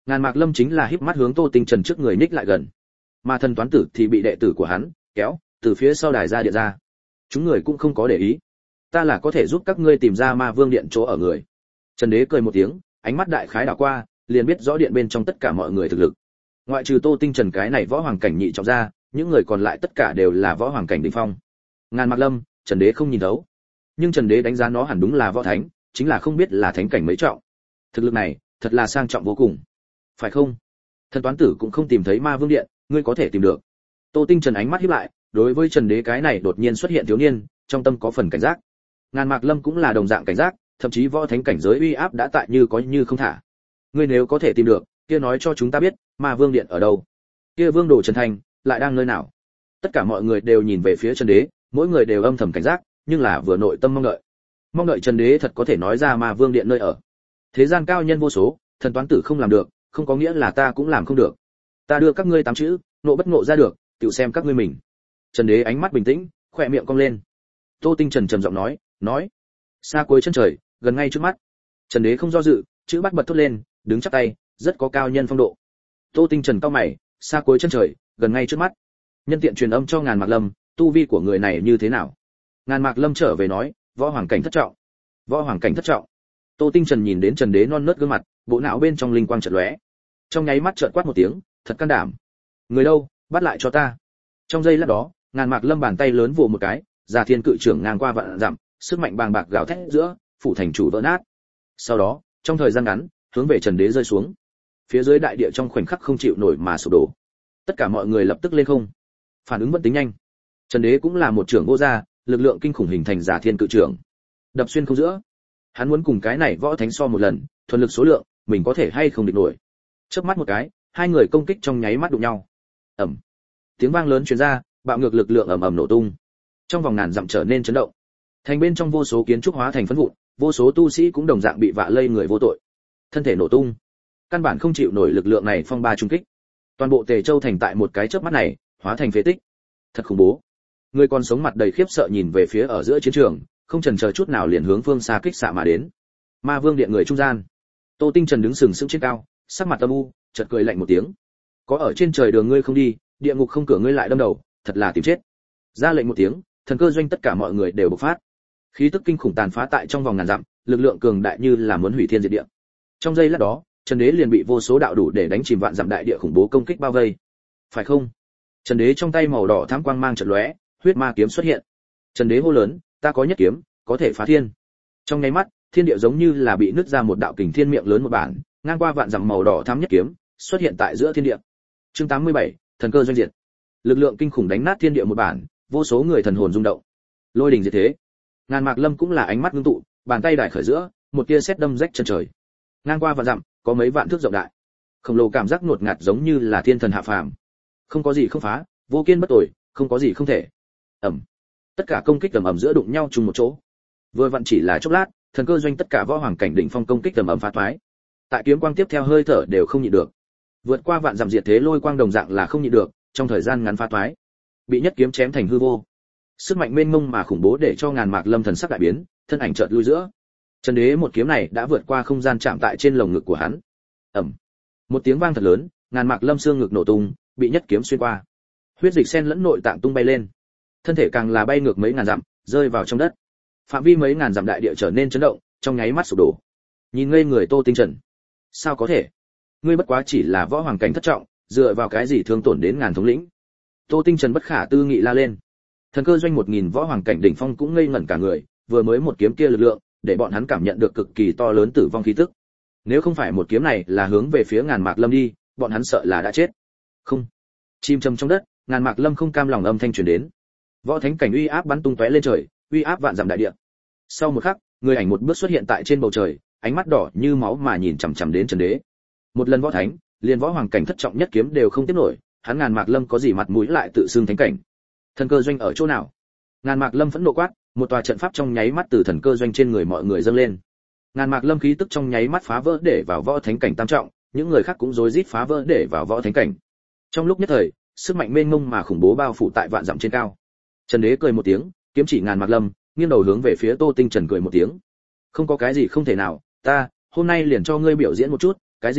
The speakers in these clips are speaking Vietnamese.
Ngàn Mạc Lâm chính là híp mắt hướng Tô Tinh Trần trước người nhích lại gần, mà thần toán tử thì bị đệ tử của hắn kéo từ phía sau đài ra điện ra. Chúng người cũng không có để ý. Ta là có thể giúp các ngươi tìm ra Ma Vương điện chỗ ở người. Trần Đế cười một tiếng, ánh mắt đại khái đảo qua, liền biết rõ điện bên trong tất cả mọi người thực lực. Ngoại trừ Tô Tinh Trần cái này võ hoàng cảnh nhị trọng ra, những người còn lại tất cả đều là võ hoàng cảnh đỉnh phong. Ngàn Mạc Lâm, Trần Đế không nhìn thấu, nhưng Trần Đế đánh giá nó hẳn đúng là võ thánh, chính là không biết là thánh cảnh mấy trọng. Thực lực này, thật là sang trọng vô cùng. Phải không? Thần toán tử cũng không tìm thấy Ma Vương điện, ngươi có thể tìm được. Tô Tinh Trần ánh mắt híp lại, đối với Trần Đế cái này đột nhiên xuất hiện thiếu niên, trong tâm có phần cảnh giác. Ngàn Mạc Lâm cũng là đồng dạng cảnh giác, thậm chí võ thánh cảnh giới uy áp đã tại như có như không thả. Ngươi nếu có thể tìm được, kia nói cho chúng ta biết, Ma Vương điện ở đâu? Kia Vương Đồ Trần Thành lại đang nơi nào? Tất cả mọi người đều nhìn về phía Trần Đế, mỗi người đều âm thầm cảnh giác, nhưng là vừa nội tâm mong đợi Trần Đế thật có thể nói ra Ma Vương điện nơi ở. Thế gian cao nhân vô số, thần toán tử không làm được, không có nghĩa là ta cũng làm không được. Ta đưa các ngươi 8 chữ, nộ bất ngộ ra được, tự xem các ngươi mình. Trần Đế ánh mắt bình tĩnh, khỏe miệng cong lên. Tô Tinh Trần trầm giọng nói, xa cuối chân trời, gần ngay trước mắt. Trần Đế không do dự, chữ bắt bật thốt lên, đứng chắp tay, rất có cao nhân phong độ. Tô Tinh Trần cau mày, xa cuối chân trời, gần ngay trước mắt. Nhân tiện truyền âm cho Ngàn Mạc Lâm, tu vi của người này như thế nào? Ngàn Mạc Lâm trở về nói, võ hoàng cảnh thất trọng. Võ hoàng cảnh thất trọng. Tô Tinh Trần nhìn đến Trần Đế non nớt gương mặt, bộ não bên trong linh quang chợt lóe. Trong nháy mắt chợt quát một tiếng, thật can đảm. Người đâu, bắt lại cho ta. Trong giây lát đó, Ngàn Mạc Lâm bàn tay lớn vồ một cái, Già Thiên Cự trưởng ngang qua vạn dặm, sức mạnh bàng bạc gào thét giữa, phủ thành chủ vỡ nát. Sau đó, trong thời gian ngắn, hướng về Trần Đế rơi xuống. Phía dưới đại địa trong khoảnh khắc không chịu nổi mà sụp đổ. Tất cả mọi người lập tức lên không. Phản ứng vẫn tính nhanh. Trần Đế cũng là một trưởng vô gia, lực lượng kinh khủng hình thành Già Thiên Cự trưởng, đập xuyên không giữa. Hắn muốn cùng cái này võ thánh so một lần, thuần lực số lượng, mình có thể hay không địch nổi. Chớp mắt một cái, hai người công kích trong nháy mắt đụng nhau. Ầm. Tiếng vang lớn truyền ra, bạo ngược lực lượng ầm ầm nổ tung. Trong vòng ngàn dặm trở nên chấn động. Thành bên trong vô số kiến trúc hóa thành phấn vụn, vô số tu sĩ cũng đồng dạng bị vạ lây người vô tội. Thân thể nổ tung. Căn bản không chịu nổi lực lượng này phong ba trung kích. Toàn bộ Tề Châu thành tại một cái chớp mắt này, hóa thành phế tích. Thật khủng bố. Người còn sống mặt đầy khiếp sợ nhìn về phía ở giữa chiến trường, không chần chờ chút nào liền hướng phương xa kích xạ mà đến. Ma Vương điện người trung gian. Tô Tinh Trần đứng sừng sững trên cao, sắc mặt âm u, chợt cười lạnh một tiếng. Có ở trên trời đường ngươi không đi, địa ngục không cửa ngươi lại đâm đầu, thật là tìm chết. Ra lệnh một tiếng, thần cơ doanh tất cả mọi người đều bộc phát. Khí tức kinh khủng tàn phá tại trong vòng ngàn dặm, lực lượng cường đại như là muốn hủy thiên diệt địa. Trong giây lát đó, Trần Đế liền bị vô số đạo đủ để đánh chìm vạn dặm đại địa khủng bố công kích bao vây. Phải không? Trần Đế trong tay màu đỏ thắm quang mang chợt lóe, huyết ma kiếm xuất hiện. Trần Đế hô lớn, ta có nhất kiếm, có thể phá thiên. Trong nháy mắt, thiên địa giống như là bị nứt ra một đạo kình thiên miệng lớn một bản, ngang qua vạn dặm màu đỏ thắm nhất kiếm, xuất hiện tại giữa thiên địa. Chương 87, thần cơ doanh diệt. Lực lượng kinh khủng đánh nát thiên địa một bản, vô số người thần hồn rung động. Lôi đình diệt thế. Ngàn Mạc Lâm cũng là ánh mắt ngưng tụ, bàn tay đại khởi giữa, một tia sét đâm rách chân trời. Ngang qua vạn dặm, có mấy vạn thước rộng đại. Khổng lồ cảm giác nuột ngạt giống như là thiên thần hạ phàm. Không có gì không phá, vô kiên bất tồi, không có gì không thể. Ầm. Tất cả công kích ầm ầm giữa đụng nhau chung một chỗ. Vừa vặn chỉ là chốc lát, thần cơ doanh tất cả võ hoàng cảnh đỉnh phong công kích ầm ầm phá toái. Tại kiếm quang tiếp theo hơi thở đều không nhịn được. Vượt qua vạn dặm diệt thế lôi quang đồng dạng là không nhịn được, trong thời gian ngắn phá toái. Bị nhất kiếm chém thành hư vô. Sức mạnh mênh mông mà khủng bố để cho Ngàn Mạc Lâm thần sắc đại biến, thân ảnh chợt lui giữa. Trần Đế một kiếm này đã vượt qua không gian chạm tại trên lồng ngực của hắn. Ầm. Một tiếng vang thật lớn, Ngàn Mạc Lâm xương ngực nổ tung, bị nhất kiếm xuyên qua. Huyết dịch xen lẫn nội tạng tung bay lên. Thân thể càng là bay ngược mấy ngàn dặm, rơi vào trong đất. Phạm vi mấy ngàn dặm đại địa trở nên chấn động, trong nháy mắt sụp đổ. Nhìn ngây người Tô Tinh Trần. Sao có thể? Ngươi bất quá chỉ là võ hoàng cảnh thất trọng, dựa vào cái gì thương tổn đến ngàn thống lĩnh? Tô Tinh Trần bất khả tư nghị la lên. Thần cơ doanh 1000 võ hoàng cảnh đỉnh phong cũng ngây ngẩn cả người, vừa mới một kiếm kia lực lượng, để bọn hắn cảm nhận được cực kỳ to lớn tử vong khí tức. Nếu không phải một kiếm này là hướng về phía Ngàn Mạc Lâm đi, bọn hắn sợ là đã chết. Không. Chim châm trong đất, Ngàn Mạc Lâm không cam lòng âm thanh truyền đến. Võ thánh cảnh uy áp bắn tung tóe lên trời, uy áp vạn dặm đại địa. Sau một khắc, người ảnh một bước xuất hiện tại trên bầu trời, ánh mắt đỏ như máu mà nhìn chằm chằm đến Trần Đế. Một lần võ thánh, liền võ hoàng cảnh thất trọng nhất kiếm đều không tiếp nổi, hắn Ngàn Mạc Lâm có gì mặt mũi lại tự xưng thánh cảnh? Thần cơ doanh ở chỗ nào? Ngàn Mạc Lâm phẫn nộ quát, một tòa trận pháp trong nháy mắt từ thần cơ doanh trên người mọi người dâng lên. Ngàn Mạc Lâm khí tức trong nháy mắt phá vỡ để vào võ thánh cảnh tam trọng, những người khác cũng rối rít phá vỡ để vào võ thánh cảnh. Trong lúc nhất thời, sức mạnh mênh mông mà khủng bố bao phủ tại vạn dặm trên cao. Trần Đế cười một tiếng, kiếm chỉ Ngàn Mạc Lâm, nghiêng đầu hướng về phía Tô Tinh Trần cười một tiếng. Không có cái gì không thể nào, ta hôm nay liền cho ngươi biểu diễn một chút, cái gì gọi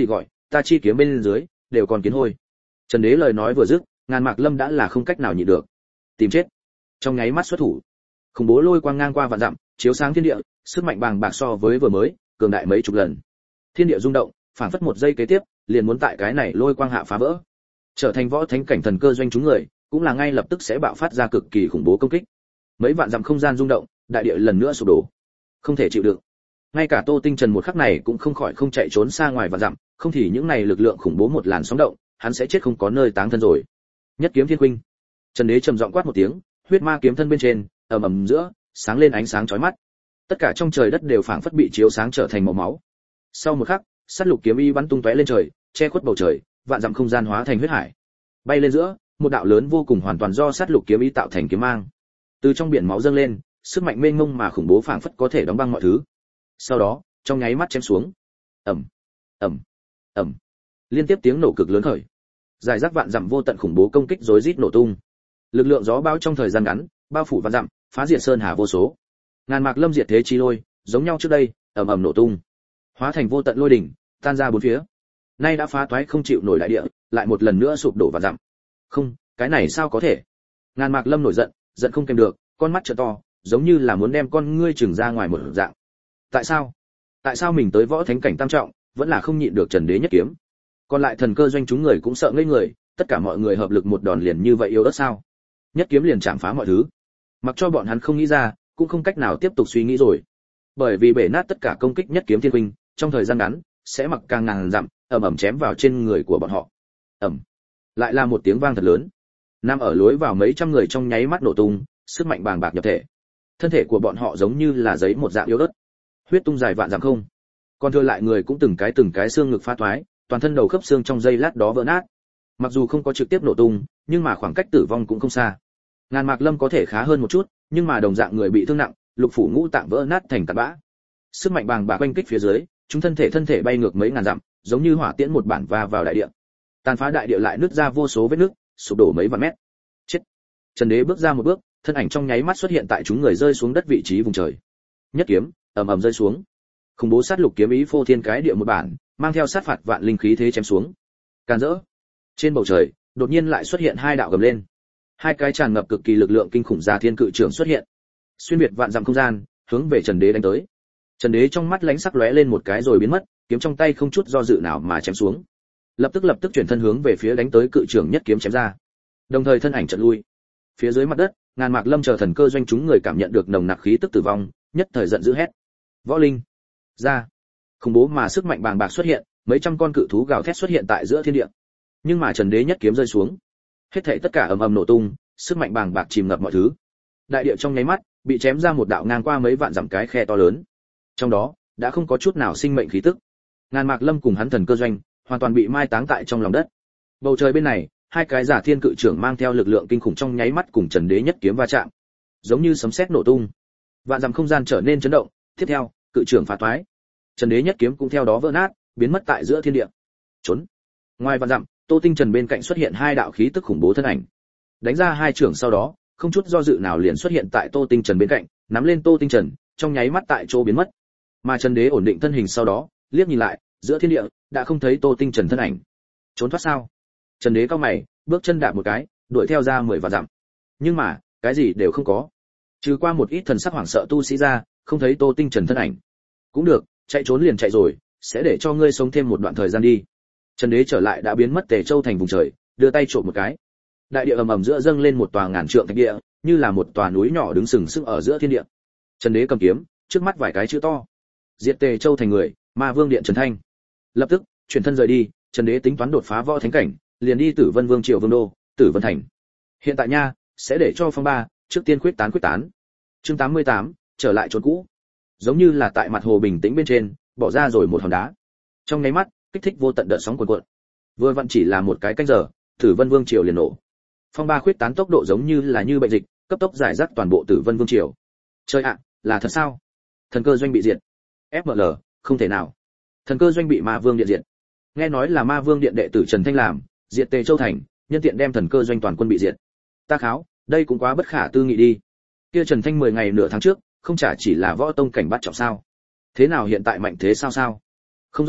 ta chi kiếm bên dưới đều còn kiến hôi. Trần Đế lời nói vừa dứt, Ngàn Mạc Lâm đã là không cách nào nhịn được, tìm chết. Trong nháy mắt xuất thủ, khủng bố lôi quang ngang qua vạn dặm, chiếu sáng thiên địa, sức mạnh bàng bạc so với vừa mới cường đại mấy chục lần. Thiên địa rung động, phảng phất một giây kế tiếp liền muốn tại cái này lôi quang hạ phá vỡ, trở thành võ thánh cảnh thần cơ doanh chúng người, cũng là ngay lập tức sẽ bạo phát ra cực kỳ khủng bố công kích. Mấy vạn dặm không gian rung động, đại địa lần nữa sụp đổ, không thể chịu đựng. Ngay cả Tô Tinh Trần một khắc này cũng không khỏi không chạy trốn xa ngoài vạn dặm, không thì những này lực lượng khủng bố một làn sóng động, hắn sẽ chết không có nơi táng thân rồi. Nhất kiếm thiên huynh. Trần Đế trầm giọng quát một tiếng, huyết ma kiếm thân bên trên, ầm ầm giữa, sáng lên ánh sáng chói mắt. Tất cả trong trời đất đều phảng phất bị chiếu sáng trở thành màu máu. Sau một khắc, sát lục kiếm y bắn tung tóe lên trời, che khuất bầu trời, vạn dặm không gian hóa thành huyết hải. Bay lên giữa, một đạo lớn vô cùng hoàn toàn do sát lục kiếm y tạo thành kiếm mang. Từ trong biển máu dâng lên, sức mạnh mênh mông mà khủng bố phảng phất có thể đóng băng mọi thứ. Sau đó, trong nháy mắt chém xuống. Ầm, ầm, ầm. Liên tiếp tiếng nổ cực lớn khởi. Giải rác vạn dặm vô tận khủng bố công kích rối rít nổ tung. Lực lượng gió bão trong thời gian ngắn, bao phủ vạn dặm, phá diệt sơn hà vô số. Ngàn Mạc Lâm diệt thế chi lôi, giống nhau trước đây, ầm ầm nổ tung, hóa thành vô tận lôi đỉnh, tan ra bốn phía. Nay đã phá toái không chịu nổi đại địa, lại một lần nữa sụp đổ vạn dặm. Không, cái này sao có thể? Ngàn Mạc Lâm nổi giận, giận không kềm được, con mắt trợn to, giống như là muốn đem con ngươi trừng ra ngoài một dạng. Tại sao? Tại sao mình tới võ thánh cảnh tam trọng, vẫn là không nhịn được Trần Đế nhất kiếm? Còn lại thần cơ doanh chúng người cũng sợ ngây người, tất cả mọi người hợp lực một đòn liền như vậy yếu ớt sao? Nhất kiếm liền chạm phá mọi thứ. Mặc cho bọn hắn không nghĩ ra, cũng không cách nào tiếp tục suy nghĩ rồi. Bởi vì bể nát tất cả công kích nhất kiếm thiên huynh, trong thời gian ngắn sẽ mặc càng ngàn dặm, ầm ầm chém vào trên người của bọn họ. Ầm. Lại là một tiếng vang thật lớn. Nam ở lối vào mấy trăm người trong nháy mắt nổ tung, sức mạnh bàng bạc nhập thể. Thân thể của bọn họ giống như là giấy một dạng yếu ớt. Huyết tung dài vạn dặm không. Còn thừa lại người cũng từng cái xương ngực phá toái, toàn thân đầu khớp xương trong giây lát đó vỡ nát. Mặc dù không có trực tiếp nổ tung, nhưng mà khoảng cách tử vong cũng không xa. Ngàn Mạc Lâm có thể khá hơn một chút, nhưng mà đồng dạng người bị thương nặng, lục phủ ngũ tạng vỡ nát thành tạt bã. Sức mạnh bàng bạc quanh kích phía dưới, chúng thân thể bay ngược mấy ngàn dặm, giống như hỏa tiễn một bản va vào đại địa. Tàn phá đại địa lại nứt ra vô số vết nứt, sụp đổ mấy vạn mét. Chết. Trần Đế bước ra một bước, thân ảnh trong nháy mắt xuất hiện tại chúng người rơi xuống đất vị trí vùng trời. Nhất kiếm, ầm ầm rơi xuống. Khủng bố sát lục kiếm ý phô thiên cái địa một bản, mang theo sát phạt vạn linh khí thế chém xuống. Càn rỡ. Trên bầu trời, đột nhiên lại xuất hiện hai đạo gầm lên. Hai cái tràn ngập cực kỳ lực lượng kinh khủng ra thiên cự trưởng xuất hiện, xuyên biệt vạn dặm không gian, hướng về Trần Đế đánh tới. Trần Đế trong mắt lánh sắc lóe lên một cái rồi biến mất, kiếm trong tay không chút do dự nào mà chém xuống. Lập tức chuyển thân hướng về phía đánh tới cự trưởng nhất kiếm chém ra. Đồng thời thân ảnh chợt lui. Phía dưới mặt đất, Ngàn Mạc Lâm chờ thần cơ doanh chúng người cảm nhận được nồng nặc khí tức tử vong, nhất thời giận dữ hét: "Võ linh, ra!" Khủng bố mà sức mạnh bàng bạc xuất hiện, mấy trăm con cự thú gào thét xuất hiện tại giữa thiên địa. Nhưng mà Trần Đế nhất kiếm rơi xuống, hết thảy tất cả ầm ầm nổ tung, sức mạnh bàng bạc chìm ngập mọi thứ. Đại địa trong nháy mắt bị chém ra một đạo ngang qua mấy vạn dặm cái khe to lớn. Trong đó đã không có chút nào sinh mệnh khí tức. Ngàn Mạc Lâm cùng hắn thần cơ doanh hoàn toàn bị mai táng tại trong lòng đất. Bầu trời bên này, hai cái giả thiên cự trưởng mang theo lực lượng kinh khủng trong nháy mắt cùng Trần Đế nhất kiếm va chạm, giống như sấm sét nổ tung. Vạn dặm không gian trở nên chấn động, tiếp theo, cự trưởng phá toái. Trần Đế nhất kiếm cũng theo đó vỡ nát, biến mất tại giữa thiên địa. Trốn. Ngoài vạn dặm, Tô Tinh Trần bên cạnh xuất hiện hai đạo khí tức khủng bố thân ảnh. Đánh ra hai trưởng sau đó, không chút do dự nào liền xuất hiện tại Tô Tinh Trần bên cạnh, nắm lên Tô Tinh Trần, trong nháy mắt tại chỗ biến mất. Mà Trần Đế ổn định thân hình sau đó, liếc nhìn lại, giữa thiên địa đã không thấy Tô Tinh Trần thân ảnh. Trốn thoát sao? Trần Đế cao mày, bước chân đạp một cái, đuổi theo ra 10 vạn dặm. Nhưng mà, cái gì đều không có. Trừ qua một ít thần sắc hoảng sợ tu sĩ ra, không thấy Tô Tinh Trần thân ảnh. Cũng được, chạy trốn liền chạy rồi, sẽ để cho ngươi sống thêm một đoạn thời gian đi. Trần Đế trở lại đã biến mất Tề Châu thành vùng trời, đưa tay trộm một cái. Đại địa ầm ầm giữa dâng lên một tòa ngàn trượng thạch địa, như là một tòa núi nhỏ đứng sừng sững ở giữa thiên địa. Trần Đế cầm kiếm, trước mắt vài cái chữ to: Diệt Tề Châu thành người, Ma Vương điện Trần Thanh. Lập tức, chuyển thân rời đi, Trần Đế tính toán đột phá võ thánh cảnh, liền đi Tử Vân Vương triều vương đô, Tử Vân thành. Hiện tại nha, sẽ để cho phong ba, trước tiên quyết tán. Chương 88, trở lại chốn cũ. Giống như là tại mặt hồ bình tĩnh bên trên, bỏ ra rồi một hòn đá. Trong nháy mắt, kích thích vô tận đợt sóng cuồn cuộn. Vừa vặn chỉ là một cái canh giờ, Tử Vân Vương triều liền nổ. Phong ba khuyết tán tốc độ giống như là như bệnh dịch, cấp tốc giải rác toàn bộ Tử Vân Vương triều. Trời ạ, là thật sao? Thần cơ doanh bị diệt. FML, không thể nào. Thần cơ doanh bị Ma Vương điện diệt. Nghe nói là Ma Vương điện đệ tử Trần Thanh làm, diệt Tề Châu thành, nhân tiện đem thần cơ doanh toàn quân bị diệt. Ta kháo, đây cũng quá bất khả tư nghị đi. Kia Trần Thanh 10 ngày nửa tháng trước, không chả chỉ là võ tông cảnh bắt trọng sao? Thế nào hiện tại mạnh thế sao? Không rõ,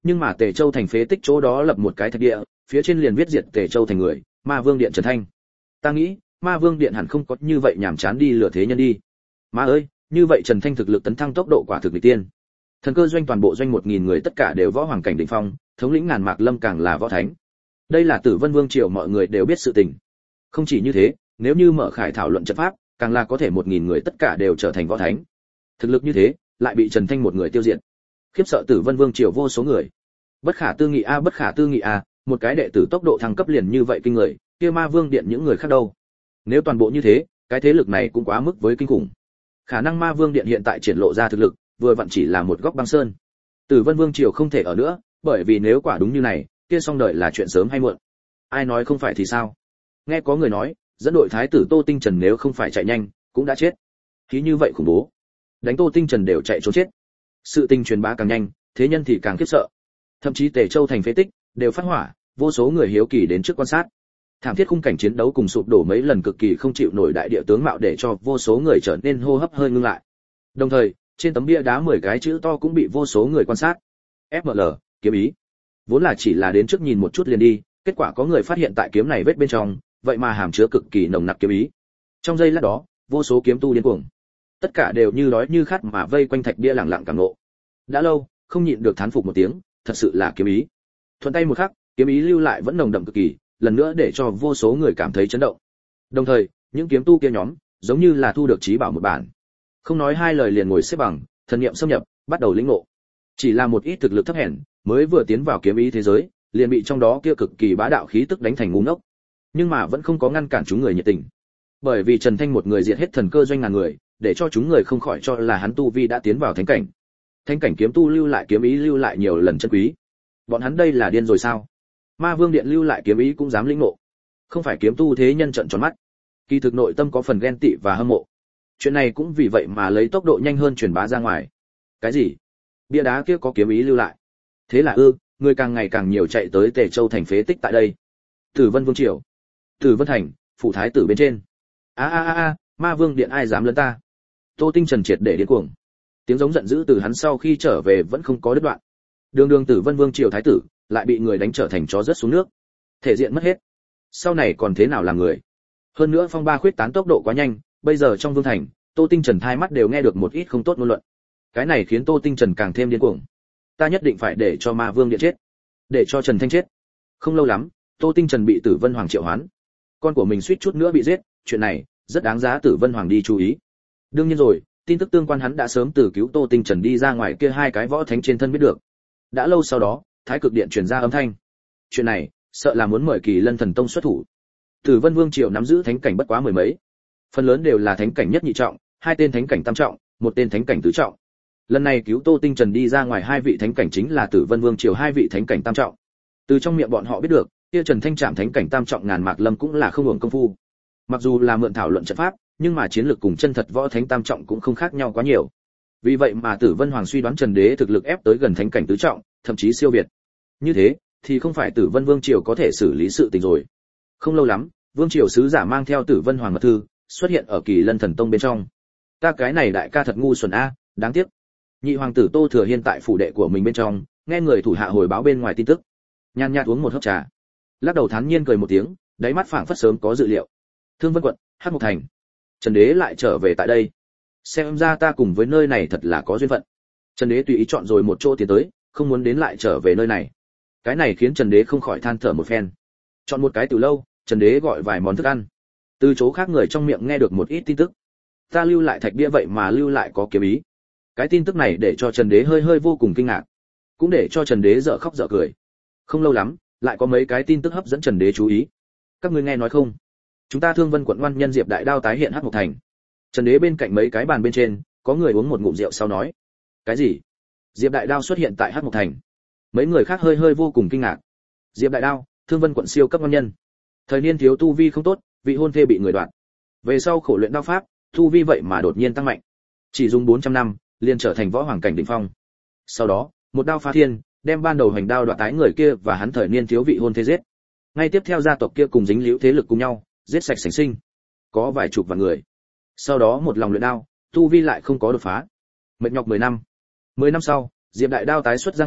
nhưng mà Tề Châu thành phế tích chỗ đó lập một cái thạch địa, phía trên liền viết diệt Tề Châu thành người, Ma Vương Điện Trần Thanh. Ta nghĩ, Ma Vương Điện hẳn không có như vậy nhảm chán đi lừa thế nhân đi. Má ơi, như vậy Trần Thanh thực lực tấn thăng tốc độ quả thực nghịch tiên. Thần cơ doanh toàn bộ doanh 1000 người tất cả đều võ hoàng cảnh đỉnh phong, thống lĩnh Ngàn Mạc Lâm càng là võ thánh. Đây là Tử Vân Vương triều mọi người đều biết sự tình. Không chỉ như thế, nếu như mở khải thảo luận trận pháp, càng là có thể 1000 người tất cả đều trở thành võ thánh. Thực lực như thế, lại bị Trần Thanh một người tiêu diệt. Khiếp sợ Tử Vân Vương triều vô số người. Bất khả tư nghị a, bất khả tư nghị a, một cái đệ tử tốc độ thăng cấp liền như vậy kinh người, kia Ma Vương Điện những người khác đâu? Nếu toàn bộ như thế, cái thế lực này cũng quá mức với kinh khủng. Khả năng Ma Vương Điện hiện tại triển lộ ra thực lực, vừa vặn chỉ là một góc băng sơn. Tử Vân Vương triều không thể ở nữa, bởi vì nếu quả đúng như này, kia xong đời là chuyện sớm hay muộn. Ai nói không phải thì sao? Nghe có người nói, dẫn đội thái tử Tô Tinh Trần nếu không phải chạy nhanh, cũng đã chết. Khí như vậy khủng bố, đánh Tô Tinh Trần đều chạy trốn chết. Sự tình truyền bá càng nhanh, thế nhân thì càng khiếp sợ. Thậm chí Tề Châu thành phế tích đều phát hỏa, vô số người hiếu kỳ đến trước quan sát. Thảm thiết khung cảnh chiến đấu cùng sụp đổ mấy lần cực kỳ không chịu nổi đại địa tướng mạo để cho vô số người trở nên hô hấp hơi ngưng lại. Đồng thời, trên tấm bia đá 10 cái chữ to cũng bị vô số người quan sát. FML, kiếm ý. Vốn là chỉ là đến trước nhìn một chút liền đi, kết quả có người phát hiện tại kiếm này vết bên trong, vậy mà hàm chứa cực kỳ nồng nặc kiếm ý. Trong giây lát đó, vô số kiếm tu điên cuồng, tất cả đều như đói như khát mà vây quanh thạch bia lặng lặng cảm ngộ. Đã lâu, không nhịn được thán phục một tiếng, thật sự là kiếm ý. Thuận tay một khắc, kiếm ý lưu lại vẫn nồng đậm cực kỳ, lần nữa để cho vô số người cảm thấy chấn động. Đồng thời, những kiếm tu kia nhóm, giống như là thu được trí bảo một bản. Không nói hai lời liền ngồi xếp bằng, thần niệm xâm nhập, bắt đầu lĩnh ngộ. Chỉ là một ít thực lực thấp hèn, mới vừa tiến vào kiếm ý thế giới, liền bị trong đó kia cực kỳ bá đạo khí tức đánh thành ngu ngốc. Nhưng mà vẫn không có ngăn cản chúng người nhiệt tình. Bởi vì Trần Thanh một người diệt hết thần cơ doanh ngàn người, để cho chúng người không khỏi cho là hắn tu vi đã tiến vào thánh cảnh. Thánh cảnh kiếm tu lưu lại kiếm ý lưu lại nhiều lần chân quý. Bọn hắn đây là điên rồi sao? Ma Vương Điện lưu lại kiếm ý cũng dám lĩnh ngộ. Không phải kiếm tu thế nhân trợn tròn mắt. Kỳ thực nội tâm có phần ghen tị và hâm mộ. Chuyện này cũng vì vậy mà lấy tốc độ nhanh hơn truyền bá ra ngoài. Cái gì? Bia đá kia có kiếm ý lưu lại. Thế là người càng ngày càng nhiều chạy tới Tề Châu thành phế tích tại đây. Tử Vân Vương triều, Tử Vân thành, phủ thái tử bên trên. Ma Vương Điện ai dám lấn ta? Tô Tinh Trần triệt để điên cuồng. Tiếng giống giận dữ từ hắn sau khi trở về vẫn không có đứt đoạn. Đường Tử Vân Vương triều thái tử lại bị người đánh trở thành chó rớt xuống nước, thể diện mất hết. Sau này còn thế nào làm người? Hơn nữa phong ba khuyết tán tốc độ quá nhanh, bây giờ trong vương thành, Tô Tinh Trần thai mắt đều nghe được một ít không tốt ngôn luận. Cái này khiến Tô Tinh Trần càng thêm điên cuồng. Ta nhất định phải để cho Ma Vương Điện chết, để cho Trần Thanh chết. Không lâu lắm, Tô Tinh Trần bị Tử Vân Hoàng triệu hoán. Con của mình suýt chút nữa bị giết, chuyện này rất đáng giá Tử Vân Hoàng đi chú ý. Đương nhiên rồi, tin tức tương quan hắn đã sớm từ cứu Tô Tinh Trần đi ra ngoài kia hai cái võ thánh trên thân biết được. Đã lâu sau đó, Thái Cực Điện truyền ra âm thanh. Chuyện này, sợ là muốn mời Kỳ Lân Thần Tông xuất thủ. Tử Vân Vương triều nắm giữ thánh cảnh bất quá mười mấy, phần lớn đều là thánh cảnh nhất nhị trọng, hai tên thánh cảnh tam trọng, một tên thánh cảnh tứ trọng. Lần này cứu Tô Tinh Trần đi ra ngoài hai vị thánh cảnh chính là Tử Vân Vương triều hai vị thánh cảnh tam trọng. Từ trong miệng bọn họ biết được, kia Trần Thanh Trạm thánh cảnh tam trọng Ngàn Mạc Lâm cũng là không hưởng công phu. Mặc dù là mượn thảo luận trận pháp, nhưng mà chiến lược cùng chân thật võ thánh tam trọng cũng không khác nhau quá nhiều. Vì vậy mà Tử Vân Hoàng suy đoán Trần Đế thực lực ép tới gần thánh cảnh tứ trọng, thậm chí siêu việt. Như thế, thì không phải Tử Vân Vương triều có thể xử lý sự tình rồi. Không lâu lắm, Vương triều sứ giả mang theo Tử Vân Hoàng mật thư, xuất hiện ở Kỳ Lân Thần Tông bên trong. Ta cái này đại ca thật ngu xuẩn a, đáng tiếc. Nhị hoàng tử Tô Thừa Hiên tại phủ đệ của mình bên trong, nghe người thủ hạ hồi báo bên ngoài tin tức. Nhàn nhạt uống một hớp trà, lắc đầu thán nhiên cười một tiếng, đáy mắt phảng phất sớm có dự liệu. Thương Vân quận, Hắc Mộc thành. Trần Đế lại trở về tại đây. Xem ra ta cùng với nơi này thật là có duyên phận. Trần Đế tùy ý chọn rồi một chỗ tiến tới, không muốn đến lại trở về nơi này. Cái này khiến Trần Đế không khỏi than thở một phen. Chọn một cái từ lâu, Trần Đế gọi vài món thức ăn. Từ chỗ khác người trong miệng nghe được một ít tin tức. Ta lưu lại thạch bia vậy mà lưu lại có kiếm ý. Cái tin tức này để cho Trần Đế hơi vô cùng kinh ngạc, cũng để cho Trần Đế dở khóc dở cười. Không lâu lắm, lại có mấy cái tin tức hấp dẫn Trần Đế chú ý. Các ngươi nghe nói không? Chúng ta Thương Vân quận ngoan nhân Diệp Đại Đao tái hiện Hắc Mộc thành. Trần Đế bên cạnh mấy cái bàn bên trên, có người uống một ngụm rượu sau nói. Cái gì? Diệp Đại Đao xuất hiện tại Hắc Mộc thành? Mấy người khác hơi vô cùng kinh ngạc. Diệp Đại Đao, Thương Vân quận siêu cấp ngoan nhân. Thời niên thiếu tu vi không tốt, vị hôn thê bị người đoạt. Về sau khổ luyện đao pháp, tu vi vậy mà đột nhiên tăng mạnh. Chỉ dùng 400 năm, liền trở thành võ hoàng cảnh đỉnh phong. Sau đó, một đao phá thiên, đem ban đầu hành đao đoạt tái người kia và hắn thời niên thiếu vị hôn thê giết. Ngay tiếp theo gia tộc kia cùng dính liễu thế lực cùng nhau, giết sạch sành sinh. Có vài chục vạn người. Sau đó một lòng luyện đao, tu vi lại không có đột phá. Mệt nhọc 10 năm. 10 năm sau, Diệp Đại Đao tái xuất giang hồ,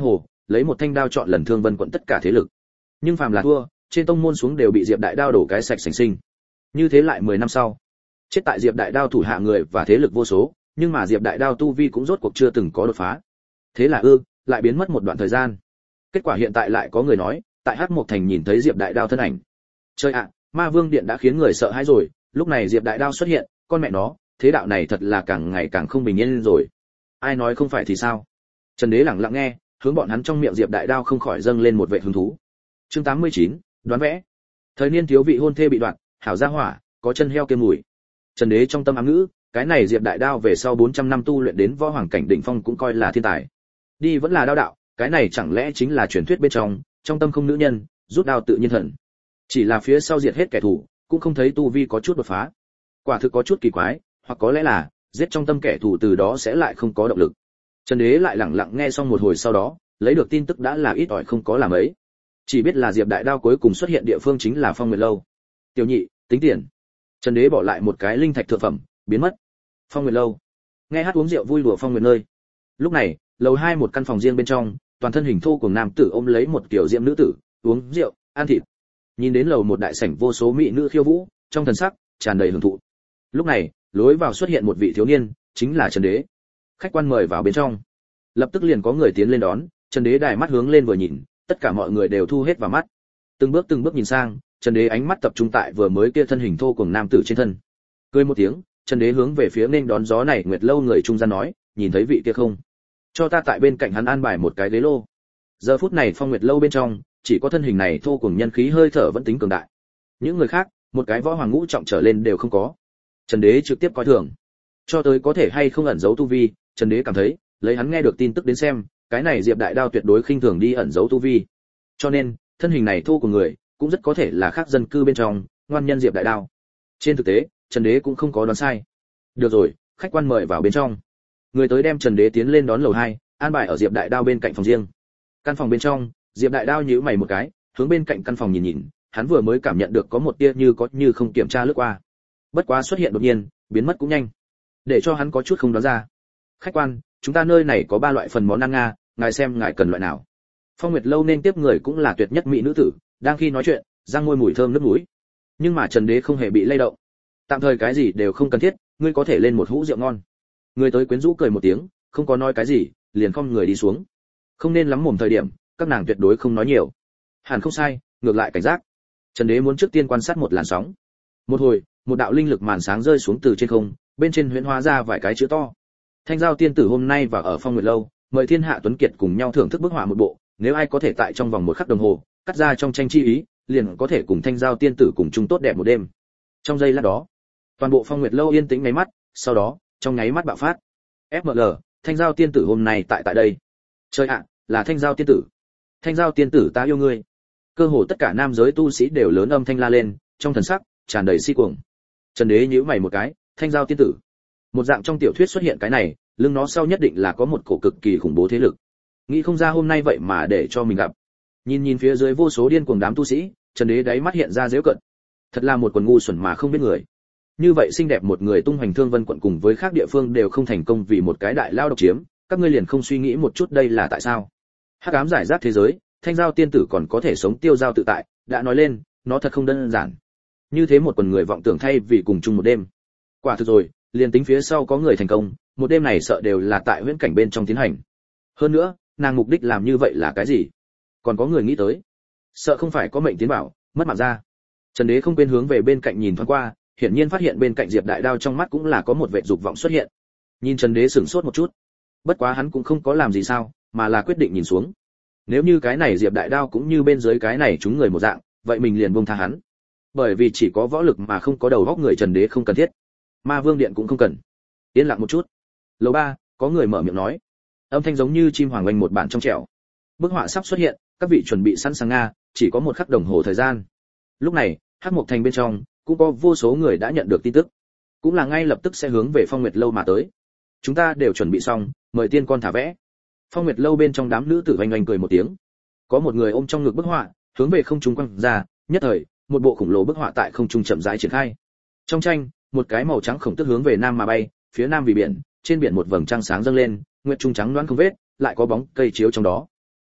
lấy một thanh đao chọn lần Thương Vân quận tất cả thế lực. Nhưng phàm là thua, trên tông môn xuống đều bị Diệp Đại Đao đổ cái sạch sành sinh. Như thế lại 10 năm sau, chết tại Diệp Đại Đao thủ hạ người và thế lực vô số, nhưng mà Diệp Đại Đao tu vi cũng rốt cuộc chưa từng có đột phá. Thế là lại biến mất một đoạn thời gian. Kết quả hiện tại lại có người nói, tại Hắc Mộc Thành nhìn thấy Diệp Đại Đao thân ảnh. Chơi ạ, Ma Vương Điện đã khiến người sợ hãi rồi, lúc này Diệp Đại Đao xuất hiện, con mẹ nó, thế đạo này thật là càng ngày càng không bình yên rồi. Ai nói không phải thì sao? Trần Đế lặng lặng nghe, hướng bọn hắn trong miệng Diệp Đại Đao không khỏi dâng lên một vẻ hứng thú. Chương 89, đoán vẽ. Thời niên thiếu vị hôn thê bị đoạn, hảo gia hỏa, có chân heo kiêm mùi. Trần Đế trong tâm ám ngữ, cái này Diệp Đại Đao về sau 400 năm tu luyện đến võ hoàng cảnh đỉnh phong cũng coi là thiên tài. Đi vẫn là đao đạo, cái này chẳng lẽ chính là truyền thuyết bên trong tâm không nữ nhân, rút đao tự nhiên thần. Chỉ là phía sau diệt hết kẻ thù, cũng không thấy tu vi có chút đột phá. Quả thực có chút kỳ quái, hoặc có lẽ là giết trong tâm kẻ thù từ đó sẽ lại không có động lực. Trần Đế lại lặng lặng nghe xong một hồi sau đó, lấy được tin tức đã là ít ỏi không có làm ấy. Chỉ biết là Diệp Đại Đao cuối cùng xuất hiện địa phương chính là Phong Nguyệt lâu. Tiểu nhị, tính tiền. Trần Đế bỏ lại một cái linh thạch thượng phẩm, biến mất. Phong Nguyệt lâu. Nghe hát uống rượu vui đùa Phong Nguyệt nơi. Lúc này, lầu 2 một căn phòng riêng bên trong, toàn thân hình thô của nam tử ôm lấy một kiểu diệm nữ tử, uống rượu, ăn thịt. Nhìn đến lầu một đại sảnh vô số mỹ nữ khiêu vũ, trong thần sắc tràn đầy hưởng thụ. Lúc này, lối vào xuất hiện một vị thiếu niên, chính là Trần Đế. Khách quan mời vào bên trong. Lập tức liền có người tiến lên đón, Trần Đế đài mắt hướng lên vừa nhìn, tất cả mọi người đều thu hết vào mắt. Từng bước nhìn sang, Trần Đế ánh mắt tập trung tại vừa mới kia thân hình thô của nam tử trên thân. Cười một tiếng, Trần Đế hướng về phía nên đón gió này Nguyệt lâu người trung gian nói, nhìn thấy vị kia không? Cho ta tại bên cạnh hắn an bài một cái ghế lô. Giờ phút này Phong Nguyệt lâu bên trong, chỉ có thân hình này thô cùng nhân khí hơi thở vẫn tính cường đại. Những người khác, một cái võ hoàng ngũ trọng trở lên đều không có. Trần Đế trực tiếp coi thường. Cho tới có thể hay không ẩn giấu tu vi, Trần Đế cảm thấy, lấy hắn nghe được tin tức đến xem, cái này Diệp Đại Đao tuyệt đối khinh thường đi ẩn giấu tu vi. Cho nên, thân hình này thô của người, cũng rất có thể là khác dân cư bên trong, ngoan nhân Diệp Đại Đao. Trên thực tế, Trần Đế cũng không có đoán sai. Được rồi, khách quan mời vào bên trong. Người tới đem Trần Đế tiến lên đón lầu 2, an bài ở Diệp Đại Đao bên cạnh phòng riêng. Căn phòng bên trong, Diệp Đại Đao nhíu mày một cái, hướng bên cạnh căn phòng nhìn, hắn vừa mới cảm nhận được có một tia như có như không kiểm tra lướt qua. Bất quá xuất hiện đột nhiên, biến mất cũng nhanh, để cho hắn có chút không đoán ra. Khách quan, chúng ta nơi này có 3 loại phần món ăn Nga, ngài xem ngài cần loại nào. Phong Nguyệt lâu nên tiếp người cũng là tuyệt nhất mỹ nữ tử, đang khi nói chuyện, răng môi mùi thơm nước mũi. Nhưng mà Trần Đế không hề bị lay động. Tạm thời cái gì đều không cần thiết, ngươi có thể lên một hũ rượu ngon. Người tới quyến rũ cười một tiếng, không có nói cái gì, liền khom người đi xuống. Không nên lắm mồm thời điểm, các nàng tuyệt đối không nói nhiều. Hẳn không sai, ngược lại cảnh giác. Trần Đế muốn trước tiên quan sát một làn sóng. Một hồi, một đạo linh lực màn sáng rơi xuống từ trên không, bên trên huyễn hóa ra vài cái chữ to. Thanh Giao tiên tử hôm nay và ở Phong Nguyệt lâu, mời thiên hạ tuấn kiệt cùng nhau thưởng thức bức họa một bộ, nếu ai có thể tại trong vòng 1 khắc đồng hồ cắt ra trong tranh chi ý, liền có thể cùng Thanh Giao tiên tử cùng chung tốt đẹp một đêm. Trong giây lát đó, toàn bộ Phong Nguyệt lâu yên tĩnh nháy mắt, sau đó, trong nháy mắt bạo phát. FML, Thanh Giao tiên tử hôm nay tại đây. Trời ạ, là Thanh Giao tiên tử. Thanh Giao tiên tử ta yêu ngươi. Cơ hồ tất cả nam giới tu sĩ đều lớn âm thanh la lên, trong thần sắc tràn đầy si cuồng. Trần Đế nhíu mày một cái, Thanh Giao tiên tử. Một dạng trong tiểu thuyết xuất hiện cái này, lưng nó sau nhất định là có một cổ cực kỳ khủng bố thế lực. Nghĩ không ra hôm nay vậy mà để cho mình gặp. Nhìn phía dưới vô số điên cuồng đám tu sĩ, Trần Đế đáy mắt hiện ra giễu cận. Thật là một quần ngu xuẩn mà không biết người. Như vậy xinh đẹp một người tung hoành Thương Vân quận cùng với khác địa phương đều không thành công vì một cái đại lao độc chiếm, các ngươi liền không suy nghĩ một chút đây là tại sao? Hắc ám giải rác thế giới, Thanh Giao tiên tử còn có thể sống tiêu dao tự tại, đã nói lên, nó thật không đơn giản. Như thế một quần người vọng tưởng thay vì cùng chung một đêm. Quả thực rồi, liền tính phía sau có người thành công, một đêm này sợ đều là tại huyễn cảnh bên trong tiến hành. Hơn nữa, nàng mục đích làm như vậy là cái gì? Còn có người nghĩ tới, sợ không phải có mệnh tiến bảo, mất mạng ra. Trần Đế không quên hướng về bên cạnh nhìn thoáng qua, hiển nhiên phát hiện bên cạnh Diệp Đại Đao trong mắt cũng là có một vẻ dục vọng xuất hiện. Nhìn Trần Đế sửng sốt một chút, bất quá hắn cũng không có làm gì sao, mà là quyết định nhìn xuống. Nếu như cái này Diệp Đại Đao cũng như bên dưới cái này chúng người một dạng, vậy mình liền buông tha hắn. Bởi vì chỉ có võ lực mà không có đầu óc người, Trần Đế không cần thiết. Ma Vương điện cũng không cần. Yên lặng một chút. Lầu 3, có người mở miệng nói. Âm thanh giống như chim hoàng oanh một bản trong trẻo. Bức họa sắp xuất hiện, các vị chuẩn bị sẵn sàng Nga, chỉ có 1 khắc đồng hồ thời gian. Lúc này, Hắc Mộc Thành bên trong cũng có vô số người đã nhận được tin tức, cũng là ngay lập tức sẽ hướng về Phong Nguyệt lâu mà tới. Chúng ta đều chuẩn bị xong, mời tiên con thả vẽ. Phong Nguyệt lâu bên trong đám nữ tử oanh oanh cười một tiếng. Có một người ôm trong ngực bức họa, hướng về không trung quăng ra, nhất thời, một bộ khủng lồ bức họa tại không trung chậm rãi triển khai. Trong tranh, một cái màu trắng khổng tức hướng về nam mà bay, phía nam vì biển, trên biển một vầng trăng sáng dâng lên, nguyệt trung trắng loáng không vết, lại có bóng cây chiếu trong đó.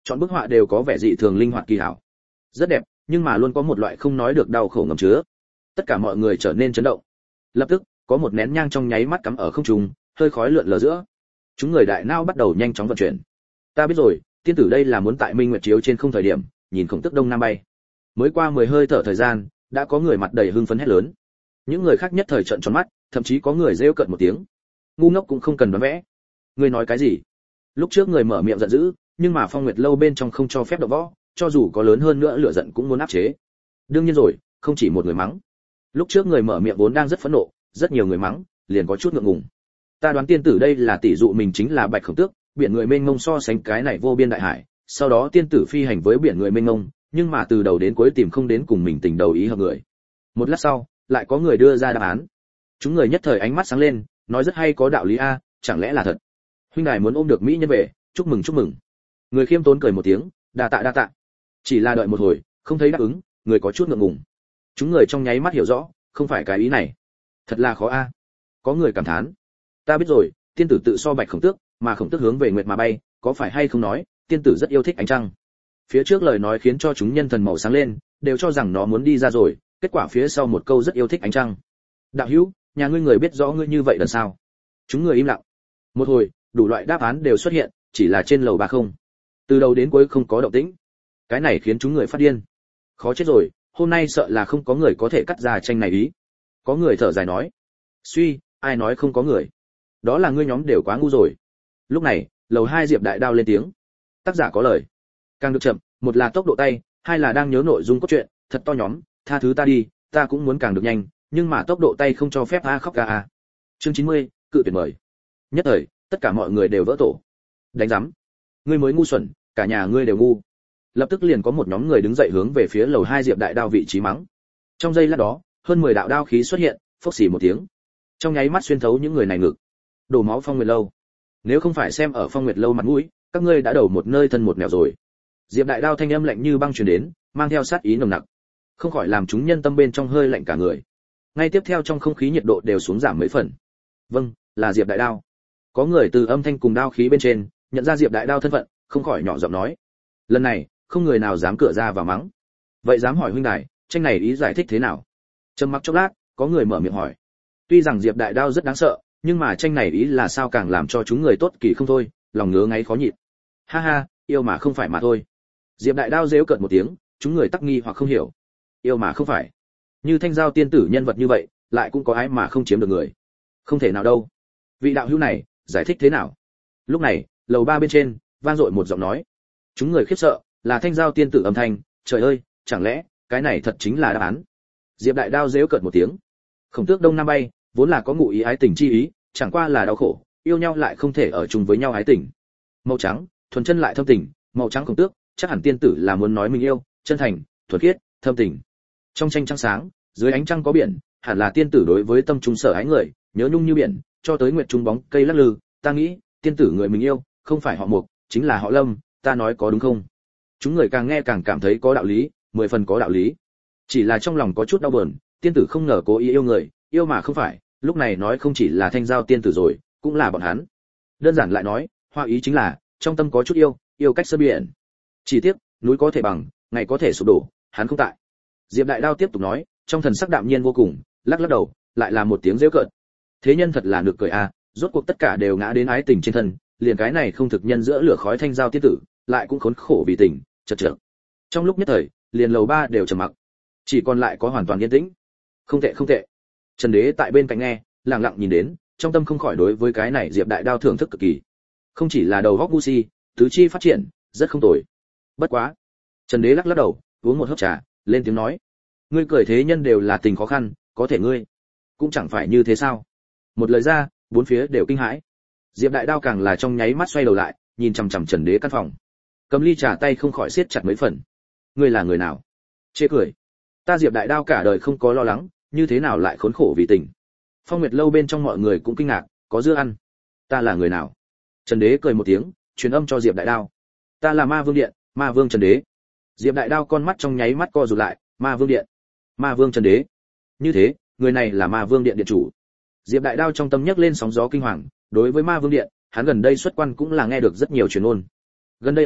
Chọn bức họa đều có vẻ dị thường linh hoạt kỳ hảo, rất đẹp, nhưng mà luôn có một loại không nói được đau khổ ngầm chứa. Tất cả mọi người trở nên chấn động. Lập tức, có một nén nhang trong nháy mắt cắm ở không trung, hơi khói lượn lờ giữa. Chúng người đại não bắt đầu nhanh chóng vận chuyển. Ta biết rồi, tiên tử đây là muốn tại Minh Nguyệt chiếu trên không thời điểm, nhìn Khổng Tước đông nam bay. Mới qua 10 hơi thở thời gian, đã có người mặt đầy hưng phấn hét lớn. Những người khác nhất thời trợn tròn mắt, thậm chí có người rêu cợt một tiếng. Ngu ngốc cũng không cần đoán vẽ. Ngươi nói cái gì? Lúc trước người mở miệng giận dữ, nhưng mà Phong Nguyệt lâu bên trong không cho phép động võ, cho dù có lớn hơn nữa lửa giận cũng muốn áp chế. Đương nhiên rồi, không chỉ một người mắng. Lúc trước người mở miệng vốn đang rất phẫn nộ, rất nhiều người mắng, liền có chút ngượng ngùng. Ta đoán tiên tử đây là tỷ dụ mình chính là Bạch Khổng Tước, biển người mênh mông so sánh cái này vô biên đại hải, sau đó tiên tử phi hành với biển người mênh mông, nhưng mà từ đầu đến cuối tìm không đến cùng mình tình đầu ý hợp người. Một lát sau, lại có người đưa ra đáp án. Chúng người nhất thời ánh mắt sáng lên, nói rất hay, có đạo lý a, chẳng lẽ là thật? Huynh đài muốn ôm được mỹ nhân về, chúc mừng chúc mừng. Người khiêm tốn cười một tiếng, đa tạ đa tạ. Chỉ là đợi một hồi, không thấy đáp ứng, người có chút ngượng ngùng. Chúng người trong nháy mắt hiểu rõ, không phải cái ý này. Thật là khó a. Có người cảm thán. Ta biết rồi, tiên tử tự so Bạch Khổng Tước, mà Khổng Tước hướng về nguyệt mà bay, có phải hay không nói, tiên tử rất yêu thích ánh trăng. Phía trước lời nói khiến cho chúng nhân thần màu sáng lên, đều cho rằng nó muốn đi ra rồi, kết quả phía sau một câu rất yêu thích ánh trăng. Đạo hữu, nhà ngươi người biết rõ ngươi như vậy là sao? Chúng người im lặng. Một hồi, đủ loại đáp án đều xuất hiện, chỉ là trên lầu ba không. Từ đầu đến cuối không có động tĩnh. Cái này khiến chúng người phát điên. Khó chết rồi, hôm nay sợ là không có người có thể cắt ra tranh này ý. Có người thở dài nói. Suy, ai nói không có người? Đó là ngươi nhóm đều quá ngu rồi. Lúc này, lầu 2 Diệp Đại Đao lên tiếng. Tác giả có lời. Càng được chậm, một là tốc độ tay, hai là đang nhớ nội dung cốt truyện, thật to nhóm, tha thứ ta đi, ta cũng muốn càng được nhanh, nhưng mà tốc độ tay không cho phép a khóc ca a. Chương 90, cự tuyệt mời. Nhất thời, tất cả mọi người đều vỡ tổ. Đánh rắm. Ngươi mới ngu xuẩn, cả nhà ngươi đều ngu. Lập tức liền có một nhóm người đứng dậy hướng về phía lầu 2 Diệp Đại Đao vị trí mắng. Trong giây lát đó, hơn 10 đạo đao khí xuất hiện, phốc xì một tiếng. Trong nháy mắt xuyên thấu những người này ngực. Đổ máu Phong Nguyệt lâu. Nếu không phải xem ở Phong Nguyệt lâu mặt mũi, các ngươi đã đầu một nơi thân một nẻo rồi. Diệp Đại Đao thanh âm lạnh như băng truyền đến, mang theo sát ý nồng nặc, không khỏi làm chúng nhân tâm bên trong hơi lạnh cả người. Ngay tiếp theo trong không khí nhiệt độ đều xuống giảm mấy phần. Vâng, là Diệp Đại Đao. Có người từ âm thanh cùng đao khí bên trên nhận ra Diệp Đại Đao thân phận, không khỏi nhỏ giọng nói. Lần này, không người nào dám cửa ra vào mắng. Vậy dám hỏi huynh đài, tranh này ý giải thích thế nào? Trầm mặc chốc lát, có người mở miệng hỏi. Tuy rằng Diệp Đại Đao rất đáng sợ, nhưng mà tranh này ý là sao càng làm cho chúng người tốt kỳ không thôi, lòng ngứa ngáy khó nhịn. Ha ha, yêu mà không phải mà thôi. Diệp Đại Đao giễu cợt một tiếng, chúng người tắc nghi hoặc không hiểu. Yêu mà không phải? Như Thanh Giao tiên tử nhân vật như vậy, lại cũng có ai mà không chiếm được người? Không thể nào đâu. Vị đạo hữu này, giải thích thế nào? Lúc này, lầu 3 bên trên, vang dội một giọng nói. Chúng người khiếp sợ, là Thanh Giao tiên tử âm thanh, trời ơi, chẳng lẽ, cái này thật chính là đáp án? Diệp Đại Đao giễu cợt một tiếng. Khổng Tước đông nam bay, vốn là có ngụ ý ái tình chi ý, chẳng qua là đau khổ, yêu nhau lại không thể ở chung với nhau ái tình. Màu trắng, thuần chân lại thâm tình, màu trắng Khổng Tước, chắc hẳn tiên tử là muốn nói mình yêu, chân thành, thuần khiết, thâm tình. Trong tranh trăng sáng, dưới ánh trăng có biển, hẳn là tiên tử đối với tâm trung sở ái người, nhớ nhung như biển, cho tới nguyệt trung bóng cây lắc lư, ta nghĩ, tiên tử người mình yêu, không phải họ Mục, chính là họ Lâm, ta nói có đúng không? Chúng người càng nghe càng cảm thấy có đạo lý, 10 phần có đạo lý. Chỉ là trong lòng có chút đau buồn, tiên tử không ngờ cố ý yêu người, yêu mà không phải, lúc này nói không chỉ là Thanh Giao tiên tử rồi, cũng là bọn hắn. Đơn giản lại nói, hoa ý chính là trong tâm có chút yêu, yêu cách sơn biển. Chỉ tiếc, núi có thể bằng, ngày có thể sụp đổ, hắn không tại. Diệp Đại Đao tiếp tục nói, trong thần sắc đạm nhiên vô cùng, lắc lắc đầu, lại là một tiếng giễu cợt. Thế nhân thật là nực cười a, rốt cuộc tất cả đều ngã đến ái tình trên thân, liền cái này không thực nhân giữa lửa khói Thanh Giao tiên tử, lại cũng khốn khổ vì tình, chật chật. Trong lúc nhất thời, liền lầu 3 đều trầm mặc, chỉ còn lại có hoàn toàn yên tĩnh. Không tệ không tệ. Trần Đế tại bên cạnh nghe, lặng lặng nhìn đến, trong tâm không khỏi đối với cái này Diệp Đại Đao thưởng thức cực kỳ. Không chỉ là đầu góc ngu si, tứ chi phát triển, rất không tồi. Bất quá. Trần Đế lắc lắc đầu, uống một hớp trà, lên tiếng nói: ngươi cười thế nhân đều là tình khó khăn, có thể ngươi cũng chẳng phải như thế sao? Một lời ra, bốn phía đều kinh hãi. Diệp Đại Đao càng là trong nháy mắt xoay đầu lại, nhìn chằm chằm Trần Đế căn phòng. Cầm ly trà tay không khỏi siết chặt mấy phần. Ngươi là người nào? Chê cười. Ta Diệp Đại Đao cả đời không có lo lắng, như thế nào lại khốn khổ vì tình? Phong Nguyệt lâu bên trong mọi người cũng kinh ngạc, có dưa ăn. Ta là người nào? Trần Đế cười một tiếng, truyền âm cho Diệp Đại Đao. Ta là Ma Vương Điện, Ma Vương Trần Đế. Diệp Đại Đao con mắt trong nháy mắt co rụt lại, Ma Vương Điện, Ma Vương Trần Đế. Như thế, người này là Ma Vương Điện điện chủ. Diệp Đại Đao trong tâm nhấc lên sóng gió kinh hoàng, đối với Ma Vương Điện, hắn gần đây xuất quan cũng là nghe được rất nhiều truyền ngôn. Gần đây ấy,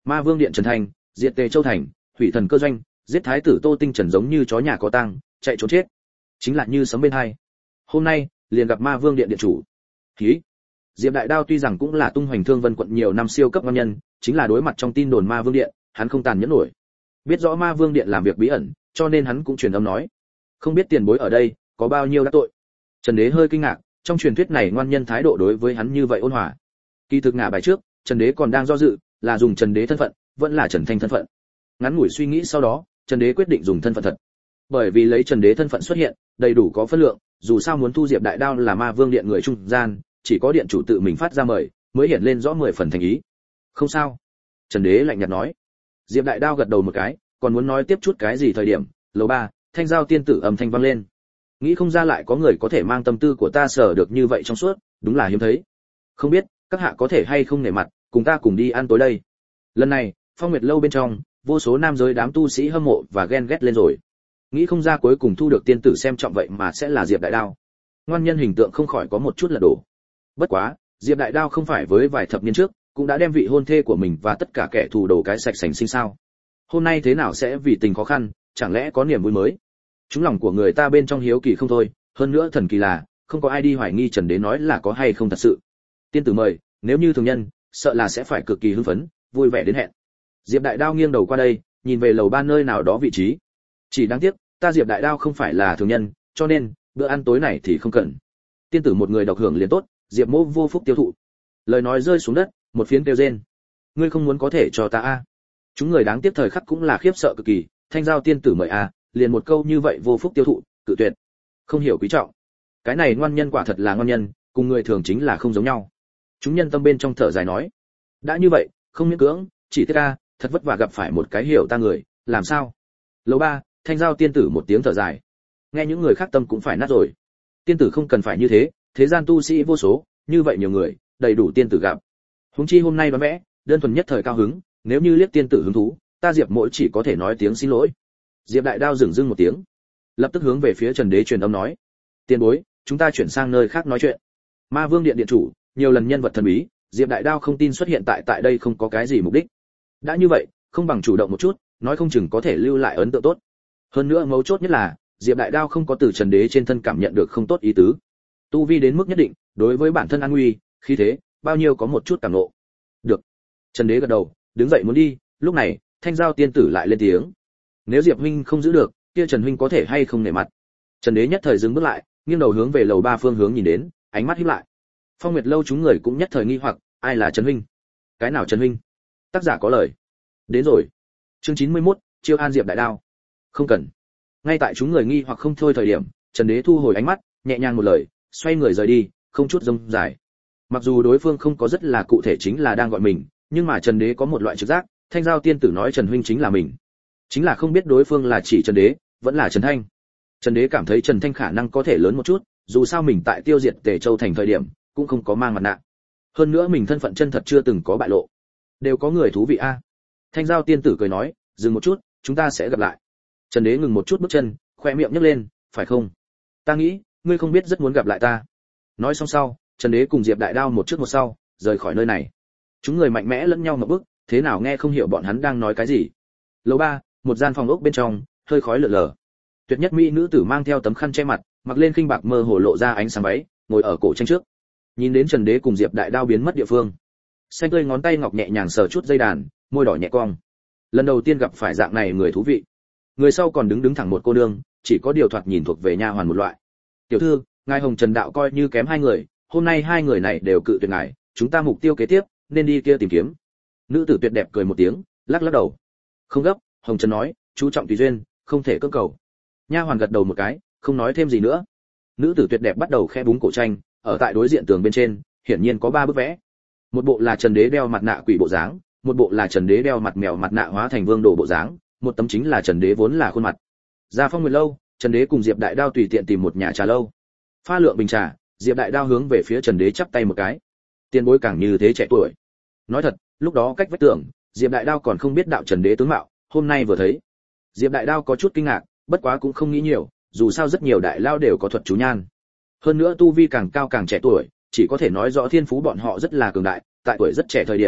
Ma Vương điện Trần Thanh, diệt Tề Châu thành, hủy thần cơ doanh, giết thái tử Tô Tinh Trần giống như chó nhà có tang, chạy trốn chết. Chính là như sấm bên hai. Hôm nay, liền gặp Ma Vương điện điện chủ. Hí. Diệp Đại Đao tuy rằng cũng là tung hoành Thương Vân quận nhiều năm siêu cấp ngon nhân, chính là đối mặt trong tin đồn Ma Vương điện, hắn không tàn nhẫn nổi. Biết rõ Ma Vương điện làm việc bí ẩn, cho nên hắn cũng truyền âm nói, không biết tiền bối ở đây có bao nhiêu đã tội. Trần Đế hơi kinh ngạc, trong truyền thuyết này ngoan nhân thái độ đối với hắn như vậy ôn hòa. Kỳ thực ngả bài trước, Trần Đế còn đang do dự, là dùng Trần Đế thân phận, vẫn là Trần Thanh thân phận. Ngắn ngủi suy nghĩ sau đó, Trần Đế quyết định dùng thân phận thật. Bởi vì lấy Trần Đế thân phận xuất hiện, đầy đủ có phân lượng, dù sao muốn thu Diệp Đại Đao là Ma Vương điện người trung gian, chỉ có điện chủ tự mình phát ra mời, mới hiện lên rõ 10 phần thành ý. Không sao. Trần Đế lạnh nhạt nói. Diệp Đại Đao gật đầu một cái, còn muốn nói tiếp chút cái gì thời điểm, lầu 3, thanh giao tiên tử âm thanh vang lên. Nghĩ không ra lại có người có thể mang tâm tư của ta sở được như vậy trong suốt, đúng là hiếm thấy. Không biết các hạ có thể hay không nể mặt, cùng ta cùng đi ăn tối đây. Lần này, Phong Nguyệt lâu bên trong, vô số nam giới đám tu sĩ hâm mộ và ghen ghét lên rồi. Nghĩ không ra cuối cùng thu được tiên tử xem trọng vậy mà sẽ là Diệp Đại Đao. Ngoan nhân hình tượng không khỏi có một chút lật đổ. Bất quá, Diệp Đại Đao không phải với vài thập niên trước, cũng đã đem vị hôn thê của mình và tất cả kẻ thù đổ cái sạch sành sinh sao? Hôm nay thế nào sẽ vì tình khó khăn, chẳng lẽ có niềm vui mới? Chúng lòng của người ta bên trong hiếu kỳ không thôi, hơn nữa thần kỳ là, không có ai đi hoài nghi Trần Đế nói là có hay không thật sự. Tiên tử mời, nếu như thường nhân, sợ là sẽ phải cực kỳ hưng phấn, vui vẻ đến hẹn. Diệp Đại Đao nghiêng đầu qua đây, nhìn về lầu 3 nơi nào đó vị trí. Chỉ đáng tiếc, ta Diệp Đại Đao không phải là thường nhân, cho nên bữa ăn tối này thì không cần. Tiên tử một người độc hưởng liền tốt, Diệp Mỗ vô phúc tiêu thụ. Lời nói rơi xuống đất, một phiến kêu rên. Ngươi không muốn có thể cho ta a? Chúng người đáng tiếc thời khắc cũng là khiếp sợ cực kỳ, thanh giao tiên tử mời a, liền một câu như vậy vô phúc tiêu thụ, cự tuyệt. Không hiểu quý trọng. Cái này ngoan nhân quả thật là ngoan nhân, cùng người thường chính là không giống nhau. Chúng nhân tâm bên trong thở dài nói, đã như vậy, không miễn cưỡng, chỉ tiếc a, thật vất vả gặp phải một cái hiểu ta người, làm sao? Lầu 3, thanh giao tiên tử một tiếng thở dài. Nghe những người khác tâm cũng phải nát rồi. Tiên tử không cần phải như thế, thế gian tu sĩ vô số, như vậy nhiều người, đầy đủ tiên tử gặp. Huống chi hôm nay bán vẽ, đơn thuần nhất thời cao hứng, nếu như liếc tiên tử hứng thú, ta Diệp Mỗi chỉ có thể nói tiếng xin lỗi. Diệp Đại Đao dửng dưng một tiếng, lập tức hướng về phía Trần Đế truyền âm nói, tiên bối, chúng ta chuyển sang nơi khác nói chuyện. Ma Vương điện điện chủ, nhiều lần nhân vật thần bí, Diệp Đại Đao không tin xuất hiện tại đây không có cái gì mục đích. Đã như vậy, không bằng chủ động một chút, nói không chừng có thể lưu lại ấn tượng tốt. Hơn nữa mấu chốt nhất là, Diệp Đại Đao không có từ Trần Đế trên thân cảm nhận được không tốt ý tứ. Tu vi đến mức nhất định, đối với bản thân an nguy, khí thế, bao nhiêu có một chút cảm ngộ. Được. Trần Đế gật đầu, đứng dậy muốn đi, lúc này, thanh giao tiên tử lại lên tiếng. Nếu Diệp huynh không giữ được, kia Trần huynh có thể hay không nể mặt. Trần Đế nhất thời dừng bước lại, nghiêng đầu hướng về lầu 3 phương hướng nhìn đến, ánh mắt híp lại. Phong Nguyệt lâu chúng người cũng nhất thời nghi hoặc, ai là Trần huynh? Cái nào Trần huynh? Tác giả có lời. Đến rồi. Chương 91, chiêu an Diệp Đại Đao. Không cần. Ngay tại chúng người nghi hoặc không thôi thời điểm, Trần Đế thu hồi ánh mắt, nhẹ nhàng một lời, xoay người rời đi, không chút rông dài. Mặc dù đối phương không có rất là cụ thể chính là đang gọi mình, nhưng mà Trần Đế có một loại trực giác, thanh giao tiên tử nói Trần huynh chính là mình. Chính là không biết đối phương là chỉ Trần Đế, vẫn là Trần Thanh. Trần Đế cảm thấy Trần Thanh khả năng có thể lớn một chút, dù sao mình tại tiêu diệt Tề Châu thành thời điểm, cũng không có mang mặt nạ. Hơn nữa mình thân phận chân thật chưa từng có bại lộ. Đều có người thú vị a. Thanh giao tiên tử cười nói, dừng một chút, chúng ta sẽ gặp lại. Trần Đế ngừng một chút bước chân, khoe miệng nhếch lên, phải không? Ta nghĩ, ngươi không biết rất muốn gặp lại ta. Nói xong sau, Trần Đế cùng Diệp Đại Đao một trước một sau, rời khỏi nơi này. Chúng người mạnh mẽ lẫn nhau ngập bức, thế nào nghe không hiểu bọn hắn đang nói cái gì. Lầu 3, một gian phòng ốc bên trong, hơi khói lượn lờ. Tuyệt nhất mỹ nữ tử mang theo tấm khăn che mặt, mặc lên khinh bạc mơ hồ lộ ra ánh sáng váy, ngồi ở cổ tranh trước. Nhìn đến Trần Đế cùng Diệp Đại Đao biến mất địa phương, xanh tươi ngón tay ngọc nhẹ nhàng sờ chút dây đàn, môi đỏ nhẹ cong. Lần đầu tiên gặp phải dạng này người thú vị. Người sau còn đứng thẳng một cô nương, chỉ có điều thoạt nhìn thuộc về nha hoàn một loại. Tiểu thư, ngài Hồng Trần đạo coi như kém hai người, hôm nay hai người này đều cự tuyệt ngài, chúng ta mục tiêu kế tiếp nên đi kia tìm kiếm. Nữ tử tuyệt đẹp cười một tiếng, lắc lắc đầu. Không gấp, Hồng Trần nói, chú trọng tùy duyên, không thể cưỡng cầu. Nha hoàn gật đầu một cái, không nói thêm gì nữa. Nữ tử tuyệt đẹp bắt đầu khẽ búng cổ tranh, ở tại đối diện tường bên trên, hiển nhiên có 3 bức vẽ. Một bộ là Trần Đế đeo mặt nạ quỷ bộ dáng, một bộ là Trần Đế đeo mặt mèo mặt nạ hóa thành vương đồ bộ dáng, một tấm chính là Trần Đế vốn là khuôn mặt. Ra Phong Nguyệt lâu, Trần Đế cùng Diệp Đại Đao tùy tiện tìm một nhà trà lâu. Pha lượng bình trà, Diệp Đại Đao hướng về phía Trần Đế chắp tay một cái. Tiền bối càng như thế trẻ tuổi. Nói thật, lúc đó cách vách tường, Diệp Đại Đao còn không biết đạo Trần Đế tướng mạo, hôm nay vừa thấy. Diệp Đại Đao có chút kinh ngạc, bất quá cũng không nghĩ nhiều, dù sao rất nhiều đại lao đều có thuật chú nhan. Hơn nữa tu vi càng cao càng trẻ tuổi, chỉ có thể nói rõ thiên phú bọn họ rất là cường đại, tại tuổi rất trẻ thời điểm,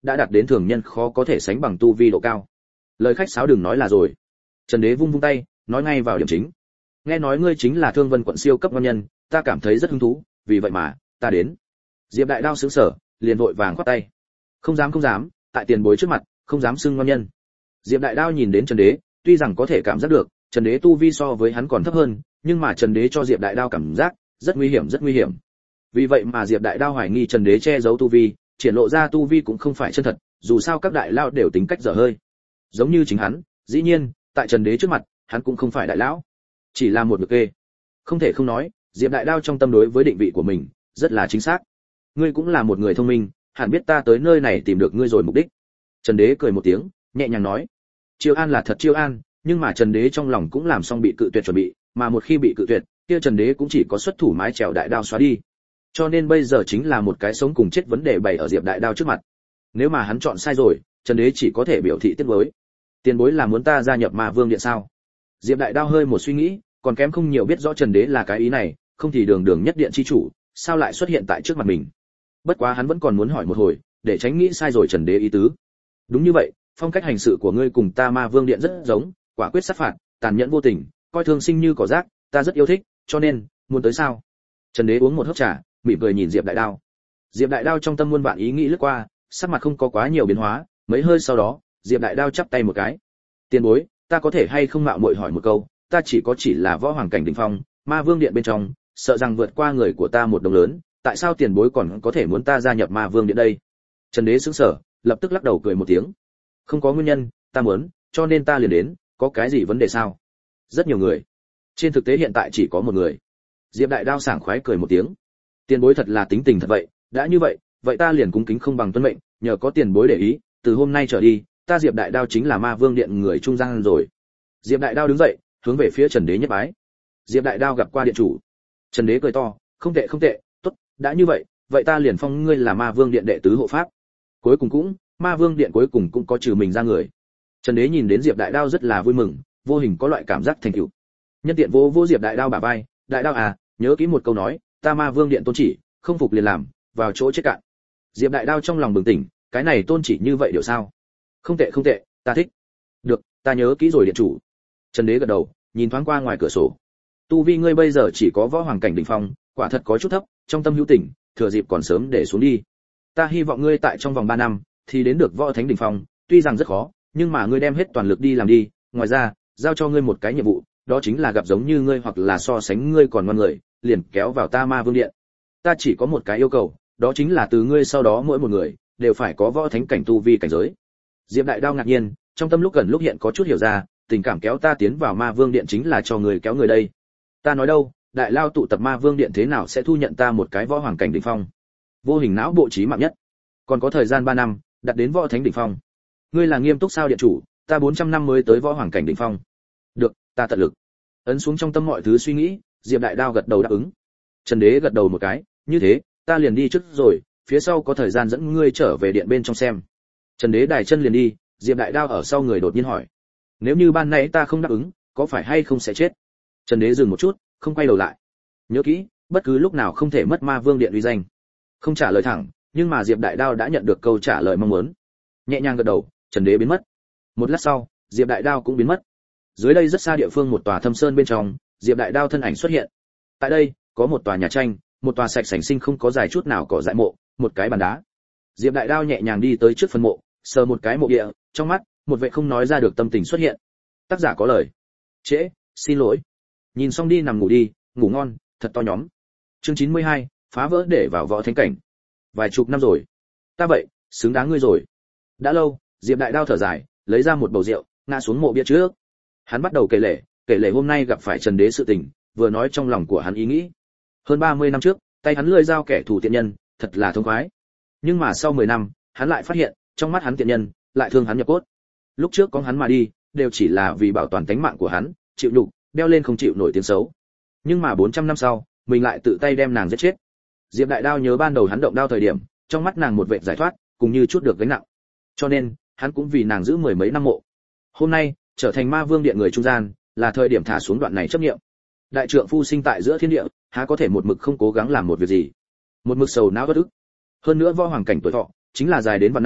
đã đạt đến thường nhân khó có thể sánh bằng tu vi độ cao. Lời khách sáo đừng nói là rồi. Trần Đế vung vung tay, nói ngay vào điểm chính. Nghe nói ngươi chính là Thương Vân quận siêu cấp ngon nhân, ta cảm thấy rất hứng thú, vì vậy mà ta đến. Diệp Đại Đao sững sờ, liền vội vàng khoát tay. Không dám, tại tiền bối trước mặt, không dám xưng ngon nhân. Diệp Đại Đao nhìn đến Trần Đế, tuy rằng có thể cảm giác được, Trần Đế tu vi so với hắn còn thấp hơn, nhưng mà Trần Đế cho Diệp Đại Đao cảm giác rất nguy hiểm. Vì vậy mà Diệp Đại Đao hoài nghi Trần Đế che giấu tu vi, triển lộ ra tu vi cũng không phải chân thật, dù sao các đại lão đều tính cách dở hơi. Giống như chính hắn, dĩ nhiên, tại Trần Đế trước mặt, hắn cũng không phải đại lão, chỉ là một ngực kê. Không thể không nói, Diệp Đại Đao trong tâm đối với định vị của mình rất là chính xác. Ngươi cũng là một người thông minh, hẳn biết ta tới nơi này tìm được ngươi rồi mục đích. Trần Đế cười một tiếng, nhẹ nhàng nói, chiêu an là thật chiêu an, nhưng mà Trần Đế trong lòng cũng làm xong bị cự tuyệt chuẩn bị, mà một khi bị cự tuyệt, kia Trần Đế cũng chỉ có xuất thủ mái chèo đại đao xóa đi. Cho nên bây giờ chính là một cái sống cùng chết vấn đề bày ở Diệp Đại Đao trước mặt. Nếu mà hắn chọn sai rồi, Trần Đế chỉ có thể biểu thị tiếc nuối. Tiền bối là muốn ta gia nhập Ma Vương điện sao? Diệp Đại Đao hơi một suy nghĩ, còn kém không nhiều biết rõ Trần Đế là cái ý này, không thì đường nhất điện chi chủ, sao lại xuất hiện tại trước mặt mình. Bất quá hắn vẫn còn muốn hỏi một hồi, để tránh nghĩ sai rồi Trần Đế ý tứ. Đúng như vậy, phong cách hành sự của ngươi cùng ta Ma Vương điện rất giống, quả quyết sát phạt, tàn nhẫn vô tình, coi thường sinh như cỏ rác, ta rất yêu thích, cho nên, muốn tới sao? Trần Đế uống một hớp trà, mỉm cười nhìn Diệp Đại Đao. Diệp Đại Đao trong tâm muôn vạn ý nghĩ lướt qua, sắc mặt không có quá nhiều biến hóa, mấy hơi sau đó, Diệp Đại Đao chắp tay một cái. Tiền bối, ta có thể hay không mạo muội hỏi một câu, ta chỉ là võ hoàng cảnh đỉnh phong, Ma Vương điện bên trong, sợ rằng vượt qua người của ta một đồng lớn, tại sao tiền bối còn có thể muốn ta gia nhập Ma Vương điện đây? Trần Đế sững sờ, lập tức lắc đầu cười một tiếng. Không có nguyên nhân, ta muốn, cho nên ta liền đến, có cái gì vấn đề sao? Rất nhiều người. Trên thực tế hiện tại chỉ có một người. Diệp Đại Đao sảng khoái cười một tiếng. Tiền bối thật là tính tình thật vậy, đã như vậy, vậy ta liền cung kính không bằng tuân mệnh, nhờ có tiền bối để ý, từ hôm nay trở đi, ta Diệp Đại Đao chính là Ma Vương điện người trung gian rồi. Diệp Đại Đao đứng dậy, hướng về phía Trần Đế nhất bái. Diệp Đại Đao gặp qua điện chủ. Trần Đế cười to, không tệ, tốt, đã như vậy, vậy ta liền phong ngươi là Ma Vương điện đệ tứ hộ pháp. Cuối cùng cũng, Ma Vương điện cuối cùng cũng có trừ mình ra người. Trần Đế nhìn đến Diệp Đại Đao rất là vui mừng, vô hình có loại cảm giác thành tựu. Nhân tiện vô Diệp Đại Đao bả vai, Đại Đao à, nhớ kỹ một câu nói, ta Ma Vương điện tôn chỉ, không phục liền làm, vào chỗ chết cạn. Diệp Đại Đao trong lòng bừng tỉnh, cái này tôn chỉ như vậy điều sao? Không tệ, ta thích. Được, ta nhớ kỹ rồi điện chủ. Trần Đế gật đầu, nhìn thoáng qua ngoài cửa sổ. Tu vi ngươi bây giờ chỉ có võ hoàng cảnh đỉnh phong, quả thật có chút thấp, trong tâm hữu tình, thừa dịp còn sớm để xuống đi. Ta hy vọng ngươi tại trong vòng 3 năm thì đến được võ thánh đỉnh phong, tuy rằng rất khó, nhưng mà ngươi đem hết toàn lực đi làm đi, ngoài ra, giao cho ngươi một cái nhiệm vụ, đó chính là gặp giống như ngươi hoặc là so sánh ngươi còn ngoan người, liền kéo vào ta Ma Vương điện. Ta chỉ có một cái yêu cầu, đó chính là từ ngươi sau đó mỗi một người đều phải có võ thánh cảnh tu vi cảnh giới. Diệp Đại Đao ngạc nhiên, trong tâm lúc gần lúc hiện có chút hiểu ra, tình cảm kéo ta tiến vào Ma Vương điện chính là cho người kéo người đây. Ta nói đâu, đại lao tụ tập Ma Vương điện thế nào sẽ thu nhận ta một cái võ hoàng cảnh đỉnh phong? Vô hình não bộ trí mạng nhất. Còn có thời gian 3 năm, đạt đến võ thánh đỉnh phong. Ngươi là nghiêm túc sao điện chủ, ta 400 năm mới tới võ hoàng cảnh đỉnh phong. Được, ta tận lực. Ấn xuống trong tâm mọi thứ suy nghĩ, Diệp Đại Đao gật đầu đáp ứng. Trần Đế gật đầu một cái, như thế, ta liền đi trước rồi, phía sau có thời gian dẫn ngươi trở về điện bên trong xem. Trần Đế đài chân liền đi, Diệp Đại Đao ở sau người đột nhiên hỏi, nếu như ban nãy ta không đáp ứng, có phải hay không sẽ chết? Trần Đế dừng một chút, không quay đầu lại. Nhớ kỹ, bất cứ lúc nào không thể mất Ma Vương điện uy danh. Không trả lời thẳng, nhưng mà Diệp Đại Đao đã nhận được câu trả lời mong muốn. Nhẹ nhàng gật đầu, Trần Đế biến mất. Một lát sau, Diệp Đại Đao cũng biến mất. Dưới đây rất xa địa phương một tòa thâm sơn bên trong, Diệp Đại Đao thân ảnh xuất hiện. Tại đây, có một tòa nhà tranh, một tòa sạch sành xinh không có dài chút nào cỏ dại mộ, một cái bàn đá. Diệp Đại Đao nhẹ nhàng đi tới trước phần mộ, sờ một cái mộ địa, trong mắt, một vẻ không nói ra được tâm tình xuất hiện. Tác giả có lời. Trễ, xin lỗi. Nhìn xong đi nằm ngủ đi, ngủ ngon, thật to nhóm. Chương 92, phá vỡ để vào võ thánh cảnh. Vài chục năm rồi. Ta vậy, xứng đáng ngươi rồi. Đã lâu, Diệp Đại Đao thở dài, lấy ra một bầu rượu, ngã xuống mộ bia trước. Hắn bắt đầu kể lể hôm nay gặp phải Trần Đế sự tình, vừa nói trong lòng của hắn ý nghĩ. Hơn 30 năm trước, tay hắn lưỡi dao kẻ thù tiện nhân, thật là thông khoái. Nhưng mà sau 10 năm, hắn lại phát hiện, trong mắt hắn tiện nhân, lại thương hắn nhập cốt. Lúc trước có hắn mà đi, đều chỉ là vì bảo toàn tính mạng của hắn, chịu nhục, đeo lên không chịu nổi tiếng xấu. Nhưng mà 400 năm sau, mình lại tự tay đem nàng giết chết. Diệp Đại Đao nhớ ban đầu hắn động đao thời điểm, trong mắt nàng một vệt giải thoát, cùng như chút được gánh nặng. Cho nên, hắn cũng vì nàng giữ 10 mấy năm mộ. Hôm nay, trở thành Ma Vương điện người trung gian, là thời điểm thả xuống đoạn này chấp niệm. Đại trượng phu sinh tại giữa thiên địa, há có thể một mực không cố gắng làm một việc gì? Một mực sầu não bất ức. Hơn nữa võ hoàng cảnh tuổi thọ, chính là dài đến vạn năm,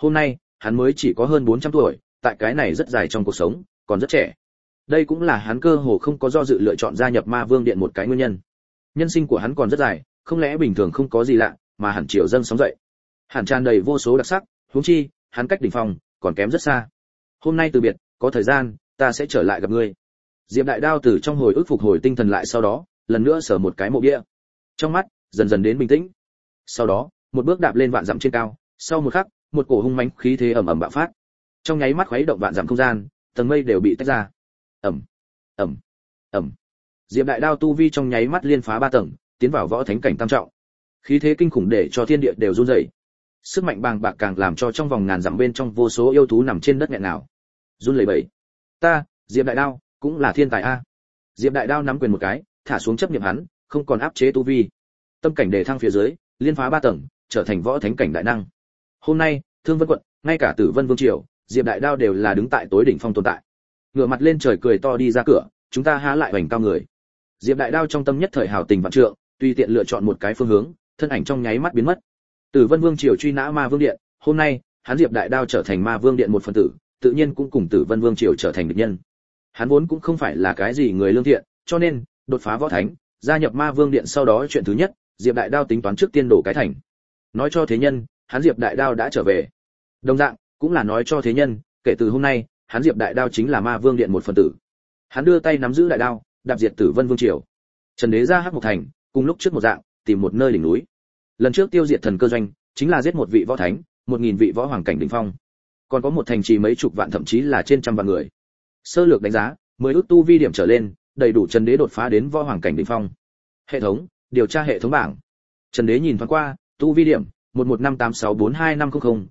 Hôm nay, hắn mới chỉ có hơn 400 tuổi, tại cái này rất dài trong cuộc sống, còn rất trẻ. Đây cũng là hắn cơ hồ không có do dự lựa chọn gia nhập Ma Vương Điện một cái nguyên nhân. Nhân sinh của hắn còn rất dài, không lẽ bình thường không có gì lạ, mà hẳn chiều dâng sóng dậy. Hẳn tràn đầy vô số đặc sắc, huống chi, hắn cách đỉnh phong còn kém rất xa. Hôm nay từ biệt, có thời gian, ta sẽ trở lại gặp ngươi. Diệp Đại Đao từ trong hồi ức phục hồi tinh thần lại, sau đó, lần nữa sờ một cái mộ bia. Trong mắt dần dần đến bình tĩnh. Sau đó, một bước đạp lên vạn dặm trên cao, sau một khắc, một cổ hung mãnh khí thế ầm ầm bạo phát. Trong nháy mắt khuấy động vạn dặm không gian, tầng mây đều bị tách ra. Ầm, ầm, ầm. Diệp Đại Đao tu vi trong nháy mắt liên phá 3 tầng, tiến vào võ thánh cảnh tam trọng. Khí thế kinh khủng để cho thiên địa đều run rẩy. Sức mạnh bàng bạc càng làm cho trong vòng ngàn dặm bên trong vô số yêu thú nằm trên đất nghẹn nào. Run lẩy bẩy. Ta, Diệp Đại Đao, cũng là thiên tài a. Diệp Đại Đao nắm quyền một cái, thả xuống chấp niệm hắn, không còn áp chế tu vi. Tâm cảnh đề thăng phía dưới, liên phá 3 tầng, trở thành võ thánh cảnh đại năng. Hôm nay, Thương Vân quận, ngay cả Tử Vân Vương triều, Diệp Đại Đao đều là đứng tại tối đỉnh phong tồn tại. Ngửa mặt lên trời cười to đi ra cửa, chúng ta há lại hoành cao người. Diệp Đại Đao trong tâm nhất thời hào tình vạn trượng, tùy tiện lựa chọn một cái phương hướng, thân ảnh trong nháy mắt biến mất. Tử Vân Vương triều truy nã Ma Vương Điện, hôm nay, hắn Diệp Đại Đao trở thành Ma Vương Điện một phần tử, tự nhiên cũng cùng Tử Vân Vương triều trở thành địch nhân. Hắn vốn cũng không phải là cái gì người lương thiện, cho nên, đột phá võ thánh, gia nhập Ma Vương Điện sau đó chuyện thứ nhất, Diệp Đại Đao tính toán trước tiên đổ cái thành. Nói cho thế nhân, hắn Diệp Đại Đao đã trở về. Đồng dạng, cũng là nói cho thế nhân, kể từ hôm nay, hắn Diệp Đại Đao chính là Ma Vương Điện một phần tử. Hắn đưa tay nắm giữ đại đao, đạp diệt Tử Vân Vương triều. Trần Đế ra Hắc Mộc Thành, cùng lúc trước một dạng, tìm một nơi đỉnh núi. Lần trước tiêu diệt thần cơ doanh, chính là giết một vị võ thánh, 1000 vị võ hoàng cảnh đỉnh phong. Còn có một thành trì mấy chục vạn thậm chí là trên trăm vạn người. Sơ lược đánh giá, 10 ước tu vi điểm trở lên, đầy đủ Trần Đế đột phá đến võ hoàng cảnh đỉnh phong. Hệ thống, điều tra hệ thống bảng. Trần Đế nhìn thoáng qua, tu vi điểm 1158642500,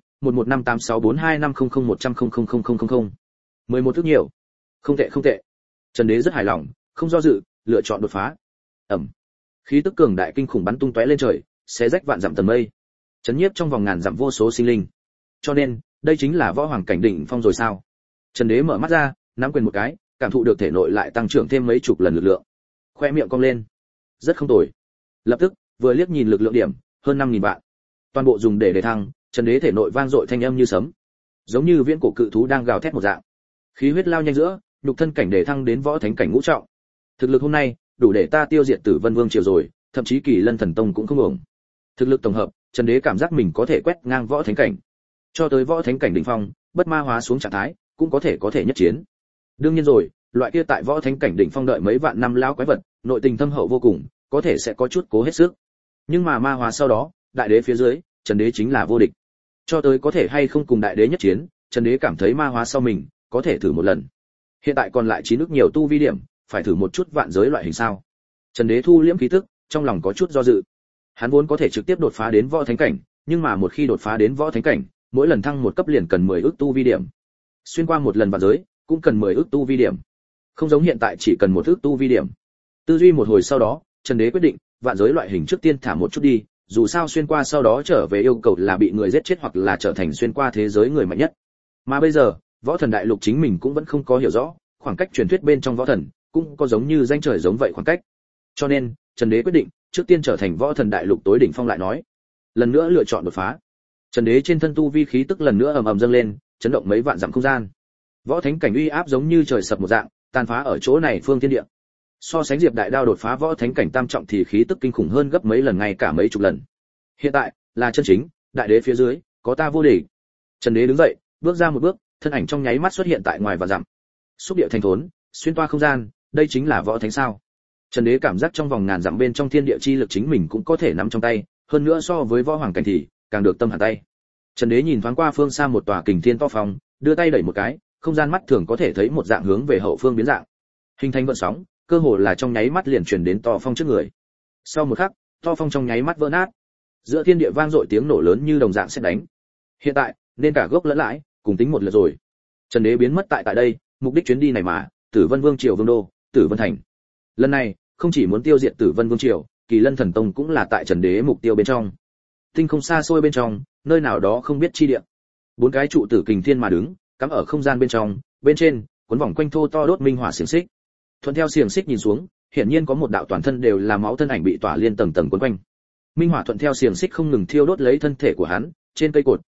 115864250010000000. 11 ước nhiều. Không tệ không tệ. Trần Đế rất hài lòng, không do dự, lựa chọn đột phá. Ầm. Khí tức cường đại kinh khủng bắn tung tóe lên trời, xé rách vạn dặm tầng mây, chấn nhiếp trong vòng ngàn dặm vô số sinh linh. Cho nên, đây chính là võ hoàng cảnh đỉnh phong rồi sao? Trần Đế mở mắt ra, nắm quyền một cái, cảm thụ được thể nội lại tăng trưởng thêm mấy chục lần lực lượng. Khoe miệng cong lên. Rất không tồi. Lập tức, vừa liếc nhìn lực lượng điểm, hơn 5000 vạn. Toàn bộ dùng để đề thăng, Trần Đế thể nội vang dội thanh âm như sấm, giống như viễn cổ cự thú đang gào thét một dạng. Khí huyết lao nhanh giữa, nhục thân cảnh đề thăng đến võ thánh cảnh ngũ trọng. Thực lực hôm nay, đủ để ta tiêu diệt Tử Vân Vương triều rồi, thậm chí Kỳ Lân Thần Tông cũng không ổng. Thực lực tổng hợp, Trần Đế cảm giác mình có thể quét ngang võ thánh cảnh. Cho tới võ thánh cảnh đỉnh phong, bất ma hóa xuống trạng thái, cũng có thể nhất chiến. Đương nhiên rồi, loại kia tại võ thánh cảnh đỉnh phong đợi mấy vạn năm lao quái vật, nội tình thâm hậu vô cùng, có thể sẽ có chút cố hết sức. Nhưng mà ma hóa sau đó, đại đế phía dưới, Trần Đế chính là vô địch. Cho tới có thể hay không cùng đại đế nhất chiến, Trần Đế cảm thấy ma hóa sau mình, có thể thử một lần. Hiện tại còn lại 9 nước nhiều tu vi điểm, phải thử một chút vạn giới loại hình sao? Trần Đế thu liễm khí tức, trong lòng có chút do dự. Hắn vốn có thể trực tiếp đột phá đến võ thánh cảnh, nhưng mà một khi đột phá đến võ thánh cảnh, mỗi lần thăng một cấp liền cần 10 ức tu vi điểm. Xuyên qua một lần vạn giới, cũng cần 10 ức tu vi điểm. Không giống hiện tại chỉ cần 1 ức tu vi điểm. Tư duy một hồi sau đó, Trần Đế quyết định, vạn giới loại hình trước tiên thả một chút đi, dù sao xuyên qua sau đó trở về yêu cầu là bị người giết chết hoặc là trở thành xuyên qua thế giới người mạnh nhất. Mà bây giờ, võ thần đại lục chính mình cũng vẫn không có hiểu rõ, khoảng cách truyền thuyết bên trong võ thần cũng có giống như danh trời giống vậy khoảng cách. Cho nên, Trần Đế quyết định, trước tiên trở thành võ thần đại lục tối đỉnh phong lại nói. Lần nữa lựa chọn đột phá. Trần Đế trên thân tu vi khí tức lần nữa ầm ầm dâng lên, chấn động mấy vạn dặm không gian. Võ thánh cảnh uy áp giống như trời sập một dạng, tàn phá ở chỗ này phương thiên địa. So sánh Diệp Đại Đao đột phá võ thánh cảnh tam trọng thì khí tức kinh khủng hơn gấp mấy lần, ngay cả mấy chục lần. Hiện tại, là chân chính, đại đế phía dưới, có ta vô địch. Trần Đế đứng dậy, bước ra một bước, thân ảnh trong nháy mắt xuất hiện tại ngoài vạn dặm. Xúc địa thành thốn, xuyên toa không gian, đây chính là võ thánh sao? Trần Đế cảm giác trong vòng ngàn dặm bên trong thiên địa chi lực chính mình cũng có thể nắm trong tay, hơn nữa so với võ hoàng cảnh thì càng được tâm hẳn tay. Trần Đế nhìn thoáng qua phương xa một tòa kình thiên to phòng, đưa tay đẩy một cái, không gian mắt thường có thể thấy một dạng hướng về hậu phương biến dạng. Hình thành gợn sóng, cơ hồ là trong nháy mắt liền truyền đến to phong trước người. Sau một khắc, to phong trong nháy mắt vỡ nát. Giữa thiên địa vang dội tiếng nổ lớn như đồng dạng sét đánh. Hiện tại, nên cả gốc lẫn lãi, cùng tính một lượt rồi. Trần Đế biến mất tại đây, mục đích chuyến đi này mà, Tử Vân Vương triều vương đô, Tử Vân thành. Lần này, không chỉ muốn tiêu diệt Tử Vân Vương triều, Kỳ Lân Thần Tông cũng là tại Trần Đế mục tiêu bên trong. Tinh không xa xôi bên trong, nơi nào đó không biết chi địa. 4 cái trụ tử kình thiên mà đứng, cắm ở không gian bên trong, bên trên, cuốn vòng quanh thô to đốt minh hỏa xiềng xích. Thuận theo xiềng xích nhìn xuống, hiển nhiên có một đạo toàn thân đều là máu thân ảnh bị tỏa liên tầng tầng cuốn quanh. Minh hỏa thuận theo xiềng xích không ngừng thiêu đốt lấy thân thể của hắn, trên cây cột,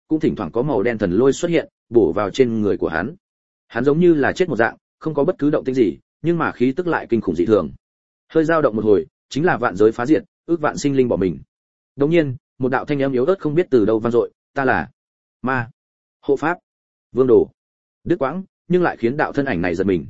cũng thỉnh thoảng có màu đen thần lôi xuất hiện, bổ vào trên người của hắn. Hắn giống như là chết một dạng, không có bất cứ động tĩnh gì, nhưng mà khí tức lại kinh khủng dị thường. Hơi dao động một hồi, chính là vạn giới phá diệt, ước vạn sinh linh bỏ mình. Đột nhiên, một đạo thanh âm yếu ớt không biết từ đâu vang dội, "Ta là Ma, hộ pháp, Vương Đồ." Đứt quãng, nhưng lại khiến đạo thân ảnh này giật mình.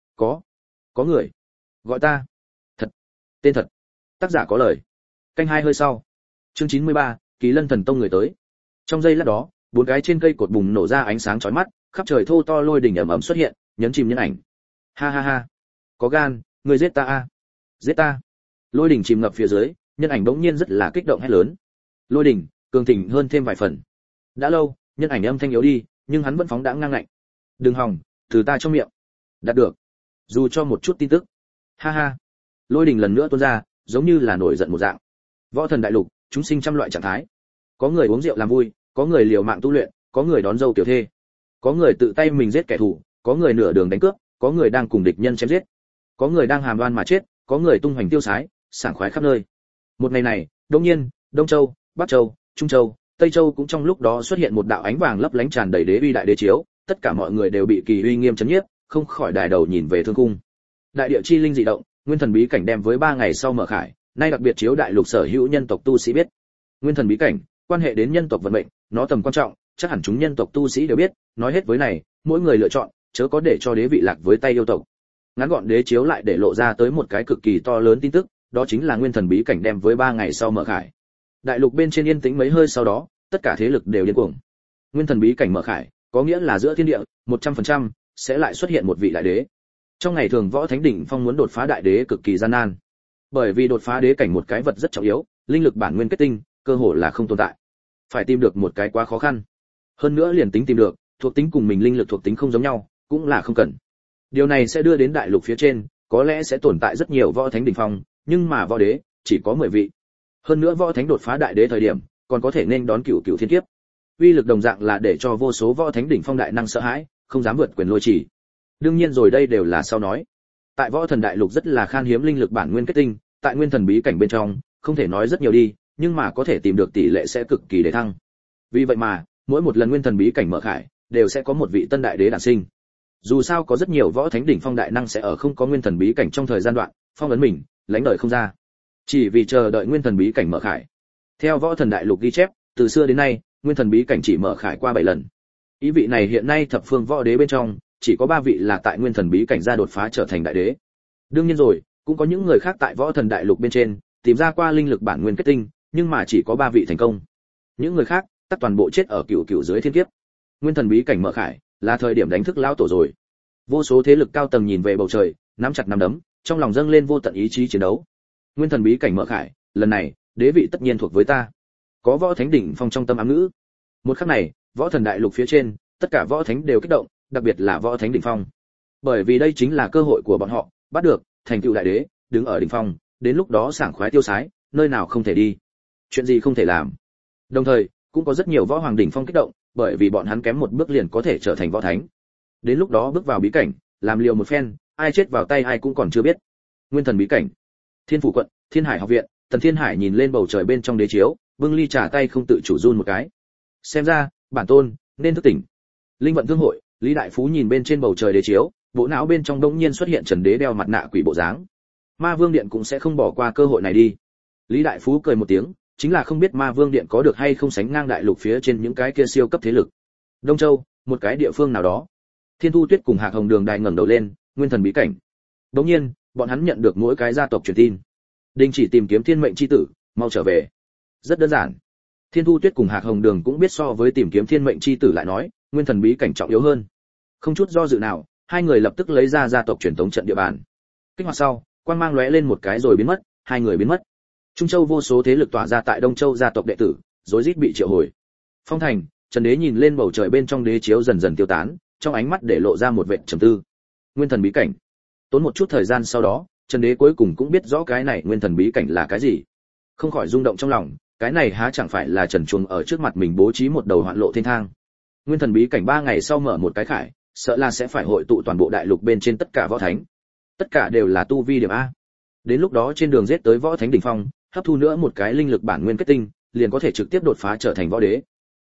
Có người gọi ta. Thật, tên thật. Tác giả có lời. Canh hai hơi sau. Chương 93, Kỳ Lân Thần Tông người tới. Trong giây lát đó, bốn cái trên cây cột bùng nổ ra ánh sáng chói mắt, khắp trời thô to lôi đỉnh ầm ầm xuất hiện, nhấn chìm nhân ảnh. Ha ha ha, có gan, người giết ta a. Giết ta. Lôi đỉnh chìm ngập phía dưới, nhân ảnh bỗng nhiên rất là kích động hét lớn. Lôi đỉnh cường thịnh hơn thêm vài phần. Đã lâu, nhân ảnh âm thanh yếu đi, nhưng hắn vẫn phóng đãng ngang ngạnh. Đừng hòng, từ ta trong miệng. Đạt được. Dù cho một chút tin tức. Ha ha. Lôi đỉnh lần nữa tuôn ra, giống như là nổi giận một dạng. Võ thần đại lục, chúng sinh trăm loại trạng thái. Có người uống rượu làm vui, có người liều mạng tu luyện, có người đón dâu tiểu thê, có người tự tay mình giết kẻ thù, có người nửa đường đánh cướp, có người đang cùng địch nhân chém giết, có người đang hàm đoan mà chết, có người tung hoành tiêu sái, sảng khoái khắp nơi. Một ngày này, đương nhiên, Đông Châu, Bắc Châu, Trung Châu, Tây Châu cũng trong lúc đó xuất hiện một đạo ánh vàng lấp lánh tràn đầy đế uy đại đế chiếu, tất cả mọi người đều bị kỳ uy nghiêm chấn nhiếp, không khỏi đài đầu nhìn về thương cung. Đại địa chi linh dị động, nguyên thần bí cảnh đem với 3 ngày sau mở khải, nay đặc biệt chiếu đại lục sở hữu nhân tộc tu sĩ biết. Nguyên thần bí cảnh, quan hệ đến nhân tộc vận mệnh, nó tầm quan trọng, chắc hẳn chúng nhân tộc tu sĩ đều biết, nói hết với này, mỗi người lựa chọn, chớ có để cho đế vị lạc với tay yêu tộc. Ngắn gọn đế chiếu lại để lộ ra tới một cái cực kỳ to lớn tin tức, đó chính là nguyên thần bí cảnh đem với 3 ngày sau mở khải. Đại lục bên trên yên tĩnh mấy hơi sau đó, tất cả thế lực đều điên cuồng. Nguyên thần bí cảnh mở khải, có nghĩa là giữa thiên địa, 100% sẽ lại xuất hiện một vị đại đế. Trong ngày thường võ thánh đỉnh phong muốn đột phá đại đế cực kỳ gian nan. Bởi vì đột phá đế cảnh một cái vật rất trọng yếu, linh lực bản nguyên kết tinh, cơ hội là không tồn tại. Phải tìm được một cái quá khó khăn. Hơn nữa liền tính tìm được, thuộc tính cùng mình linh lực thuộc tính không giống nhau, cũng là không cần. Điều này sẽ đưa đến đại lục phía trên, có lẽ sẽ tồn tại rất nhiều võ thánh đỉnh phong, nhưng mà võ đế chỉ có 10 vị. Hơn nữa võ thánh đột phá đại đế thời điểm, còn có thể nên đón cửu thiên kiếp. Uy lực đồng dạng là để cho vô số võ thánh đỉnh phong đại năng sợ hãi, không dám vượt quyền lôi chỉ. Đương nhiên rồi đây đều là sau nói. Tại võ thần đại lục rất là khan hiếm linh lực bản nguyên kết tinh, tại nguyên thần bí cảnh bên trong, không thể nói rất nhiều đi, nhưng mà có thể tìm được tỷ lệ sẽ cực kỳ để thăng. Vì vậy mà, mỗi một lần nguyên thần bí cảnh mở khải, đều sẽ có một vị tân đại đế đản sinh. Dù sao có rất nhiều võ thánh đỉnh phong đại năng sẽ ở không có nguyên thần bí cảnh trong thời gian đoạn, phong ấn mình, lãnh đời không ra. Chỉ vì chờ đợi nguyên thần bí cảnh mở khải. Theo võ thần đại lục ghi chép, từ xưa đến nay, nguyên thần bí cảnh chỉ mở khải qua 7 lần. Ý vị này hiện nay thập phương võ đế bên trong, chỉ có 3 vị là tại nguyên thần bí cảnh ra đột phá trở thành đại đế. Đương nhiên rồi, cũng có những người khác tại võ thần đại lục bên trên, tìm ra qua linh lực bản nguyên kết tinh, nhưng mà chỉ có 3 vị thành công. Những người khác, tất toàn bộ chết ở cửu dưới thiên kiếp. Nguyên thần bí cảnh mở khải, là thời điểm đánh thức lão tổ rồi. Vô số thế lực cao tầng nhìn về bầu trời, nắm chặt nắm đấm, trong lòng dâng lên vô tận ý chí chiến đấu. Nguyên thần bí cảnh mở khải, lần này, đế vị tất nhiên thuộc với ta. Có võ thánh đỉnh phong trong tâm ám ngữ. Một khắc này, võ thần đại lục phía trên, tất cả võ thánh đều kích động, đặc biệt là võ thánh đỉnh phong. Bởi vì đây chính là cơ hội của bọn họ, bắt được thành tựu đại đế, đứng ở đỉnh phong, đến lúc đó sảng khoái tiêu sái, nơi nào không thể đi, chuyện gì không thể làm. Đồng thời, cũng có rất nhiều võ hoàng đỉnh phong kích động, bởi vì bọn hắn kém một bước liền có thể trở thành võ thánh. Đến lúc đó bước vào bí cảnh, làm liều một phen, ai chết vào tay ai cũng còn chưa biết. Nguyên thần bí cảnh. Thiên phủ quận, Thiên Hải học viện, Tần Thiên Hải nhìn lên bầu trời bên trong đế chiếu, bưng ly trà tay không tự chủ run một cái. Xem ra, bản tôn nên thức tỉnh. Linh vận thương hội, Lý Đại Phú nhìn bên trên bầu trời đế chiếu, bộ não bên trong đống nhiên xuất hiện Trần Đế đeo mặt nạ quỷ bộ dáng. Ma Vương Điện cũng sẽ không bỏ qua cơ hội này đi. Lý Đại Phú cười một tiếng, chính là không biết Ma Vương Điện có được hay không sánh ngang đại lục phía trên những cái kia siêu cấp thế lực. Đông Châu, một cái địa phương nào đó. Thiên Thu Tuyết cùng Hạc Hồng Đường Đài ngẩng đầu lên, nguyên thần bí cảnh. Đống nhiên, bọn hắn nhận được mỗi cái gia tộc truyền tin. Đình chỉ tìm kiếm thiên mệnh chi tử, mau trở về. Rất đơn giản. Thiên Thu Tuyết cùng Hạc Hồng Đường cũng biết so với tìm kiếm thiên mệnh chi tử lại nói, nguyên thần bí cảnh trọng yếu hơn. Không chút do dự nào, hai người lập tức lấy ra gia tộc truyền thống trận địa bàn. Kích hoạt sau, quang mang lóe lên một cái rồi biến mất, hai người biến mất. Trung Châu vô số thế lực tỏa ra tại Đông Châu gia tộc đệ tử, rối rít bị triệu hồi. Phong thành, Trần Đế nhìn lên bầu trời bên trong đế chiếu dần dần tiêu tán, trong ánh mắt để lộ ra một vệt trầm tư. Nguyên thần bí cảnh. Tốn một chút thời gian sau đó, Trần Đế cuối cùng cũng biết rõ cái này nguyên thần bí cảnh là cái gì. Không khỏi rung động trong lòng, cái này há chẳng phải là Trần Chuồng ở trước mặt mình bố trí một đầu hoạn lộ thiên thang. Nguyên thần bí cảnh 3 ngày sau mở một cái khải, sợ là sẽ phải hội tụ toàn bộ đại lục bên trên tất cả võ thánh. Tất cả đều là tu vi điểm A. Đến lúc đó trên đường giết tới võ thánh đỉnh phong, hấp thu nữa một cái linh lực bản nguyên kết tinh, liền có thể trực tiếp đột phá trở thành võ đế.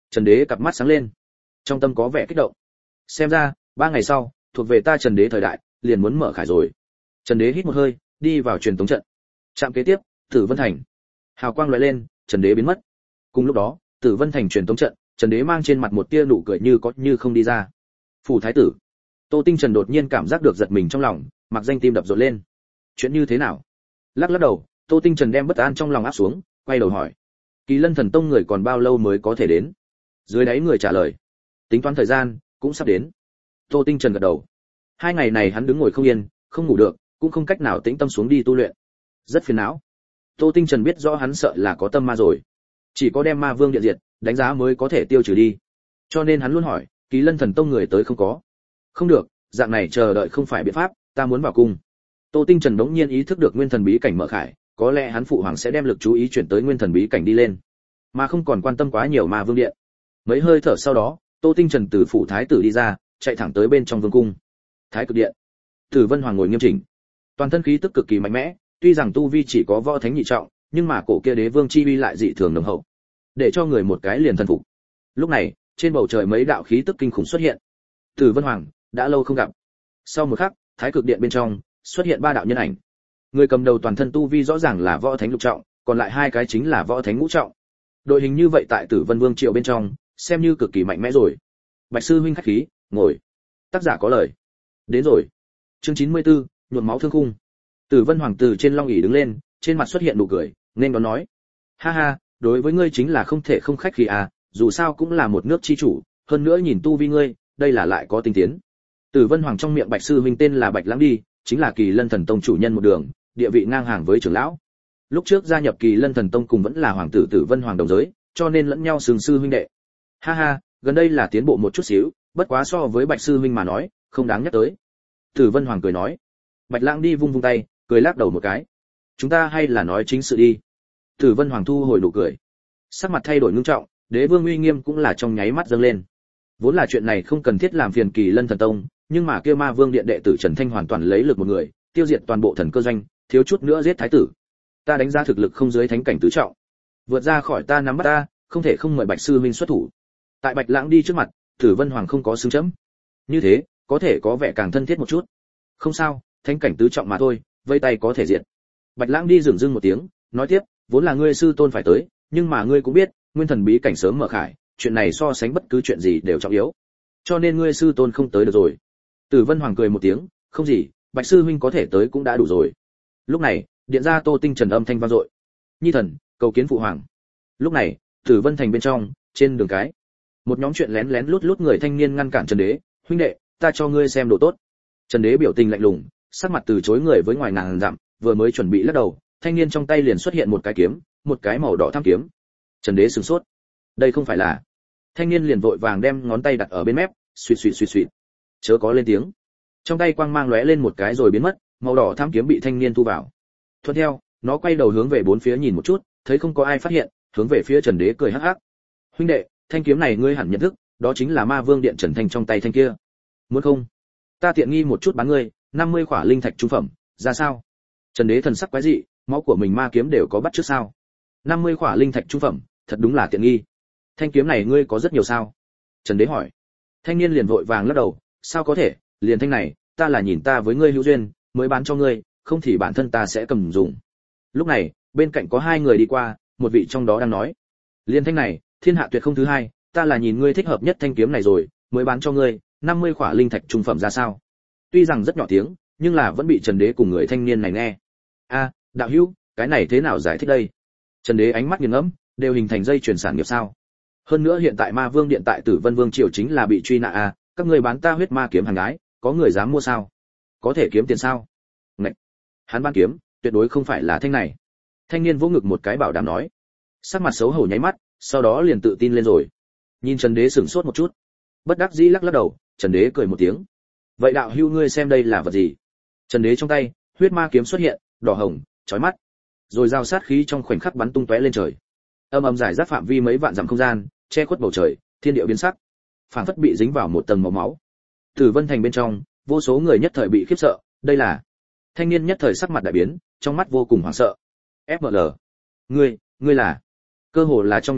Trần Đế cặp mắt sáng lên, trong tâm có vẻ kích động. Xem ra 3 ngày sau, thuộc về ta Trần Đế thời đại liền muốn mở khải rồi. Trần Đế hít một hơi, đi vào truyền tống trận. Trạm kế tiếp, Tử Vân Thành. Hào quang lóe lên, Trần Đế biến mất. Cùng lúc đó, Tử Vân Thành truyền tống trận, Trần Đế mang trên mặt một tia nụ cười như có như không đi ra. Phủ thái tử. Tô Tinh Trần đột nhiên cảm giác được giật mình trong lòng, mặc danh tim đập rộn lên. Chuyện như thế nào? Lắc lắc đầu, Tô Tinh Trần đem bất an trong lòng áp xuống, quay đầu hỏi: Kỳ Lân Thần Tông người còn bao lâu mới có thể đến? Dưới đáy người trả lời: tính toán thời gian cũng sắp đến. Tô Tinh Trần gật đầu. 2 ngày này hắn đứng ngồi không yên, không ngủ được, cũng không cách nào tĩnh tâm xuống đi tu luyện, rất phiền não. Tô Tinh Trần biết rõ hắn sợ là có tâm ma rồi, chỉ có đem ma vương điện diệt, đánh giá mới có thể tiêu trừ đi. Cho nên hắn luôn hỏi: Kỳ Lân Thần Tông người tới không có? Không được, dạng này chờ đợi không phải biện pháp, ta muốn vào cung. Tô Tinh Trần đống nhiên ý thức được nguyên thần bí cảnh mở khải, có lẽ hắn phụ hoàng sẽ đem lực chú ý chuyển tới nguyên thần bí cảnh đi lên, mà không còn quan tâm quá nhiều ma vương điện. Mấy hơi thở sau đó, Tô Tinh Trần từ phủ thái tử đi ra, chạy thẳng tới bên trong vương cung. Thái cực điện. Tử Vân Hoàng ngồi nghiêm chỉnh, toàn thân khí tức cực kỳ mạnh mẽ, tuy rằng tu vi chỉ có võ thánh nhị trọng, nhưng mà cổ kia đế vương chi uy lại dị thường nồng hậu, để cho người một cái liền thần phục. Lúc này, trên bầu trời mấy đạo khí tức kinh khủng xuất hiện. Tử Vân Hoàng, đã lâu không gặp. Sau một khắc, Thái cực điện bên trong xuất hiện 3 đạo nhân ảnh. Người cầm đầu toàn thân tu vi rõ ràng là võ thánh lục trọng, còn lại 2 cái chính là võ thánh ngũ trọng. Đội hình như vậy tại Tử Vân Vương triều bên trong, xem như cực kỳ mạnh mẽ rồi. Bạch sư huynh khách khí, ngồi. Tác giả có lời. Đến rồi. Chương 94, nhuộm máu thương khung. Tử Vân Hoàng từ trên long ỷ đứng lên, trên mặt xuất hiện nụ cười, nên đón nói: ha ha, đối với ngươi chính là không thể không khách khí à, dù sao cũng là một nước chi chủ, hơn nữa nhìn tu vi ngươi, đây là lại có tinh tiến. Tử Vân Hoàng trong miệng Bạch sư huynh tên là Bạch Lãng đi, chính là Kỳ Lân Thần Tông chủ nhân một đường, địa vị ngang hàng với trưởng lão. Lúc trước gia nhập Kỳ Lân Thần Tông cùng vẫn là hoàng tử Tử Vân Hoàng đồng giới, cho nên lẫn nhau xưng sư huynh đệ. Ha ha, gần đây là tiến bộ một chút xíu, bất quá so với Bạch sư huynh mà nói, không đáng nhắc tới. Tử Vân Hoàng cười nói. Bạch Lãng đi vung vung tay, cười lắc đầu một cái. Chúng ta hay là nói chính sự đi. Tử Vân Hoàng thu hồi nụ cười, sắc mặt thay đổi ngưng trọng, đế vương uy nghiêm cũng là trong nháy mắt dâng lên. Vốn là chuyện này không cần thiết làm phiền Kỳ Lân Thần Tông, nhưng mà kia Ma Vương điện đệ tử Trần Thanh hoàn toàn lấy lực một người, tiêu diệt toàn bộ thần cơ doanh, thiếu chút nữa giết thái tử. Ta đánh giá thực lực không dưới thánh cảnh tứ trọng, vượt ra khỏi ta nắm bắt ta, không thể không mời Bạch sư huynh xuất thủ. Tại Bạch Lãng đi trước mặt, Tử Vân Hoàng không có xứng chấm. Như thế, có thể có vẻ càng thân thiết một chút. Không sao, thánh cảnh tứ trọng mà thôi, vây tay có thể diệt. Bạch Lãng đi dừng dưng một tiếng, nói tiếp: vốn là ngươi sư tôn phải tới, nhưng mà ngươi cũng biết, nguyên thần bí cảnh sớm mở khải, chuyện này so sánh bất cứ chuyện gì đều trọng yếu, cho nên ngươi sư tôn không tới được rồi. Tử Vân Hoàng cười một tiếng: không gì, Bạch sư huynh có thể tới cũng đã đủ rồi. Lúc này, điện ra Tô Tinh Trần âm thanh vang dội: nhi thần cầu kiến phụ hoàng. Lúc này, Tử Vân Thành bên trong, trên đường cái, một nhóm chuyện lén lén lút lút người thanh niên ngăn cản Trần Đế: huynh đệ, ta cho ngươi xem đồ tốt. Trần Đế biểu tình lạnh lùng, sắc mặt từ chối người với ngoài ngàn dặm, vừa mới chuẩn bị lắc đầu, thanh niên trong tay liền xuất hiện một cái kiếm, một cái màu đỏ thắm kiếm. Trần Đế sửng sốt, đây không phải là? Thanh niên liền vội vàng đem ngón tay đặt ở bên mép, suýt suýt suýt suýt, chớ có lên tiếng. Trong tay quang mang lóe lên một cái rồi biến mất, màu đỏ thắm kiếm bị thanh niên thu vào. Thuận theo, nó quay đầu hướng về bốn phía nhìn một chút, thấy không có ai phát hiện, hướng về phía Trần Đế cười hắc hắc: huynh đệ, thanh kiếm này ngươi hẳn nhận thức, đó chính là Ma Vương điện Trần Thanh trong tay thanh kia. Muốn không? Ta tiện nghi một chút bán ngươi, 50 khỏa linh thạch trung phẩm, ra sao? Trần Đế thần sắc quái dị, máu của mình ma kiếm đều có bắt trước sao? 50 khỏa linh thạch trung phẩm, thật đúng là tiện nghi. Thanh kiếm này ngươi có rất nhiều sao? Trần Đế hỏi. Thanh niên liền vội vàng lắc đầu: sao có thể, liền thanh này, ta là nhìn ta với ngươi hữu duyên, mới bán cho ngươi, không thì bản thân ta sẽ cầm dùng. Lúc này, bên cạnh có 2 người đi qua, một vị trong đó đang nói: liền thanh này, thiên hạ tuyệt không thứ hai, ta là nhìn ngươi thích hợp nhất thanh kiếm này rồi, mới bán cho ngươi, 50 khỏa linh thạch trung phẩm ra sao? Tuy rằng rất nhỏ tiếng, nhưng là vẫn bị Trần Đế cùng người thanh niên này nghe. A, đạo hữu, cái này thế nào giải thích đây? Trần Đế ánh mắt nghiền ngẫm, đều hình thành dây chuyển sản nghiệp sao? Hơn nữa hiện tại Ma Vương điện tại Tử Vân Vương triều chính là bị truy nã a, các ngươi bán ta huyết ma kiếm hàng gái, có người dám mua sao? Có thể kiếm tiền sao? Ngậy. Hắn bán kiếm, tuyệt đối không phải là thanh này. Thanh niên vỗ ngực một cái bảo đảm nói. Sắc mặt xấu hổ nháy mắt, sau đó liền tự tin lên rồi. Nhìn Trần Đế sửng sốt một chút, bất đắc dĩ lắc lắc đầu. Trần Đế cười một tiếng: vậy đạo hữu ngươi xem đây là vật gì? Trần Đế trong tay, huyết ma kiếm xuất hiện, đỏ hồng, chói mắt, rồi giao sát khí trong khoảnh khắc bắn tung tóe lên trời. Âm ầm giải rác phạm vi mấy vạn dặm không gian, che khuất bầu trời, thiên địa biến sắc, phảng phất bị dính vào một tầng màu máu. Tử Vân Thành bên trong, vô số người nhất thời bị khiếp sợ, đây là... Thanh niên nhất thời sắc mặt đại biến, trong mắt vô cùng hoảng sợ. FML, ngươi là... Cơ hồ là trong nháy mắt,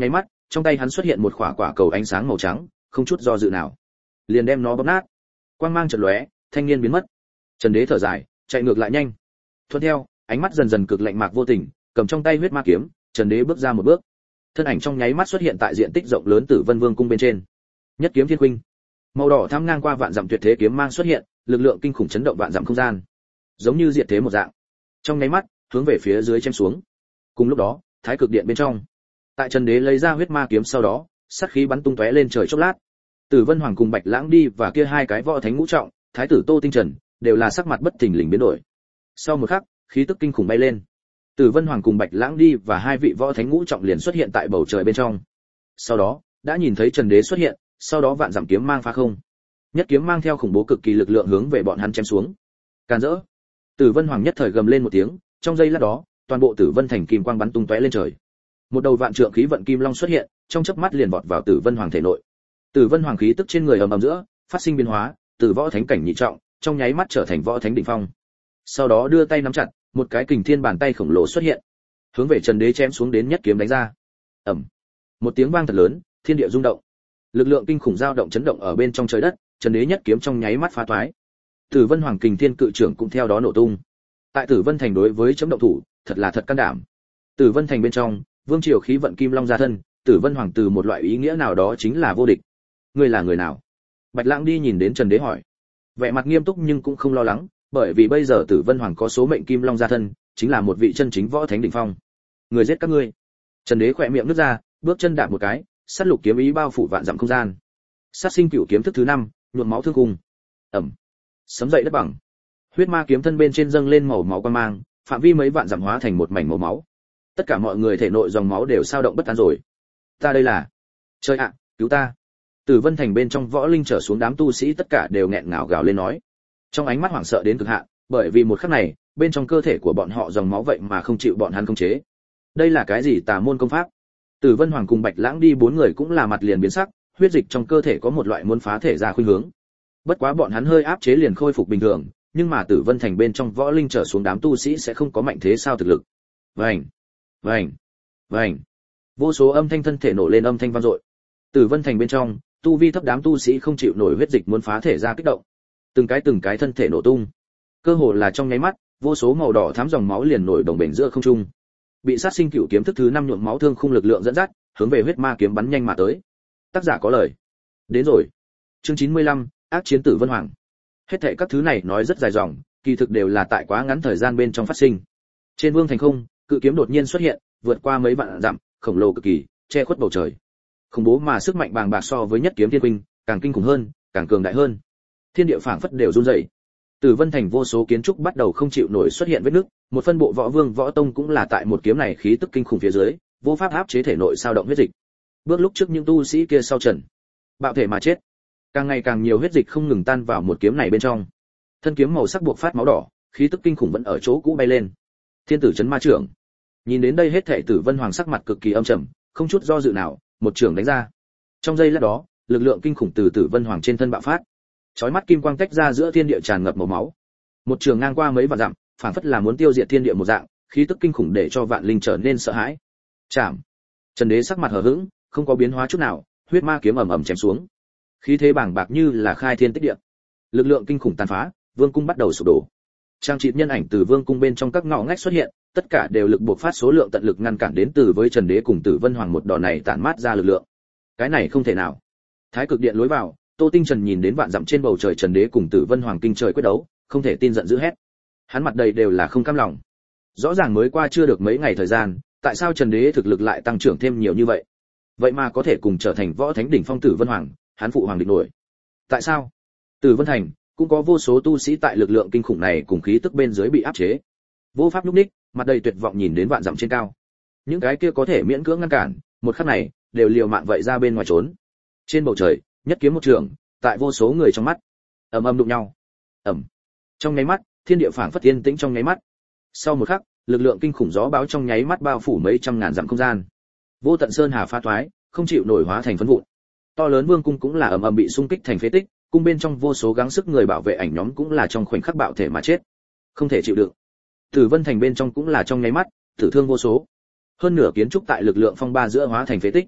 trong tay hắn xuất hiện một quả quả cầu ánh sáng màu trắng, không chút do dự nào, liền đem nó bóp nát. Quang mang chợt lóe, thanh niên biến mất. Trần Đế thở dài, chạy ngược lại nhanh. Thuận theo, ánh mắt dần dần cực lạnh mạc vô tình, cầm trong tay huyết ma kiếm, Trần Đế bước ra một bước. Thân ảnh trong nháy mắt xuất hiện tại diện tích rộng lớn Tử Vân Vương cung bên trên. Nhất kiếm thiên khuynh, màu đỏ thắm ngang qua vạn dặm tuyệt thế kiếm mang xuất hiện, lực lượng kinh khủng chấn động vạn dặm không gian, giống như diệt thế một dạng. Trong nháy mắt, hướng về phía dưới chém xuống. Cùng lúc đó, Thái Cực Điện bên trong, tại Trần Đế lấy ra huyết ma kiếm sau đó, sát khí bắn tung tóe lên trời chốc lát. Tử Vân Hoàng cùng Bạch Lãng đi và kia hai cái võ thánh ngũ trọng, thái tử Tô Tinh Trần, đều là sắc mặt bất thình lình biến đổi. Sau một khắc, khí tức kinh khủng bay lên. Tử Vân Hoàng cùng Bạch Lãng đi và hai vị võ thánh ngũ trọng liền xuất hiện tại bầu trời bên trong. Sau đó, đã nhìn thấy Trần Đế xuất hiện, sau đó vạn dặm kiếm mang phá không. Nhất kiếm mang theo khủng bố cực kỳ lực lượng hướng về bọn hắn chém xuống. Càn rỡ. Tử Vân Hoàng nhất thời gầm lên một tiếng, trong giây lát đó, toàn bộ Tử Vân thành kim quang bắn tung tóe lên trời. Một đầu vạn trượng khí vận kim long xuất hiện, trong chớp mắt liền vọt vào Tử Vân Hoàng thể nội. Tử Vân Hoàng khí tức trên người ầm ầm giữa, phát sinh biến hóa, từ võ thánh cảnh nhị trọng, trong nháy mắt trở thành võ thánh đỉnh phong. Sau đó đưa tay nắm chặt, một cái kình thiên bàn tay khổng lồ xuất hiện, hướng về Trần Đế chém xuống đến nhất kiếm đánh ra. Ầm. Một tiếng vang thật lớn, thiên địa rung động. Lực lượng kinh khủng dao động chấn động ở bên trong trời đất, Trần Đế nhất kiếm trong nháy mắt phá toái. Tử Vân Hoàng kình thiên cự trưởng cũng theo đó nổ tung. Tại Tử Vân thành đối với chấm động thủ, thật là thật can đảm. Tử Vân thành bên trong, vương triều khí vận kim long ra thân, Tử Vân Hoàng từ một loại ý nghĩa nào đó chính là vô địch. Ngươi là người nào? Bạch Lãng đi nhìn đến Trần Đế hỏi. Vẻ mặt nghiêm túc nhưng cũng không lo lắng, bởi vì bây giờ Tử Vân Hoàng có số mệnh kim long ra thân, chính là một vị chân chính võ thánh đỉnh phong. Người giết các ngươi. Trần Đế khẽ miệng nứt ra, bước chân đạp một cái, sát lục kiếm ý bao phủ vạn dặm không gian. Sát sinh cửu kiếm thức thứ 5, nhuộm máu thương cung. Ầm. Sấm dậy đất bằng. Huyết ma kiếm thân bên trên dâng lên màu máu quang mang, phạm vi mấy vạn dặm hóa thành một mảnh màu máu. Tất cả mọi người thể nội dòng máu đều dao động bất an rồi. Ta đây là, trời ạ, cứu ta! Tử Vân thành bên trong võ linh trở xuống đám tu sĩ tất cả đều nghẹn ngào gào lên nói, trong ánh mắt hoảng sợ đến cực hạn, bởi vì một khắc này, bên trong cơ thể của bọn họ dòng máu vậy mà không chịu bọn hắn khống chế. Đây là cái gì tà môn công pháp? Tử Vân Hoàng cùng Bạch Lãng đi bốn người cũng là mặt liền biến sắc, huyết dịch trong cơ thể có một loại muốn phá thể ra khuynh hướng. Bất quá bọn hắn hơi áp chế liền khôi phục bình thường, nhưng mà Tử Vân thành bên trong võ linh trở xuống đám tu sĩ sẽ không có mạnh thế sao thực lực. Vành, vành, vành. Vô số âm thanh thân thể nổ lên âm thanh vang dội. Tử Vân thành bên trong, tu vi thấp đám tu sĩ không chịu nổi huyết dịch muốn phá thể ra kích động. Từng cái thân thể nổ tung. Cơ hồ là trong nháy mắt, vô số màu đỏ thắm dòng máu liền nổi đồng bền giữa không trung. Bị sát sinh cửu kiếm thức thứ 5 nhuộm máu thương khung lực lượng dẫn dắt, hướng về huyết ma kiếm bắn nhanh mà tới. Tác giả có lời. Đến rồi. Chương 95, ác chiến Tử Vân Hoàng. Hết thảy các thứ này nói rất dài dòng, kỳ thực đều là tại quá ngắn thời gian bên trong phát sinh. Trên vương thành không, cự kiếm đột nhiên xuất hiện, vượt qua mấy vạn dặm, khổng lồ cực kỳ, che khuất bầu trời. Khủng bố mà sức mạnh bàng bạc so với nhất kiếm thiên huynh, càng kinh khủng hơn, càng cường đại hơn. Thiên địa phảng phất đều run rẩy. Tử Vân thành vô số kiến trúc bắt đầu không chịu nổi xuất hiện vết nứt, một phân bộ võ vương võ tông cũng là tại một kiếm này khí tức kinh khủng phía dưới, vô pháp áp chế thể nội sao động huyết dịch. Bước lúc trước những tu sĩ kia sau trần, bạo thể mà chết. Càng ngày càng nhiều huyết dịch không ngừng tan vào một kiếm này bên trong. Thân kiếm màu sắc buộc phát máu đỏ, khí tức kinh khủng vẫn ở chỗ cũ bay lên. Thiên tử chấn ma trưởng. Nhìn đến đây hết thảy Tử Vân Hoàng sắc mặt cực kỳ âm trầm, không chút do dự nào, một trưởng đánh ra. Trong giây lát đó, lực lượng kinh khủng từ Tử Vân Hoàng trên thân bạo phát. Chói mắt kim quang tách ra giữa thiên địa tràn ngập màu máu. Một trường ngang qua mấy vạn dặm, phảng phất là muốn tiêu diệt thiên địa một dạng, khí tức kinh khủng để cho vạn linh trở nên sợ hãi. Chạm. Trần Đế sắc mặt hờ hững, không có biến hóa chút nào, huyết ma kiếm ầm ầm chém xuống. Khí thế bàng bạc như là khai thiên tích địa. Lực lượng kinh khủng tàn phá, vương cung bắt đầu sụp đổ. Trang trị nhân ảnh từ vương cung bên trong các ngõ ngách xuất hiện, tất cả đều lực buộc phát số lượng tận lực ngăn cản đến từ với Trần Đế cùng Tử Vân Hoàng một đòn này tản mát ra lực lượng. Cái này không thể nào. Thái Cực Điện lối vào, Tô Tinh Trần nhìn đến vạn dặm trên bầu trời Trần Đế cùng Tử Vân Hoàng kinh trời quyết đấu, không thể tin giận dữ hét. Hắn mặt đầy đều là không cam lòng. Rõ ràng mới qua chưa được mấy ngày thời gian, tại sao Trần Đế thực lực lại tăng trưởng thêm nhiều như vậy? Vậy mà có thể cùng trở thành võ thánh đỉnh phong Tử Vân Hoàng, hắn phụ hoàng địch nổi. Tại sao? Tử Vân Thành cũng có vô số tu sĩ tại lực lượng kinh khủng này cùng khí tức bên dưới bị áp chế. Vô pháp lúc ních, mặt đầy tuyệt vọng nhìn đến vạn dặm trên cao. Những cái kia có thể miễn cưỡng ngăn cản, một khắc này, đều liều mạng vậy ra bên ngoài trốn. Trên bầu trời, nhất kiếm một trường, tại vô số người trong mắt, ầm ầm đụng nhau. Ầm. Trong nháy mắt, thiên địa phảng phất yên tĩnh trong nháy mắt. Sau một khắc, lực lượng kinh khủng gió bão trong nháy mắt bao phủ mấy trăm ngàn dặm không gian. Vô tận sơn hà pha toái, không chịu nổi hóa thành phấn vụn. To lớn vương cung cũng là ầm ầm bị xung kích thành phế tích, cung bên trong vô số gắng sức người bảo vệ ảnh nhóm cũng là trong khoảnh khắc bạo thể mà chết. Không thể chịu đựng. Tử Vân thành bên trong cũng là trong nháy mắt, tử thương vô số. Hơn nửa kiến trúc tại lực lượng phong ba giữa hóa thành phế tích.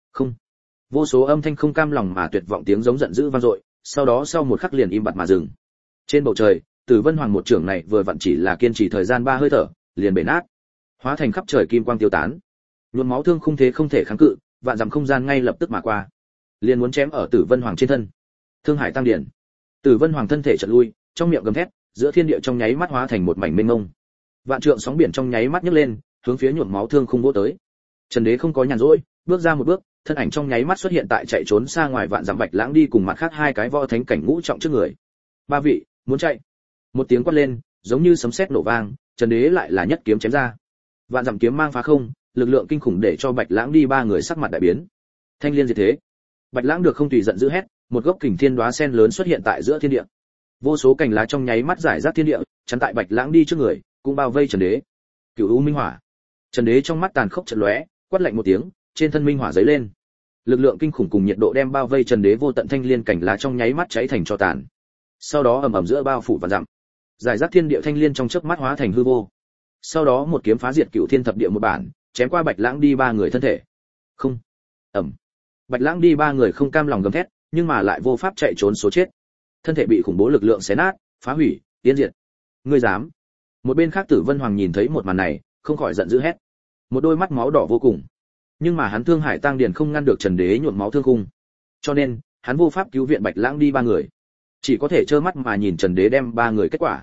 Không. Vô số âm thanh không cam lòng mà tuyệt vọng tiếng giống giận dữ vang dội, sau đó sau một khắc liền im bặt mà dừng. Trên bầu trời, Tử Vân Hoàng một trưởng này vừa vặn chỉ là kiên trì thời gian 3 hơi thở, liền bể nát, hóa thành khắp trời kim quang tiêu tán. Nhuộm máu thương không thế không thể kháng cự, vạn dặm không gian ngay lập tức mà qua, liền muốn chém ở Tử Vân Hoàng trên thân. Thương hải tăng điển. Tử Vân Hoàng thân thể chợt lui, trong miệng gầm thét, giữa thiên địa trong nháy mắt hóa thành một mảnh mênh mông. Vạn trượng sóng biển trong nháy mắt nhấc lên, hướng phía nhuộm máu thương không vỗ tới. Trần Đế không có nhàn rỗi, bước ra một bước, thân ảnh trong nháy mắt xuất hiện tại chạy trốn xa ngoài vạn dặm Bạch Lãng đi cùng mặt khác hai cái võ thánh cảnh ngũ trọng trước người. Ba vị, muốn chạy. Một tiếng quát lên, giống như sấm sét nổ vang, Trần Đế lại là nhất kiếm chém ra. Vạn dặm kiếm mang phá không, lực lượng kinh khủng để cho Bạch Lãng đi ba người sắc mặt đại biến. Thanh liên diệt thế. Bạch Lãng được không tùy giận dữ hét, một gốc kình thiên đóa sen lớn xuất hiện tại giữa thiên địa. Vô số cành lá trong nháy mắt giải rác thiên địa, chắn tại Bạch Lãng đi trước người, cũng bao vây Trần Đế. Cửu U Minh Hỏa. Trần Đế trong mắt tàn khốc chợt lóe, quát lạnh một tiếng, trên thân minh hỏa giấy lên. Lực lượng kinh khủng cùng nhiệt độ đem bao vây Trần Đế vô tận thanh liên cảnh lá trong nháy mắt cháy thành tro tàn. Sau đó ầm ầm giữa bao phủ vạn dặm. Giải rác thiên địa thanh liên trong chớp mắt hóa thành hư vô. Sau đó một kiếm phá diệt Cửu Thiên Thập Địa một bản, chém qua Bạch Lãng đi ba người thân thể. Không. Ầm. Bạch Lãng đi ba người không cam lòng gầm thét, nhưng mà lại vô pháp chạy trốn số chết. Thân thể bị khủng bố lực lượng xé nát, phá hủy, tiến diệt. Ngươi dám? Một bên khác Tử Vân Hoàng nhìn thấy một màn này, không khỏi giận dữ hét. Một đôi mắt máu đỏ vô cùng. Nhưng mà hắn Thương Hải Tăng Điền không ngăn được Trần Đế nhuộm máu thương khung. Cho nên, hắn vô pháp cứu viện Bạch Lãng đi ba người. Chỉ có thể trơ mắt mà nhìn Trần Đế đem ba người kết quả.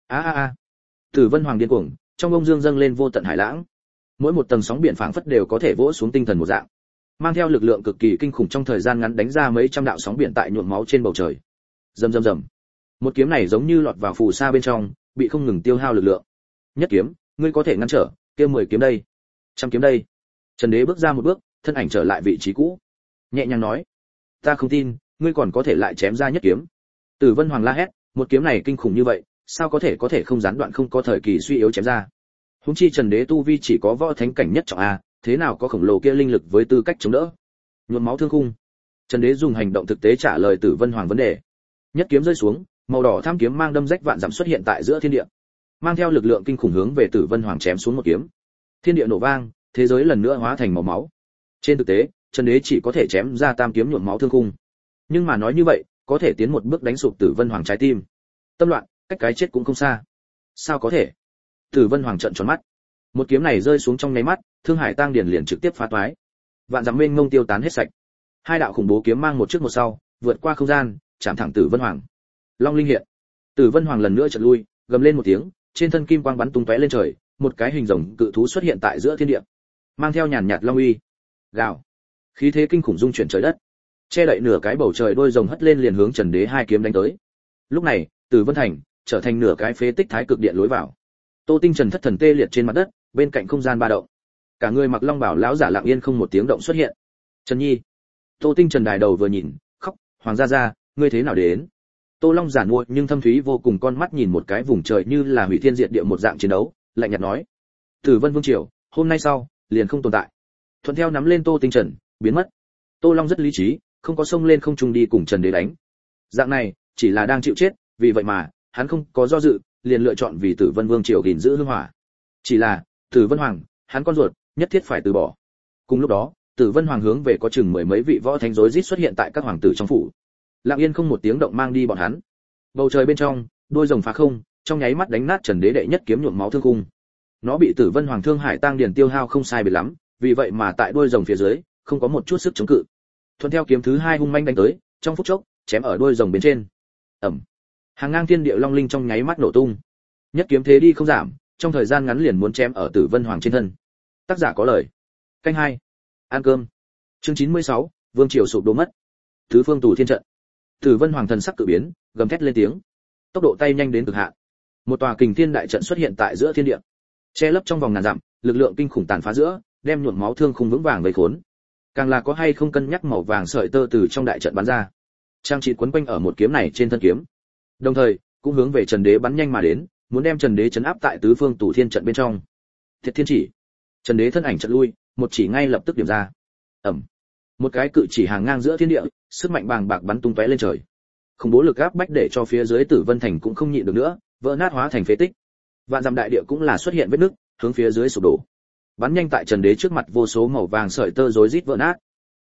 A. Tử Vân Hoàng điên cuồng, trong ông dương dâng lên vô tận hải lãng. Mỗi một tầng sóng biển phảng phất đều có thể vỗ xuống tinh thần một dạng. Mang theo lực lượng cực kỳ kinh khủng trong thời gian ngắn đánh ra mấy trăm đạo sóng biển tại nhuộm máu trên bầu trời. Rầm rầm rầm. Một kiếm này giống như lọt vào phù sa bên trong, bị không ngừng tiêu hao lực lượng. Nhất kiếm, ngươi có thể ngăn trở, kia 10 kiếm đây, trăm kiếm đây. Trần Đế bước ra một bước, thân ảnh trở lại vị trí cũ. Nhẹ nhàng nói, ta không tin, ngươi còn có thể lại chém ra nhất kiếm. Tử Vân Hoàng la hét, một kiếm này kinh khủng như vậy, sao có thể không gián đoạn không có thời kỳ suy yếu chém ra. Huống chi Trần Đế tu vi chỉ có võ thánh cảnh nhất trọng a, thế nào có khổng lồ kia linh lực với tư cách chống đỡ. Nhuộm máu thương khung. Trần Đế dùng hành động thực tế trả lời Tử Vân Hoàng vấn đề. Nhất kiếm rơi xuống, màu đỏ tham kiếm mang đâm rách vạn dặm xuất hiện tại giữa thiên địa, mang theo lực lượng kinh khủng hướng về Tử Vân Hoàng chém xuống một kiếm. Thiên địa nổ vang, thế giới lần nữa hóa thành màu máu. Trên thực tế, Trần Đế chỉ có thể chém ra tam kiếm nhuộm máu thương khung. Nhưng mà nói như vậy, có thể tiến một bước đánh sụp Tử Vân Hoàng trái tim. Tâm loạn, cách cái chết cũng không xa. Sao có thể? Tử Vân Hoàng trợn tròn mắt. Một kiếm này rơi xuống trong nháy mắt, Thương Hải Tăng Điền liền trực tiếp phá toái. Vạn dặm mênh mông tiêu tán hết sạch. Hai đạo khủng bố kiếm mang một trước một sau, vượt qua không gian, chạm thẳng Tử Vân Hoàng. Long linh hiện. Tử Vân Hoàng lần nữa chợt lui, gầm lên một tiếng, trên thân kim quang bắn tung tóe lên trời, một cái hình rồng cự thú xuất hiện tại giữa thiên địa, mang theo nhàn nhạt long uy. Gào. Khí thế kinh khủng dung chuyển trời đất, che đậy nửa cái bầu trời, đôi rồng hất lên liền hướng Trần Đế hai kiếm đánh tới. Lúc này, Tử Vân Thành trở thành nửa cái phế tích thái cực điện lối vào. Tô Tinh Trần thất thần tê liệt trên mặt đất, bên cạnh không gian ba động. Cả người mặc long bào lão giả lặng yên không một tiếng động xuất hiện. Trần Nhi. Tô Tinh Trần đài đầu vừa nhìn, khóc, Hoàng gia gia, ngươi thế nào đến? Tô Long giản mua nhưng thâm thúy vô cùng con mắt nhìn một cái vùng trời như là hủy thiên diệt địa một dạng chiến đấu, lạnh nhạt nói: Tử Vân Vương triều, hôm nay sau, liền không tồn tại. Thuận theo nắm lên Tô Tinh Trần, biến mất. Tô Long rất lý trí, không có xông lên không trung đi cùng Trần Đế đánh. Dạng này, chỉ là đang chịu chết, vì vậy mà, hắn không có do dự, liền lựa chọn vì Tử Vân Vương triều gìn giữ hương hỏa. Chỉ là, Tử Vân Hoàng, hắn con ruột, nhất thiết phải từ bỏ. Cùng lúc đó, Tử Vân Hoàng hướng về có chừng mười mấy vị võ thánh rối rít xuất hiện tại các hoàng tử trong phủ. Lặng yên không một tiếng động mang đi bọn hắn. Bầu trời bên trong, đôi rồng phá không, trong nháy mắt đánh nát Trần Đế đệ nhất kiếm nhuộm máu thương khung. Nó bị Tử Vân Hoàng Thương Hải Tăng Điền tiêu hao không sai biệt lắm, vì vậy mà tại đôi rồng phía dưới, không có một chút sức chống cự. Thuận theo kiếm thứ hai hung manh đánh tới, trong phút chốc, chém ở đôi rồng bên trên. Ầm. Hàng ngang thiên địa long linh trong nháy mắt nổ tung. Nhất kiếm thế đi không giảm, trong thời gian ngắn liền muốn chém ở Tử Vân Hoàng trên thân. Tác giả có lời. Canh 2. Ăn cơm. Chương 96, Vương triều sụp đổ mất. Tứ phương tù thiên trận. Tử Vân Hoàng thần sắc cự biến, gầm thét lên tiếng. Tốc độ tay nhanh đến cực hạn. Một tòa kình thiên đại trận xuất hiện tại giữa thiên địa, che lấp trong vòng ngàn dặm, lực lượng kinh khủng tàn phá giữa, đem nhuộm máu thương khung vững vàng vây khốn. Càng là có hay không cân nhắc màu vàng sợi tơ từ trong đại trận bắn ra, trang trị quấn quanh ở một kiếm này trên thân kiếm. Đồng thời, cũng hướng về Trần Đế bắn nhanh mà đến, muốn đem Trần Đế trấn áp tại tứ phương tù thiên trận bên trong. Thiệt thiên chỉ. Trần Đế thân ảnh chợt lui, một chỉ ngay lập tức điểm ra. Ầm. Một cái cự chỉ hàng ngang giữa thiên địa, sức mạnh bàng bạc bắn tung tóe lên trời. Khủng bố lực áp bách để cho phía dưới Tử Vân Thành cũng không nhịn được nữa, vỡ nát hóa thành phế tích. Vạn dặm đại địa cũng là xuất hiện vết nứt, hướng phía dưới sụp đổ. Bắn nhanh tại Trần Đế trước mặt vô số màu vàng sợi tơ rối rít vỡ nát.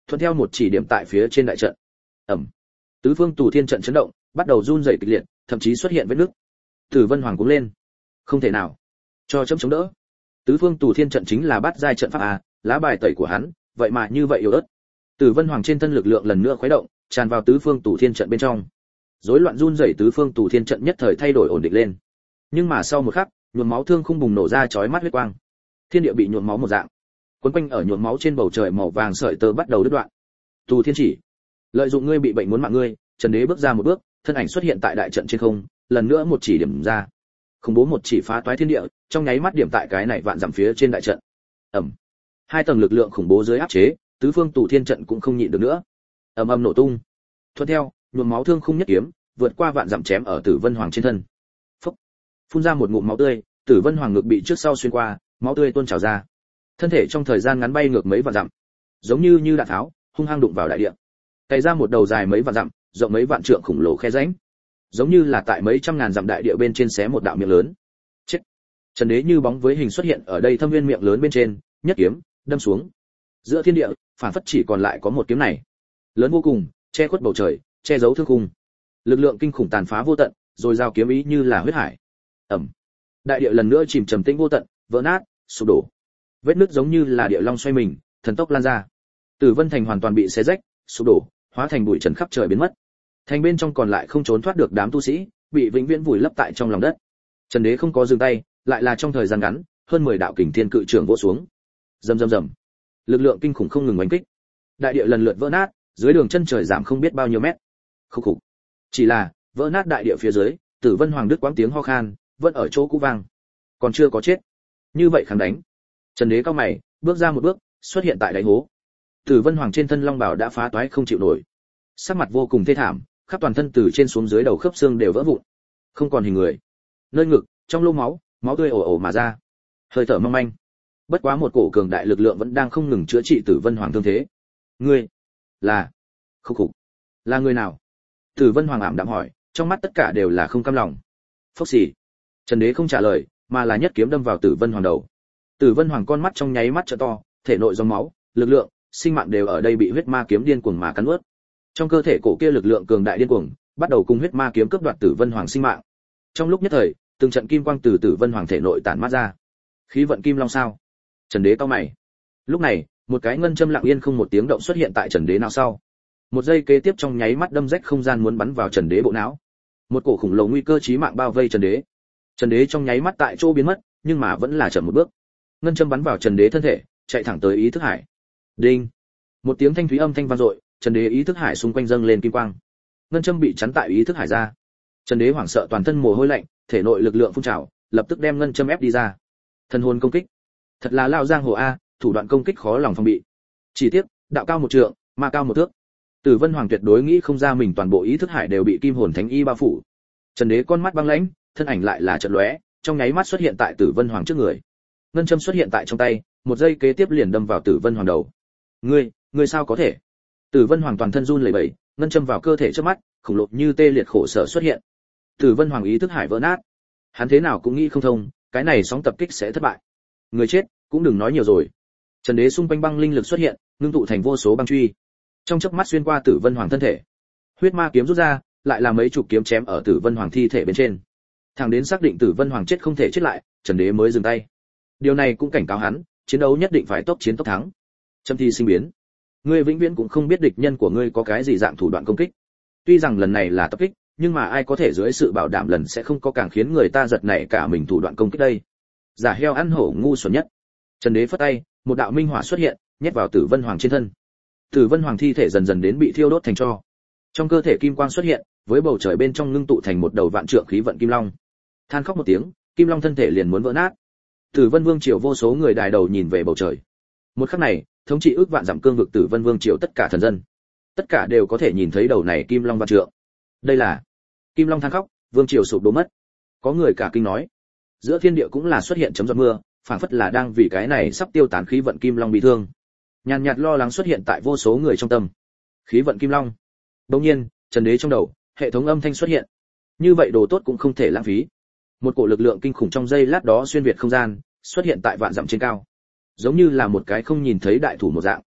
thuận theo một chỉ điểm tại phía trên đại trận. Ầm. Tứ phương Tù Thiên trận chấn động, bắt đầu run rẩy kịch liệt, thậm chí xuất hiện vết nứt. Tử Vân Hoàng cũng lên. Không thể nào, cho chấm chống đỡ. Tứ phương Tù Thiên trận chính là bát giai trận pháp à, lá bài tẩy của hắn, vậy mà như vậy yếu ớt. Tử Vân Hoàng trên thân lực lượng lần nữa khuấy động, tràn vào tứ phương Tù Thiên trận bên trong. Rối loạn run rẩy tứ phương Tù Thiên trận nhất thời thay đổi ổn định lên. Nhưng mà sau một khắc, nhuộm máu thương khung bùng nổ ra chói mắt huyết quang. Thiên địa bị nhuộm máu một dạng. Quấn quanh ở nhuộm máu trên bầu trời màu vàng sợi tơ bắt đầu đứt đoạn. Tù Thiên chỉ, lợi dụng ngươi bị bệnh muốn mạng ngươi, Trần Đế bước ra một bước, thân ảnh xuất hiện tại đại trận trên không, lần nữa một chỉ điểm ra. Khủng bố một chỉ phá toái thiên địa, trong nháy mắt điểm tại cái này vạn dặm phía trên đại trận. Ầm. Hai tầng lực lượng khủng bố dưới áp chế, tứ phương Tù Thiên trận cũng không nhịn được nữa. Ầm ầm nổ tung. Thuận theo, nhuộm máu thương khung nhất kiếm, vượt qua vạn dặm chém ở Tử Vân Hoàng trên thân. Phốc. Phun ra một ngụm máu tươi, Tử Vân Hoàng ngực bị trước sau xuyên qua, máu tươi tuôn trào ra. Thân thể trong thời gian ngắn bay ngược mấy vạn dặm, giống như đạn tháo, hung hăng đụng vào đại địa. Cày ra một đầu dài mấy vạn dặm, rộng mấy vạn trượng khủng lồ khe rãnh, giống như là tại mấy trăm ngàn dặm đại địa bên trên xé một đạo miệng lớn. Chết. Trần Đế như bóng với hình xuất hiện ở đây thâm viên miệng lớn bên trên, nhất kiếm đâm xuống. Giữa thiên địa, phản phất chỉ còn lại có một kiếm này, lớn vô cùng, che khuất bầu trời, che giấu thương khung. Lực lượng kinh khủng tàn phá vô tận, rồi giao kiếm ý như là huyết hải. Ầm. Đại địa lần nữa chìm trầm tĩnh vô tận, vỡ nát, sụp đổ. Vết nứt giống như là địa long xoay mình, thần tốc lan ra. Tử Vân Thành hoàn toàn bị xé rách, sụp đổ, hóa thành bụi trần khắp trời biến mất. Thành bên trong còn lại không trốn thoát được đám tu sĩ, bị vĩnh viễn vùi lấp tại trong lòng đất. Trần Đế không có dừng tay, lại là trong thời gian ngắn, hơn 10 đạo kình thiên cự trường vỗ xuống. Rầm rầm rầm. Lực lượng kinh khủng không ngừng oanh kích. Đại địa lần lượt vỡ nát, dưới đường chân trời giảm không biết bao nhiêu mét. Khục khục. Chỉ là, vỡ nát đại địa phía dưới, Tử Vân Hoàng đứt quãng tiếng ho khan, vẫn ở chỗ cũ vang. Còn chưa có chết. Như vậy kháng đánh. Trần Đế cao mày, bước ra một bước, xuất hiện tại đáy hố. Tử Vân Hoàng trên thân long bào đã phá toái không chịu nổi. Sắc mặt vô cùng thê thảm, khắp toàn thân từ trên xuống dưới đầu khớp xương đều vỡ vụn, không còn hình người. Nơi ngực, trong lô máu, máu tươi ồ ồ mà ra. Hơi thở mong manh. Bất quá một cổ cường đại lực lượng vẫn đang không ngừng chữa trị Tử Vân Hoàng thương thế. Ngươi là? Khục khục. Là người nào? Tử Vân Hoàng ảm đạm hỏi, trong mắt tất cả đều là không cam lòng. Phốc xì. Trần Đế không trả lời, mà là nhất kiếm đâm vào Tử Vân Hoàng đầu. Tử Vân Hoàng con mắt trong nháy mắt trợ to, thể nội dòng máu, lực lượng, sinh mạng đều ở đây bị huyết ma kiếm điên cuồng mà cắn nuốt. Trong cơ thể cổ kia lực lượng cường đại điên cuồng, bắt đầu cùng huyết ma kiếm cướp đoạt Tử Vân Hoàng sinh mạng. Trong lúc nhất thời, từng trận kim quang từ Tử Vân Hoàng thể nội tản mát ra. Khí vận kim long sao? Trần Đế cau mày. Lúc này, một cái ngân châm lặng yên không một tiếng động xuất hiện tại Trần Đế não sau. Một giây kế tiếp trong nháy mắt đâm rách không gian muốn bắn vào Trần Đế bộ não. Một cổ khủng lồ nguy cơ chí mạng bao vây Trần Đế. Trần Đế trong nháy mắt tại chỗ biến mất, nhưng mà vẫn là chậm một bước. Ngân châm bắn vào Trần Đế thân thể, chạy thẳng tới ý thức hải. Đinh. Một tiếng thanh thúy âm thanh vang dội, Trần Đế ý thức hải xung quanh dâng lên kim quang. Ngân châm bị chắn tại ý thức hải ra. Trần Đế hoảng sợ toàn thân mồ hôi lạnh, thể nội lực lượng phun trào, lập tức đem ngân châm ép đi ra. Thần hồn công kích. Thật là lao giang hồ a, thủ đoạn công kích khó lòng phòng bị. Chỉ tiếc, đạo cao một trượng, ma cao một thước. Tử Vân Hoàng tuyệt đối nghĩ không ra mình toàn bộ ý thức hải đều bị kim hồn thánh y bao phủ. Trần Đế con mắt băng lãnh, thân ảnh lại là chợt lóe, trong nháy mắt xuất hiện tại Tử Vân Hoàng trước người. Ngân châm xuất hiện tại trong tay, một giây kế tiếp liền đâm vào Tử Vân Hoàng đầu. Ngươi sao có thể? Tử Vân Hoàng toàn thân run lẩy bẩy, ngân châm vào cơ thể trước mắt, khủng lồ như tê liệt khổ sở xuất hiện. Tử Vân Hoàng ý thức hải vỡ nát. Hắn thế nào cũng nghĩ không thông, cái này sóng tập kích sẽ thất bại. Người chết, cũng đừng nói nhiều rồi. Trần Đế xung quanh băng linh lực xuất hiện, ngưng tụ thành vô số băng truy. Trong chớp mắt xuyên qua Tử Vân Hoàng thân thể. Huyết ma kiếm rút ra, lại là mấy chục kiếm chém ở Tử Vân Hoàng thi thể bên trên. Thẳng đến xác định Tử Vân Hoàng chết không thể chết lại, Trần Đế mới dừng tay. Điều này cũng cảnh cáo hắn, chiến đấu nhất định phải tốc chiến tốc thắng. Châm thi sinh biến. Ngươi vĩnh viễn cũng không biết địch nhân của ngươi có cái gì dạng thủ đoạn công kích. Tuy rằng lần này là tập kích, nhưng mà ai có thể dưới sự bảo đảm lần sẽ không có càng khiến người ta giật nảy cả mình thủ đoạn công kích đây. Giả heo ăn hổ ngu xuẩn nhất. Trần Đế phất tay, một đạo minh hỏa xuất hiện, nhét vào Tử Vân Hoàng trên thân. Tử Vân Hoàng thi thể dần dần đến bị thiêu đốt thành tro. Trong cơ thể kim quang xuất hiện, với bầu trời bên trong ngưng tụ thành một đầu vạn trượng khí vận kim long. Than khóc một tiếng, kim long thân thể liền muốn vỡ nát. Tử Vân Vương triều vô số người đài đầu nhìn về bầu trời. Một khắc này, thống trị ước vạn dặm cương vực Tử Vân Vương triều tất cả thần dân, tất cả đều có thể nhìn thấy đầu này kim long vạn trượng. Đây là kim long than khóc, vương triều sụp đổ mất. Có người cả kinh nói, giữa thiên địa cũng là xuất hiện chấm giọt mưa, phảng phất là đang vì cái này sắp tiêu tán khí vận kim long bị thương. Nhàn nhạt lo lắng xuất hiện tại vô số người trong tâm. Khí vận kim long. Đột nhiên, Trần Đế trong đầu, hệ thống âm thanh xuất hiện. Như vậy đồ tốt cũng không thể lãng phí. Một cổ lực lượng kinh khủng trong giây lát đó xuyên việt không gian, xuất hiện tại vạn dặm trên cao, giống như là một cái không nhìn thấy đại thủ một dạng.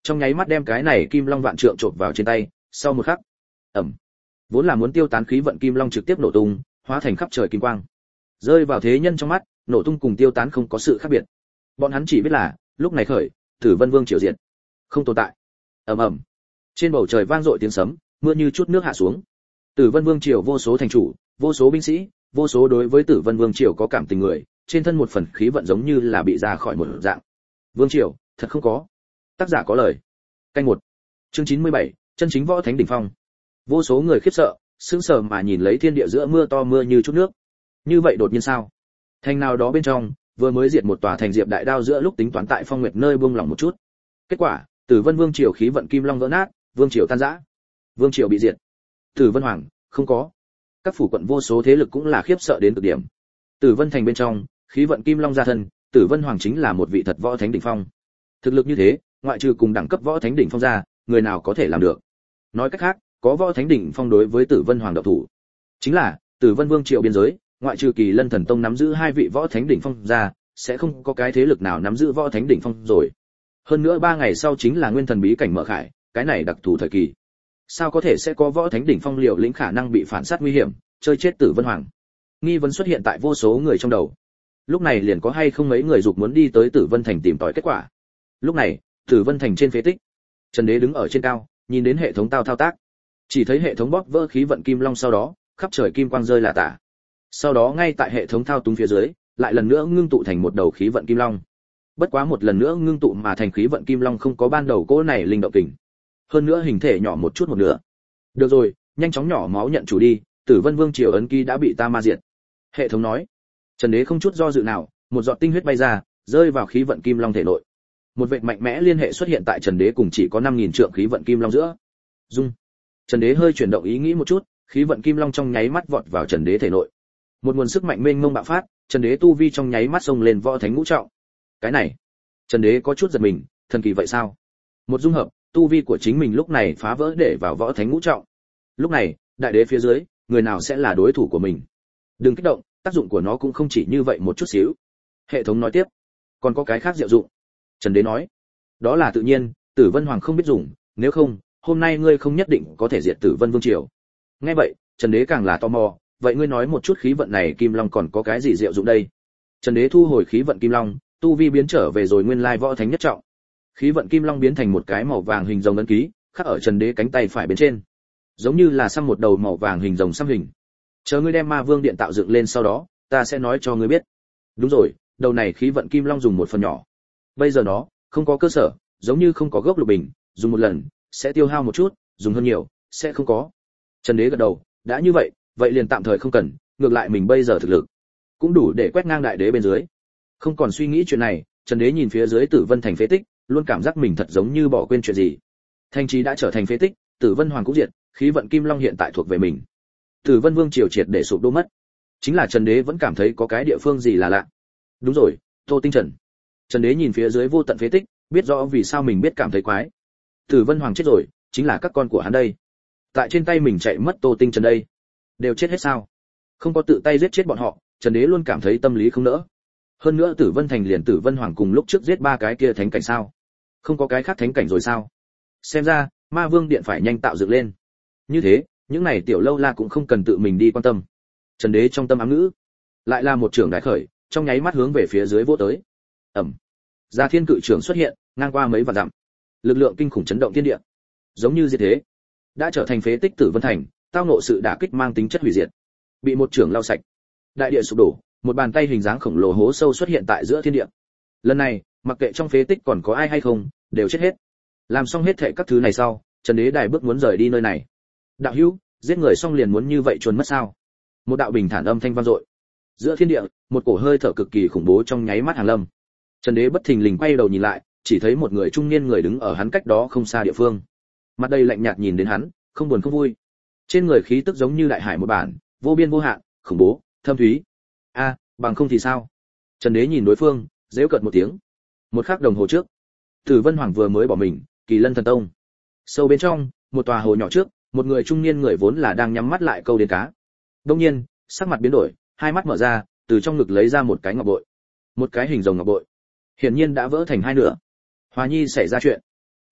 trong nháy mắt đem cái này kim long vạn trượng chộp vào trên tay. Sau một khắc, ầm, vốn là muốn tiêu tán khí vận kim long trực tiếp nổ tung, hóa thành khắp trời kim quang, rơi vào thế nhân trong mắt. Nổ tung cùng tiêu tán không có sự khác biệt, bọn hắn chỉ biết là lúc này khởi, Tử Vân Vương triều diệt, không tồn tại. Ầm ầm, trên bầu trời vang dội tiếng sấm, mưa như chút nước hạ xuống. Tử Vân Vương triều vô số thành chủ, vô số binh sĩ, vô số đối với Tử Vân Vương triều có cảm tình người, trên thân một phần khí vận giống như là bị ra khỏi một dạng. Vương triều, thật không có. Tác giả có lời. Canh 1. Chương 97, chân chính võ thánh đỉnh phong. Vô số người khiếp sợ, sững sờ mà nhìn lấy thiên địa giữa mưa to mưa như chút nước. Như vậy đột nhiên sao? Thành nào đó bên trong, vừa mới diệt một tòa thành Diệp Đại Đao giữa lúc tính toán tại Phong Nguyệt nơi buông lỏng một chút. Kết quả, Tử Vân Vương triều khí vận kim long vỡ nát, vương triều tan rã. Vương triều bị diệt. Tử Vân Hoàng, không có. Các phủ quận vô số thế lực cũng là khiếp sợ đến cực điểm. Tử Vân thành bên trong, khí vận kim long gia thân, Tử Vân Hoàng chính là một vị thật võ thánh đỉnh phong. Thực lực như thế, ngoại trừ cùng đẳng cấp võ thánh đỉnh phong ra, người nào có thể làm được? Nói cách khác, có võ thánh đỉnh phong đối với Tử Vân Hoàng động thủ. Chính là, Tử Vân Vương triều biên giới, ngoại trừ Kỳ Lân Thần Tông nắm giữ hai vị võ thánh đỉnh phong ra, sẽ không có cái thế lực nào nắm giữ võ thánh đỉnh phong rồi. Hơn nữa 3 ngày sau chính là nguyên thần bí cảnh mở khải, cái này đặc thù thời kỳ. Sao có thể sẽ có võ thánh đỉnh phong liều lĩnh khả năng bị phản sát nguy hiểm, chơi chết Tử Vân Hoàng? Nghi vấn xuất hiện tại vô số người trong đầu. Lúc này liền có hay không mấy người dục muốn đi tới Tử Vân thành tìm tòi kết quả. Lúc này, Tử Vân thành trên phế tích, Trần Đế đứng ở trên cao, nhìn đến hệ thống thao tác. Chỉ thấy hệ thống bóp vỡ khí vận kim long sau đó, khắp trời kim quang rơi là tả. Sau đó ngay tại hệ thống thao túng phía dưới, lại lần nữa ngưng tụ thành một đầu khí vận kim long. Bất quá một lần nữa ngưng tụ mà thành khí vận kim long không có ban đầu cỗ này linh động kình. Hơn nữa hình thể nhỏ một chút một nửa. Được rồi, nhanh chóng nhỏ máu nhận chủ đi, Tử Vân Vương triều ấn ký đã bị ta ma diệt. Hệ thống nói. Trần Đế không chút do dự nào, một giọt tinh huyết bay ra, rơi vào khí vận kim long thể nội. Một vệt mạnh mẽ liên hệ xuất hiện tại Trần Đế cùng chỉ có 5000 trượng khí vận kim long giữa. Dung. Trần Đế hơi chuyển động ý nghĩ một chút, khí vận kim long trong nháy mắt vọt vào Trần Đế thể nội. Một nguồn sức mạnh mênh mông bạo phát, Trần Đế tu vi trong nháy mắt xông lên võ thánh ngũ trọng. Cái này, Trần Đế có chút giật mình, thần kỳ vậy sao? Một dung hợp, tu vi của chính mình lúc này phá vỡ để vào võ thánh ngũ trọng. Lúc này, đại đế phía dưới, người nào sẽ là đối thủ của mình? Đừng kích động, tác dụng của nó cũng không chỉ như vậy một chút xíu. Hệ thống nói tiếp, còn có cái khác diệu dụng. Trần Đế nói, đó là tự nhiên, Tử Vân Hoàng không biết dùng, nếu không, hôm nay ngươi không nhất định có thể diệt Tử Vân Vương triều. Nghe vậy, Trần Đế càng là tò mò, vậy ngươi nói một chút khí vận này kim long còn có cái gì diệu dụng đây? Trần Đế thu hồi khí vận kim long, tu vi biến trở về rồi nguyên lai võ thánh nhất trọng. Khí vận kim long biến thành một cái màu vàng hình rồng ấn ký, khắc ở Trần Đế cánh tay phải bên trên, giống như là xăm một đầu màu vàng hình rồng xăm hình. Chờ ngươi đem Ma Vương điện tạo dựng lên sau đó, ta sẽ nói cho ngươi biết. Đúng rồi, đầu này khí vận kim long dùng một phần nhỏ. Bây giờ nó không có cơ sở, giống như không có gốc lục bình, dùng một lần sẽ tiêu hao một chút, dùng hơn nhiều sẽ không có. Trần Đế gật đầu, đã như vậy, vậy liền tạm thời không cần, ngược lại mình bây giờ thực lực cũng đủ để quét ngang đại đế bên dưới. Không còn suy nghĩ chuyện này, Trần Đế nhìn phía dưới Tử Vân thành phế tích, luôn cảm giác mình thật giống như bỏ quên chuyện gì. Thành trì đã trở thành phế tích, Tử Vân Hoàng cũng diệt, khí vận kim long hiện tại thuộc về mình. Tử Vân Vương triều triệt để sụp đổ mất. Chính là Trần Đế vẫn cảm thấy có cái địa phương gì là lạ. Đúng rồi, Tô Tinh Trần. Trần Đế nhìn phía dưới vô tận phế tích, biết rõ vì sao mình biết cảm thấy quái. Tử Vân Hoàng chết rồi, chính là các con của hắn đây. Tại trên tay mình chạy mất Tô Tinh Trần đây, đều chết hết sao? Không có tự tay giết chết bọn họ, Trần Đế luôn cảm thấy tâm lý không nỡ. Hơn nữa Tử Vân thành liền Tử Vân Hoàng cùng lúc trước giết 3 cái kia thánh cảnh sao? Không có cái khác thánh cảnh rồi sao? Xem ra, Ma Vương điện phải nhanh tạo dựng lên. Như thế, những này tiểu lâu la cũng không cần tự mình đi quan tâm. Trần Đế trong tâm ám ngữ, lại là một trưởng đại khởi, trong nháy mắt hướng về phía dưới vỗ tới. Ầm. Gia Thiên cự trưởng xuất hiện, ngang qua mấy vạn dặm. Lực lượng kinh khủng chấn động thiên địa. Giống như diệt thế, đã trở thành phế tích Tử Vân thành, tao ngộ sự đả kích mang tính chất hủy diệt. Bị một trưởng lau sạch. Đại địa sụp đổ, một bàn tay hình dáng khổng lồ hố sâu xuất hiện tại giữa thiên địa. Lần này, mặc kệ trong phế tích còn có ai hay không, đều chết hết. Làm xong hết thảy các thứ này sau, Trần Đế đài bước muốn rời đi nơi này. Đạo hữu, giết người xong liền muốn như vậy chuồn mất sao? Một đạo bình thản âm thanh vang dội. Giữa thiên địa, một cổ hơi thở cực kỳ khủng bố trong nháy mắt hàng lâm. Trần Đế bất thình lình quay đầu nhìn lại, chỉ thấy một người trung niên người đứng ở hắn cách đó không xa địa phương. Mặt đầy lạnh nhạt nhìn đến hắn, không buồn không vui. Trên người khí tức giống như đại hải một bản, vô biên vô hạn, khủng bố, thâm thúy. A, bằng không thì sao? Trần Đế nhìn đối phương, giễu cợt một tiếng. Một khắc đồng hồ trước, Tử Vân Hoàng vừa mới bỏ mình, Kỳ Lân Thần Tông. Sâu bên trong, một tòa hồ nhỏ trước, một người trung niên người vốn là đang nhắm mắt lại câu đến cá. Đương nhiên, sắc mặt biến đổi, hai mắt mở ra, từ trong ngực lấy ra một cái ngọc bội. Một cái hình rồng ngọc bội. Hiển nhiên đã vỡ thành hai nửa. Hoa Nhi xảy ra chuyện.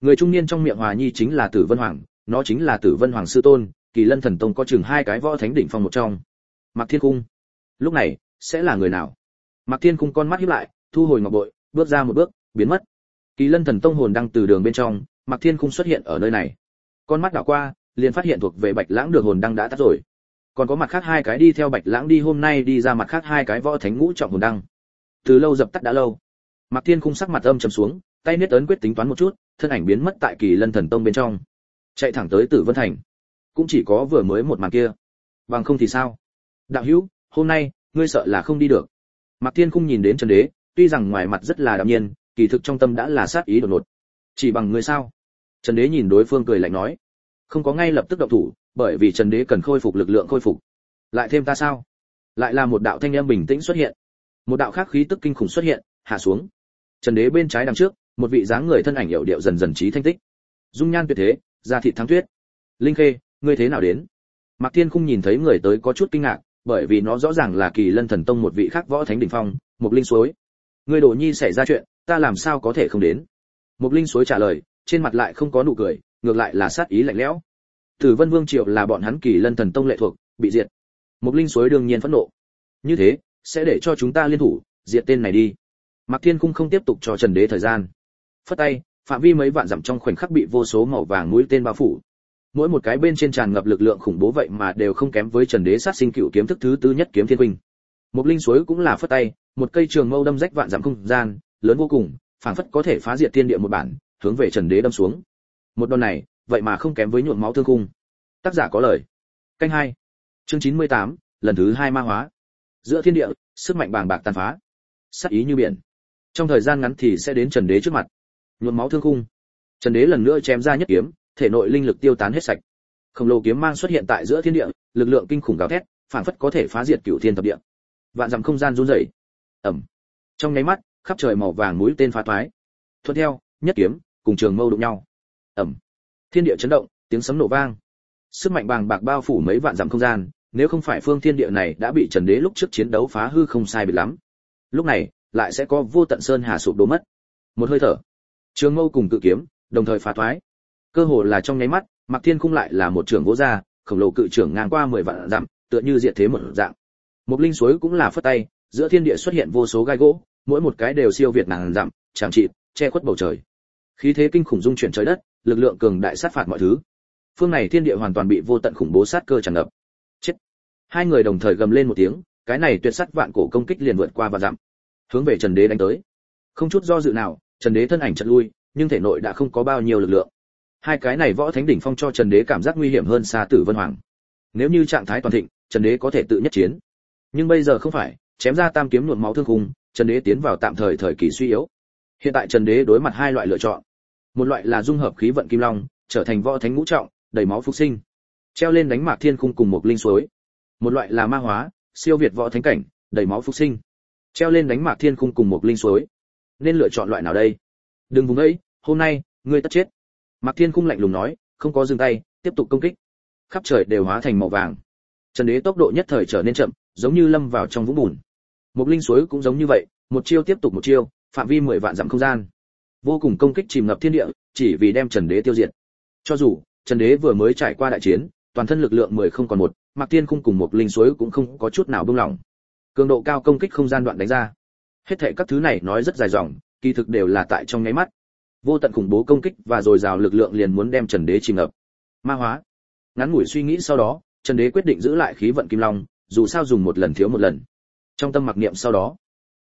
Người trung niên trong miệng Hòa Nhi chính là Tử Vân Hoàng, nó chính là Tử Vân Hoàng sư tôn, Kỳ Lân Thần Tông có chừng 2 cái võ thánh đỉnh phong một trong. Mạc Thiên Cung. Lúc này, sẽ là người nào? Mạc Thiên Cung con mắt híp lại, thu hồi ngọc bội, bước ra một bước, biến mất. Kỳ Lân Thần Tông hồn đăng từ đường bên trong, Mạc Thiên Cung xuất hiện ở nơi này. Con mắt đảo qua, liền phát hiện thuộc về Bạch Lãng được hồn đăng đã tắt rồi. Còn có mặt khác 2 cái đi theo Bạch Lãng đi hôm nay đi ra mặt khác 2 cái võ thánh ngũ trọng hồn đăng. Từ lâu dập tắt đã lâu. Mạc Thiên Cung sắc mặt âm trầm xuống, tay niết ấn quyết tính toán một chút, thân ảnh biến mất tại Kỳ Lân Thần Tông bên trong, chạy thẳng tới Tử Vân Thành. Cũng chỉ có vừa mới một màn kia, bằng không thì sao? Đạo hữu, hôm nay ngươi sợ là không đi được. Mạc Thiên Cung nhìn đến Trần Đế, tuy rằng ngoài mặt rất là đạm nhiên, kỳ thực trong tâm đã là sát ý đột ngột. Chỉ bằng ngươi sao? Trần Đế nhìn đối phương cười lạnh nói, không có ngay lập tức động thủ, bởi vì Trần Đế cần khôi phục lực lượng khôi phục. Lại thêm ta sao? Lại là một đạo thanh âm bình tĩnh xuất hiện, một đạo khác khí tức kinh khủng xuất hiện, hạ xuống. Trần Đế bên trái đằng trước, một vị dáng người thân ảnh hiệu điệu dần dần trí thanh tích, dung nhan tuyệt thế, da thịt thắng tuyết. Linh Khê, ngươi thế nào đến? Mạc Thiên Khung nhìn thấy người tới có chút kinh ngạc, bởi vì nó rõ ràng là Kỳ Lân Thần Tông một vị khác võ thánh đỉnh phong, Mục Linh Suối. Ngươi Đồ Nhi xảy ra chuyện, ta làm sao có thể không đến? Mục Linh Suối trả lời, trên mặt lại không có nụ cười, ngược lại là sát ý lạnh lẽo. Tử Vân Vương triều là bọn hắn Kỳ Lân Thần Tông lệ thuộc, bị diệt. Mục Linh Suối đương nhiên phẫn nộ. Như thế, sẽ để cho chúng ta liên thủ, diệt tên này đi. Mạc Thiên Khung không tiếp tục cho Trần Đế thời gian. Phất tay, phạm vi mấy vạn dặm trong khoảnh khắc bị vô số màu vàng mũi tên bao phủ. Mỗi một cái bên trên tràn ngập lực lượng khủng bố vậy mà đều không kém với Trần Đế sát sinh cựu kiếm thức thứ tư nhất kiếm thiên huynh. Một linh suối cũng là phất tay, một cây trường mâu đâm rách vạn dặm không gian, lớn vô cùng, phảng phất có thể phá diệt thiên địa một bản, hướng về Trần Đế đâm xuống. Một đòn này, vậy mà không kém với nhuộm máu thương khung. Tác giả có lời. Canh 2. Chương 98, lần thứ 2 ma hóa. Giữa thiên địa, sức mạnh bàng bạc tàn phá, sát ý như biển. Trong thời gian ngắn thì sẽ đến Trần Đế trước mặt. Nhuộm máu thương khung. Trần Đế lần nữa chém ra nhất kiếm, thể nội linh lực tiêu tán hết sạch. Khổng lồ kiếm mang xuất hiện tại giữa thiên địa, lực lượng kinh khủng gào thét, phảng phất có thể phá diệt cửu thiên thập địa. Vạn dặm không gian run rẩy. Ầm. Trong nháy mắt, khắp trời màu vàng mũi tên phá toái. Thuận theo, nhất kiếm cùng trường mâu đụng nhau. Ầm. Thiên địa chấn động, tiếng sấm nổ vang. Sức mạnh bàng bạc bao phủ mấy vạn dặm không gian, nếu không phải phương thiên địa này đã bị Trần Đế lúc trước chiến đấu phá hư không sai biệt lắm. Lúc này, lại sẽ có vô tận sơn hà sụp đổ mất. Một hơi thở, trường mâu cùng cự kiếm đồng thời phá toái. Cơ hồ là trong nháy mắt, Mạc Thiên Khung lại là một trường vỗ ra, khổng lồ cự trường ngang qua 10 vạn dặm, tựa như diệt thế một dạng. Một linh suối cũng là phất tay, giữa thiên địa xuất hiện vô số gai gỗ, mỗi một cái đều siêu việt ngàn dặm, chẳng trị, che khuất bầu trời. Khí thế kinh khủng dung chuyển trời đất, lực lượng cường đại sát phạt mọi thứ. Phương này thiên địa hoàn toàn bị vô tận khủng bố sát cơ tràn ngập. Chết. Hai người đồng thời gầm lên một tiếng, cái này tuyệt sát vạn cổ công kích liền vượt qua vạn dặm, hướng về Trần Đế đánh tới. Không chút do dự nào, Trần Đế thân ảnh chợt lui, nhưng thể nội đã không có bao nhiêu lực lượng. Hai cái này võ thánh đỉnh phong cho Trần Đế cảm giác nguy hiểm hơn xa Tử Vân Hoàng. Nếu như trạng thái toàn thịnh, Trần Đế có thể tự nhất chiến. Nhưng bây giờ không phải, chém ra tam kiếm nhuộm máu thương khung, Trần Đế tiến vào tạm thời thời kỳ suy yếu. Hiện tại Trần Đế đối mặt hai loại lựa chọn. Một loại là dung hợp khí vận kim long, trở thành võ thánh ngũ trọng, đầy máu phục sinh, treo lên đánh Mạc Thiên Khung cùng một linh suối. Một loại là ma hóa, siêu việt võ thánh cảnh, đầy máu phục sinh, treo lên đánh Mạc Thiên Khung cùng một linh suối. Nên lựa chọn loại nào đây? Đừng vùng ấy, hôm nay ngươi tất chết. Mạc Thiên Khung lạnh lùng nói, không có dừng tay, tiếp tục công kích. Khắp trời đều hóa thành màu vàng. Trần Đế tốc độ nhất thời trở nên chậm, giống như lâm vào trong vũng bùn. Một linh suối cũng giống như vậy, một chiêu tiếp tục một chiêu, phạm vi 10 vạn dặm không gian. Vô cùng công kích chìm ngập thiên địa, chỉ vì đem Trần Đế tiêu diệt. Cho dù Trần Đế vừa mới trải qua đại chiến, toàn thân lực lượng 10 không còn một, Mạc Thiên Khung cùng một linh suối cũng không có chút nào buông lỏng. Cường độ cao công kích không gian đoạn đánh ra. Hết thảy các thứ này nói rất dài dòng, kỳ thực đều là tại trong nháy mắt. Vô tận khủng bố công kích và dồi dào lực lượng liền muốn đem Trần Đế chìm ngập. Ma hóa. Ngắn ngủi suy nghĩ sau đó, Trần Đế quyết định giữ lại khí vận kim long, dù sao dùng một lần thiếu một lần. Trong tâm mặc niệm sau đó,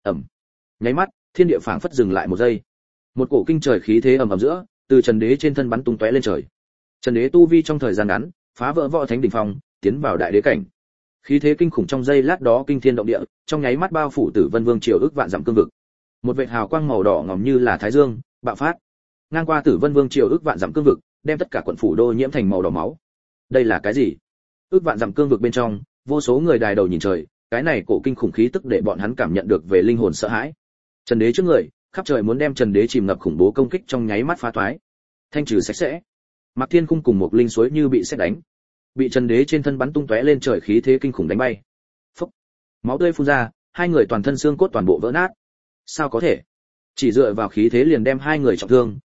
nháy mắt, thiên địa phảng phất dừng lại một giây. Một cổ kinh trời khí thế ầm ầm giữa, từ Trần Đế trên thân bắn tung tóe lên trời. Trần Đế tu vi trong thời gian ngắn, phá vỡ võ thánh đỉnh phong, tiến vào đại đế cảnh. Khí thế kinh khủng trong giây lát đó kinh thiên động địa, trong nháy mắt bao phủ Tử Vân Vương triều ước vạn dặm cương vực. Một vệt hào quang màu đỏ ngòm như là thái dương, bạo phát, ngang qua Tử Vân Vương triều ước vạn dặm cương vực, đem tất cả quận phủ đô nhiễm thành màu đỏ máu. Đây là cái gì? Ước vạn dặm cương vực bên trong, vô số người đài đầu nhìn trời, cái này cổ kinh khủng khí tức để bọn hắn cảm nhận được về linh hồn sợ hãi. Trần Đế trước người, khắp trời muốn đem Trần Đế chìm ngập khủng bố công kích trong nháy mắt phá toái, thanh trừ sạch sẽ. Mạc Thiên Khung cùng một linh suối như bị sét đánh, bị Trần Đế trên thân bắn tung tóe lên trời khí thế kinh khủng đánh bay. Phốc, máu tươi phun ra, hai người toàn thân xương cốt toàn bộ vỡ nát. Sao có thể? Chỉ dựa vào khí thế liền đem hai người trọng thương,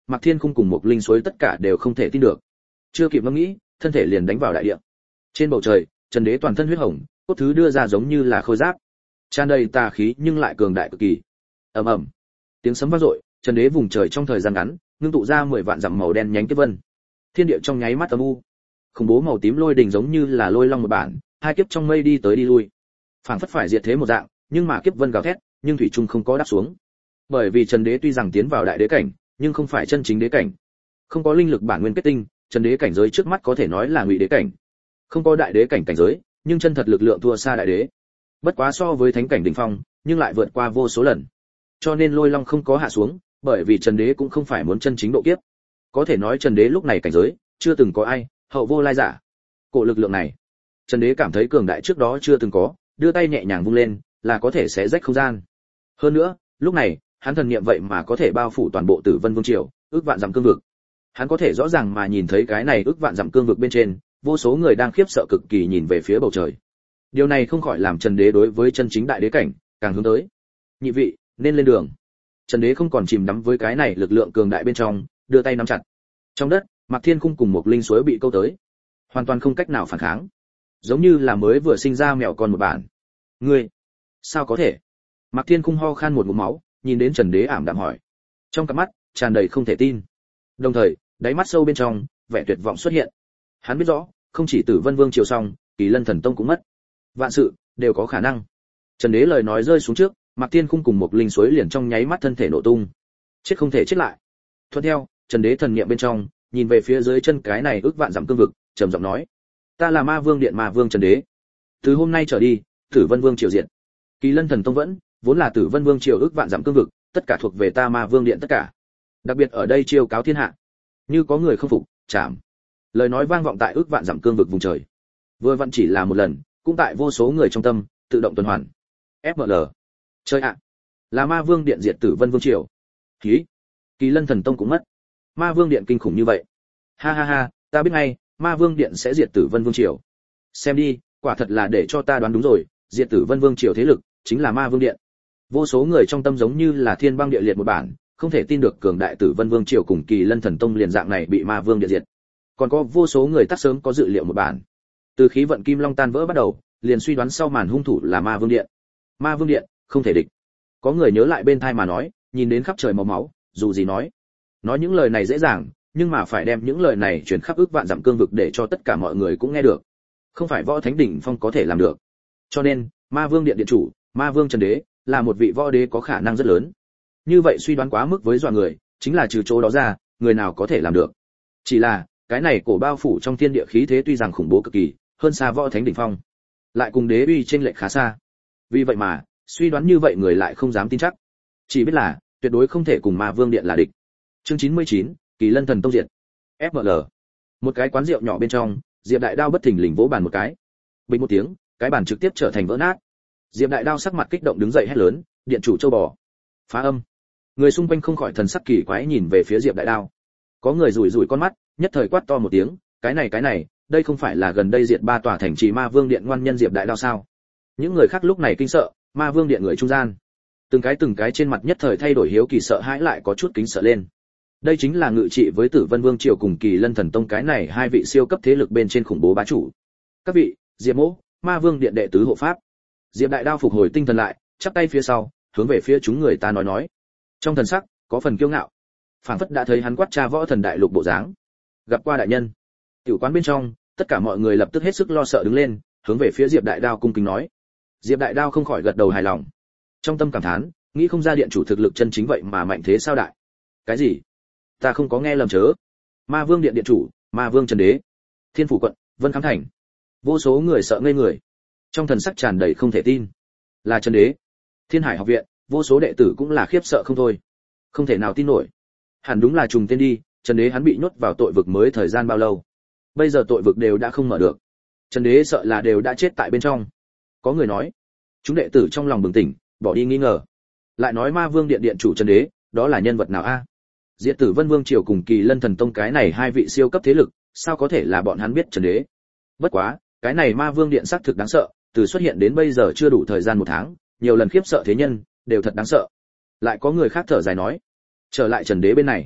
Mạc Thiên Khung cùng một linh suối tất cả đều không thể tin được. Chưa kịp ngẫm nghĩ, thân thể liền đánh vào đại địa. Trên bầu trời, Trần Đế toàn thân huyết hồng, cốt thứ đưa ra giống như là khôi giáp, tràn đầy tà khí nhưng lại cường đại cực kỳ. Ầm ầm, tiếng sấm vang dội, Trần Đế vùng trời trong thời gian ngắn, ngưng tụ ra 10 vạn dặm màu đen nhánh kiếp vân. Thiên địa trong nháy mắt âm u. Khủng bố màu tím lôi đình giống như là lôi long một bản, hai kiếp trong mây đi tới đi lui. Phảng phất phải diệt thế một dạng, nhưng mà kiếp vân gào thét, nhưng thủy chung không có đáp xuống. Bởi vì Trần Đế tuy rằng tiến vào đại đế cảnh, nhưng không phải chân chính đế cảnh. Không có linh lực bản nguyên kết tinh, Trần Đế cảnh giới trước mắt có thể nói là ngụy đế cảnh. Không có đại đế cảnh cảnh giới, nhưng chân thật lực lượng thua xa đại đế. Bất quá so với thánh cảnh đỉnh phong, nhưng lại vượt qua vô số lần. Cho nên lôi long không có hạ xuống, bởi vì Trần Đế cũng không phải muốn chân chính độ kiếp. Có thể nói Trần Đế lúc này cảnh giới, chưa từng có ai, hậu vô lai giả. Cổ lực lượng này, Trần Đế cảm thấy cường đại trước đó chưa từng có, đưa tay nhẹ nhàng vung lên, là có thể xé rách không gian. Hơn nữa, lúc này, hắn thần niệm vậy mà có thể bao phủ toàn bộ Tử Vân Vương triều, ước vạn dặm cương vực. Hắn có thể rõ ràng mà nhìn thấy cái này ước vạn dặm cương vực bên trên, vô số người đang khiếp sợ cực kỳ nhìn về phía bầu trời. Điều này không khỏi làm Trần Đế đối với chân chính đại đế cảnh càng hướng tới. Nhị vị, nên lên đường. Trần Đế không còn chìm đắm với cái này lực lượng cường đại bên trong, đưa tay nắm chặt. Trong đất, Mạc Thiên Khung cùng một linh suối bị câu tới, hoàn toàn không cách nào phản kháng, giống như là mới vừa sinh ra mèo con một bản. Ngươi, sao có thể? Mạc Thiên Khung ho khan một ngụm máu, nhìn đến Trần Đế ảm đạm hỏi, trong cặp mắt tràn đầy không thể tin, đồng thời đáy mắt sâu bên trong vẻ tuyệt vọng xuất hiện. Hắn biết rõ, không chỉ Tử Vân Vương triều xong, Kỳ Lân Thần Tông cũng mất, vạn sự đều có khả năng. Trần Đế lời nói rơi xuống trước, Mạc Thiên Khung cùng một linh suối liền trong nháy mắt thân thể nổ tung, chết không thể chết lại. Thuận theo, Trần Đế thần niệm bên trong, nhìn về phía dưới chân cái này ước vạn dặm cương vực, trầm giọng nói, ta là Ma Vương Điện Ma Vương Trần Đế, từ hôm nay trở đi, Tử Vân Vương triều diệt. Kỳ Lân Thần Tông vẫn vốn là Tử Vân Vương triều ước vạn dặm cương vực, tất cả thuộc về ta Ma Vương Điện tất cả. Đặc biệt ở đây chiêu cáo thiên hạ, như có người không phục, chạm. Lời nói vang vọng tại ước vạn dặm cương vực vùng trời. Vừa vặn chỉ là một lần, cũng tại vô số người trong tâm tự động tuần hoàn. FML. Chơi ạ. Là Ma Vương Điện diệt Tử Vân Vương triều. Khí. Kỳ Lân Thần Tông cũng mất. Ma Vương Điện kinh khủng như vậy. Ha ha ha, ta biết ngay, Ma Vương Điện sẽ diệt Tử Vân Vương triều. Xem đi, quả thật là để cho ta đoán đúng rồi, diệt Tử Vân Vương triều thế lực chính là Ma Vương Điện. Vô số người trong tâm giống như là thiên băng địa liệt một bản, không thể tin được cường đại Tử Vân Vương triều cùng Kỳ Lân Thần Tông liền dạng này bị Ma Vương Điện diệt. Còn có vô số người tác sớm có dự liệu một bản. Từ khí vận kim long tan vỡ bắt đầu, liền suy đoán sau màn hung thủ là Ma Vương Điện. Ma Vương Điện không thể địch. Có người nhớ lại bên thai mà nói, nhìn đến khắp trời màu máu, dù gì nói những lời này dễ dàng, nhưng mà phải đem những lời này truyền khắp ước vạn dặm cương vực để cho tất cả mọi người cũng nghe được, không phải võ thánh đỉnh phong có thể làm được. Cho nên, Ma Vương Điện điện chủ, Ma Vương Trần Đế, là một vị võ đế có khả năng rất lớn. Như vậy suy đoán quá mức với dọa người, chính là trừ chỗ đó ra, người nào có thể làm được. Chỉ là, cái này cổ bao phủ trong thiên địa khí thế tuy rằng khủng bố cực kỳ, hơn xa võ thánh đỉnh phong, lại cùng đế uy chênh lệch khá xa. Vì vậy mà, suy đoán như vậy người lại không dám tin chắc, chỉ biết là tuyệt đối không thể cùng Ma Vương Điện là địch. Chương 99, Kỳ Lân Thần Tông diệt. FML. Một cái quán rượu nhỏ bên trong, Diệp Đại Đao bất thình lình vỗ bàn một cái. Bình một tiếng, cái bàn trực tiếp trở thành vỡ nát. Diệp Đại Đao sắc mặt kích động đứng dậy hét lớn, điện chủ châu bò. Phá âm. Người xung quanh không khỏi thần sắc kỳ quái nhìn về phía Diệp Đại Đao. Có người rủi rủi con mắt, nhất thời quát to một tiếng, cái này, đây không phải là gần đây diệt 3 tòa thành trì Ma Vương Điện ngoan nhân Diệp Đại Đao sao? Những người khác lúc này kinh sợ, Ma Vương Điện người trung gian, từng cái trên mặt nhất thời thay đổi hiếu kỳ sợ hãi lại có chút kính sợ lên. Đây chính là ngự trị với Tử Vân Vương triều cùng Kỳ Lân Thần Tông cái này hai vị siêu cấp thế lực bên trên khủng bố bá chủ. Các vị, Diệp Mỗ, Ma Vương Điện đệ tứ hộ pháp. Diệp Đại Đao phục hồi tinh thần lại, chắp tay phía sau, hướng về phía chúng người ta nói. Trong thần sắc có phần kiêu ngạo, phảng phất đã thấy hắn quát cha võ thần đại lục bộ dáng. Gặp qua đại nhân. Tiểu quán bên trong, tất cả mọi người lập tức hết sức lo sợ đứng lên, hướng về phía Diệp Đại Đao cung kính nói. Diệp Đại Đao không khỏi gật đầu hài lòng. Trong tâm cảm thán, nghĩ không ra điện chủ thực lực chân chính vậy mà mạnh thế sao đại. Cái gì? Ta không có nghe lầm chớ. Ma Vương Điện điện chủ, Ma Vương Trần Đế, Thiên Phủ quận, Vân Khám thành. Vô số người sợ ngây người, trong thần sắc tràn đầy không thể tin. Là Trần Đế. Thiên Hải học viện, vô số đệ tử cũng là khiếp sợ không thôi, không thể nào tin nổi. Hẳn đúng là trùng tên đi, Trần Đế hắn bị nhốt vào tội vực mới thời gian bao lâu? Bây giờ tội vực đều đã không mở được. Trần Đế sợ là đều đã chết tại bên trong. Có người nói, chúng đệ tử trong lòng bừng tỉnh, bỏ đi nghi ngờ. Lại nói Ma Vương Điện điện chủ Trần Đế, đó là nhân vật nào a? Diệt Tử Vân Vương triều cùng Kỳ Lân Thần Tông cái này hai vị siêu cấp thế lực, sao có thể là bọn hắn biết Trần Đế? Bất quá, cái này Ma Vương Điện xác thực đáng sợ, từ xuất hiện đến bây giờ chưa đủ thời gian 1 tháng, nhiều lần khiếp sợ thế nhân, đều thật đáng sợ. Lại có người khác thở dài nói, trở lại Trần Đế bên này,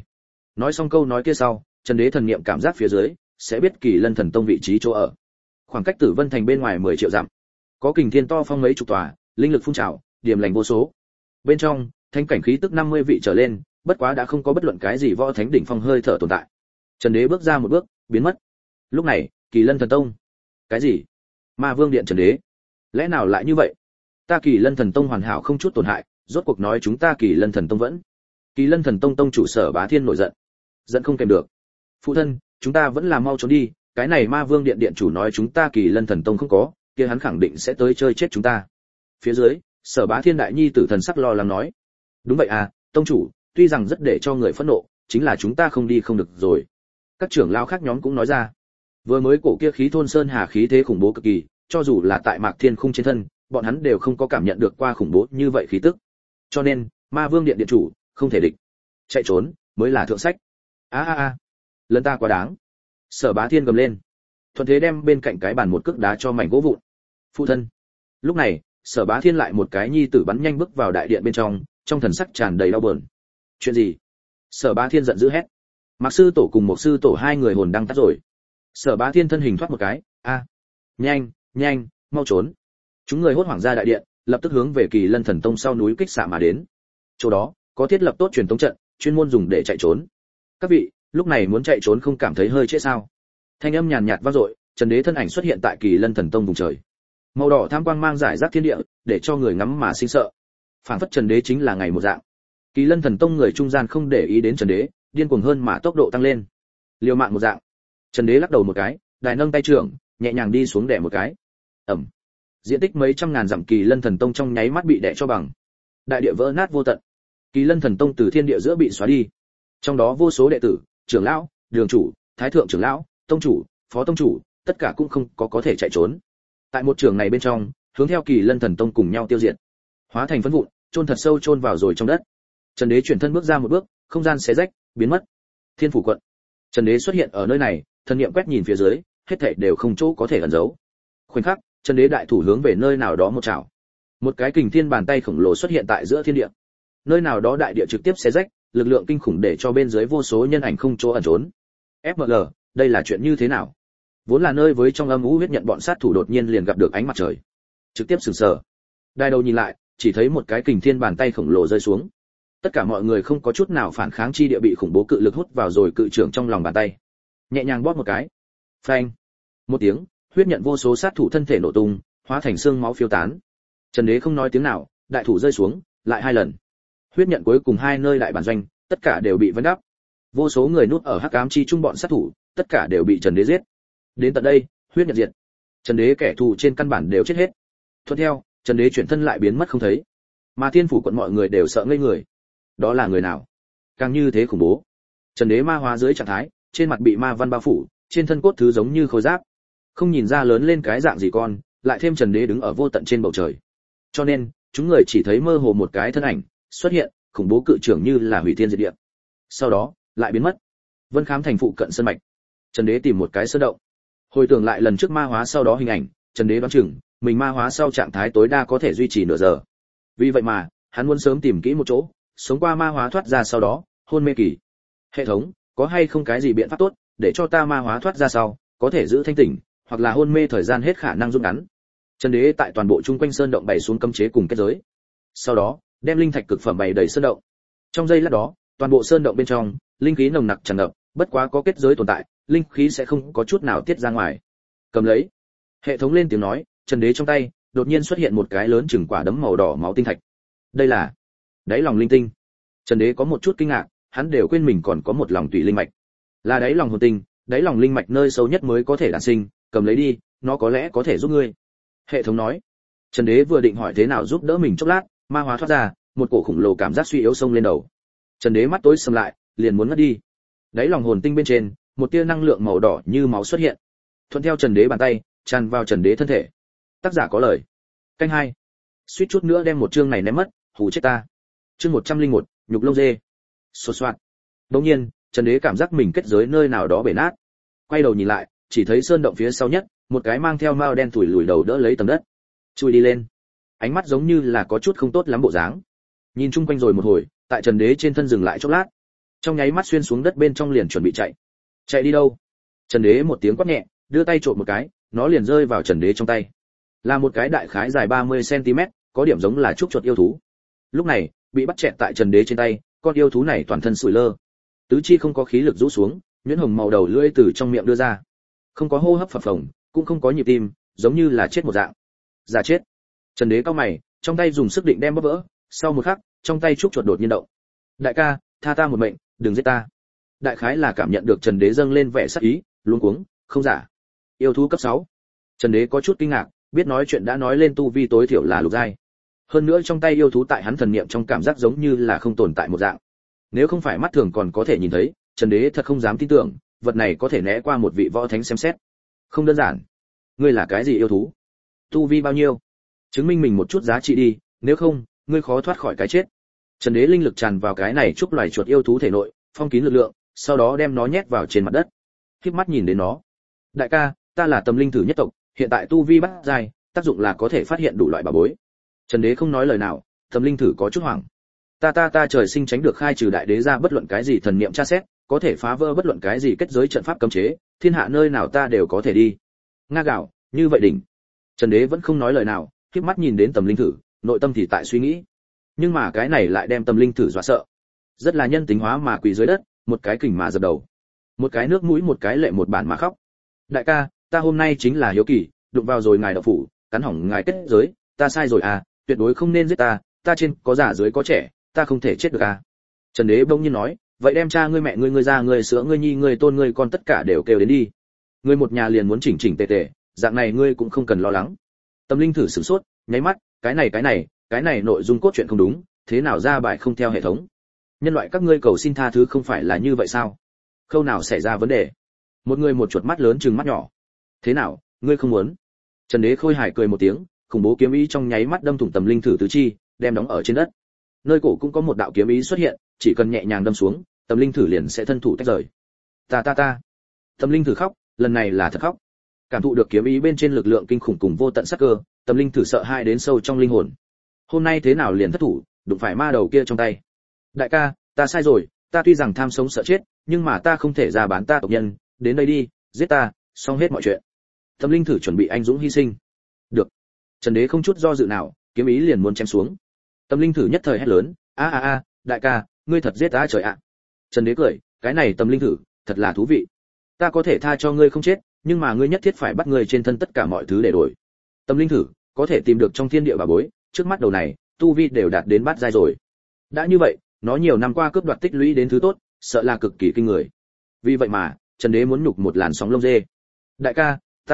Nói xong câu nói kia sau, Trần Đế thần niệm cảm giác phía dưới sẽ biết Kỳ Lân Thần Tông vị trí chỗ ở. Khoảng cách Tử Vân Thành bên ngoài 10 triệu dặm, có kình thiên to phong mấy chục tòa, linh lực phun trào, điểm lành vô số. Bên trong, thánh cảnh khí tức 50 vị trở lên, bất quá đã không có bất luận cái gì võ thánh đỉnh phong hơi thở tồn tại. Trần Đế bước ra một bước, biến mất. Lúc này, Kỳ Lân Thần Tông. Cái gì? Ma Vương Điện Trần Đế? Lẽ nào lại như vậy? Ta Kỳ Lân Thần Tông hoàn hảo không chút tổn hại, rốt cuộc nói chúng ta Kỳ Lân Thần Tông vẫn. Kỳ Lân Thần Tông tông chủ Sở Bá Thiên nổi giận. Giận không kèm được. Phụ thân, chúng ta vẫn là mau trốn đi, cái này Ma Vương Điện điện chủ nói chúng ta Kỳ Lân Thần Tông không có, kia hắn khẳng định sẽ tới chơi chết chúng ta. Phía dưới, Sở Bá Thiên đại nhi tử thần sắc lo lắng nói. Đúng vậy à, tông chủ, tuy rằng rất để cho người phẫn nộ, chính là chúng ta không đi không được rồi. Các trưởng lão khác nhóm cũng nói ra. Vừa mới cổ kia khí thôn sơn hà khí thế khủng bố cực kỳ, cho dù là tại Mạc Thiên Khung trên thân, bọn hắn đều không có cảm nhận được qua khủng bố như vậy khí tức. Cho nên, Ma Vương Điện điện chủ không thể địch. Chạy trốn mới là thượng sách. A, lần ta quá đáng. Sở Bá Thiên gầm lên, thuận thế đem bên cạnh cái bàn một cước đá cho mảnh gỗ vụn. Phụ thân. Lúc này, Sở Bá Thiên lại một cái nhi tử bắn nhanh bước vào đại điện bên trong thần sắc tràn đầy đau buồn. Chuyện gì? Sở Bá Thiên giận dữ hét. Mạc sư tổ cùng một sư tổ hai người hồn đang tắt rồi. Sở Bá Thiên thân hình thoát một cái, nhanh, mau trốn. Chúng người hốt hoảng ra đại điện, lập tức hướng về Kỳ Lân Thần Tông sau núi kích xạ mà đến. Chỗ đó có thiết lập tốt truyền tống trận, chuyên môn dùng để chạy trốn. Các vị, lúc này muốn chạy trốn không cảm thấy hơi trễ sao? Thanh âm nhàn nhạt vang dội, Trần Đế thân ảnh xuất hiện tại Kỳ Lân Thần Tông vùng trời. Màu đỏ tham quang mang rải rác thiên địa, để cho người ngắm mà sinh sợ. Phảng phất Trần Đế chính là ngày một dạng. Kỳ Lân Thần Tông người trung gian không để ý đến Trần Đế, điên cuồng hơn mà tốc độ tăng lên. Liều mạng một dạng. Trần Đế lắc đầu một cái, đài nâng tay trưởng, nhẹ nhàng đi xuống đè một cái. Ầm. Diện tích mấy trăm ngàn dặm Kỳ Lân Thần Tông trong nháy mắt bị đè cho bằng. Đại địa vỡ nát vô tận. Kỳ Lân Thần Tông từ thiên địa giữa bị xóa đi. Trong đó vô số đệ tử, trưởng lão, đường chủ, thái thượng trưởng lão, tông chủ, phó tông chủ, tất cả cũng không có thể chạy trốn. Tại một trường này bên trong, hướng theo Kỳ Lân Thần Tông cùng nhau tiêu diệt. Hóa thành phấn vụn, chôn thật sâu chôn vào rồi trong đất. Trần Đế chuyển thân bước ra một bước, không gian xé rách, biến mất. Thiên Phủ quận. Trần Đế xuất hiện ở nơi này, thần niệm quét nhìn phía dưới, hết thảy đều không chỗ có thể ẩn giấu. Khoảnh khắc, Trần Đế đại thủ hướng về nơi nào đó một chảo. Một cái kình thiên bàn tay khổng lồ xuất hiện tại giữa thiên địa. Nơi nào đó đại địa trực tiếp xé rách, lực lượng kinh khủng để cho bên dưới vô số nhân ảnh không chỗ ẩn trốn. FML, đây là chuyện như thế nào? Vốn là nơi với trong âm u huyết nhận bọn sát thủ đột nhiên liền gặp được ánh mặt trời. Trực tiếp sửng sờ. Đai đầu nhìn lại, chỉ thấy một cái kình thiên bàn tay khổng lồ rơi xuống. Tất cả mọi người không có chút nào phản kháng chi địa bị khủng bố cự lực hút vào rồi cự trưởng trong lòng bàn tay. Nhẹ nhàng bóp một cái. Phanh. Một tiếng, huyết nhận vô số sát thủ thân thể nổ tung, hóa thành xương máu phiêu tán. Trần Đế không nói tiếng nào, đại thủ rơi xuống, lại hai lần. Huyết nhận cuối cùng hai nơi đại bản doanh, tất cả đều bị vân đắp. Vô số người núp ở hắc ám chi trung bọn sát thủ, tất cả đều bị Trần Đế giết. Đến tận đây, huyết nhận diệt. Trần Đế kẻ thù trên căn bản đều chết hết. Thuận theo, Trần Đế chuyển thân lại biến mất không thấy. Mà Thiên Phủ quận mọi người đều sợ ngây người. Đó là người nào? Càng như thế khủng bố. Trần Đế ma hóa dưới trạng thái, trên mặt bị ma văn bao phủ, trên thân cốt thứ giống như khối giáp. Không nhìn ra lớn lên cái dạng gì con, lại thêm Trần Đế đứng ở vô tận trên bầu trời. Cho nên, chúng người chỉ thấy mơ hồ một cái thân ảnh xuất hiện, khủng bố cự trưởng như là hủy thiên diệt địa. Sau đó, lại biến mất. Vân Khám thành phụ cận sơn mạch. Trần Đế tìm một cái sơn động. Hồi tưởng lại lần trước ma hóa sau đó hình ảnh, Trần Đế đoán chừng, mình ma hóa sau trạng thái tối đa có thể duy trì nửa giờ. Vì vậy mà, hắn muốn sớm tìm kỹ một chỗ, sống qua ma hóa thoát ra sau đó, hôn mê kỳ. Hệ thống, có hay không cái gì biện pháp tốt, để cho ta ma hóa thoát ra sau, có thể giữ thanh tỉnh, hoặc là hôn mê thời gian hết khả năng rút ngắn. Trần Đế tại toàn bộ chung quanh sơn động bày xuống cấm chế cùng kết giới. Sau đó, đem linh thạch cực phẩm bày đầy sơn động. Trong giây lát đó, toàn bộ sơn động bên trong, linh khí nồng nặc tràn ngập, bất quá có kết giới tồn tại, linh khí sẽ không có chút nào tiết ra ngoài. Cầm lấy. Hệ thống lên tiếng nói, Trần Đế trong tay đột nhiên xuất hiện một cái lớn chừng quả đấm màu đỏ máu tinh thạch. Đây là đáy lòng linh tinh. Trần Đế có một chút kinh ngạc, hắn đều quên mình còn có một lòng tùy linh mạch. Là đáy lòng hồn tinh, đáy lòng linh mạch nơi sâu nhất mới có thể đản sinh, cầm lấy đi, nó có lẽ có thể giúp ngươi. Hệ thống nói. Trần Đế vừa định hỏi thế nào giúp đỡ mình chốc lát, ma hóa thoát ra, một cổ khủng lồ cảm giác suy yếu xông lên đầu. Trần Đế mắt tối sầm lại, liền muốn ngất đi. Đáy lòng hồn tinh bên trên, một tia năng lượng màu đỏ như máu xuất hiện. Thuận theo Trần Đế bàn tay, tràn vào Trần Đế thân thể. Tác giả có lời. Canh 2. Suýt chút nữa đem một chương này ném mất, hù chết ta. Chương 101, nhục lông dê. Xột xoạt. Đột nhiên, Trần Đế cảm giác mình kết giới nơi nào đó bể nát. Quay đầu nhìn lại, chỉ thấy sơn động phía sau nhất, một cái mang theo mao đen thủi lùi đầu đỡ lấy tầng đất. Chui đi lên. Ánh mắt giống như là có chút không tốt lắm bộ dáng. Nhìn chung quanh rồi một hồi, tại Trần Đế trên thân dừng lại chốc lát. trong nháy mắt xuyên xuống đất bên trong liền chuẩn bị chạy. Chạy đi đâu? Trần Đế một tiếng quát nhẹ, đưa tay trộn một cái, nó liền rơi vào Trần Đế trong tay. Là một cái đại khái dài 30 cm, có điểm giống là trúc chuột yêu thú. Lúc này, bị bắt chẹt tại Trần Đế trên tay, con yêu thú này toàn thân sủi lơ. Tứ chi không có khí lực rũ xuống, nhuyễn hồng màu đầu lưỡi từ trong miệng đưa ra. Không có hô hấp phập phồng, cũng không có nhịp tim, giống như là chết một dạng. Giả chết. Trần Đế cau mày, trong tay dùng sức định đem bóp vỡ, sau một khắc, trong tay trúc chuột đột nhiên động. Đại ca, tha ta một mệnh, đừng giết ta. Đại khái là cảm nhận được Trần Đế dâng lên vẻ sắc ý, luống cuống, không giả. Yêu thú cấp 6. Trần Đế có chút kinh ngạc, biết nói chuyện đã nói lên tu vi tối thiểu là lục giai. Hơn nữa trong tay yêu thú tại hắn thần niệm trong cảm giác giống như là không tồn tại một dạng. Nếu không phải mắt thường còn có thể nhìn thấy, Trần Đế thật không dám tin tưởng, vật này có thể né qua một vị võ thánh xem xét. Không đơn giản. Ngươi là cái gì yêu thú? Tu vi bao nhiêu? Chứng minh mình một chút giá trị đi, nếu không, ngươi khó thoát khỏi cái chết. Trần Đế linh lực tràn vào cái này chúc loài chuột yêu thú thể nội, phong kín lực lượng, sau đó đem nó nhét vào trên mặt đất. Khép mắt nhìn đến nó. Đại ca, ta là Tâm Linh Thử nhất tộc, hiện tại tu vi bát giai, tác dụng là có thể phát hiện đủ loại bảo bối. Trần Đế không nói lời nào, Tâm Linh Thử có chút hoảng. Ta trời sinh tránh được khai trừ đại đế ra bất luận cái gì thần niệm tra xét, có thể phá vỡ bất luận cái gì kết giới trận pháp cấm chế, thiên hạ nơi nào ta đều có thể đi. Nga gạo, như vậy đỉnh. Trần Đế vẫn không nói lời nào, khép mắt nhìn đến Tâm Linh Thử, nội tâm thì tại suy nghĩ. Nhưng mà cái này lại đem Tâm Linh Thử dọa sợ. Rất là nhân tính hóa mà quỳ dưới đất, một cái kình mà dập đầu. Một cái nước mũi một cái lệ một bản mà khóc. Đại ca, ta hôm nay chính là hiếu kỳ, đụng vào rồi ngài đạo phủ, cắn hỏng ngài kết giới, ta sai rồi à, tuyệt đối không nên giết ta trên có già dưới có trẻ, ta không thể chết được à. Trần Đế bỗng nhiên nói, vậy đem cha ngươi mẹ ngươi ngươi già ngươi sữa ngươi nhi ngươi tôn ngươi con tất cả đều kêu đến đi. Ngươi một nhà liền muốn chỉnh chỉnh tề tề, dạng này ngươi cũng không cần lo lắng. Tâm Linh Thử sửng sốt, nháy mắt, cái này nội dung cốt truyện không đúng, thế nào ra bài không theo hệ thống. Nhân loại các ngươi cầu xin tha thứ không phải là như vậy sao? Khâu nào xảy ra vấn đề? Một người một chuột mắt lớn trừng mắt nhỏ. Thế nào, ngươi không muốn? Trần Đế khôi hài cười một tiếng, khủng bố kiếm ý trong nháy mắt đâm thủng Tâm Linh Thử tứ chi, đem đóng ở trên đất. Nơi cổ cũng có một đạo kiếm ý xuất hiện, chỉ cần nhẹ nhàng đâm xuống, Tâm Linh Thử liền sẽ thân thủ tách rời. Ta. Tâm Linh Thử khóc, lần này là thật khóc. Cảm thụ được kiếm ý bên trên lực lượng kinh khủng cùng vô tận sát cơ, Tâm Linh Thử sợ hãi đến sâu trong linh hồn. Hôm nay thế nào liền thất thủ, đụng phải ma đầu kia trong tay. Đại ca, ta sai rồi, ta tuy rằng tham sống sợ chết, nhưng mà ta không thể ra bán ta tộc nhân, đến đây đi, giết ta, xong hết mọi chuyện. Tâm Linh Thử chuẩn bị anh dũng hy sinh. Được. Trần Đế không chút do dự nào, kiếm ý liền muốn chém xuống. Tâm Linh Thử nhất thời hét lớn, a, đại ca, ngươi thật giết ta trời ạ. Trần Đế cười, cái này Tâm Linh Thử, thật là thú vị. Ta có thể tha cho ngươi không chết, nhưng mà ngươi nhất thiết phải bắt ngươi trên thân tất cả mọi thứ để đổi. Tâm Linh Thử, có thể tìm được trong thiên địa bảo bối, trước mắt đầu này, tu vi đều đạt đến bát giai rồi. Đã như vậy, nó nhiều năm qua cướp đoạt tích lũy đến thứ tốt, sợ là cực kỳ kinh người. Vì vậy mà, Trần Đế muốn nhục một làn sóng lông dê. Đại ca,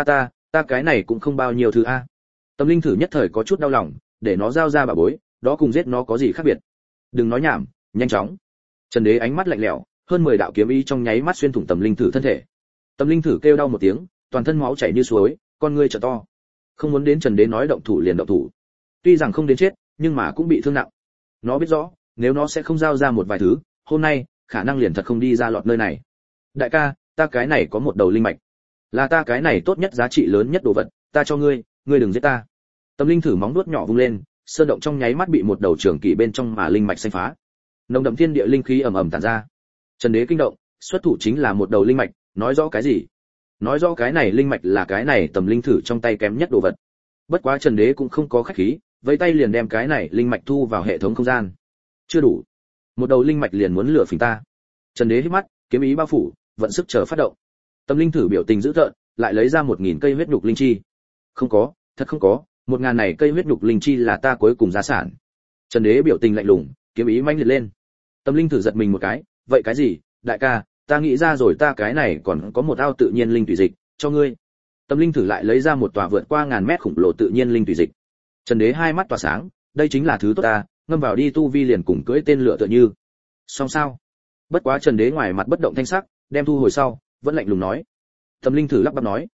ta cái này cũng không bao nhiêu thứ a. Tâm Linh Thử nhất thời có chút đau lòng, để nó giao ra bảo bối, đó cùng giết nó có gì khác biệt. Đừng nói nhảm, nhanh chóng. Trần Đế ánh mắt lạnh lẽo, hơn 10 đạo kiếm ý trong nháy mắt xuyên thủng Tâm Linh Thử thân thể. Tâm Linh Thử kêu đau một tiếng, toàn thân máu chảy như suối, con ngươi trợ to. Không muốn đến Trần Đế nói động thủ liền động thủ. Tuy rằng không đến chết, nhưng mà cũng bị thương nặng. Nó biết rõ, nếu nó sẽ không giao ra một vài thứ, hôm nay khả năng liền thật không đi ra lọt nơi này. Đại ca, ta cái này có một đầu linh mạch, là ta cái này tốt nhất giá trị lớn nhất đồ vật, ta cho ngươi, ngươi đừng giết ta. Tâm Linh Thử móng vuốt nhỏ vung lên, sơn động trong nháy mắt bị một đầu trường kỳ bên trong mà linh mạch xanh phá. Nồng đậm thiên địa linh khí ầm ầm tản ra. Trần Đế kinh động, xuất thủ chính là một đầu linh mạch, nói rõ cái gì? Nói rõ cái này linh mạch là cái này Tâm Linh Thử trong tay kém nhất đồ vật. Bất quá Trần Đế cũng không có khách khí, vẫy tay liền đem cái này linh mạch thu vào hệ thống không gian. Chưa đủ, một đầu linh mạch liền muốn lừa phỉnh ta. Trần Đế hít mắt, kiếm ý bao phủ, vận sức chờ phát động. Tâm Linh Thử biểu tình dữ tợn, lại lấy ra 1000 cây huyết nhục linh chi. Không có, thật không có, 1000 này cây huyết nhục linh chi là ta cuối cùng gia sản. Trần Đế biểu tình lạnh lùng, kiếm ý mãnh liệt lên. Tâm Linh Thử giật mình một cái, vậy cái gì? Đại ca, ta nghĩ ra rồi, ta cái này còn có một ao tự nhiên linh thủy dịch, cho ngươi. Tâm Linh Thử lại lấy ra một tòa vượt qua ngàn mét khủng lồ tự nhiên linh thủy dịch. Trần Đế hai mắt tỏa sáng, đây chính là thứ tốt ta, ngâm vào đi tu vi liền cùng cưỡi tên lửa tựa như. Xong sao? Bất quá Trần Đế ngoài mặt bất động thanh sắc, đem thu hồi sau, vẫn lạnh lùng nói. Tâm Linh Thử lắp bắp nói.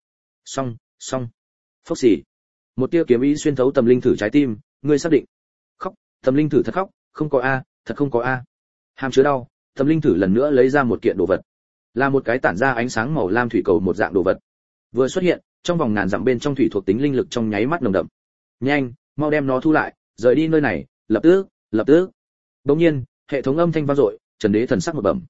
Xong. Phốc xì. Một tia kiếm ý xuyên thấu Tâm Linh Thử trái tim, ngươi xác định? Khóc, Tâm Linh Thử thật khóc, không có a, thật không có a. Hàm chứa đau, Tâm Linh Thử lần nữa lấy ra một kiện đồ vật. Là một cái tản ra ánh sáng màu lam thủy cầu một dạng đồ vật. Vừa xuất hiện, trong vòng ngàn dặm bên trong thủy thuộc tính linh lực trong nháy mắt nồng đậm. Nhanh, mau đem nó thu lại, rời đi nơi này, lập tức. Bỗng nhiên, hệ thống âm thanh vang dội, Trần Đế thần sắc một bẩm.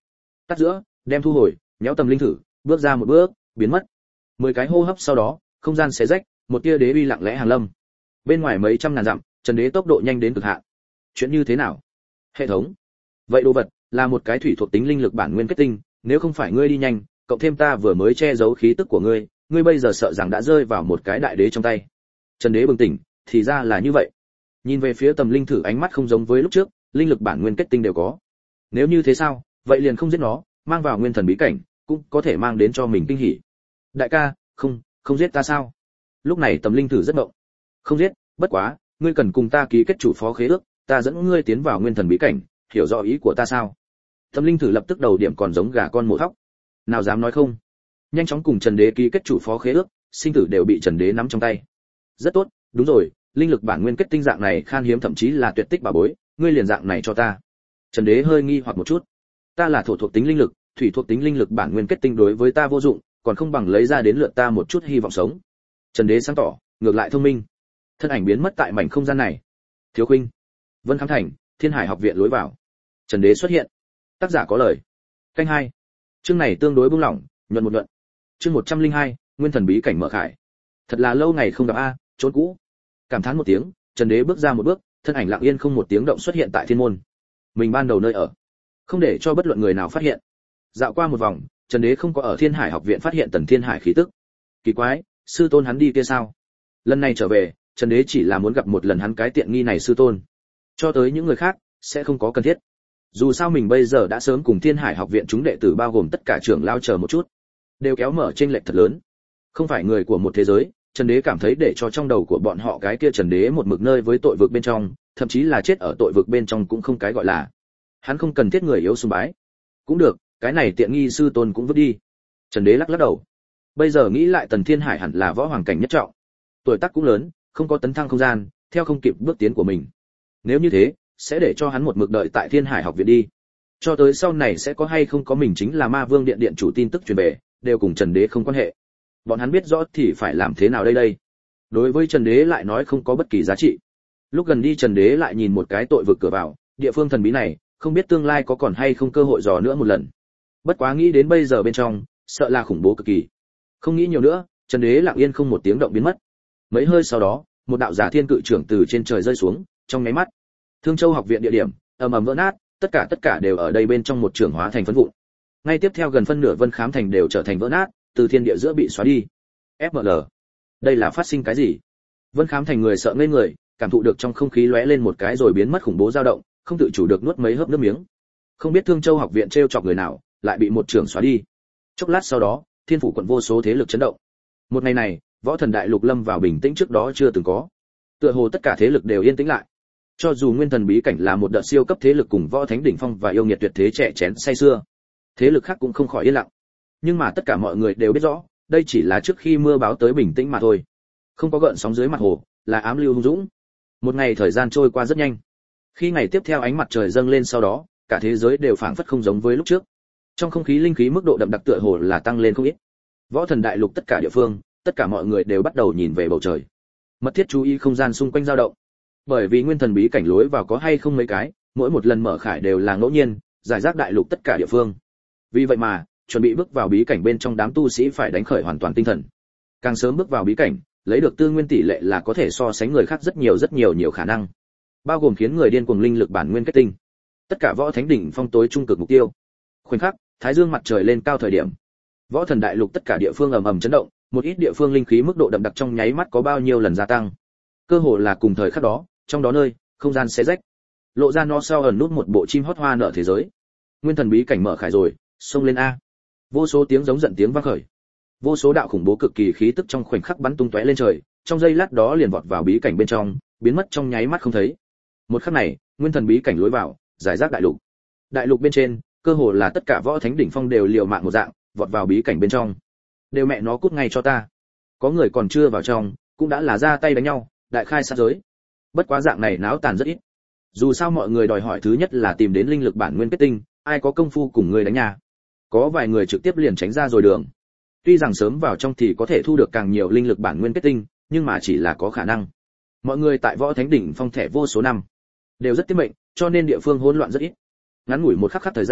Tắt giữa, đem thu hồi, nhéo Tầm Linh thử, bước ra một bước, biến mất. 10 cái hô hấp sau đó, không gian xé rách, một tia đế uy lặng lẽ hàng lâm. Bên ngoài mấy trăm ngàn dặm, Trần Đế tốc độ nhanh đến cực hạn. Chuyện như thế nào? Hệ thống. Vậy đồ vật là một cái thủy thuộc tính linh lực bản nguyên kết tinh, nếu không phải ngươi đi nhanh, cộng thêm ta vừa mới che giấu khí tức của ngươi, ngươi bây giờ sợ rằng đã rơi vào một cái đại đế trong tay. Trần Đế bừng tỉnh, thì ra là như vậy. Nhìn về phía Tầm Linh thử ánh mắt không giống với lúc trước, linh lực bản nguyên kết tinh đều có. Nếu như thế sao, vậy liền không giết nó, mang vào nguyên thần bí cảnh, cũng có thể mang đến cho mình kinh hỉ. Đại ca, không giết ta sao? Lúc này Tầm Linh thử rất động. Không giết, bất quá, ngươi cần cùng ta ký kết chủ phó khế ước, ta dẫn ngươi tiến vào nguyên thần bí cảnh, hiểu rõ ý của ta sao? Tầm Linh thử lập tức đầu điểm còn giống gà con mổ thóc. Nào dám nói không? Nhanh chóng cùng Trần Đế ký kết chủ phó khế ước, sinh tử đều bị Trần Đế nắm trong tay. Rất tốt, đúng rồi, linh lực bản nguyên kết tinh dạng này khan hiếm thậm chí là tuyệt tích bảo bối, ngươi liền dạng này cho ta. Trần Đế hơi nghi hoặc một chút. Ta là thổ thuộc tính linh lực, thủy thuộc tính linh lực bản nguyên kết tinh đối với ta vô dụng, còn không bằng lấy ra đến lượt ta một chút hy vọng sống. Trần Đế sáng tỏ, ngược lại thông minh. Thân ảnh biến mất tại mảnh không gian này. Thiếu khuynh, Vân Khám Thành, Thiên Hải học viện lối vào. Trần Đế xuất hiện. Tác giả có lời. Canh 2. Chương này tương đối buông lỏng, nhuận một nhuận. Chương 102, Nguyên thần bí cảnh mở khải. Thật là lâu ngày không gặp a, trốn cũ. Cảm thán một tiếng, Trần Đế bước ra một bước, thân ảnh lặng yên không một tiếng động xuất hiện tại thiên môn. Mình ban đầu nơi ở, không để cho bất luận người nào phát hiện. Dạo qua một vòng, Trần Đế không có ở Thiên Hải học viện phát hiện Tần Thiên Hải khí tức. Kỳ quái, sư tôn hắn đi kia sao? Lần này trở về, Trần Đế chỉ là muốn gặp một lần hắn cái tiện nghi này sư tôn. Cho tới những người khác, sẽ không có cần thiết. Dù sao mình bây giờ đã sớm cùng Thiên Hải học viện chúng đệ tử bao gồm tất cả trưởng lao chờ một chút, đều kéo mở chênh lệch thật lớn. Không phải người của một thế giới, Trần Đế cảm thấy để cho trong đầu của bọn họ cái kia Trần Đế một mực nơi với tội vực bên trong, thậm chí là chết ở tội vực bên trong cũng không cái gọi là. Hắn không cần thiết người yếu sùng bái. Cũng được, cái này tiện nghi sư tôn cũng vứt đi. Trần Đế lắc lắc đầu. Bây giờ nghĩ lại Tần Thiên Hải hẳn là võ hoàng cảnh nhất trọng. Tuổi tác cũng lớn, không có tấn thăng không gian, theo không kịp bước tiến của mình. Nếu như thế, sẽ để cho hắn một mực đợi tại Thiên Hải học viện đi. Cho tới sau này sẽ có hay không có mình chính là Ma Vương điện điện chủ tin tức truyền về, đều cùng Trần Đế không quan hệ. Bọn hắn biết rõ thì phải làm thế nào đây? Đối với Trần Đế lại nói không có bất kỳ giá trị. Lúc gần đi Trần Đế lại nhìn một cái tội vực cửa vào, địa phương thần bí này, không biết tương lai có còn hay không cơ hội dò nữa một lần. Bất quá nghĩ đến bây giờ bên trong, sợ là khủng bố cực kỳ. Không nghĩ nhiều nữa, Trần Đế lặng yên không một tiếng động biến mất. Mấy hơi sau đó, một đạo giả thiên cự trưởng từ trên trời rơi xuống, trong nháy mắt, Thương Châu học viện địa điểm ầm ầm vỡ nát, tất cả đều ở đây bên trong một trường hóa thành phấn vụn. Ngay tiếp theo gần phân nửa Vân Khám Thành đều trở thành vỡ nát, từ thiên địa giữa bị xóa đi. FML, đây là phát sinh cái gì? Vân Khám Thành người sợ ngây người, cảm thụ được trong không khí lóe lên một cái rồi biến mất khủng bố dao động, không tự chủ được nuốt mấy hớp nước miếng. Không biết Thương Châu học viện trêu chọc người nào, lại bị một trường xóa đi. Chốc lát sau đó, Thiên phủ quận vô số thế lực chấn động. Một ngày này, Võ Thần Đại Lục lâm vào bình tĩnh trước đó chưa từng có. Tựa hồ tất cả thế lực đều yên tĩnh lại. Cho dù Nguyên Thần bí cảnh là một đợt siêu cấp thế lực cùng Võ Thánh đỉnh phong và yêu nghiệt tuyệt thế trẻ chén say xưa, thế lực khác cũng không khỏi yên lặng. Nhưng mà tất cả mọi người đều biết rõ, đây chỉ là trước khi mưa báo tới bình tĩnh mà thôi. Không có gợn sóng dưới mặt hồ, là ám lưu hung dũng. Một ngày thời gian trôi qua rất nhanh. Khi ngày tiếp theo ánh mặt trời dâng lên sau đó, cả thế giới đều phảng phất không giống với lúc trước. Trong không khí linh khí mức độ đậm đặc tựa hồ là tăng lên không ít. Võ Thần Đại Lục tất cả địa phương, tất cả mọi người đều bắt đầu nhìn về bầu trời. Mật thiết chú ý không gian xung quanh dao động. Bởi vì Nguyên Thần bí cảnh lối vào có hay không mấy cái, mỗi một lần mở khải đều là ngẫu nhiên, giải rác đại lục tất cả địa phương. Vì vậy mà, chuẩn bị bước vào bí cảnh bên trong đám tu sĩ phải đánh khởi hoàn toàn tinh thần. Càng sớm bước vào bí cảnh, lấy được tư nguyên tỷ lệ là có thể so sánh người khác rất nhiều khả năng. Bao gồm khiến người điên cuồng linh lực bản nguyên kết tinh. Tất cả võ thánh đỉnh phong tối trung cực mục tiêu. Khoảnh khắc, thái dương mặt trời lên cao thời điểm. Võ Thần Đại Lục tất cả địa phương ầm ầm chấn động, một ít địa phương linh khí mức độ đậm đặc trong nháy mắt có bao nhiêu lần gia tăng. Cơ hồ là cùng thời khắc đó, trong đó nơi, không gian xé rách. Lộ ra nó sau ẩn nút một bộ chim hót hoa nở thế giới. Nguyên Thần bí cảnh mở khải rồi, xông lên a. Vô số tiếng giống giận tiếng vang khởi. Vô số đạo khủng bố cực kỳ khí tức trong khoảnh khắc bắn tung tóe lên trời, trong giây lát đó liền vọt vào bí cảnh bên trong, biến mất trong nháy mắt không thấy. Một khắc này, Nguyên Thần bí cảnh lối vào, giải rác đại lục. Đại lục bên trên, cơ hồ là tất cả võ thánh đỉnh phong đều liều mạng một dạng, vọt vào bí cảnh bên trong. Đều mẹ nó cút ngay cho ta. Có người còn chưa vào trong, cũng đã là ra tay đánh nhau, đại khai sát giới. Bất quá dạng này náo tàn rất ít. Dù sao mọi người đòi hỏi thứ nhất là tìm đến linh lực bản nguyên kết tinh, ai có công phu cùng người đánh nhà. Có vài người trực tiếp liền tránh ra rồi đường. Tuy rằng sớm vào trong thì có thể thu được càng nhiều linh lực bản nguyên kết tinh, nhưng mà chỉ là có khả năng. Mọi người tại võ thánh đỉnh phong thẻ vô số năm, đều rất tiết mệnh, cho nên địa phương hỗn loạn rất ít. Ngắn ngủi một khắc thời gian,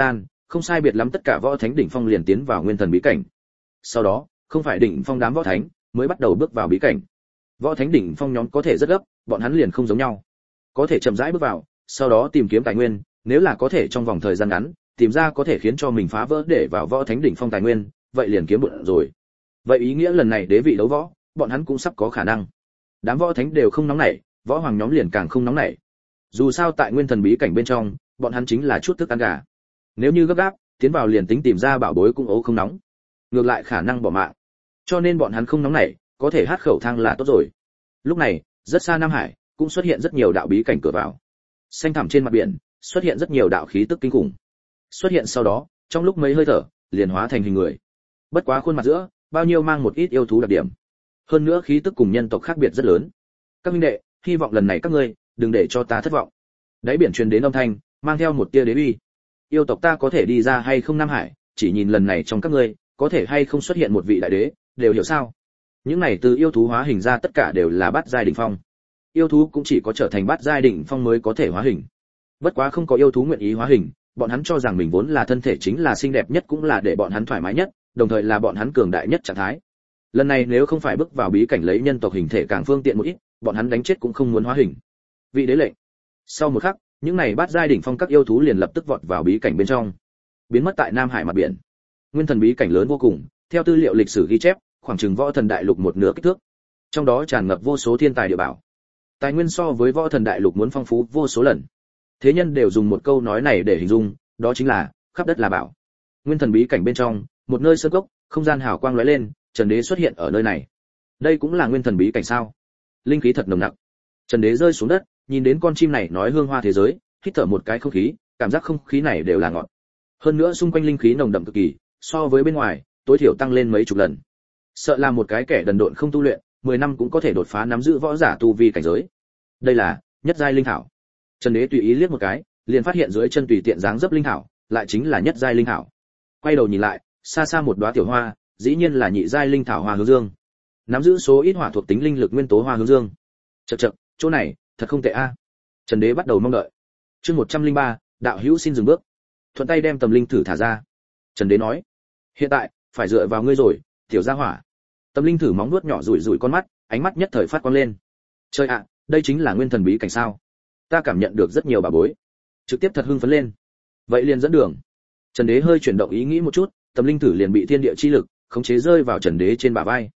không sai biệt lắm tất cả võ thánh đỉnh phong liền tiến vào nguyên thần bí cảnh. Sau đó, không phải đỉnh phong đám võ thánh mới bắt đầu bước vào bí cảnh. Võ thánh đỉnh phong nhóm có thể rất gấp, bọn hắn liền không giống nhau. Có thể chậm rãi bước vào, sau đó tìm kiếm tài nguyên, nếu là có thể trong vòng thời gian ngắn, tìm ra có thể khiến cho mình phá vỡ để vào võ thánh đỉnh phong tài nguyên, vậy liền kiếm bộn rồi. Vậy ý nghĩa lần này đế vị đấu võ, bọn hắn cũng sắp có khả năng. Đám võ thánh đều không nóng nảy, võ hoàng nhóm liền càng không nóng nảy. Dù sao tại nguyên thần bí cảnh bên trong, bọn hắn chính là chút thức ăn gà. Nếu như gấp gáp, tiến vào liền tính tìm ra bảo bối cũng ố không nóng. Ngược lại khả năng bỏ mạng. Cho nên bọn hắn không nóng nảy, có thể hát khẩu thang là tốt rồi. Lúc này, rất xa Nam Hải, cũng xuất hiện rất nhiều đạo bí cảnh cửa vào. Xanh thẳm trên mặt biển, xuất hiện rất nhiều đạo khí tức kinh khủng. Xuất hiện sau đó, trong lúc mấy hơi thở, liền hóa thành hình người. Bất quá khuôn mặt giữa, bao nhiêu mang một ít yêu thú đặc điểm. Hơn nữa khí tức cùng nhân tộc khác biệt rất lớn. Các huynh đệ, hy vọng lần này các ngươi đừng để cho ta thất vọng. Đáy biển truyền đến âm thanh, mang theo một tia đế uy. Yêu tộc ta có thể đi ra hay không Nam Hải, chỉ nhìn lần này trong các ngươi, có thể hay không xuất hiện một vị đại đế, đều hiểu sao? Những này từ yêu thú hóa hình ra tất cả đều là bát giai đỉnh phong. Yêu thú cũng chỉ có trở thành bát giai đỉnh phong mới có thể hóa hình. Bất quá không có yêu thú nguyện ý hóa hình, bọn hắn cho rằng mình vốn là thân thể chính là xinh đẹp nhất cũng là để bọn hắn thoải mái nhất, đồng thời là bọn hắn cường đại nhất trạng thái. Lần này nếu không phải bước vào bí cảnh lấy nhân tộc hình thể càng phương tiện một ít, bọn hắn đánh chết cũng không muốn hóa hình. Vị đế lệnh. Sau một khắc, những này bát giai đỉnh phong các yêu thú liền lập tức vọt vào bí cảnh bên trong, biến mất tại Nam Hải mặt biển. Nguyên thần bí cảnh lớn vô cùng, theo tư liệu lịch sử ghi chép, khoảng chừng võ thần đại lục một nửa kích thước. Trong đó tràn ngập vô số thiên tài địa bảo. Tài nguyên so với võ thần đại lục muốn phong phú vô số lần. Thế nhân đều dùng một câu nói này để hình dung, đó chính là khắp đất là bảo. Nguyên thần bí cảnh bên trong, một nơi sơn cốc, không gian hào quang lóe lên, Trần Đế xuất hiện ở nơi này. Đây cũng là nguyên thần bí cảnh sao? Linh khí thật nồng nặc. Trần Đế rơi xuống đất, nhìn đến con chim này nói hương hoa thế giới, hít thở một cái không khí, cảm giác không khí này đều là ngọt. Hơn nữa xung quanh linh khí nồng đậm cực kỳ, so với bên ngoài, tối thiểu tăng lên mấy chục lần. Sợ là một cái kẻ đần độn không tu luyện, 10 năm cũng có thể đột phá nắm giữ võ giả tu vi cảnh giới. Đây là nhất giai linh thảo. Trần Đế tùy ý liếc một cái, liền phát hiện dưới chân tùy tiện dáng dấp linh thảo, lại chính là nhất giai linh thảo. Quay đầu nhìn lại, xa xa một đóa tiểu hoa, dĩ nhiên là nhị giai linh thảo hoa hướng dương. Nắm giữ số ít hỏa thuộc tính linh lực nguyên tố hoa hướng dương. Chậc chậc, chỗ này, thật không tệ a. Trần Đế bắt đầu mong đợi. Chương 103, đạo hữu xin dừng bước. Thuận tay đem tầm linh thử thả ra. Trần Đế nói: "Hiện tại, phải dựa vào ngươi rồi, tiểu gia hỏa." Tầm linh thử móng vuốt nhỏ rủi rủi con mắt, ánh mắt nhất thời phát quang lên. Trời ạ, đây chính là nguyên thần bí cảnh sao? Ta cảm nhận được rất nhiều bà bối. Trực tiếp thật hưng phấn lên. Vậy liền dẫn đường. Trần Đế hơi chuyển động ý nghĩ một chút, tầm linh thử liền bị thiên địa chi lực khống chế rơi vào Trần Đế trên bả vai.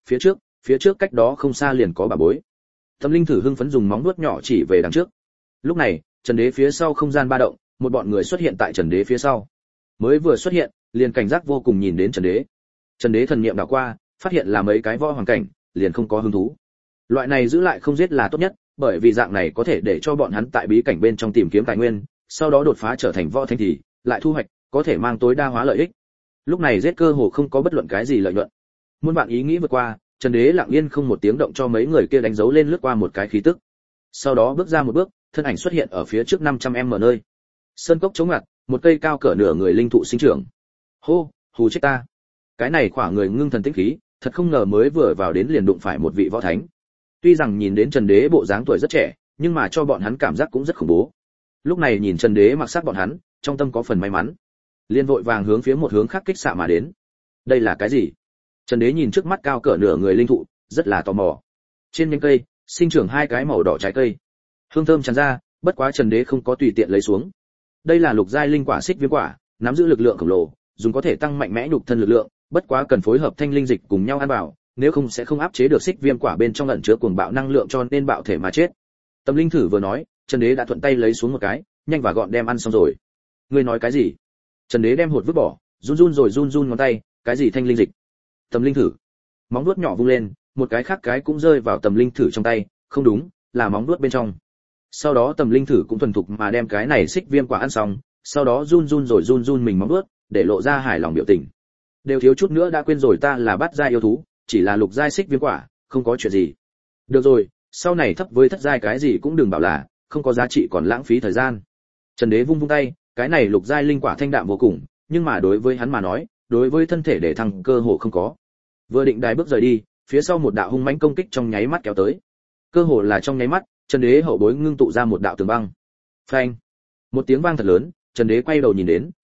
Phía trước cách đó không xa liền có bà bối. Tầm linh thử hưng phấn dùng móng vuốt nhỏ chỉ về đằng trước. Lúc này, Trần Đế phía sau không gian ba động, một bọn người xuất hiện tại Trần Đế phía sau. Mới vừa xuất hiện, liền cảnh giác vô cùng nhìn đến Trần Đế. Trần Đế thần niệm đảo qua, phát hiện là mấy cái võ hoàng cảnh, liền không có hứng thú. Loại này giữ lại không giết là tốt nhất, bởi vì dạng này có thể để cho bọn hắn tại bí cảnh bên trong tìm kiếm tài nguyên, sau đó đột phá trở thành võ thánh thì lại thu hoạch, có thể mang tối đa hóa lợi ích. Lúc này giết cơ hồ không có bất luận cái gì lợi nhuận. Muôn vạn ý nghĩ vượt qua, Trần Đế lặng yên không một tiếng động cho mấy người kia đánh dấu lên lướt qua một cái khí tức. Sau đó bước ra một bước, thân ảnh xuất hiện ở phía trước 500m nơi. Sơn cốc chống ngặt, một cây cao cỡ nửa người linh thụ sinh trưởng. Hô, hù chết ta. Cái này khỏa người ngưng thần tĩnh khí, thật không ngờ mới vừa vào đến liền đụng phải một vị võ thánh. Tuy rằng nhìn đến Trần Đế bộ dáng tuổi rất trẻ, nhưng mà cho bọn hắn cảm giác cũng rất khủng bố. Lúc này nhìn Trần Đế mặc sắc bọn hắn, trong tâm có phần may mắn. Liên vội vàng hướng phía một hướng khác kích xạ mà đến. Đây là cái gì? Trần Đế nhìn trước mắt cao cỡ nửa người linh thụ, rất là tò mò. Trên nhánh cây, sinh trưởng hai cái màu đỏ trái cây. Hương thơm tràn ra, bất quá Trần Đế không có tùy tiện lấy xuống. Đây là lục giai linh quả xích viêm quả, nắm giữ lực lượng khổng lồ, dùng có thể tăng mạnh mẽ nhục thân lực lượng, bất quá cần phối hợp thanh linh dịch cùng nhau ăn vào, nếu không sẽ không áp chế được xích viêm quả bên trong ẩn chứa cuồng bạo năng lượng cho nên bạo thể mà chết. Tâm linh thử vừa nói, Trần Đế đã thuận tay lấy xuống một cái, nhanh và gọn đem ăn xong rồi. Ngươi nói cái gì? Trần Đế đem hột vứt bỏ, run run ngón tay, cái gì thanh linh dịch? Tâm linh thử. Móng vuốt nhỏ vung lên, một cái khác cái cũng rơi vào tầm linh thử trong tay, không đúng, là móng vuốt bên trong. Sau đó tầm linh thử cũng thuần thục mà đem cái này xích viêm quả ăn xong, sau đó run run mình móng vuốt, để lộ ra hài lòng biểu tình. Đều thiếu chút nữa đã quên rồi ta là bát giai yêu thú, chỉ là lục giai xích viêm quả, không có chuyện gì. Được rồi, sau này thấp với thất giai cái gì cũng đừng bảo là, không có giá trị còn lãng phí thời gian. Trần Đế vung tay, cái này lục giai linh quả thanh đạm vô cùng, nhưng mà đối với hắn mà nói, đối với thân thể để thăng cơ hồ không có. Vừa định đài bước rời đi, phía sau một đạo hung mãnh công kích trong nháy mắt kéo tới. Cơ hồ là trong nháy mắt, Trần Đế hậu bối ngưng tụ ra một đạo tường băng. Phanh! Một tiếng vang thật lớn, Trần Đế quay đầu nhìn đến,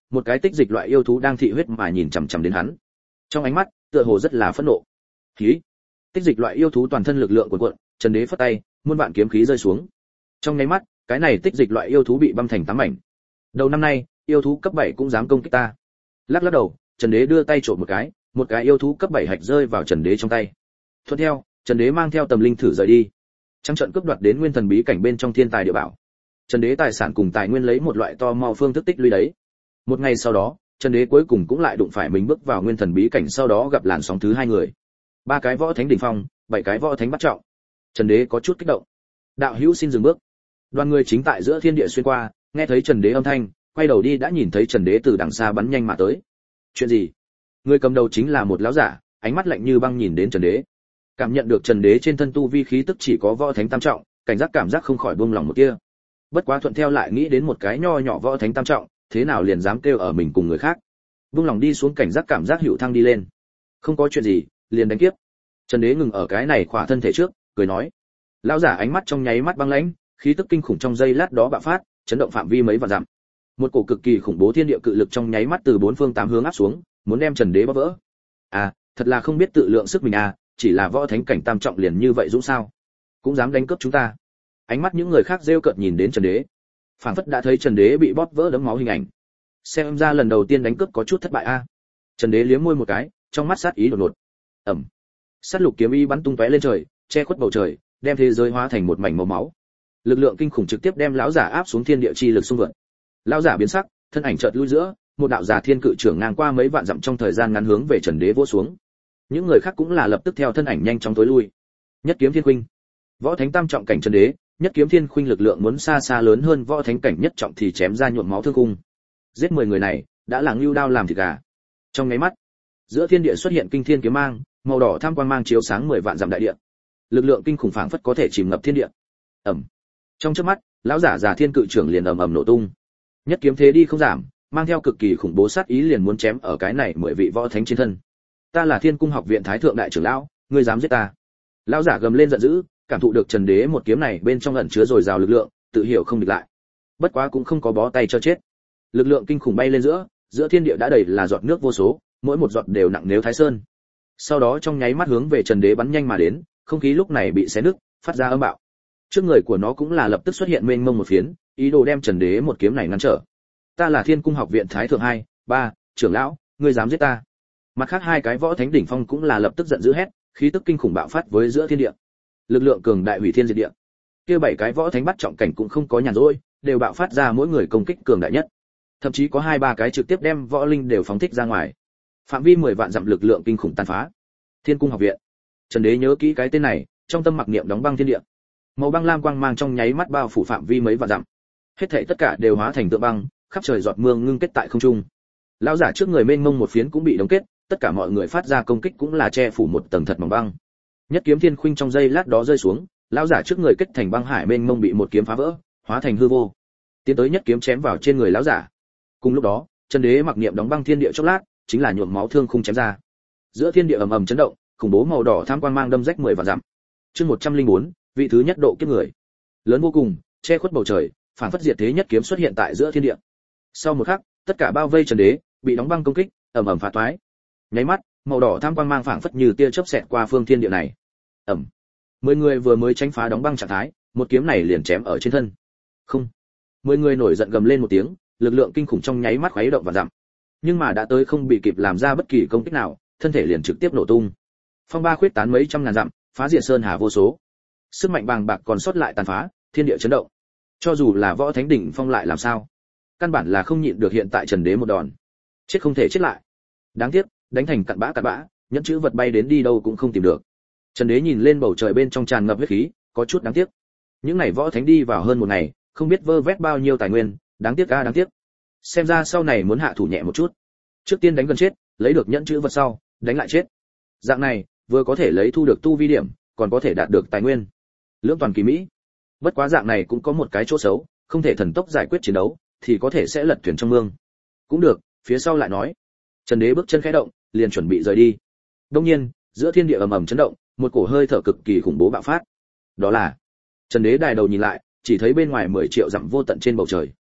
một cái tích dịch loại yêu thú đang thị huyết mà nhìn chằm chằm đến hắn. Trong ánh mắt, tựa hồ rất là phẫn nộ. Khí. Tích dịch loại yêu thú toàn thân lực lượng cuồn cuộn, Trần Đế phất tay, muôn vạn kiếm khí rơi xuống. Trong nháy mắt, cái này tích dịch loại yêu thú bị băm thành tám mảnh. Đầu năm nay, yêu thú cấp 7 cũng dám công kích ta. Lắc lắc đầu, Trần Đế đưa tay trộm một cái yêu thú cấp 7 hạch rơi vào Trần Đế trong tay. Thuận theo, Trần Đế mang theo tầm linh thử rời đi. Trắng trận cướp đoạt đến nguyên thần bí cảnh bên trong thiên tài địa bảo. Trần Đế tài sản cùng tài nguyên lấy một loại to mau phương thức tích lũy đấy. Một ngày sau đó, Trần Đế cuối cùng cũng lại đụng phải mình bước vào nguyên thần bí cảnh, sau đó gặp làn sóng thứ hai người. 3 cái võ thánh đỉnh phong, 7 cái võ thánh bắt trọng. Trần Đế có chút kích động. Đạo hữu xin dừng bước. Đoàn người chính tại giữa thiên địa xuyên qua, nghe thấy Trần Đế âm thanh, quay đầu đi đã nhìn thấy Trần Đế từ đằng xa bắn nhanh mà tới. Chuyện gì? Người cầm đầu chính là một lão giả, ánh mắt lạnh như băng nhìn đến Trần Đế. Cảm nhận được Trần Đế trên thân tu vi khí tức chỉ có võ thánh tam trọng, cảm giác không khỏi buông lòng một tia. Bất quá thuận theo lại nghĩ đến một cái nho nhỏ võ thánh tam trọng, thế nào liền dám kêu ở mình cùng người khác. Buông lòng đi xuống cảm giác hữu thăng đi lên. Không có chuyện gì, liền đánh tiếp. Trần Đế ngừng ở cái này khỏa thân thể trước, cười nói. Lão giả ánh mắt trong nháy mắt băng lãnh, khí tức kinh khủng trong giây lát đó bạo phát, chấn động phạm vi mấy vạn dặm. Một cổ cực kỳ khủng bố thiên địa cự lực trong nháy mắt từ bốn phương tám hướng áp xuống, muốn đem Trần Đế bóp vỡ. À, thật là không biết tự lượng sức mình à, chỉ là võ thánh cảnh tam trọng liền như vậy dũng sao? Cũng dám đánh cướp chúng ta. Ánh mắt những người khác rêu cợt nhìn đến Trần Đế. Phảng phất đã thấy Trần Đế bị bóp vỡ đẫm máu hình ảnh. Xem ra lần đầu tiên đánh cướp có chút thất bại a. Trần Đế liếm môi một cái, trong mắt sát ý đột ngột. Ầm. Sát lục kiếm ý bắn tung tóe lên trời, che khuất bầu trời, đem thế giới hóa thành một mảnh màu máu. Lực lượng kinh khủng trực tiếp đem lão giả áp xuống thiên địa chi lực xung vượt. Lão giả biến sắc, thân ảnh chợt lui giữa, một đạo giả thiên cự trưởng ngang qua mấy vạn dặm trong thời gian ngắn hướng về Trần Đế vỗ xuống. Những người khác cũng là lập tức theo thân ảnh nhanh chóng tối lui. Nhất kiếm thiên khuynh. Võ thánh tam trọng cảnh Trần Đế, nhất kiếm thiên khuynh lực lượng muốn xa xa lớn hơn võ thánh cảnh nhất trọng thì chém ra nhuộm máu thương khung. Giết 10 người này, đã là ngưu đao làm thịt gà. Trong nháy mắt, giữa thiên địa xuất hiện kinh thiên kiếm mang, màu đỏ tham quang mang chiếu sáng 10 vạn dặm đại địa. Lực lượng kinh khủng phảng phất có thể chìm ngập thiên địa. Ầm. Trong chớp mắt, lão giả giả thiên cự trưởng liền ầm ầm nổ tung. Nhất kiếm thế đi không giảm, mang theo cực kỳ khủng bố sát ý liền muốn chém ở cái này 10 vị võ thánh trên thân. Ta là Thiên Cung Học viện Thái thượng đại trưởng lão, ngươi dám giết ta? Lão giả gầm lên giận dữ, cảm thụ được Trần Đế một kiếm này bên trong ẩn chứa dồi dào lực lượng, tự hiểu không địch lại. Bất quá cũng không có bó tay cho chết. Lực lượng kinh khủng bay lên giữa thiên địa đã đầy là giọt nước vô số, mỗi một giọt đều nặng nếu Thái Sơn. Sau đó trong nháy mắt hướng về Trần Đế bắn nhanh mà đến, không khí lúc này bị xé nứt, phát ra âm bạo. Trước người của nó cũng là lập tức xuất hiện mênh mông một phiến, ý đồ đem Trần Đế một kiếm này ngăn trở. Ta là Thiên Cung Học viện Thái thượng 2, 3, trưởng lão, ngươi dám giết ta? Mặt khác hai cái võ thánh đỉnh phong cũng là lập tức giận dữ hét, khí tức kinh khủng bạo phát với giữa thiên địa. Lực lượng cường đại hủy thiên diệt địa. Kia 7 cái võ thánh bắt trọng cảnh cũng không có nhàn rỗi, đều bạo phát ra mỗi người công kích cường đại nhất. Thậm chí có 2-3 cái trực tiếp đem võ linh đều phóng thích ra ngoài. Phạm vi 10 vạn dặm lực lượng kinh khủng tàn phá. Thiên Cung Học viện. Trần Đế nhớ kỹ cái tên này, trong tâm mặc niệm đóng băng thiên địa. Màu băng lam quang mang trong nháy mắt bao phủ phạm vi mấy vạn dặm. Hết thảy tất cả đều hóa thành tượng băng, khắp trời giọt mưa ngưng kết tại không trung. Lão giả trước người mênh mông một phiến cũng bị đóng kết, tất cả mọi người phát ra công kích cũng là che phủ một tầng thật mỏng băng. Nhất kiếm thiên khuynh trong giây lát đó rơi xuống, lão giả trước người kết thành băng hải mênh mông bị một kiếm phá vỡ, hóa thành hư vô. Tiến tới nhất kiếm chém vào trên người lão giả. Cùng lúc đó, Trần Đế mặc niệm đóng băng thiên địa chốc lát, chính là nhuộm máu thương khung chém ra. Giữa thiên địa ầm ầm chấn động, khủng bố màu đỏ tham quang mang đâm rách 10 vạn dặm. Chương 104, vị thứ nhất độ kiếp người. Lớn vô cùng, che khuất bầu trời, phản phất diệt thế nhất kiếm xuất hiện tại giữa thiên địa. Sau một khắc, tất cả bao vây Trần Đế, bị đóng băng công kích, ầm ầm phá toái. Nháy mắt, màu đỏ tham quang mang phảng phất như tia chớp xẹt qua phương thiên địa này. Ầm. 10 người vừa mới tránh phá đóng băng trạng thái, một kiếm này liền chém ở trên thân. Không. 10 người nổi giận gầm lên một tiếng, lực lượng kinh khủng trong nháy mắt khuấy động và dặm. Nhưng mà đã tới không bị kịp làm ra bất kỳ công kích nào, thân thể liền trực tiếp nổ tung. Phong ba khuyết tán mấy trăm ngàn dặm, phá diệt sơn hà vô số. Sức mạnh bàng bạc còn sót lại tàn phá, thiên địa chấn động. Cho dù là võ thánh đỉnh phong lại làm sao? Căn bản là không nhịn được hiện tại Trần Đế một đòn. Chết không thể chết lại. Đáng tiếc, đánh thành cặn bã, nhẫn chữ vật bay đến đi đâu cũng không tìm được. Trần Đế nhìn lên bầu trời bên trong tràn ngập huyết khí, có chút đáng tiếc. Những này võ thánh đi vào hơn một ngày, không biết vơ vét bao nhiêu tài nguyên, đáng tiếc đáng tiếc. Xem ra sau này muốn hạ thủ nhẹ một chút. Trước tiên đánh gần chết, lấy được nhẫn chữ vật sau, đánh lại chết. Dạng này, vừa có thể lấy thu được tu vi điểm, còn có thể đạt được tài nguyên. Lưỡng toàn kỳ mỹ. Bất quá dạng này cũng có một cái chỗ xấu, không thể thần tốc giải quyết chiến đấu, thì có thể sẽ lật thuyền trong mương. Cũng được, phía sau lại nói. Trần Đế bước chân khẽ động, liền chuẩn bị rời đi. Đương nhiên, giữa thiên địa ầm ầm chấn động, một cổ hơi thở cực kỳ khủng bố bạo phát. Đó là Trần Đế đài đầu nhìn lại, chỉ thấy bên ngoài 10 triệu dặm vô tận trên bầu trời.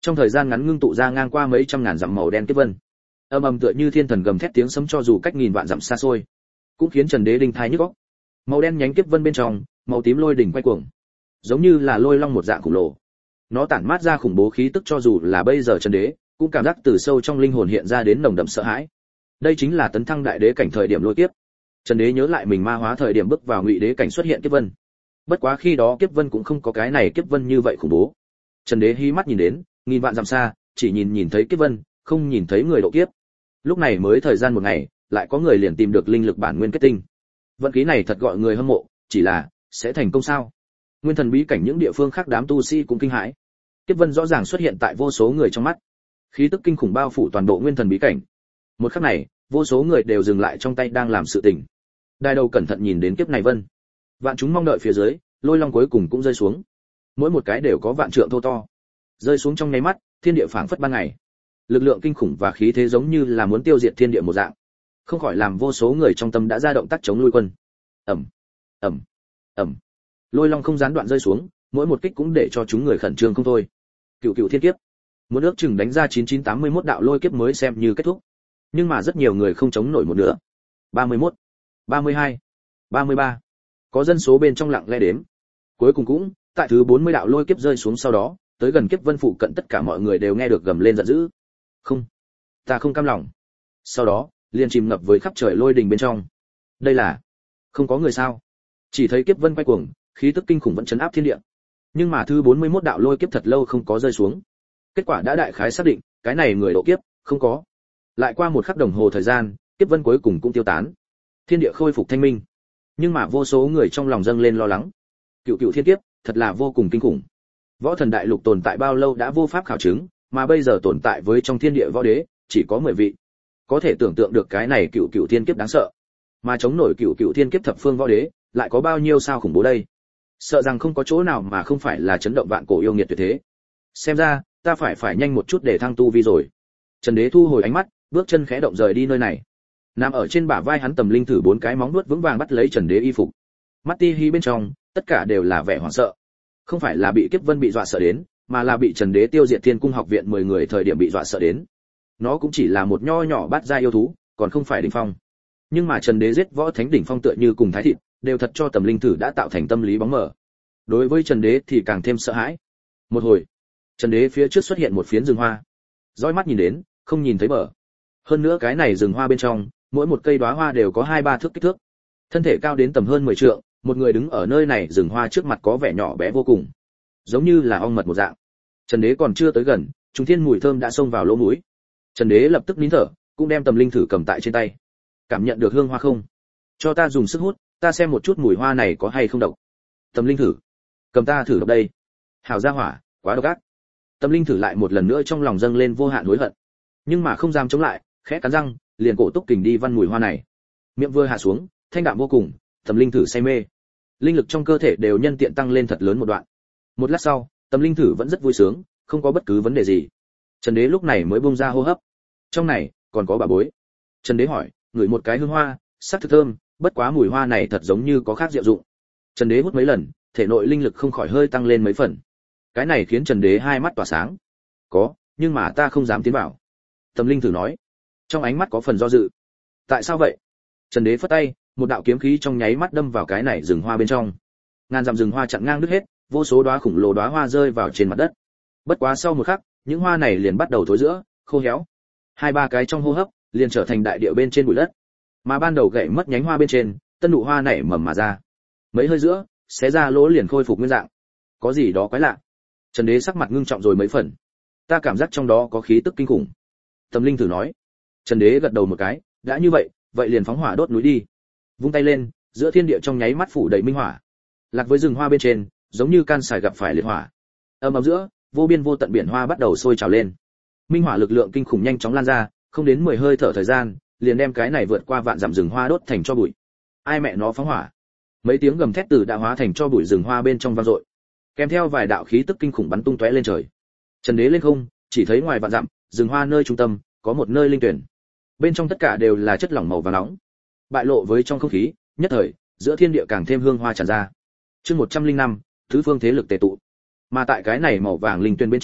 Trong thời gian ngắn ngưng tụ ra ngang qua mấy trăm ngàn dặm màu đen kiếp vân. Âm ầm tựa như thiên thần gầm thét tiếng sấm cho dù cách nghìn vạn dặm xa xôi, cũng khiến Trần Đế đinh thai nhức óc. Màu đen nhánh kiếp vân bên trong, màu tím lôi đỉnh quay cuồng, giống như là lôi long một dạng khủng lồ. Nó tản mát ra khủng bố khí tức cho dù là bây giờ Trần Đế, cũng cảm giác từ sâu trong linh hồn hiện ra đến nồng đậm sợ hãi. Đây chính là tấn thăng đại đế cảnh thời điểm lôi kiếp. Trần Đế nhớ lại mình ma hóa thời điểm bước vào ngụy đế cảnh xuất hiện kiếp vân. Bất quá khi đó kiếp vân cũng không có cái này kiếp vân như vậy khủng bố. Trần Đế hí mắt nhìn đến, nghìn vạn dặm xa, chỉ nhìn thấy kiếp vân, không nhìn thấy người độ kiếp. Lúc này mới thời gian một ngày, lại có người liền tìm được linh lực bản nguyên kết tinh. Vận khí này thật gọi người hâm mộ, chỉ là sẽ thành công sao? Nguyên thần bí cảnh những địa phương khác đám tu sĩ cũng kinh hãi. Kiếp vân rõ ràng xuất hiện tại vô số người trong mắt. Khí tức kinh khủng bao phủ toàn bộ nguyên thần bí cảnh. Một khắc này, vô số người đều dừng lại trong tay đang làm sự tình. Đai đầu cẩn thận nhìn đến kiếp này vân. Vạn chúng mong đợi phía dưới, lôi long cuối cùng cũng rơi xuống. Mỗi một cái đều có vạn trượng thô to. Rơi xuống trong nháy mắt, thiên địa phảng phất ban ngày. Lực lượng kinh khủng và khí thế giống như là muốn tiêu diệt thiên địa một dạng. Không khỏi làm vô số người trong tâm đã ra động tác chống lui quân. Ầm, ầm, ầm. Lôi long không gián đoạn rơi xuống, mỗi một kích cũng để cho chúng người khẩn trương không thôi. Cựu cựu thiên kiếp, muốn ước chừng đánh ra 9981 đạo lôi kiếp mới xem như kết thúc. Nhưng mà rất nhiều người không chống nổi một nữa. 31, 32, 33. Có dân số bên trong lặng lẽ đếm. Cuối cùng cũng, tại thứ 40 đạo lôi kiếp rơi xuống sau đó, tới gần kiếp vân phụ cận tất cả mọi người đều nghe được gầm lên giận dữ. Không, ta không cam lòng. Sau đó, liền chìm ngập với khắp trời lôi đình bên trong. Đây là không có người sao? Chỉ thấy kiếp vân quay cuồng, khí tức kinh khủng vẫn chấn áp thiên địa. Nhưng mà thứ 41 đạo lôi kiếp thật lâu không có rơi xuống. Kết quả đã đại khái xác định, cái này người độ kiếp không có. Lại qua một khắc đồng hồ thời gian, kiếp vân cuối cùng cũng tiêu tán. Thiên địa khôi phục thanh minh. Nhưng mà vô số người trong lòng dâng lên lo lắng. Cựu cựu thiên kiếp, thật là vô cùng kinh khủng. Võ thần đại lục tồn tại bao lâu đã vô pháp khảo chứng, mà bây giờ tồn tại với trong thiên địa võ đế, chỉ có 10 vị. Có thể tưởng tượng được cái này cựu cựu thiên kiếp đáng sợ. Mà chống nổi cựu cựu thiên kiếp thập phương võ đế, lại có bao nhiêu sao khủng bố đây? Sợ rằng không có chỗ nào mà không phải là chấn động vạn cổ yêu nghiệt tuyệt thế. Xem ra, ta phải nhanh một chút để thăng tu vi rồi. Trần Đế thu hồi ánh mắt, bước chân khẽ động rời đi nơi này. Nằm ở trên bả vai hắn Tầm Linh thử 4 cái móng vuốt vững vàng bắt lấy Trần Đế y phục. Mắt ti hi bên trong, tất cả đều là vẻ hoảng sợ. Không phải là bị kiếp vân bị dọa sợ đến, mà là bị Trần Đế tiêu diệt Thiên Cung học viện 10 người thời điểm bị dọa sợ đến. Nó cũng chỉ là một nho nhỏ bát gia yêu thú, còn không phải đỉnh phong. Nhưng mà Trần Đế giết võ thánh đỉnh phong tựa như cùng thái thịt, đều thật cho Tầm Linh thử đã tạo thành tâm lý bóng mờ. Đối với Trần Đế thì càng thêm sợ hãi. Một hồi, Trần Đế phía trước xuất hiện một phiến rừng hoa. Dõi mắt nhìn đến, không nhìn thấy bờ. Hơn nữa cái này rừng hoa bên trong, mỗi một cây đóa hoa đều có 2-3 thước kích thước. Thân thể cao đến tầm hơn 10 trượng, một người đứng ở nơi này rừng hoa trước mặt có vẻ nhỏ bé vô cùng, giống như là ong mật một dạng. Trần Đế còn chưa tới gần, trùng thiên mùi thơm đã xông vào lỗ mũi. Trần Đế lập tức nín thở, cũng đem Tầm Linh thử cầm tại trên tay. Cảm nhận được hương hoa không? Cho ta dùng sức hút, ta xem một chút mùi hoa này có hay không độc. Tầm Linh thử, cầm ta thử độc đây. Hảo gia hỏa, quá độc ác. Tầm Linh thử lại một lần nữa trong lòng dâng lên vô hạn hối hận, nhưng mà không dám chống lại, khẽ cắn răng, liền cổ túc kình đi văn mùi hoa này. Miệng vừa hạ xuống, thanh đạm vô cùng, Tầm Linh thử say mê. Linh lực trong cơ thể đều nhân tiện tăng lên thật lớn một đoạn. Một lát sau, Tầm Linh thử vẫn rất vui sướng, không có bất cứ vấn đề gì. Trần Đế lúc này mới buông ra hô hấp. Trong này còn có bà bối. Trần Đế hỏi, ngửi một cái hương hoa, sắc thực thơm, bất quá mùi hoa này thật giống như có khác diệu dụng. Trần Đế hút mấy lần, thể nội linh lực không khỏi hơi tăng lên mấy phần. Cái này khiến Trần Đế hai mắt tỏa sáng. Có, nhưng mà ta không dám tiến vào. Tầm Linh thử nói. Trong ánh mắt có phần do dự. Tại sao vậy? Trần Đế phất tay, một đạo kiếm khí trong nháy mắt đâm vào cái này rừng hoa bên trong. Ngàn dặm rừng hoa chặn ngang đứt hết, vô số đóa khủng lồ đóa hoa rơi vào trên mặt đất. Bất quá sau một khắc, những hoa này liền bắt đầu thối rữa, khô héo. 2-3 cái trong hô hấp, liền trở thành đại địa bên trên bụi đất. Mà ban đầu gãy mất nhánh hoa bên trên, tân nụ hoa nảy mầm mà ra. Mấy hơi giữa, xé ra lỗ liền khôi phục nguyên dạng. Có gì đó quái lạ. Trần Đế sắc mặt ngưng trọng rồi mấy phần. Ta cảm giác trong đó có khí tức kinh khủng. Tầm Linh thử nói. Trần Đế gật đầu một cái, đã như vậy, vậy liền phóng hỏa đốt núi đi. Vung tay lên, giữa thiên địa trong nháy mắt phủ đầy minh hỏa. Lạc với rừng hoa bên trên, giống như can sải gặp phải liệt hỏa. Ầm ầm giữa, vô biên vô tận biển hoa bắt đầu sôi trào lên. Minh hỏa lực lượng kinh khủng nhanh chóng lan ra, không đến 10 hơi thở thời gian, liền đem cái này vượt qua vạn dặm rừng hoa đốt thành tro bụi. Ai mẹ nó phóng hỏa? Mấy tiếng gầm thét từ đã hóa thành tro bụi rừng hoa bên trong vang dội, kèm theo vài đạo khí tức kinh khủng bắn tung tóe lên trời. Trần Đế lên không, chỉ thấy ngoài vạn dặm, rừng hoa nơi trung tâm, có một nơi linh tuyển. Bên trong tất cả đều là chất lỏng màu vàng nóng, bại lộ với trong không khí, nhất thời, giữa thiên địa càng thêm hương hoa tràn ra. Chương 105, tứ phương thế lực tề tụ. Mà tại cái này màu vàng linh tuyển bên trong,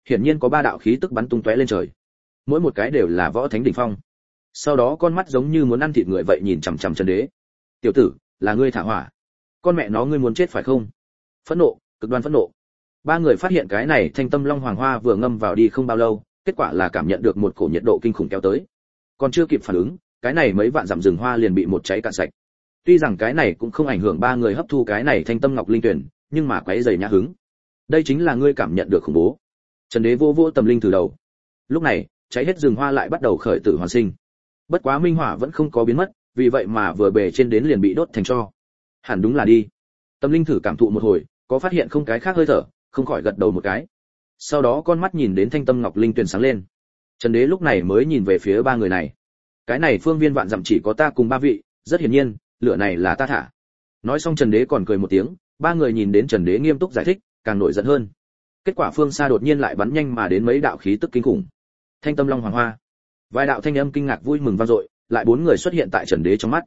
hiển nhiên có 3 đạo khí tức bắn tung tóe lên trời. Mỗi một cái đều là võ thánh đỉnh phong. Sau đó con mắt giống như muốn ăn thịt người vậy nhìn chằm chằm Trần Đế. "Tiểu tử, là ngươi thả hỏa? Con mẹ nó ngươi muốn chết phải không?" Phẫn nộ, cực đoan phẫn nộ. 3 người phát hiện cái này Thanh Tâm Long Hoàng Hoa vừa ngâm vào đi không bao lâu, kết quả là cảm nhận được một cổ nhiệt độ kinh khủng kéo tới. Còn chưa kịp phản ứng, cái này mấy vạn dặm rừng hoa liền bị một cháy cạn sạch. Tuy rằng cái này cũng không ảnh hưởng 3 người hấp thu cái này Thanh Tâm Ngọc Linh Tuyển, nhưng mà quấy rầy nhã hứng. Đây chính là ngươi cảm nhận được khủng bố. Trần Đế vô vô tầm linh từ đầu. Lúc này, cháy hết rừng hoa lại bắt đầu khởi tử hoàn sinh. Bất quá minh hỏa vẫn không có biến mất, vì vậy mà vừa bề trên đến liền bị đốt thành tro. Hẳn đúng là đi. Tâm linh thử cảm thụ một hồi, có phát hiện không cái khác hơi thở, không khỏi gật đầu một cái. Sau đó con mắt nhìn đến Thanh Tâm Ngọc Linh Tuyển sáng lên. Trần Đế lúc này mới nhìn về phía 3 người này. Cái này phương viên vạn dặm chỉ có ta cùng 3 vị, rất hiển nhiên, lửa này là ta thả. Nói xong Trần Đế còn cười một tiếng, 3 người nhìn đến Trần Đế nghiêm túc giải thích, càng nổi giận hơn. Kết quả phương xa đột nhiên lại bắn nhanh mà đến mấy đạo khí tức kinh khủng. Thanh Tâm Long Hoàng Hoa. Vài đạo thanh âm kinh ngạc vui mừng vang dội, lại 4 người xuất hiện tại Trần Đế trong mắt.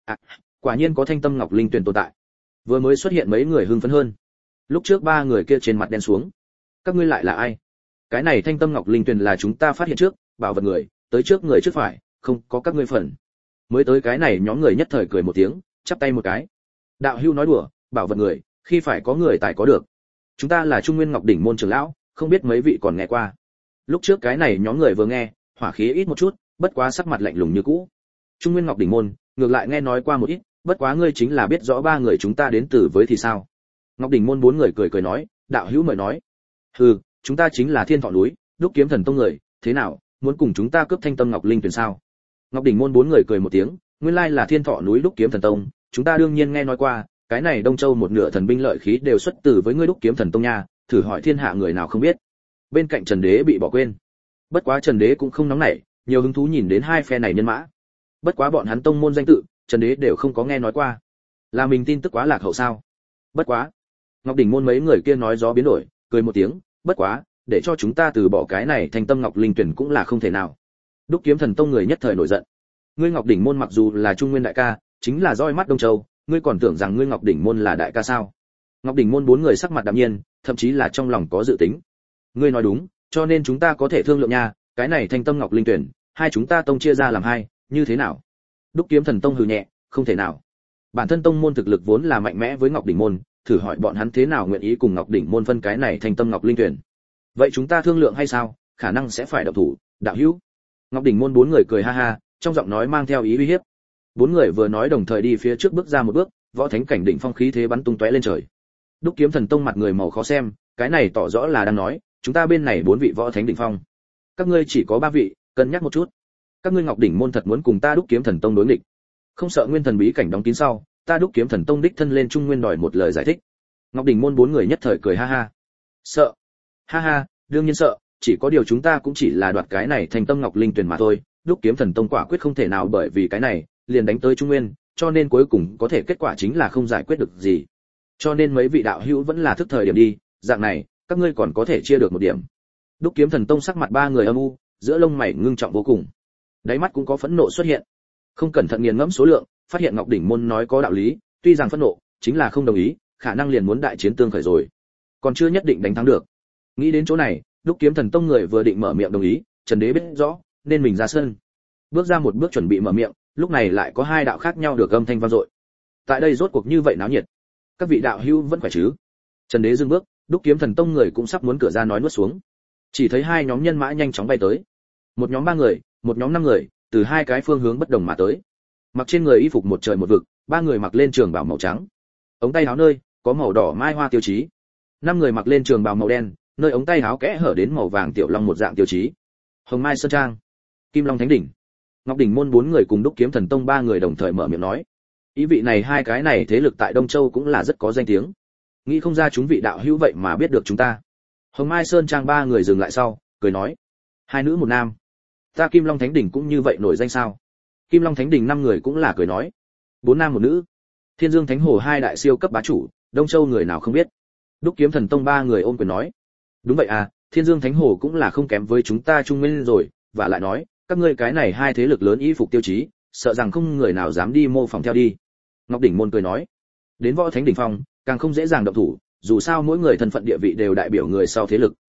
Quả nhiên có Thanh Tâm Ngọc Linh Tuyển tồn tại. Vừa mới xuất hiện mấy người hưng phấn hơn. Lúc trước 3 người kia trên mặt đen xuống. Các ngươi lại là ai? Cái này Thanh Tâm Ngọc Linh Tuyển là chúng ta phát hiện trước, bảo vật người, tới trước người trước phải, không có các ngươi phần. Mới tới cái này nhóm người nhất thời cười một tiếng, chắp tay một cái. Đạo hữu nói đùa, bảo vật người, khi phải có người tài có được. Chúng ta là Trung Nguyên Ngọc đỉnh môn trưởng lão, không biết mấy vị còn nghe qua. Lúc trước cái này nhóm người vừa nghe, hỏa khí ít một chút, bất quá sắc mặt lạnh lùng như cũ. Trung Nguyên Ngọc đỉnh môn, ngược lại nghe nói qua một ít, bất quá ngươi chính là biết rõ 3 người chúng ta đến từ với thì sao? Ngọc đỉnh môn 4 người cười cười nói, đạo hữu mời nói. Hừ, chúng ta chính là Thiên Thọ núi, Đúc Kiếm Thần tông người, thế nào, muốn cùng chúng ta cướp Thanh Tâm Ngọc Linh Tuyển sao? Ngọc đỉnh môn 4 người cười một tiếng, nguyên lai là Thiên Thọ núi Đúc Kiếm Thần tông, chúng ta đương nhiên nghe nói qua, cái này Đông Châu một nửa thần binh lợi khí đều xuất từ với ngươi Đúc Kiếm Thần tông nha, thử hỏi thiên hạ người nào không biết. Bên cạnh Trần Đế bị bỏ quên. Bất quá Trần Đế cũng không nóng nảy, nhiều hứng thú nhìn đến hai phe này nhân mã. Bất quá bọn hắn tông môn danh tự, Trần Đế đều không có nghe nói qua. Là mình tin tức quá lạc hậu sao? Bất quá, Ngọc đỉnh môn mấy người kia nói gió biến đổi, cười một tiếng, bất quá, để cho chúng ta từ bỏ cái này Thanh Tâm Ngọc Linh Tuyển cũng là không thể nào. Đúc Kiếm Thần tông người nhất thời nổi giận. Ngươi Ngọc đỉnh môn mặc dù là Trung Nguyên đại ca, chính là roi mắt Đông Châu, ngươi còn tưởng rằng ngươi Ngọc đỉnh môn là đại ca sao? Ngọc đỉnh môn 4 người sắc mặt đạm nhiên, thậm chí là trong lòng có dự tính. Ngươi nói đúng, cho nên chúng ta có thể thương lượng nha, cái này Thanh Tâm Ngọc Linh Tuyển, hai chúng ta tông chia ra làm hai, như thế nào? Đúc Kiếm Thần tông hừ nhẹ, không thể nào. Bản thân tông môn thực lực vốn là mạnh mẽ với Ngọc đỉnh môn, thử hỏi bọn hắn thế nào nguyện ý cùng Ngọc đỉnh môn phân cái này Thanh Tâm Ngọc Linh Tuyển. Vậy chúng ta thương lượng hay sao? Khả năng sẽ phải động thủ, đạo hữu. Ngọc đỉnh môn 4 người cười ha ha, trong giọng nói mang theo ý uy hiếp. 4 người vừa nói đồng thời đi phía trước bước ra một bước, võ thánh cảnh đỉnh phong khí thế bắn tung tóe lên trời. Đúc Kiếm Thần tông mặt người màu khó xem, cái này tỏ rõ là đang nói, chúng ta bên này 4 vị võ thánh đỉnh phong. Các ngươi chỉ có 3 vị, cân nhắc một chút. Các ngươi Ngọc đỉnh môn thật muốn cùng ta Đúc Kiếm Thần tông đối nghịch. Không sợ nguyên thần bí cảnh đóng kín sau, ta Đúc Kiếm Thần tông đích thân lên Trung Nguyên đòi một lời giải thích. Ngọc đỉnh môn 4 người nhất thời cười ha ha. Sợ? Ha ha, đương nhiên sợ, chỉ có điều chúng ta cũng chỉ là đoạt cái này Thanh Tâm Ngọc Linh Tuyển mà thôi, Đúc Kiếm Thần tông quả quyết không thể nào bởi vì cái này liền đánh tới Trung Nguyên, cho nên cuối cùng có thể kết quả chính là không giải quyết được gì. Cho nên mấy vị đạo hữu vẫn là thức thời điểm đi, dạng này, các ngươi còn có thể chia được một điểm. Đúc Kiếm Thần tông sắc mặt 3 người âm u, giữa lông mày ngưng trọng vô cùng. Đáy mắt cũng có phẫn nộ xuất hiện. Không cẩn thận nghiền ngẫm số lượng, phát hiện Ngọc đỉnh môn nói có đạo lý, tuy rằng phẫn nộ, chính là không đồng ý, khả năng liền muốn đại chiến tương khởi rồi. Còn chưa nhất định đánh thắng được. Nghĩ đến chỗ này, Đúc Kiếm Thần tông người vừa định mở miệng đồng ý, Trần Đế biết rõ, nên mình ra sân. Bước ra một bước chuẩn bị mở miệng, lúc này lại có 2 đạo khác nhau được âm thanh vang dội. Tại đây rốt cuộc như vậy náo nhiệt. Các vị đạo hữu vẫn khỏe chứ? Trần Đế dừng bước, Đúc Kiếm Thần tông người cũng sắp muốn cửa ra nói nuốt xuống. Chỉ thấy 2 nhóm nhân mã nhanh chóng bay tới. Một nhóm 3 người, một nhóm 5 người, từ 2 cái phương hướng bất đồng mà tới. Mặc trên người y phục một trời một vực, 3 người mặc lên trường bào màu trắng. Ống tay áo nơi có màu đỏ mai hoa tiêu chí. 5 người mặc lên trường bào màu đen, nơi ống tay áo kẽ hở đến màu vàng tiểu long một dạng tiêu chí. Hồng Mai Sơn Trang, Kim Long Thánh đỉnh. Ngọc đỉnh môn 4 người cùng Đúc Kiếm Thần tông 3 người đồng thời mở miệng nói. Ý vị này 2 cái này thế lực tại Đông Châu cũng là rất có danh tiếng. Nghĩ không ra chúng vị đạo hữu vậy mà biết được chúng ta. Hồng Mai Sơn Trang 3 người dừng lại sau, cười nói. 2 nữ 1 nam. Ta Kim Long Thánh đỉnh cũng như vậy nổi danh sao? Kim Long Thánh đỉnh 5 người cũng là cười nói. 4 nam 1 nữ. Thiên Dương Thánh Hồ 2 đại siêu cấp bá chủ, Đông Châu người nào không biết. Đúc Kiếm Thần tông 3 người ôm quyền nói. Đúng vậy à, Thiên Dương Thánh Hồ cũng là không kém với chúng ta Trung Nguyên rồi, và lại nói, các ngươi cái này 2 thế lực lớn y phục tiêu chí, sợ rằng không người nào dám đi mô phỏng theo đi. Ngọc đỉnh môn cười nói. Đến võ thánh đỉnh phong, càng không dễ dàng động thủ, dù sao mỗi người thân phận địa vị đều đại biểu người sau thế lực.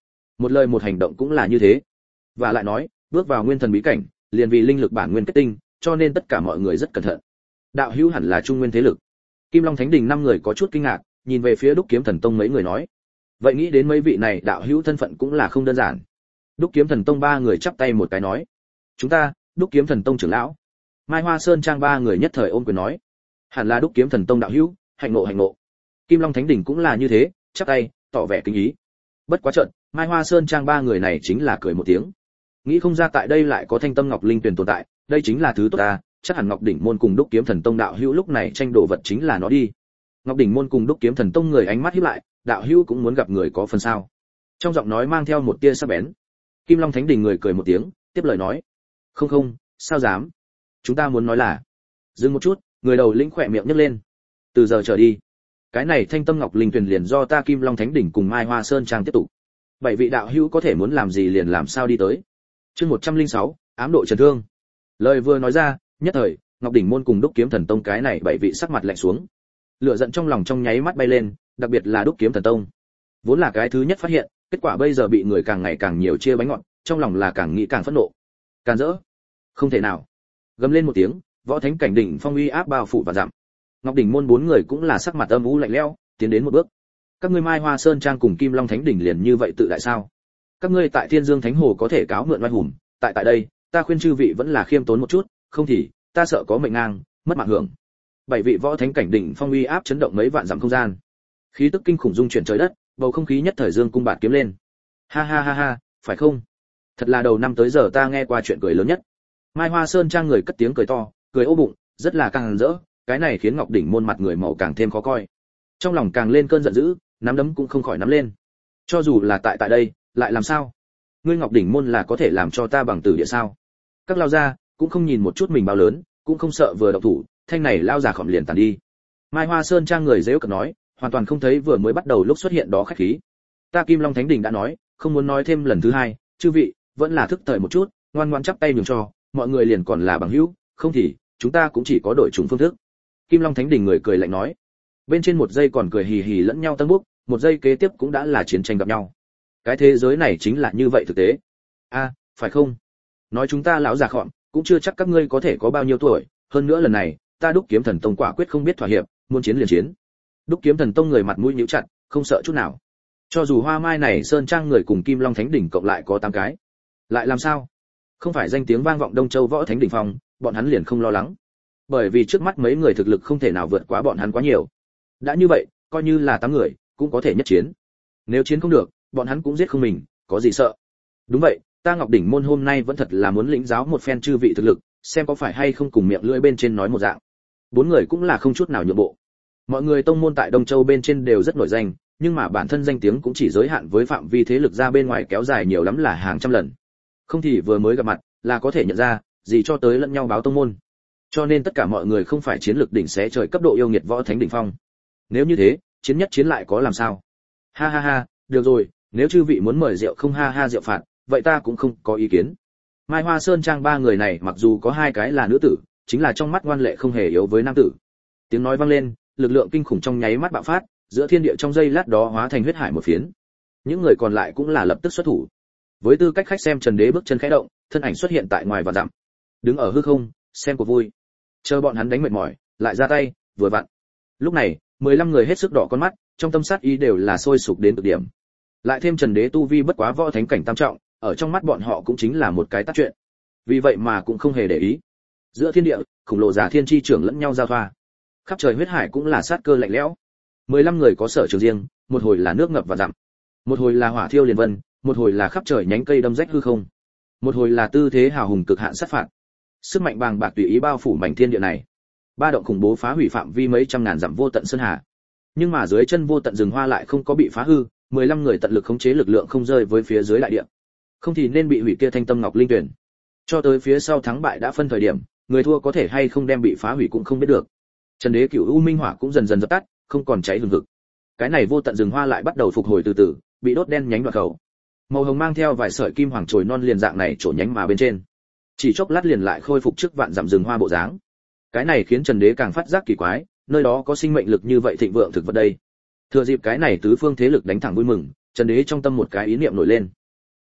một lời một hành động cũng là như thế. Và lại nói, bước vào nguyên thần bí cảnh, liền vì linh lực bản nguyên kết tinh, cho nên tất cả mọi người rất cẩn thận. Đạo hữu hẳn là trung nguyên thế lực. Kim Long Thánh Đình 5 người có chút kinh ngạc, nhìn về phía Đúc Kiếm Thần Tông mấy người nói. Vậy nghĩ đến mấy vị này đạo hữu thân phận cũng là không đơn giản. Đúc Kiếm Thần Tông 3 người chắp tay một cái nói. Chúng ta, Đúc Kiếm Thần Tông trưởng lão. Mai Hoa Sơn Trang 3 người nhất thời ôm quyền nói. Hẳn là Đúc Kiếm Thần Tông đạo hữu, hạnh ngộ hạnh ngộ. Kim Long Thánh Đình cũng là như thế, chắp tay, tỏ vẻ kính ý. Bất quá trận, Mai Hoa Sơn Trang 3 người này chính là cười một tiếng. Nghĩ không ra tại đây lại có Thanh Tâm Ngọc Linh Tuyền tồn tại, đây chính là thứ tốt ta, chắc hẳn Ngọc Đỉnh môn cùng Đúc Kiếm Thần Tông đạo hữu lúc này tranh đồ vật chính là nó đi. Ngọc Đỉnh môn cùng Đúc Kiếm Thần Tông người ánh mắt híp lại, đạo hữu cũng muốn gặp người có phần sao? Trong giọng nói mang theo một tia sắc bén. Kim Long Thánh Đình người cười một tiếng, tiếp lời nói: "Không không, sao dám? Chúng ta muốn nói là..." Dừng một chút, người đầu lĩnh khỏe miệng nhếch lên. "Từ giờ trở đi, cái này Thanh Tâm Ngọc Linh Tuyền liền do ta Kim Long Thánh Đình cùng Mai Hoa Sơn Trang tiếp tục. Bảy vị đạo hữu có thể muốn làm gì liền làm sao đi tới." Chương 106, ám độ trần thương. Lời vừa nói ra, nhất thời, Ngọc Đỉnh môn cùng Đúc Kiếm Thần Tông cái này bảy vị sắc mặt lạnh xuống. Lửa giận trong lòng trong nháy mắt bay lên, đặc biệt là Đúc Kiếm Thần Tông. Vốn là cái thứ nhất phát hiện, kết quả bây giờ bị người càng ngày càng nhiều chia bánh ngọt, trong lòng là càng nghĩ càng phẫn nộ. Càn rỡ. Không thể nào. Gầm lên một tiếng, võ thánh cảnh đỉnh phong uy áp bao phủ và dặm. Ngọc Đỉnh môn 4 người cũng là sắc mặt âm u lạnh lẽo, tiến đến một bước. Các ngươi Mai Hoa Sơn Trang cùng Kim Long Thánh Đỉnh liền như vậy tự đại sao? Các ngươi tại Thiên Dương Thánh Hồ có thể cáo mượn oai hùng, tại đây, ta khuyên chư vị vẫn là khiêm tốn một chút, không thì ta sợ có mệnh ngang, mất mạng hưởng. Bảy vị võ thánh cảnh đỉnh phong uy áp chấn động mấy vạn dặm không gian. Khí tức kinh khủng dung chuyển trời đất, bầu không khí nhất thời dương cung bạt kiếm lên. Ha ha ha ha, phải không? Thật là đầu năm tới giờ ta nghe qua chuyện cười lớn nhất. Mai Hoa Sơn Trang người cất tiếng cười to, cười ố bụng, rất là càng rỡ, cái này khiến Ngọc Đỉnh môn mặt người màu càng thêm khó coi. Trong lòng càng lên cơn giận dữ, nắm đấm cũng không khỏi nắm lên. Cho dù là tại đây, lại làm sao? Ngươi Ngọc Đỉnh môn là có thể làm cho ta bằng tử địa sao? Các lao gia cũng không nhìn một chút mình bao lớn, cũng không sợ vừa động thủ, thanh này lao già khom liền tàn đi. Mai Hoa Sơn Trang người giễu cợt nói, hoàn toàn không thấy vừa mới bắt đầu lúc xuất hiện đó khách khí. Ta Kim Long Thánh Đình đã nói, không muốn nói thêm lần thứ hai, chư vị vẫn là thức thời một chút, ngoan ngoãn chắp tay nhường cho, mọi người liền còn là bằng hữu, không thì chúng ta cũng chỉ có đổi chủng phương thức. Kim Long Thánh Đình người cười lạnh nói. Bên trên một giây còn cười hì hì lẫn nhau tân bốc, một giây kế tiếp cũng đã là chiến tranh gặp nhau. Cái thế giới này chính là như vậy thực tế. A, phải không? Nói chúng ta lão già khọm, cũng chưa chắc các ngươi có thể có bao nhiêu tuổi, hơn nữa lần này, ta Đúc Kiếm Thần Tông quả quyết không biết thỏa hiệp, muốn chiến liền chiến. Đúc Kiếm Thần Tông người mặt mũi nhíu chặt, không sợ chút nào. Cho dù Hoa Mai này Sơn Trang người cùng Kim Long Thánh Đỉnh cộng lại có 8 cái, lại làm sao? Không phải danh tiếng vang vọng Đông Châu Võ Thánh Đỉnh phong, bọn hắn liền không lo lắng. Bởi vì trước mắt mấy người thực lực không thể nào vượt quá bọn hắn quá nhiều. Đã như vậy, coi như là 8 người, cũng có thể nhất chiến. Nếu chiến không được, bọn hắn cũng giết không mình, có gì sợ? Đúng vậy, ta Ngọc Đỉnh môn hôm nay vẫn thật là muốn lĩnh giáo một phen chư vị thực lực, xem có phải hay không cùng miệng lưỡi bên trên nói một dạng. 4 người cũng là không chút nào nhượng bộ. Mọi người tông môn tại Đông Châu bên trên đều rất nổi danh, nhưng mà bản thân danh tiếng cũng chỉ giới hạn với phạm vi thế lực ra bên ngoài kéo dài nhiều lắm là hàng trăm lần. Không thì vừa mới gặp mặt là có thể nhận ra, gì cho tới lẫn nhau báo tông môn. Cho nên tất cả mọi người không phải chiến lược đỉnh xé trời cấp độ yêu nghiệt võ thánh đỉnh phong. Nếu như thế, chiến nhất chiến lại có làm sao? Ha ha ha, được rồi, nếu chư vị muốn mời rượu không ha ha rượu phạt, vậy ta cũng không có ý kiến. Mai Hoa Sơn Trang 3 người này mặc dù có 2 cái là nữ tử, chính là trong mắt ngoan lệ không hề yếu với nam tử. Tiếng nói vang lên, lực lượng kinh khủng trong nháy mắt bạo phát, giữa thiên địa trong giây lát đó hóa thành huyết hải một phiến. Những người còn lại cũng là lập tức xuất thủ. Với tư cách khách xem, Trần Đế bước chân khẽ động, thân ảnh xuất hiện tại ngoài và dặm. Đứng ở hư không, xem cuộc vui. Chờ bọn hắn đánh mệt mỏi, lại ra tay, vừa vặn. Lúc này, 15 người hết sức đỏ con mắt, trong tâm sát ý đều là sôi sục đến cực điểm. Lại thêm Trần Đế tu vi bất quá võ thánh cảnh tam trọng, ở trong mắt bọn họ cũng chính là một cái tác chuyện. Vì vậy mà cũng không hề để ý. Giữa thiên địa, khủng lồ giả thiên chi trưởng lẫn nhau giao thoa. Khắp trời huyết hải cũng là sát cơ lạnh lẽo. 15 người có sở trường riêng, một hồi là nước ngập và dặm, một hồi là hỏa thiêu liền vân, một hồi là khắp trời nhánh cây đâm rách hư không, một hồi là tư thế hào hùng cực hạn sát phạt. Sức mạnh bàng bạc tùy ý bao phủ mảnh thiên địa này. Ba động khủng bố phá hủy phạm vi mấy trăm ngàn dặm vô tận sơn hà. Nhưng mà dưới chân vô tận rừng hoa lại không có bị phá hư, 15 người tận lực khống chế lực lượng không rơi với phía dưới đại địa. Không thì nên bị hủy kia Thanh Tâm Ngọc Linh Tuyển. Cho tới phía sau thắng bại đã phân thời điểm, người thua có thể hay không đem bị phá hủy cũng không biết được. Trần Đế Cửu U Minh Hỏa cũng dần dần dập tắt, không còn cháy hừng hực. Cái này vô tận rừng hoa lại bắt đầu phục hồi từ từ, bị đốt đen nhánh đoạn khẩu. Màu hồng mang theo vài sợi kim hoàng chồi non liền dạng này trổ nhánh mà bên trên. Chỉ chốc lát liền lại khôi phục trước vạn dặm rừng hoa bộ dáng. Cái này khiến Trần Đế càng phát giác kỳ quái, nơi đó có sinh mệnh lực như vậy thịnh vượng thực vật đây. Thừa dịp cái này tứ phương thế lực đánh thẳng vui mừng, Trần Đế trong tâm một cái ý niệm nổi lên.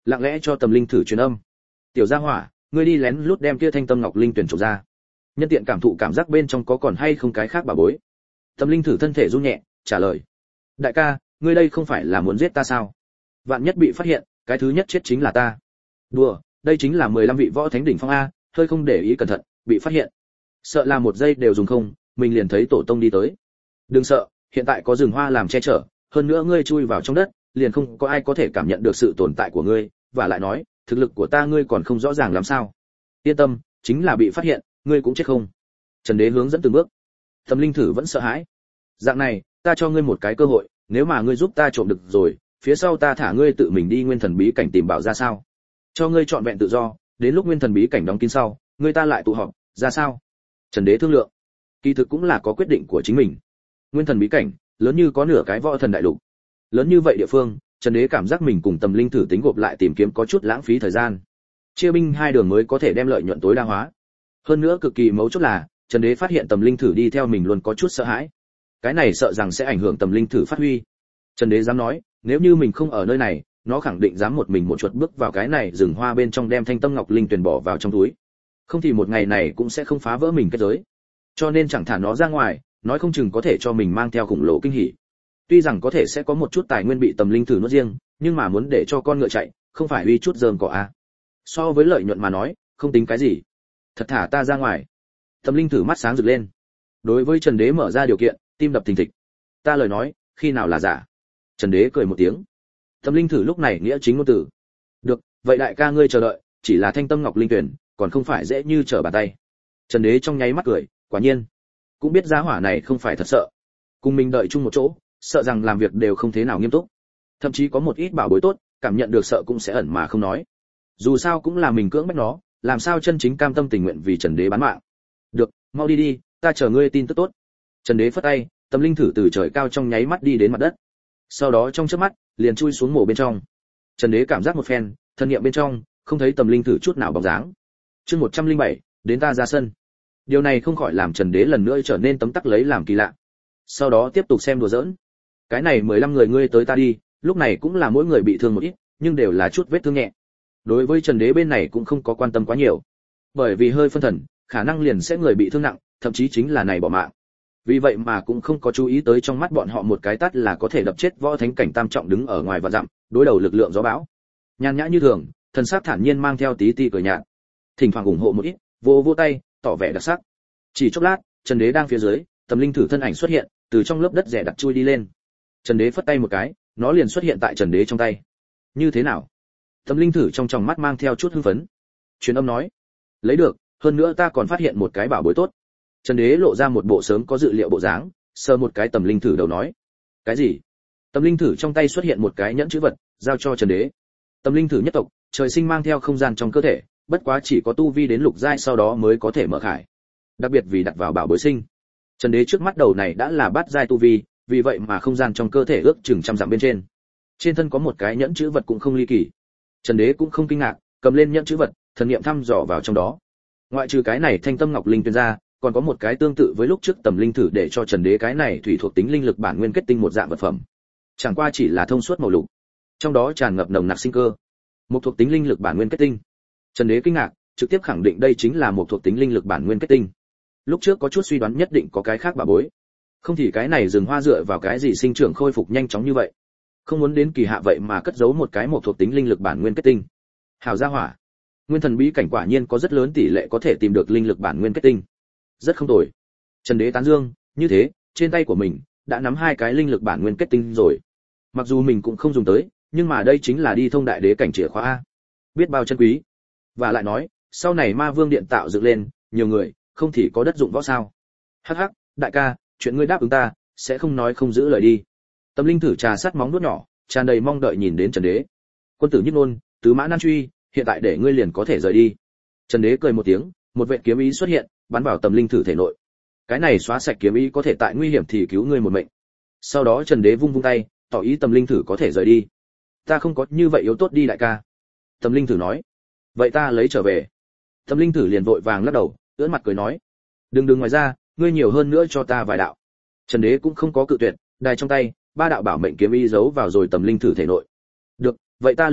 lặng lẽ cho Tầm Linh Thử truyền âm. Tiểu gia hỏa, ngươi đi lén lút đem kia thanh tâm ngọc linh tuyển trộm ra, nhân tiện cảm thụ cảm giác bên trong có còn hay không cái khác bà bối. Tầm Linh Thử thân thể run nhẹ, trả lời: đại ca, ngươi đây không phải là muốn giết ta sao? Vạn nhất bị phát hiện, cái thứ nhất chết chính là ta. Đùa, đây chính là 15 vị võ thánh đỉnh phong a, hơi không để ý cẩn thận, bị phát hiện, sợ là một giây đều dùng không, mình liền thấy tổ tông đi tới. Đừng sợ, hiện tại có rừng hoa làm che chở, hơn nữa ngươi chui vào trong đất, liền không có ai có thể cảm nhận được sự tồn tại của ngươi, và lại nói, thực lực của ta ngươi còn không rõ ràng làm sao. Yên tâm, chính là bị phát hiện, ngươi cũng chết không. Trần Đế hướng dẫn từng bước. Tầm Linh Thử vẫn sợ hãi. Dạng này, ta cho ngươi một cái cơ hội, nếu mà ngươi giúp ta trộm được rồi, phía sau ta thả ngươi tự mình đi nguyên thần bí cảnh tìm bảo ra sao? Cho ngươi chọn vẹn tự do, đến lúc nguyên thần bí cảnh đóng kín sau, ngươi ta lại tụ họp, ra sao? Trần Đế thương lượng. Kỳ thực cũng là có quyết định của chính mình. Nguyên thần bí cảnh, lớn như có nửa cái võ thần đại lục. Lớn như vậy địa phương, Trần Đế cảm giác mình cùng Tầm Linh Thử tính gộp lại tìm kiếm có chút lãng phí thời gian. Chia binh hai đường mới có thể đem lợi nhuận tối đa hóa. Hơn nữa cực kỳ mấu chốt là, Trần Đế phát hiện Tầm Linh Thử đi theo mình luôn có chút sợ hãi. Cái này sợ rằng sẽ ảnh hưởng Tầm Linh Thử phát huy. Trần Đế dám nói, nếu như mình không ở nơi này, nó khẳng định dám một mình một chuột bước vào cái này rừng hoa bên trong đem thanh tâm ngọc linh tuyền bỏ vào trong túi. Không thì một ngày này cũng sẽ không phá vỡ mình kết giới. Cho nên chẳng thả nó ra ngoài, nói không chừng có thể cho mình mang theo khủng lồ kinh hỉ. Tuy rằng có thể sẽ có một chút tài nguyên bị Tầm Linh Thử nuốt riêng, nhưng mà muốn để cho con ngựa chạy, không phải uy chút dơm cỏ a. So với lợi nhuận mà nói, không tính cái gì. Thật thả ta ra ngoài. Tầm Linh Thử mắt sáng rực lên. Đối với Trần Đế mở ra điều kiện, tim đập thình thịch. Ta lời nói, khi nào là giả? Trần Đế cười một tiếng. Tầm Linh Thử lúc này nghĩa chính ngôn từ. Được, vậy đại ca ngươi chờ đợi, chỉ là thanh tâm ngọc linh tuyển, còn không phải dễ như trở bàn tay. Trần Đế trong nháy mắt cười, quả nhiên, cũng biết giá hỏa này không phải thật sợ. Cùng mình đợi chung một chỗ, sợ rằng làm việc đều không thế nào nghiêm túc. Thậm chí có một ít bảo bối tốt, cảm nhận được sợ cũng sẽ ẩn mà không nói. Dù sao cũng là mình cưỡng bách nó, làm sao chân chính cam tâm tình nguyện vì Trần Đế bán mạng. Được, mau đi đi, ta chờ ngươi tin tức tốt. Trần Đế phất tay, Tầm Linh Thử từ trời cao trong nháy mắt đi đến mặt đất. Sau đó trong chớp mắt, liền chui xuống mồ bên trong. Trần Đế cảm giác một phen, thân niệm bên trong, không thấy Tầm Linh Thử chút nào bóng dáng. Chương 107, đến ta ra sân. Điều này không khỏi làm Trần Đế lần nữa trở nên tấm tắc lấy làm kỳ lạ. Sau đó tiếp tục xem đùa giỡn. Cái này 15 người ngươi tới ta đi, lúc này cũng là mỗi người bị thương một ít, nhưng đều là chút vết thương nhẹ. Đối với Trần Đế bên này cũng không có quan tâm quá nhiều, bởi vì hơi phân thần, khả năng liền sẽ người bị thương nặng, thậm chí chính là này bỏ mạng. Vì vậy mà cũng không có chú ý tới trong mắt bọn họ một cái tát là có thể đập chết võ thánh cảnh tam trọng đứng ở ngoài và dặm, đối đầu lực lượng gió bão. Nhàn nhã như thường, thần sắc thản nhiên mang theo tí ti cười nhạt. Thỉnh thoảng ủng hộ một ít, vỗ vỗ tay, tỏ vẻ đặc sắc. Chỉ chốc lát, Trần Đế đang phía dưới, Tầm Linh Thử thân ảnh xuất hiện, từ trong lớp đất rẻ đặt chui đi lên. Trần Đế phất tay một cái, nó liền xuất hiện tại Trần Đế trong tay. Như thế nào? Tầm Linh Thử trong tròng mắt mang theo chút hưng phấn. Truyền âm nói, lấy được, hơn nữa ta còn phát hiện một cái bảo bối tốt. Trần Đế lộ ra một bộ sớm có dự liệu bộ dáng, sờ một cái Tầm Linh Thử đầu nói, cái gì? Tầm Linh Thử trong tay xuất hiện một cái nhẫn chữ vật, giao cho Trần Đế. Tầm Linh Thử nhất tộc, trời sinh mang theo không gian trong cơ thể, bất quá chỉ có tu vi đến lục giai sau đó mới có thể mở khải. Đặc biệt vì đặt vào bảo bối sinh. Trần Đế trước mắt đầu này đã là bát giai tu vi, vì vậy mà không gian trong cơ thể ước chừng trăm dặm bên trên. Trên thân có một cái nhẫn chữ vật cũng không ly kỳ. Trần Đế cũng không kinh ngạc, cầm lên nhẫn chữ vật, thần niệm thăm dò vào trong đó. Ngoại trừ cái này thanh tâm ngọc linh tuyên ra, còn có một cái tương tự với lúc trước Tầm Linh Thử để cho Trần Đế cái này thủy thuộc tính linh lực bản nguyên kết tinh một dạng vật phẩm. Chẳng qua chỉ là thông suốt màu lục, trong đó tràn ngập nồng nặc sinh cơ. Một thuộc tính linh lực bản nguyên kết tinh. Trần Đế kinh ngạc, trực tiếp khẳng định đây chính là một thuộc tính linh lực bản nguyên kết tinh. Lúc trước có chút suy đoán nhất định có cái khác bà bối. Không thì cái này rừng hoa dựa vào cái gì sinh trưởng khôi phục nhanh chóng như vậy? Không muốn đến kỳ hạ vậy mà cất giấu một cái một thuộc tính linh lực bản nguyên kết tinh. Hào gia hỏa. Nguyên thần bí cảnh quả nhiên có rất lớn tỷ lệ có thể tìm được linh lực bản nguyên kết tinh. Rất không tồi. Trần Đế tán dương, như thế, trên tay của mình đã nắm hai cái linh lực bản nguyên kết tinh rồi. Mặc dù mình cũng không dùng tới, nhưng mà đây chính là đi thông đại đế cảnh chìa khóa a. Biết bao chân quý. Và lại nói, sau này Ma Vương điện tạo dựng lên, nhiều người, không thì có đất dụng võ sao? Hắc hắc, đại ca, chuyện ngươi đáp ứng ta, sẽ không nói không giữ lời đi. Tầm Linh Thử trà sát móng vuốt nhỏ, tràn đầy mong đợi nhìn đến Trần Đế. Quân tử nhất ngôn, tứ mã nan truy, hiện tại để ngươi liền có thể rời đi. Trần Đế cười một tiếng, một vệt kiếm ý xuất hiện, bắn vào Tầm Linh Thử thể nội. Cái này xóa sạch kiếm ý có thể tại nguy hiểm thì cứu ngươi một mệnh. Sau đó Trần Đế vung vung tay, tỏ ý Tầm Linh Thử có thể rời đi. Ta không có như vậy yếu tốt đi đại ca. Tầm Linh Thử nói. Vậy ta lấy trở về. Tầm Linh Thử liền vội vàng lắc đầu, ưỡn mặt cười nói. Đừng ngoài ra, ngươi nhiều hơn nữa cho ta vài đạo. Trần Đế cũng không có cự tuyệt, đài trong tay, ba đạo bảo mệnh kiếm ý giấu vào rồi Tầm Linh Thử thể nội. Được, vậy ta liền đi,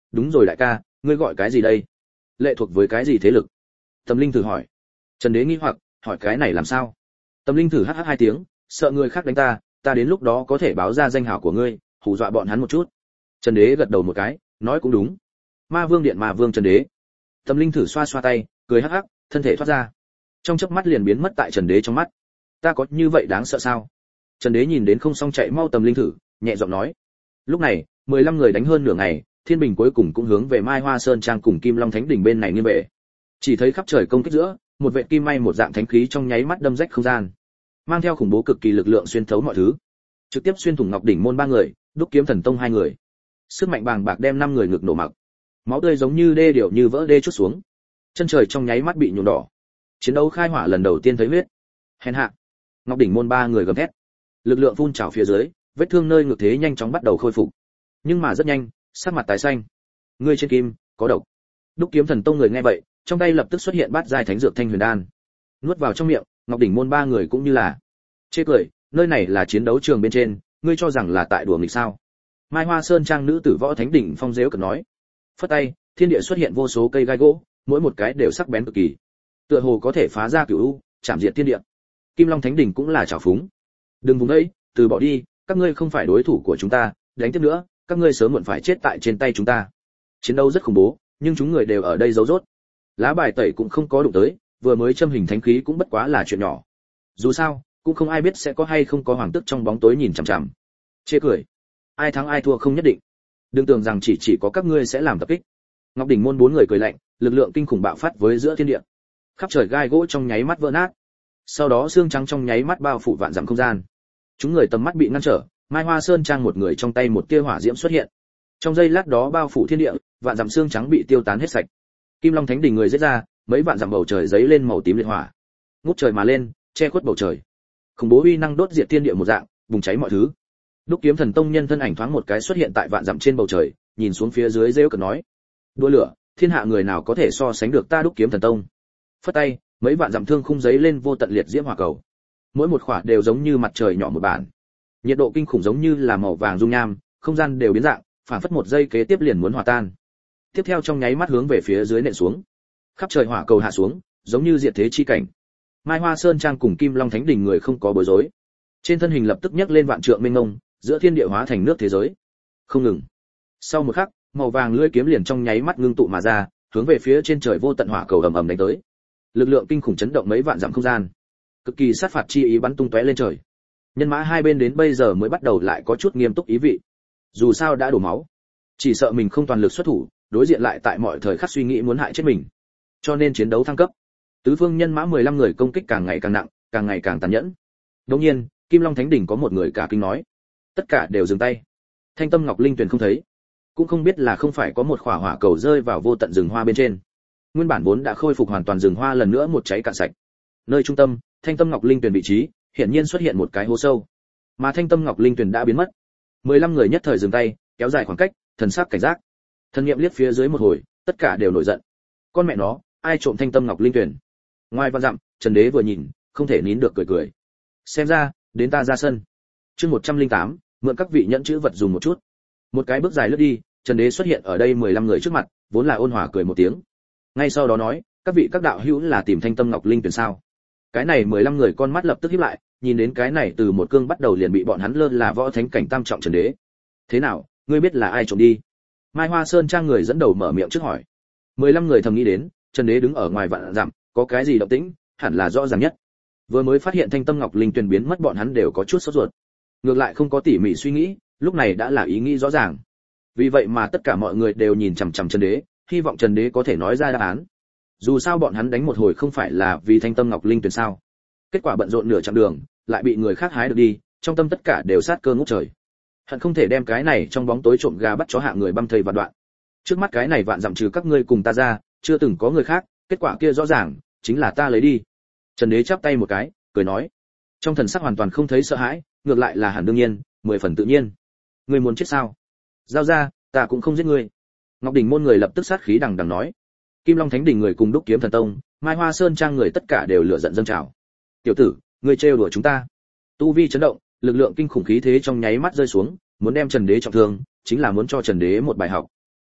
đúng rồi đại ca, ngươi gọi cái gì đây? Lệ thuộc với cái gì thế lực? Tâm Linh thử hỏi. Trần Đế nghi hoặc, hỏi cái này làm sao? Tâm Linh thử hắc hắc hai tiếng, sợ người khác đánh ta, ta đến lúc đó có thể báo ra danh hào của ngươi, hù dọa bọn hắn một chút. Trần Đế gật đầu một cái, nói cũng đúng. Ma Vương điện Ma Vương Trần Đế. Tâm Linh thử xoa xoa tay, cười hắc hắc, thân thể thoát ra. Trong chớp mắt liền biến mất tại Trần Đế trong mắt. Ta có như vậy đáng sợ sao? Trần Đế nhìn đến không xong chạy mau Tâm Linh thử, nhẹ giọng nói. Lúc này, 15 người đánh hơn nửa ngày, Thiên Bình cuối cùng cũng hướng về Mai Hoa Sơn trang cùng Kim Long Thánh đỉnh bên này nghiêng về. Chỉ thấy khắp trời công kích giữa, một vệt kim may một dạng thánh khí trong nháy mắt đâm rách không gian, mang theo khủng bố cực kỳ lực lượng xuyên thấu mọi thứ, trực tiếp xuyên thủng Ngọc đỉnh môn 3 người, Đúc Kiếm Thần Tông 2 người. Sức mạnh bàng bạc đem 5 người ngực nổ mặc. Máu tươi giống như đê điểu như vỡ đê chút xuống. Chân trời trong nháy mắt bị nhuộm đỏ. Chiến đấu khai hỏa lần đầu tiên thấy huyết. Hèn hạ. Ngọc đỉnh môn 3 người gầm thét. Lực lượng phun trào phía dưới, vết thương nơi ngực thế nhanh chóng bắt đầu khôi phục. Nhưng mà rất nhanh, sắc mặt tái xanh. Ngươi trên kim, có độc. Đúc Kiếm Thần Tông người nghe vậy, trong tay lập tức xuất hiện bát giai thánh dược Thanh Huyền đan. Nuốt vào trong miệng, Ngọc đỉnh môn 3 người cũng như là chê cười, nơi này là chiến đấu trường bên trên, ngươi cho rằng là tại đùa nghịch sao? Mai Hoa Sơn trang nữ tử võ thánh đỉnh phong giễu cợt nói. Phất tay, thiên địa xuất hiện vô số cây gai gỗ, mỗi một cái đều sắc bén cực kỳ, tựa hồ có thể phá ra cửu u, chạm diệt thiên địa. Kim Long Thánh đỉnh cũng là trào phúng. Đừng vùng đấy, từ bỏ đi, các ngươi không phải đối thủ của chúng ta, đánh tiếp nữa, các ngươi sớm muộn phải chết tại trên tay chúng ta. Chiến đấu rất khủng bố, nhưng chúng người đều ở đây giấu rốt. Lá bài tẩy cũng không có đụng tới, vừa mới châm hình thánh khí cũng bất quá là chuyện nhỏ. Dù sao, cũng không ai biết sẽ có hay không có hoàng tước trong bóng tối nhìn chằm chằm. Chê cười, ai thắng ai thua không nhất định. Đừng tưởng rằng chỉ có các ngươi sẽ làm tập kích. Ngọc đỉnh môn 4 người cười lạnh, lực lượng kinh khủng bạo phát với giữa thiên địa. Khắp trời gai gỗ trong nháy mắt vỡ nát. Sau đó xương trắng trong nháy mắt bao phủ vạn dặm không gian. Chúng người tầm mắt bị ngăn trở, Mai Hoa Sơn trang một người trong tay một tia hỏa diễm xuất hiện. Trong giây lát đó bao phủ thiên địa, vạn dặm xương trắng bị tiêu tán hết sạch. Kim Long Thánh đỉnh người giết ra, mấy vạn dặm bầu trời giấy lên màu tím liệt hỏa. Ngút trời mà lên, che khuất bầu trời. Khủng bố uy năng đốt diệt thiên địa một dạng, bùng cháy mọi thứ. Đúc Kiếm Thần Tông nhân thân ảnh thoáng một cái xuất hiện tại vạn dặm trên bầu trời, nhìn xuống phía dưới rêu cợt nói: "Đua lửa, thiên hạ người nào có thể so sánh được ta Đúc Kiếm Thần Tông?" Phất tay, mấy vạn dặm thương khung giấy lên vô tận liệt diễm hỏa cầu. Mỗi một khỏa đều giống như mặt trời nhỏ một bản. Nhiệt độ kinh khủng giống như là màu vàng dung nham, không gian đều biến dạng, phản phất một giây kế tiếp liền muốn hòa tan. Tiếp theo trong nháy mắt hướng về phía dưới nện xuống. Khắp trời hỏa cầu hạ xuống, giống như diệt thế chi cảnh. Mai Hoa Sơn trang cùng Kim Long Thánh đỉnh người không có bối rối. Trên thân hình lập tức nhấc lên vạn trượng mênh mông, giữa thiên địa hóa thành nước thế giới. Không ngừng. Sau một khắc, màu vàng lưỡi kiếm liền trong nháy mắt ngưng tụ mà ra, hướng về phía trên trời vô tận hỏa cầu ầm ầm đánh tới. Lực lượng kinh khủng chấn động mấy vạn dặm không gian. Cực kỳ sát phạt chi ý bắn tung tóe lên trời. Nhân mã hai bên đến bây giờ mới bắt đầu lại có chút nghiêm túc ý vị. Dù sao đã đổ máu, chỉ sợ mình không toàn lực xuất thủ, đối diện lại tại mọi thời khắc suy nghĩ muốn hại chết mình. Cho nên chiến đấu thăng cấp. Tứ phương nhân mã 15 người công kích càng ngày càng nặng, càng ngày càng tàn nhẫn. Đương nhiên, Kim Long Thánh đỉnh có một người cả kinh nói, tất cả đều dừng tay. Thanh Tâm Ngọc Linh Tuyền không thấy, cũng không biết là không phải có một khỏa hỏa cầu rơi vào vô tận rừng hoa bên trên. Nguyên bản vốn đã khôi phục hoàn toàn rừng hoa lần nữa một cháy cạn sạch. Nơi trung tâm, Thanh Tâm Ngọc Linh Tuyền vị trí, hiển nhiên xuất hiện một cái hố sâu. Mà Thanh Tâm Ngọc Linh Tuyền đã biến mất. 15 người nhất thời dừng tay, kéo dài khoảng cách, thần sắc cảnh giác. Thần niệm liếc phía dưới một hồi, tất cả đều nổi giận. Con mẹ nó, ai trộm Thanh Tâm Ngọc Linh Tuyền? Ngoài văn dặm, Trần Đế vừa nhìn, không thể nín được cười cười. Xem ra, đến ta ra sân. Chương 108, mượn các vị nhẫn chữ vật dùng một chút. Một cái bước dài lướt đi, Trần Đế xuất hiện ở đây 15 người trước mặt, vốn là ôn hòa cười một tiếng. Ngay sau đó nói, các vị các đạo hữu là tìm Thanh Tâm Ngọc Linh Tuyền sao? Cái này 15 người con mắt lập tức híp lại, nhìn đến cái này từ một cương bắt đầu liền bị bọn hắn lơ là võ thánh cảnh tam trọng Trần Đế. Thế nào, ngươi biết là ai trộm đi? Mai Hoa Sơn trang người dẫn đầu mở miệng trước hỏi. 15 người thầm nghĩ đến, Trần Đế đứng ở ngoài vạn dặm, có cái gì động tĩnh, hẳn là rõ ràng nhất. Vừa mới phát hiện Thanh Tâm Ngọc Linh Tuyền biến mất bọn hắn đều có chút sốt ruột. Ngược lại không có tỉ mỉ suy nghĩ, lúc này đã là ý nghĩ rõ ràng. Vì vậy mà tất cả mọi người đều nhìn chằm chằm Trần Đế, hy vọng Trần Đế có thể nói ra đáp án. Dù sao bọn hắn đánh một hồi không phải là vì Thanh Tâm Ngọc Linh Tuyền sao? Kết quả bận rộn nửa chặng đường, lại bị người khác hái được đi, trong tâm tất cả đều sát cơ ngút trời. Hận không thể đem cái này trong bóng tối trộm gà bắt chó hạ người băm thây vạn đoạn. Trước mắt cái này vạn dặm trừ các ngươi cùng ta ra, chưa từng có người khác, kết quả kia rõ ràng, chính là ta lấy đi. Trần Đế chắp tay một cái, cười nói, trong thần sắc hoàn toàn không thấy sợ hãi, ngược lại là hẳn đương nhiên, 10 phần tự nhiên. Ngươi muốn chết sao? Giao ra, ta cũng không giết ngươi. Ngọc đỉnh môn người lập tức sát khí đằng đằng nói. Kim Long Thánh đỉnh người cùng Đúc Kiếm Thần Tông, Mai Hoa Sơn trang người tất cả đều lửa giận dâng trào. Tiểu tử, ngươi trêu đùa chúng ta? Tu vi chấn động, lực lượng kinh khủng khí thế trong nháy mắt rơi xuống, muốn đem Trần Đế trọng thương, chính là muốn cho Trần Đế một bài học.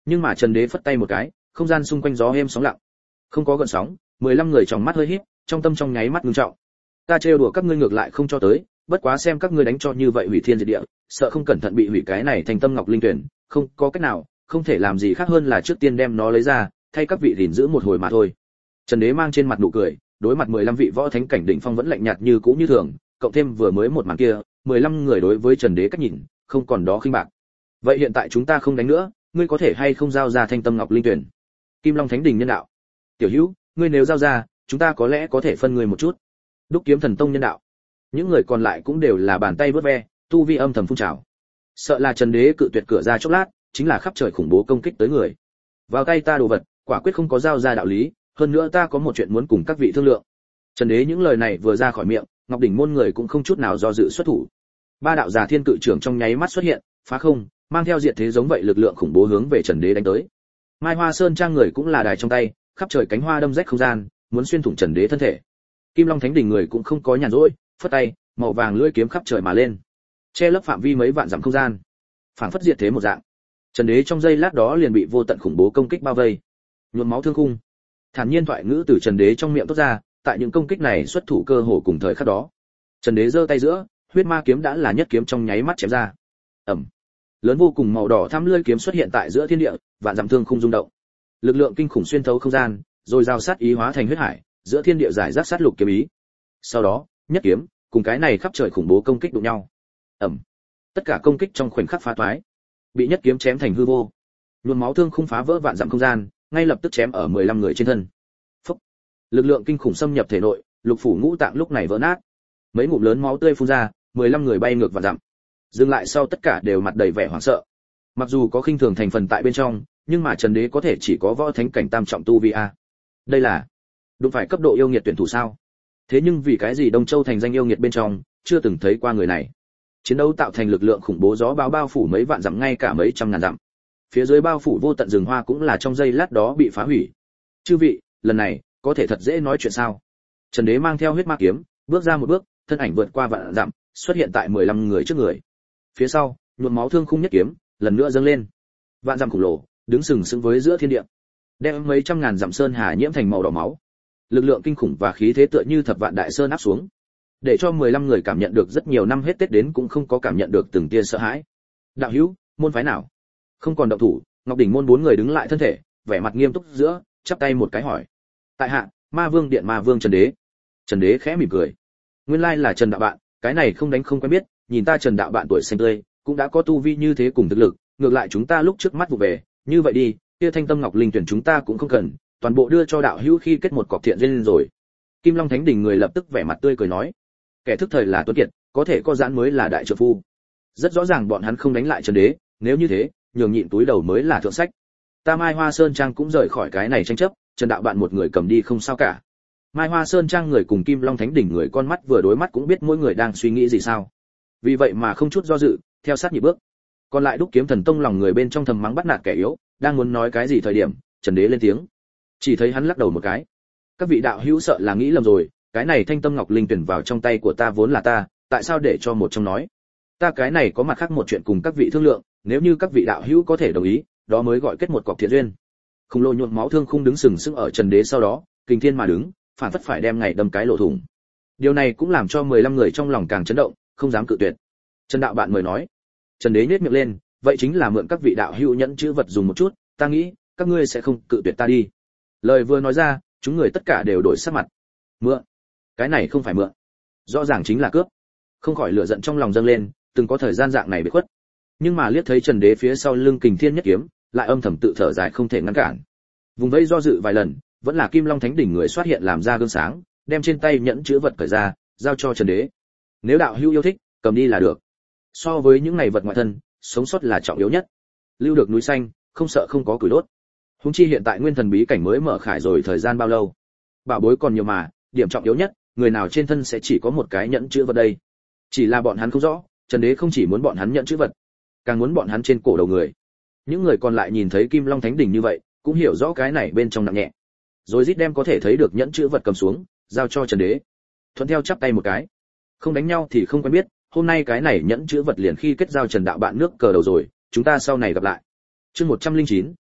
Nhưng mà Trần Đế phất tay một cái, không gian xung quanh gió êm sóng lặng, không có gợn sóng. 15 người trong mắt hơi híp, trong tâm trong nháy mắt ngưng trọng. Ta trêu đùa các ngươi ngược lại không cho tới, bất quá xem các ngươi đánh cho như vậy hủy thiên diệt địa, sợ không cẩn thận bị hủy cái này thành tâm ngọc linh tuyển, không có cách nào, không thể làm gì khác hơn là trước tiên đem nó lấy ra, thay các vị gìn giữ một hồi mà thôi. Trần Đế mang trên mặt nụ cười, đối mặt 15 vị võ thánh cảnh đỉnh phong vẫn lạnh nhạt như cũ như thường, cộng thêm vừa mới một màn kia, 15 người đối với Trần Đế cách nhìn, không còn đó khinh bạc. Vậy hiện tại chúng ta không đánh nữa, ngươi có thể hay không giao ra thanh tâm ngọc linh tuyển? Kim Long Thánh Đình nhân đạo. Tiểu Hữu, ngươi nếu giao ra, chúng ta có lẽ có thể phân ngươi một chút. Đúc Kiếm Thần Tông nhân đạo. Những người còn lại cũng đều là bàn tay vớt ve, tu vi âm thầm phun trào. Sợ là Trần Đế cự tuyệt cửa ra chốc lát, chính là khắp trời khủng bố công kích tới người. Vào tay ta đồ vật, quả quyết không có giao ra đạo lý, hơn nữa ta có một chuyện muốn cùng các vị thương lượng. Trần Đế những lời này vừa ra khỏi miệng, Ngọc đỉnh môn người cũng không chút nào do dự xuất thủ. Ba đạo giả thiên cự trưởng trong nháy mắt xuất hiện, phá không, mang theo diệt thế giống vậy lực lượng khủng bố hướng về Trần Đế đánh tới. Mai Hoa Sơn trang người cũng là đài trong tay, khắp trời cánh hoa đâm rách không gian, muốn xuyên thủng Trần Đế thân thể. Kim Long Thánh Đình người cũng không có nhàn rỗi, phất tay, màu vàng lưỡi kiếm khắp trời mà lên, che lấp phạm vi mấy vạn dặm không gian, phảng phất diệt thế một dạng. Trần Đế trong giây lát đó liền bị vô tận khủng bố công kích bao vây, nhuộm máu thương khung. Thản nhiên thoại ngữ từ Trần Đế trong miệng tốt ra, tại những công kích này xuất thủ cơ hồ cùng thời khắc đó. Trần Đế giơ tay giữa, huyết ma kiếm đã là nhất kiếm trong nháy mắt chém ra. Ầm. Lớn vô cùng màu đỏ thắm lưỡi kiếm xuất hiện tại giữa thiên địa, vạn dặm thương khung rung động. Lực lượng kinh khủng xuyên thấu không gian, rồi giao sát ý hóa thành huyết hải, giữa thiên địa giải rác sát lục kiếm ý. Sau đó, nhất kiếm, cùng cái này khắp trời khủng bố công kích đụng nhau. Ầm. Tất cả công kích trong khoảnh khắc phá toái, bị nhất kiếm chém thành hư vô. Nhuộm máu thương khung phá vỡ vạn dặm không gian, ngay lập tức chém ở 15 người trên thân. Phốc. Lực lượng kinh khủng xâm nhập thể nội, lục phủ ngũ tạng lúc này vỡ nát. Mấy ngụm lớn máu tươi phun ra, 15 người bay ngược vạn dặm. Dừng lại sau tất cả đều mặt đầy vẻ hoảng sợ. Mặc dù có khinh thường thành phần tại bên trong, nhưng mà Trần Đế có thể chỉ có võ thánh cảnh tam trọng tu vi a. Đây là đụng phải cấp độ yêu nghiệt tuyển thủ sao? Thế nhưng vì cái gì Đông Châu thành danh yêu nghiệt bên trong, chưa từng thấy qua người này. Chiến đấu tạo thành lực lượng khủng bố gió bão bao phủ mấy vạn dặm ngay cả mấy trăm ngàn dặm. Phía dưới bao phủ vô tận rừng hoa cũng là trong giây lát đó bị phá hủy. Chư vị, lần này có thể thật dễ nói chuyện sao? Trần Đế mang theo huyết ma kiếm, bước ra một bước, thân ảnh vượt qua vạn dặm, xuất hiện tại 15 người trước người. Phía sau, nhuộm máu thương khung nhất kiếm, lần nữa dâng lên. Vạn dặm khủng lồ, đứng sừng sững với giữa thiên địa, đem mấy trăm ngàn dặm sơn hà nhiễm thành màu đỏ máu. Lực lượng kinh khủng và khí thế tựa như thập vạn đại sơn áp xuống, để cho 15 người cảm nhận được rất nhiều năm hết Tết đến cũng không có cảm nhận được từng tia sợ hãi. Đạo hữu, môn phái nào? Không còn động thủ, Ngọc đỉnh môn 4 người đứng lại thân thể, vẻ mặt nghiêm túc giữa, chắp tay một cái hỏi. Tại hạ, Ma Vương điện Ma Vương Trần Đế. Trần Đế khẽ mỉm cười. Nguyên lai là Trần đạo bạn, cái này không đánh không quen biết, nhìn ta Trần đạo bạn tuổi xanh tươi, cũng đã có tu vi như thế cùng thực lực, ngược lại chúng ta lúc trước mắt vụ về, như vậy đi, kia thanh tâm ngọc linh tuyển chúng ta cũng không cần, toàn bộ đưa cho đạo hữu khi kết một cọc thiện duyên rồi. Kim Long Thánh Đình người lập tức vẻ mặt tươi cười nói, kẻ thức thời là tuấn kiệt, có thể có giãn mới là đại trợ phu. Rất rõ ràng bọn hắn không đánh lại Trần Đế, nếu như thế, nhường nhịn túi đầu mới là thượng sách. Ta Mai Hoa Sơn Trang cũng rời khỏi cái này tranh chấp, Trần đạo bạn một người cầm đi không sao cả. Mai Hoa Sơn Trang người cùng Kim Long Thánh Đỉnh người con mắt vừa đối mắt cũng biết mỗi người đang suy nghĩ gì sao. Vì vậy mà không chút do dự, theo sát nhịp bước. Còn lại Đúc Kiếm Thần Tông lòng người bên trong thầm mắng bắt nạt kẻ yếu, đang muốn nói cái gì thời điểm, Trần Đế lên tiếng. Chỉ thấy hắn lắc đầu một cái. Các vị đạo hữu sợ là nghĩ lầm rồi, cái này thanh tâm ngọc linh tuyển vào trong tay của ta vốn là ta, tại sao để cho một trong nói? Ta cái này có mặt khác một chuyện cùng các vị thương lượng, nếu như các vị đạo hữu có thể đồng ý, đó mới gọi kết một cọc thiện duyên. Khủng lồ nhuộm máu thương khung đứng sừng sững ở Trần Đế sau đó, kình thiên mà đứng, phản phất phải đem ngày đâm cái lỗ thủng. Điều này cũng làm cho 15 người trong lòng càng chấn động, không dám cự tuyệt. Trần đạo bạn mời nói. Trần Đế nhếch miệng lên, vậy chính là mượn các vị đạo hữu nhẫn chữ vật dùng một chút, ta nghĩ các ngươi sẽ không cự tuyệt ta đi. Lời vừa nói ra, chúng người tất cả đều đổi sắc mặt. Mượn? Cái này không phải mượn, rõ ràng chính là cướp. Không khỏi lửa giận trong lòng dâng lên, từng có thời gian dạng này bị khuất. Nhưng mà liếc thấy Trần Đế phía sau lưng kình thiên nhất kiếm, lại âm thầm tự thở dài không thể ngăn cản. Vùng vẫy do dự vài lần, vẫn là Kim Long Thánh Đỉnh người xuất hiện làm ra gương sáng, đem trên tay nhẫn chứa vật cởi ra, giao cho Trần Đế. Nếu đạo hữu yêu thích, cầm đi là được. So với những ngày vật ngoại thân, sống sót là trọng yếu nhất. Lưu được núi xanh, không sợ không có củi đốt. Huống chi hiện tại nguyên thần bí cảnh mới mở khải rồi thời gian bao lâu? Bảo bối còn nhiều mà, điểm trọng yếu nhất, người nào trên thân sẽ chỉ có một cái nhẫn chứa vật đây. Chỉ là bọn hắn không rõ, Trần Đế không chỉ muốn bọn hắn nhẫn chứa vật, càng muốn bọn hắn trên cổ đầu người. Những người còn lại nhìn thấy Kim Long Thánh Đỉnh như vậy, cũng hiểu rõ cái này bên trong nặng nhẹ. Rồi rít đem có thể thấy được nhẫn chứa vật cầm xuống, giao cho Trần Đế. Thuận theo chắp tay một cái. Không đánh nhau thì không quen biết, hôm nay cái này nhẫn chứa vật liền khi kết giao Trần đạo bạn nước cờ đầu rồi, chúng ta sau này gặp lại. Chương 109,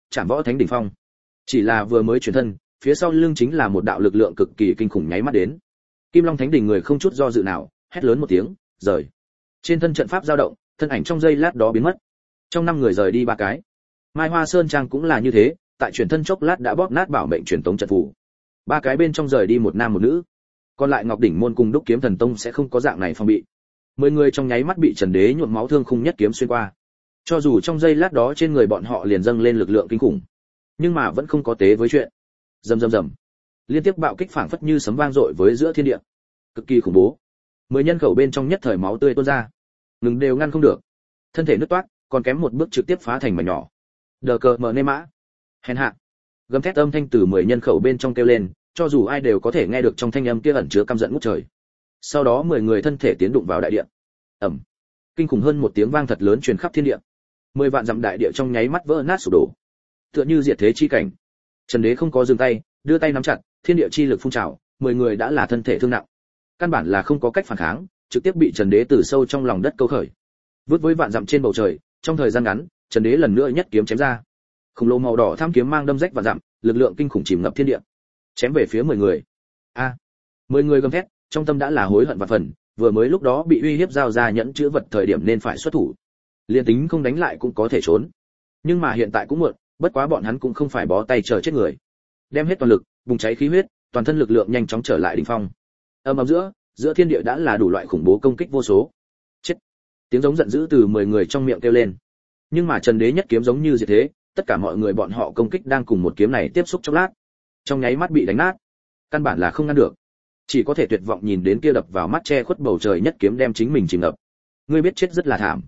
chạm võ thánh đỉnh phong. Chỉ là vừa mới chuyển thân, phía sau lưng chính là một đạo lực lượng cực kỳ kinh khủng nháy mắt đến. Kim Long Thánh đỉnh người không chút do dự nào, hét lớn một tiếng, rời. Trên thân trận pháp dao động, thân ảnh trong giây lát đó biến mất. Trong 5 người rời đi 3 cái. Mai Hoa Sơn Trang cũng là như thế, tại chuyển thân chốc lát đã bóp nát bảo mệnh truyền tống trận phù. 3 cái bên trong rời đi một nam một nữ. Còn lại Ngọc đỉnh môn cùng Đúc kiếm thần tông sẽ không có dạng này phòng bị. 10 người trong nháy mắt bị Trần Đế nhuộm máu thương khung nhất kiếm xuyên qua. Cho dù trong giây lát đó trên người bọn họ liền dâng lên lực lượng kinh khủng, nhưng mà vẫn không có tế với chuyện. Rầm rầm rầm. Liên tiếp bạo kích phảng phất như sấm vang dội với giữa thiên địa. Cực kỳ khủng bố. 10 nhân khẩu bên trong nhất thời máu tươi tuôn ra. Ngừng đều ngăn không được. Thân thể nứt toát, còn kém một bước trực tiếp phá thành mảnh nhỏ. Đờ cờ mở nê mã. Hèn hạ. Gầm thét âm thanh từ 10 nhân khẩu bên trong kêu lên, cho dù ai đều có thể nghe được trong thanh âm kia ẩn chứa căm giận ngút trời. Sau đó 10 người thân thể tiến đụng vào đại địa. Ầm. Kinh khủng hơn một tiếng vang thật lớn truyền khắp thiên địa. 10 vạn dặm đại địa trong nháy mắt vỡ nát sụp đổ. Tựa như diệt thế chi cảnh. Trần Đế không có dừng tay, đưa tay nắm chặt, thiên địa chi lực phun trào, 10 người đã là thân thể thương nặng. Căn bản là không có cách phản kháng, trực tiếp bị Trần Đế từ sâu trong lòng đất câu khởi. Vút với vạn dặm trên bầu trời, trong thời gian ngắn, Trần Đế lần nữa nhất kiếm chém ra. Khủng lồ màu đỏ tham kiếm mang đâm rách vạn dặm, lực lượng kinh khủng chìm ngập thiên địa. Chém về phía 10 người. 10 người gầm thét, trong tâm đã là hối hận vạn phần, vừa mới lúc đó bị uy hiếp giao ra nhẫn chứa vật thời điểm nên phải xuất thủ. Liên tính không đánh lại cũng có thể trốn. Nhưng mà hiện tại cũng muộn, bất quá bọn hắn cũng không phải bó tay chờ chết người. Đem hết toàn lực, bùng cháy khí huyết, toàn thân lực lượng nhanh chóng trở lại đỉnh phong. Ầm ầm giữa thiên địa đã là đủ loại khủng bố công kích vô số. Chết. Tiếng giống giận dữ từ 10 người trong miệng kêu lên. Nhưng mà Trần Đế nhất kiếm giống như diệt thế, tất cả mọi người bọn họ công kích đang cùng một kiếm này tiếp xúc chốc lát, trong nháy mắt bị đánh nát. Căn bản là không ngăn được. Chỉ có thể tuyệt vọng nhìn đến kia đập vào mắt che khuất bầu trời nhất kiếm đem chính mình chìm ngập. Ngươi biết chết rất là thảm.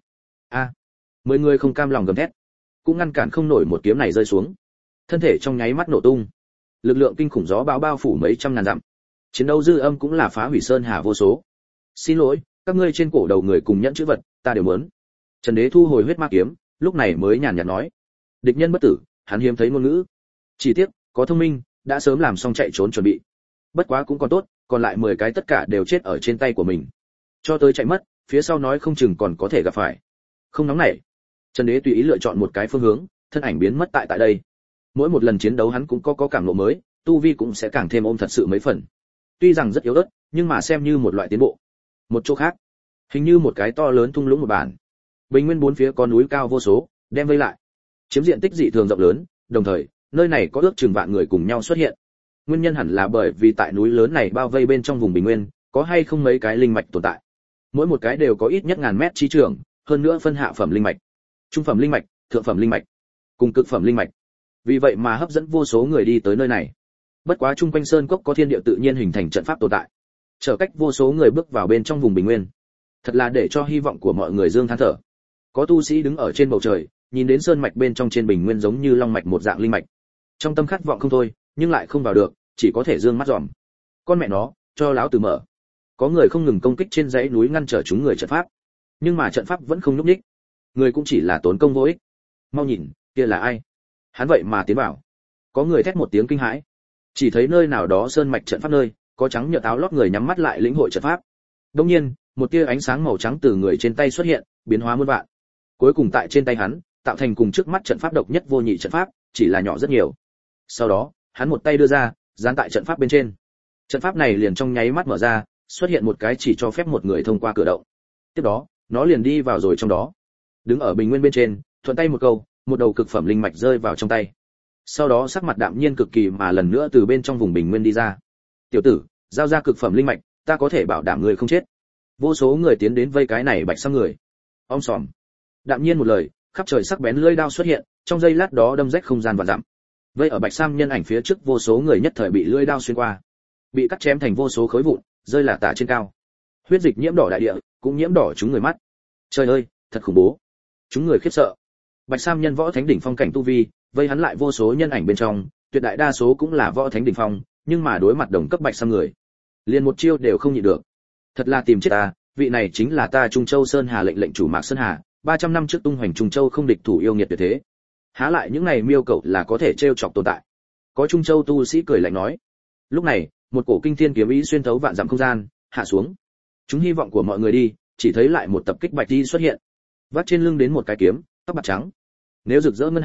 10 người không cam lòng gầm thét, cũng ngăn cản không nổi một kiếm này rơi xuống. Thân thể trong nháy mắt nổ tung. Lực lượng kinh khủng gió bão bao phủ mấy trăm ngàn dặm. Chiến đấu dư âm cũng là phá hủy sơn hà vô số. Xin lỗi, các ngươi trên cổ đầu người cùng nhẫn chữ vật, ta đều muốn. Trần Đế thu hồi huyết ma kiếm, lúc này mới nhàn nhạt nói. Địch nhân bất tử, hắn hiếm thấy ngôn ngữ. Chỉ tiếc, có thông minh, đã sớm làm xong chạy trốn chuẩn bị. Bất quá cũng còn tốt, còn lại 10 cái tất cả đều chết ở trên tay của mình. Cho tới chạy mất, phía sau nói không chừng còn có thể gặp phải. Không nóng nảy. Trần Đế tùy ý lựa chọn một cái phương hướng, thân ảnh biến mất tại đây. Mỗi một lần chiến đấu hắn cũng có cảm ngộ mới, tu vi cũng sẽ càng thêm ôm thật sự mấy phần. Tuy rằng rất yếu ớt, nhưng mà xem như một loại tiến bộ. Một chỗ khác, hình như một cái to lớn thung lũng một bản. Bình nguyên bốn phía có núi cao vô số, đem vây lại. Chiếm diện tích dị thường rộng lớn, đồng thời, nơi này có ước chừng vạn người cùng nhau xuất hiện. Nguyên nhân hẳn là bởi vì tại núi lớn này bao vây bên trong vùng bình nguyên, có hay không mấy cái linh mạch tồn tại. Mỗi một cái đều có ít nhất ngàn mét chi trường, hơn nữa phân hạ phẩm linh mạch, trung phẩm linh mạch, thượng phẩm linh mạch, cùng cực phẩm linh mạch. Vì vậy mà hấp dẫn vô số người đi tới nơi này. Bất quá chung quanh sơn cốc có thiên địa tự nhiên hình thành trận pháp tồn tại, trở cách vô số người bước vào bên trong vùng bình nguyên. Thật là để cho hy vọng của mọi người dương than thở. Có tu sĩ đứng ở trên bầu trời, nhìn đến sơn mạch bên trong trên bình nguyên giống như long mạch một dạng linh mạch. Trong tâm khát vọng không thôi, nhưng lại không vào được, chỉ có thể dương mắt dòm. Con mẹ nó, cho láo từ mở. Có người không ngừng công kích trên dãy núi ngăn trở chúng người trận pháp. Nhưng mà trận pháp vẫn không nhúc nhích. Người cũng chỉ là tốn công vô ích. Mau nhìn, kia là ai? Hắn vậy mà tiến vào. Có người thét một tiếng kinh hãi. Chỉ thấy nơi nào đó sơn mạch trận pháp nơi, có trắng nhợt áo lót người nhắm mắt lại lĩnh hội trận pháp. Đương nhiên, một tia ánh sáng màu trắng từ người trên tay xuất hiện, biến hóa muôn vạn. Cuối cùng tại trên tay hắn, tạo thành cùng trước mắt trận pháp độc nhất vô nhị trận pháp, chỉ là nhỏ rất nhiều. Sau đó, hắn một tay đưa ra, dán tại trận pháp bên trên. Trận pháp này liền trong nháy mắt mở ra, xuất hiện một cái chỉ cho phép một người thông qua cửa động. Tiếp đó, nó liền đi vào rồi trong đó. Đứng ở bình nguyên bên trên, thuận tay một câu, một đầu cực phẩm linh mạch rơi vào trong tay. Sau đó sắc mặt đạm nhiên cực kỳ mà lần nữa từ bên trong vùng bình nguyên đi ra. "Tiểu tử, giao ra cực phẩm linh mạch, ta có thể bảo đảm người không chết." Vô số người tiến đến vây cái này bạch sam người. Om sòm. Đạm nhiên một lời, khắp trời sắc bén lưỡi đao xuất hiện, trong giây lát đó đâm rách không gian và dặm. Vây ở bạch sam nhân ảnh phía trước vô số người nhất thời bị lưỡi đao xuyên qua, bị cắt chém thành vô số khối vụn, rơi lả tả trên cao. Huyết dịch nhiễm đỏ đại địa, cũng nhiễm đỏ chúng người mắt. Trời ơi, thật khủng bố. Chúng người khiếp sợ. Bạch sam nhân võ thánh đỉnh phong cảnh tu vi, vây hắn lại vô số nhân ảnh bên trong, tuyệt đại đa số cũng là võ thánh đỉnh phong, nhưng mà đối mặt đồng cấp bạch sam người, liền một chiêu đều không nhịn được. Thật là tìm chết ta, vị này chính là ta Trung Châu Sơn Hà lệnh chủ Mạc Sơn Hà, 300 năm trước tung hoành Trung Châu không địch thủ yêu nghiệt tuyệt thế. Há lại những này miêu cẩu là có thể trêu chọc tồn tại. Có Trung Châu tu sĩ cười lạnh nói. Lúc này, một cổ kinh thiên kiếm ý xuyên thấu vạn dặm không gian, hạ xuống. Chúng hy vọng của mọi người đi, chỉ thấy lại một tập kích bạch đi xuất hiện. Vắt trên lưng đến một cái kiếm, tóc bạc trắng. Nếu rực rỡ ngân hà,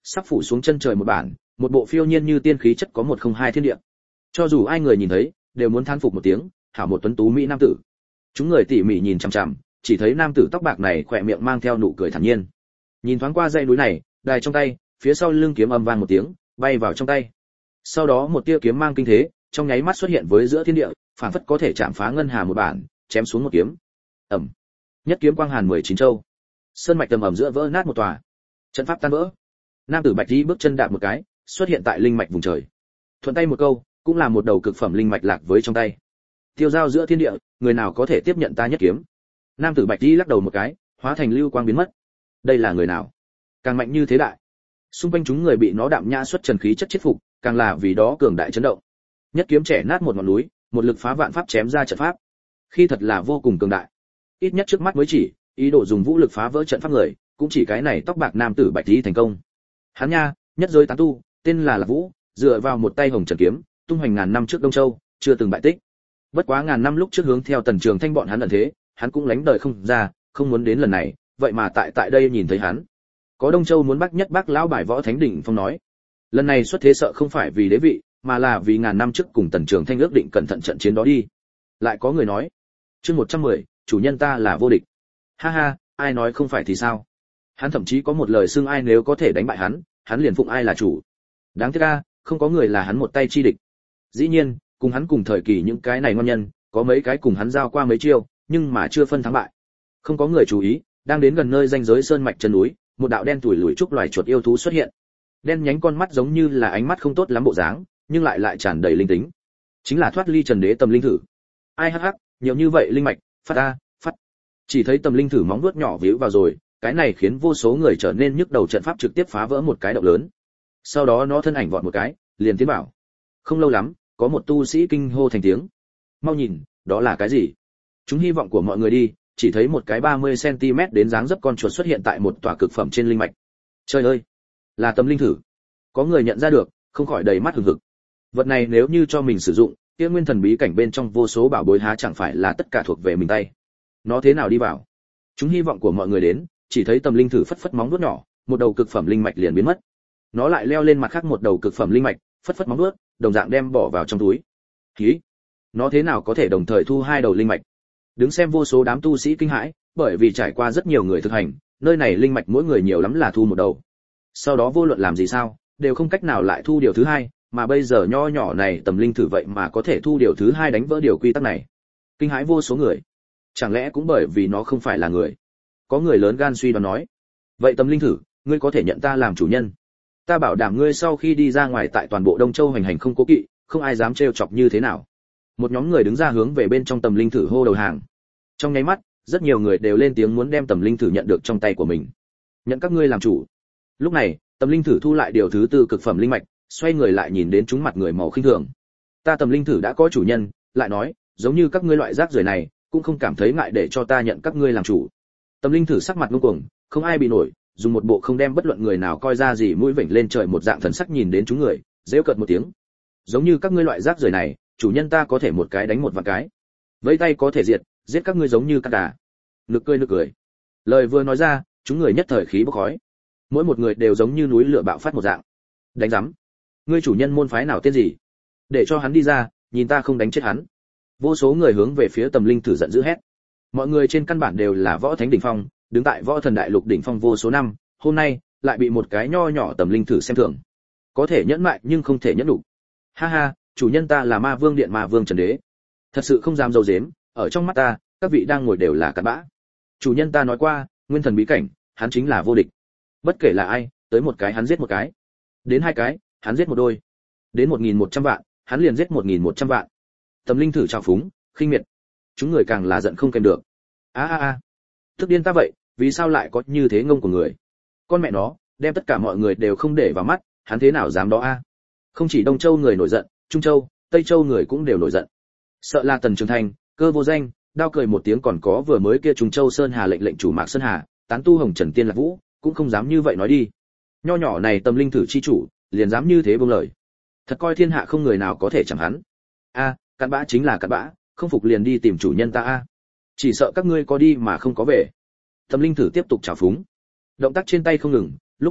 sắp phủ xuống chân trời một bản, một bộ phiêu nhiên như tiên khí chất có 102 thiên địa. Cho dù ai người nhìn thấy, đều muốn thán phục một tiếng, hảo một tuấn tú mỹ nam tử. Chúng người tỉ mỉ nhìn chằm chằm, chỉ thấy nam tử tóc bạc này khỏe miệng mang theo nụ cười thản nhiên. Nhìn thoáng qua dãy núi này, đài trong tay, phía sau lưng kiếm âm vang một tiếng, bay vào trong tay. Sau đó một tia kiếm mang kinh thế, trong nháy mắt xuất hiện với giữa thiên địa, phảng phất có thể chạm phá ngân hà một bản, chém xuống một kiếm. Ầm. Nhất kiếm quang hàn 19 châu. Sơn mạch tầm ầm giữa vỡ nát một tòa. Trận pháp tan vỡ. Nam tử bạch y bước chân đạp một cái, xuất hiện tại linh mạch vùng trời. Thuận tay một câu, cũng là một đầu cực phẩm linh mạch lạc với trong tay. Tiêu giao giữa thiên địa, người nào có thể tiếp nhận ta nhất kiếm? Nam tử bạch y lắc đầu một cái, hóa thành lưu quang biến mất. Đây là người nào? Càng mạnh như thế đại. Xung quanh chúng người bị nó đạm nhã xuất trần khí chất chết phục, càng là vì đó cường đại chấn động. Nhất kiếm trẻ nát một ngọn núi, một lực phá vạn pháp chém ra trận pháp. Khi thật là vô cùng cường đại. Ít nhất trước mắt mới chỉ, ý đồ dùng vũ lực phá vỡ trận pháp người, cũng chỉ cái này tóc bạc nam tử bạch y thành công. Hắn nha, nhất giới tán tu, tên là Lạc Vũ, dựa vào một tay hồng trần kiếm, tung hoành ngàn năm trước Đông Châu, chưa từng bại tích. Bất quá ngàn năm lúc trước hướng theo Tần Trường Thanh bọn hắn ẩn thế, hắn cũng lánh đời không ra, không muốn đến lần này, vậy mà tại đây nhìn thấy hắn. Có Đông Châu muốn bắt nhất bác lão bài võ thánh đỉnh phong nói, lần này xuất thế sợ không phải vì đế vị, mà là vì ngàn năm trước cùng Tần Trường Thanh ước định cẩn thận trận chiến đó đi. Lại có người nói, chương 110, chủ nhân ta là vô địch. Ha ha, ai nói không phải thì sao? Hắn thậm chí có một lời xưng ai nếu có thể đánh bại hắn liền phụng ai là chủ. Đáng tiếc a, không có người là hắn một tay chi địch. Dĩ nhiên, cùng hắn cùng thời kỳ những cái này ngon nhân, có mấy cái cùng hắn giao qua mấy chiêu, nhưng mà chưa phân thắng bại. Không có người chú ý, đang đến gần nơi ranh giới sơn mạch chân núi, một đạo đen tủi lủi trúc loài chuột yêu thú xuất hiện. Đen nhánh con mắt giống như là ánh mắt không tốt lắm bộ dáng, nhưng lại tràn đầy linh tính. Chính là thoát ly Trần Đế Tầm Linh Thử. Ai hắc hắc, nhiều như vậy linh mạch, phát a, phát. Chỉ thấy Tầm Linh Thử móng vuốt nhỏ víu vào rồi, cái này khiến vô số người trở nên nhức đầu, trận pháp trực tiếp phá vỡ một cái động lớn. Sau đó nó thân ảnh vọt một cái, liền tiến vào. Không lâu lắm, có một tu sĩ kinh hô thành tiếng. Mau nhìn, đó là cái gì? Chúng hy vọng của mọi người đi, chỉ thấy một cái 30 cm đến dáng dấp con chuột xuất hiện tại một tòa cực phẩm trên linh mạch. Trời ơi, là Tầm Linh Thử. Có người nhận ra được, không khỏi đầy mắt hừng hực. Vật này nếu như cho mình sử dụng, kia nguyên thần bí cảnh bên trong vô số bảo bối há chẳng phải là tất cả thuộc về mình tay. Nó thế nào đi vào? Chúng hy vọng của mọi người đến, chỉ thấy Tầm Linh Thử phất phất móng vuốt nhỏ, một đầu cực phẩm linh mạch liền biến mất. Nó lại leo lên mặt khác một đầu cực phẩm linh mạch, phất phất móng vuốt, đồng dạng đem bỏ vào trong túi. Hí, nó thế nào có thể đồng thời thu hai đầu linh mạch? Đứng xem vô số đám tu sĩ kinh hãi, bởi vì trải qua rất nhiều người thực hành, nơi này linh mạch mỗi người nhiều lắm là thu một đầu. Sau đó vô luận làm gì sao, đều không cách nào lại thu điều thứ hai, mà bây giờ nho nhỏ này Tầm Linh Thử vậy mà có thể thu điều thứ hai, đánh vỡ điều quy tắc này. Kinh hãi vô số người. Chẳng lẽ cũng bởi vì nó không phải là người? Có người lớn gan suy đoán nói, vậy Tầm Linh Thử, ngươi có thể nhận ta làm chủ nhân? Ta bảo đảm ngươi sau khi đi ra ngoài tại toàn bộ Đông Châu hành hành không cố kỵ, không ai dám trêu chọc như thế nào. Một nhóm người đứng ra hướng về bên trong Tầm Linh Thử hô đầu hàng. Trong nháy mắt, rất nhiều người đều lên tiếng muốn đem Tầm Linh Thử nhận được trong tay của mình, nhận các ngươi làm chủ. Lúc này, Tầm Linh Thử thu lại điều thứ tư cực phẩm linh mạch, xoay người lại nhìn đến chúng mặt người màu khinh thường. Ta Tầm Linh Thử đã có chủ nhân, lại nói, giống như các ngươi loại rác rưởi này, cũng không cảm thấy ngại để cho ta nhận các ngươi làm chủ. Tầm Linh Thử sắc mặt ngông cuồng, không ai bị nổi, dùng một bộ không đem bất luận người nào coi ra gì mũi vểnh lên trời một dạng thần sắc nhìn đến chúng người, giễu cợt một tiếng. Giống như các ngươi loại rác rưởi này, chủ nhân ta có thể một cái đánh một vạn cái. Vẫy tay có thể diệt, giết các ngươi giống như các đà. Nực cười. Lời vừa nói ra, chúng người nhất thời khí bốc khói. Mỗi một người đều giống như núi lửa bạo phát một dạng. Đánh rắm. Ngươi chủ nhân môn phái nào tên gì? Để cho hắn đi ra, nhìn ta không đánh chết hắn. Vô số người hướng về phía Tầm Linh Thử giận dữ hét. Mọi người trên căn bản đều là võ thánh đỉnh phong, đứng tại võ thần đại lục đỉnh phong vô số năm, hôm nay lại bị một cái nho nhỏ Tầm Linh Thử xem thường. Có thể nhẫn mại nhưng không thể nhẫn đủ. Ha ha, chủ nhân ta là Ma Vương Điện Ma Vương Trần Đế. Thật sự không dám dâu dếm, ở trong mắt ta, các vị đang ngồi đều là cặn bã. Chủ nhân ta nói qua, nguyên thần bí cảnh, hắn chính là vô địch. Bất kể là ai, tới một cái hắn giết một cái. Đến hai cái, hắn giết một đôi. Đến 1100 vạn, hắn liền giết 1100 vạn. Tầm Linh Thử trào phúng, khinh miệt. Chúng người càng là giận không kèm được. A. Tức điên ta vậy, vì sao lại có như thế ngông của người? Con mẹ nó, đem tất cả mọi người đều không để vào mắt, hắn thế nào dám đó a? Không chỉ Đông Châu người nổi giận, Trung Châu, Tây Châu người cũng đều nổi giận. Sợ là Tần Trường Thành, Cơ Vô Danh, đao cười một tiếng, còn có vừa mới kia Trung Châu Sơn Hà lệnh chủ Mạc Sơn Hà, tán tu Hồng Trần Tiên Lạc Vũ, cũng không dám như vậy nói đi. Nho nhỏ này Tầm Linh Thử chi chủ, liền dám như thế buông lời. Thật coi thiên hạ không người nào có thể chẳng hắn. A, cặn bã chính là cặn bã, không phục liền đi tìm chủ nhân ta a. Chỉ sợ các ngươi có đi mà không có về. Tầm Linh Thử tiếp tục trào phúng. Động tác trên tay không ngừng, lúc này,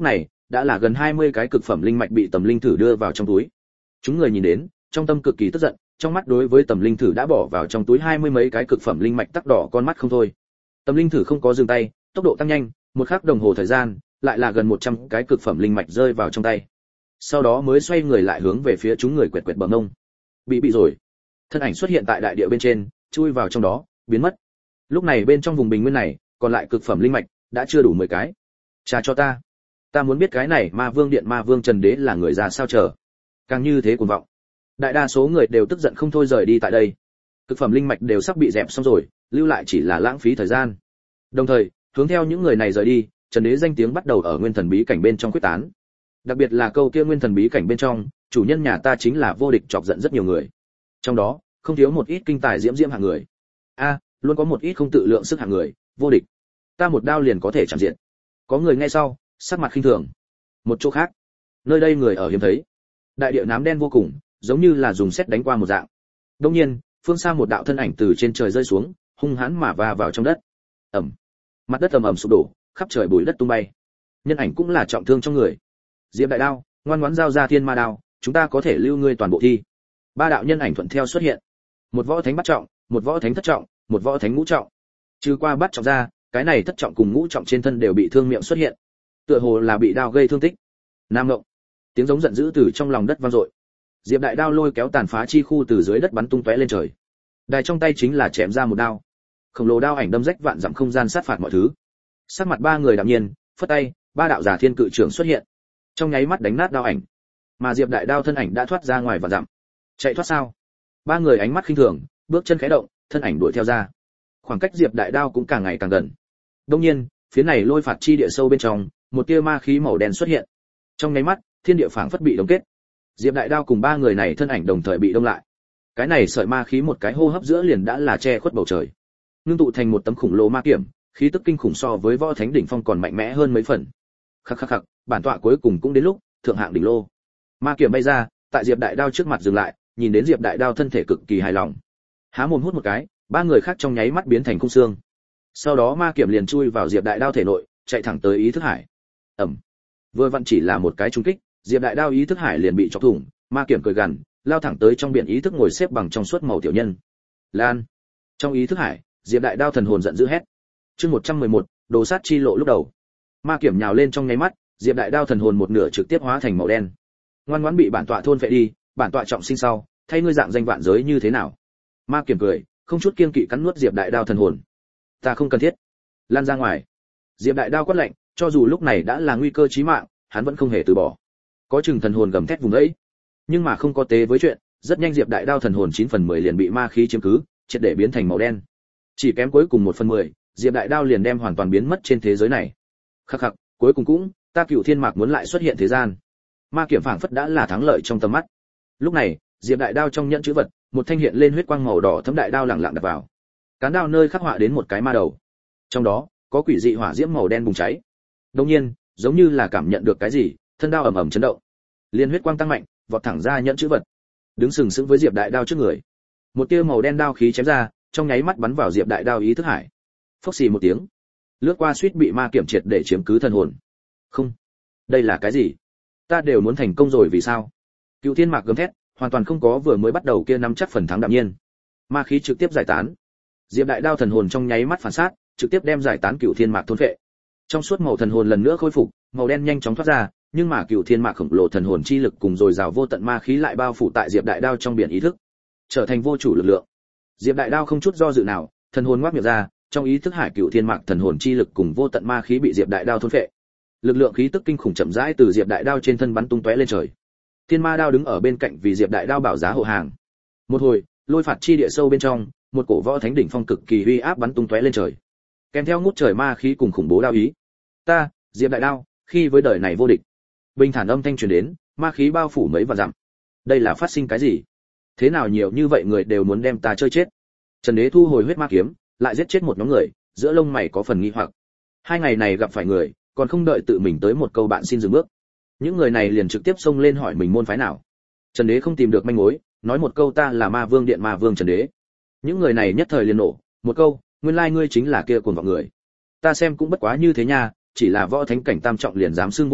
đã là gần 20 cái cực phẩm linh mạch bị Tầm Linh Thử đưa vào trong túi. Chúng người nhìn đến, trong tâm cực kỳ tức giận, trong mắt đối với Tầm Linh Thử đã bỏ vào trong túi 20 mấy cái cực phẩm linh mạch tắc đỏ con mắt không thôi. Tầm Linh Thử không có dừng tay, tốc độ tăng nhanh, một khắc đồng hồ thời gian, lại là gần 100 cái cực phẩm linh mạch rơi vào trong tay. Sau đó mới xoay người lại hướng về phía chúng người quẹt quẹt bờ mông. Bị rồi. Thân ảnh xuất hiện tại đại địa bên trên, chui vào trong đó, biến mất. Lúc này bên trong vùng bình nguyên này, còn lại cực phẩm linh mạch đã chưa đủ 10 cái. Trả cho ta muốn biết cái này Ma Vương Điện Ma Vương Trần Đế là người ra sao chờ. Càng như thế cuồng vọng. Đại đa số người đều tức giận không thôi rời đi tại đây. Cực phẩm linh mạch đều sắp bị dẹp xong rồi, lưu lại chỉ là lãng phí thời gian. Đồng thời, hướng theo những người này rời đi, Trần Đế danh tiếng bắt đầu ở Nguyên Thần Bí cảnh bên trong quyết tán. Đặc biệt là câu kia Nguyên Thần Bí cảnh bên trong, chủ nhân nhà ta chính là vô địch, chọc giận rất nhiều người. Trong đó, không thiếu một ít kinh tài diễm diễm hạng người. Luôn có một ít không tự lượng sức hạng người, vô địch. Ta một đao liền có thể chạm diện. Có người nghe sau, sắc mặt khinh thường. Một chỗ khác, nơi đây người ở hiếm thấy. Đại địa nám đen vô cùng, giống như là dùng sét đánh qua một dạng. Đương nhiên, phương xa một đạo thân ảnh từ trên trời rơi xuống, hung hãn mà va vào trong đất. Ầm. Mặt đất ầm ầm sụp đổ, khắp trời bụi đất tung bay. Nhân ảnh cũng là trọng thương trong người. Diệp Đại Đao, ngoan ngoãn giao ra Thiên Ma Đao, chúng ta có thể lưu ngươi toàn bộ thi. Ba đạo nhân ảnh thuận theo xuất hiện. Một võ thánh bắt trọng, một võ thánh thất trọng, một võ thánh ngũ trọng. Trừ qua bắt trọng ra, cái này thất trọng cùng ngũ trọng trên thân đều bị thương miệng xuất hiện. Tựa hồ là bị đao gây thương tích. Nam ngộng. Tiếng giống giận dữ từ trong lòng đất vang dội. Diệp Đại Đao lôi kéo tàn phá chi khu từ dưới đất bắn tung tóe lên trời. Đài trong tay chính là chém ra một đao. Khổng lồ đao ảnh đâm rách vạn dặm không gian, sát phạt mọi thứ. Sắc mặt ba người đạm nhiên, phất tay, ba đạo giả thiên cự trưởng xuất hiện. Trong nháy mắt đánh nát đao ảnh. Mà Diệp Đại Đao thân ảnh đã thoát ra ngoài vạn dặm. Chạy thoát sao? Ba người ánh mắt khinh thường, bước chân khẽ động, thân ảnh đuổi theo ra. Khoảng cách Diệp Đại Đao cũng càng ngày càng gần. Đương nhiên, phía này lôi phạt chi địa sâu bên trong, một tia ma khí màu đen xuất hiện. Trong nháy mắt, thiên địa phảng phất bị đông kết. Diệp Đại Đao cùng ba người này thân ảnh đồng thời bị đông lại. Cái này sợi ma khí một cái hô hấp giữa liền đã là che khuất bầu trời. Ngưng tụ thành một tấm khủng lồ ma kiểm, khí tức kinh khủng so với võ thánh đỉnh phong còn mạnh mẽ hơn mấy phần. Khắc khắc khắc, bản tọa cuối cùng cũng đến lúc thượng hạng đỉnh lô. Ma kiểm bay ra, tại Diệp Đại Đao trước mặt dừng lại, nhìn đến Diệp Đại Đao thân thể cực kỳ hài lòng. Há mồm hút một cái, ba người khác trong nháy mắt biến thành khung xương. Sau đó ma kiểm liền chui vào Diệp Đại Đao thể nội, chạy thẳng tới ý thức hải. Ầm. Vừa vặn chỉ là một cái trúng kích, Diệp Đại Đao ý thức hải liền bị chọc thủng, ma kiểm cười gằn, lao thẳng tới trong biển ý thức ngồi xếp bằng trong suốt màu tiểu nhân. Lan. Trong ý thức hải, Diệp Đại Đao thần hồn giận dữ hét. Chương 111, đồ sát chi lộ lúc đầu. Ma kiểm nhào lên trong nháy mắt, Diệp Đại Đao thần hồn một nửa trực tiếp hóa thành màu đen. Ngoan ngoãn bị bản tọa thôn phệ đi, bản tọa trọng sinh sau, thay ngươi dạng danh vạn giới như thế nào? Ma kiểm cười, không chút kiêng kỵ cắn nuốt Diệp Đại Đao thần hồn. Ta không cần thiết. Lan ra ngoài. Diệp Đại Đao quát lạnh, cho dù lúc này đã là nguy cơ chí mạng, hắn vẫn không hề từ bỏ. Có chừng thần hồn gầm thét vùng ấy, nhưng mà không có tế với chuyện, rất nhanh Diệp Đại Đao thần hồn 9/10 liền bị ma khí chiếm cứ, triệt để biến thành màu đen. Chỉ kém cuối cùng 1/10, Diệp Đại Đao liền đem hoàn toàn biến mất trên thế giới này. Khắc khắc, cuối cùng cũng, ta Cửu Thiên Mạc muốn lại xuất hiện thế gian. Ma kiểm phảng phất đã là thắng lợi trong tầm mắt. Lúc này, Diệp Đại Đao trong nhẫn chữ vật, một thanh hiện lên huyết quang màu đỏ thấm đại đao lẳng lặng đặt vào. Cán đao nơi khắc họa đến một cái ma đầu. Trong đó, có quỷ dị hỏa diễm màu đen bùng cháy. Đột nhiên, giống như là cảm nhận được cái gì, thân đao ầm ầm chấn động. Liên huyết quang tăng mạnh, vọt thẳng ra nhẫn chữ vật. Đứng sừng sững với Diệp Đại Đao trước người. Một tia màu đen đao khí chém ra, trong nháy mắt bắn vào Diệp Đại Đao ý thức hải. Phốc xì một tiếng, lướt qua suýt bị ma kiểm triệt để chiếm cứ thần hồn. Không, đây là cái gì? Ta đều muốn thành công rồi vì sao? Cựu Thiên Mạc gầm thét, hoàn toàn không có vừa mới bắt đầu kia nắm chắc phần thắng đạm nhiên. Ma khí trực tiếp giải tán. Diệp Đại Đao thần hồn trong nháy mắt phản sát, trực tiếp đem giải tán Cựu Thiên Mạc thôn phệ. Trong suốt màu thần hồn lần nữa khôi phục, màu đen nhanh chóng thoát ra, nhưng mà Cựu Thiên Mạc khổng lồ thần hồn chi lực cùng dồi dào vô tận ma khí lại bao phủ tại Diệp Đại Đao trong biển ý thức, trở thành vô chủ lực lượng. Diệp Đại Đao không chút do dự nào, thần hồn ngoác miệng ra, trong ý thức hải Cựu Thiên Mạc thần hồn chi lực cùng vô tận ma khí bị Diệp Đại Đao thôn phệ. Lực lượng khí tức kinh khủng chậm rãi từ Diệp Đại Đao trên thân bắn tung tóe lên trời. Thiên Ma Đao đứng ở bên cạnh vì Diệp Đại Đao bảo giá hộ hàng. Một hồi, lôi phạt chi địa sâu bên trong, một cổ võ thánh đỉnh phong cực kỳ uy áp bắn tung tóe lên trời. Kèm theo ngút trời ma khí cùng khủng bố đao ý. Ta, Diệp Đại Đao, khi với đời này vô địch. Bình thản âm thanh truyền đến, ma khí bao phủ mấy vạn dặm. Đây là phát sinh cái gì? Thế nào nhiều như vậy người đều muốn đem ta chơi chết? Trần Đế thu hồi huyết ma kiếm, lại giết chết một nhóm người, giữa lông mày có phần nghi hoặc. Hai ngày này gặp phải người, còn không đợi tự mình tới một câu bạn xin dừng bước. Những người này liền trực tiếp xông lên hỏi mình môn phái nào. Trần Đế không tìm được manh mối, nói một câu ta là Ma Vương Điện Ma Vương Trần Đế. Những người này nhất thời liền nổ, một câu, nguyên lai ngươi chính là kia cuồng vọng người. Ta xem cũng bất quá như thế nha, chỉ là võ thánh cảnh tam trọng liền dám xưng vô địch,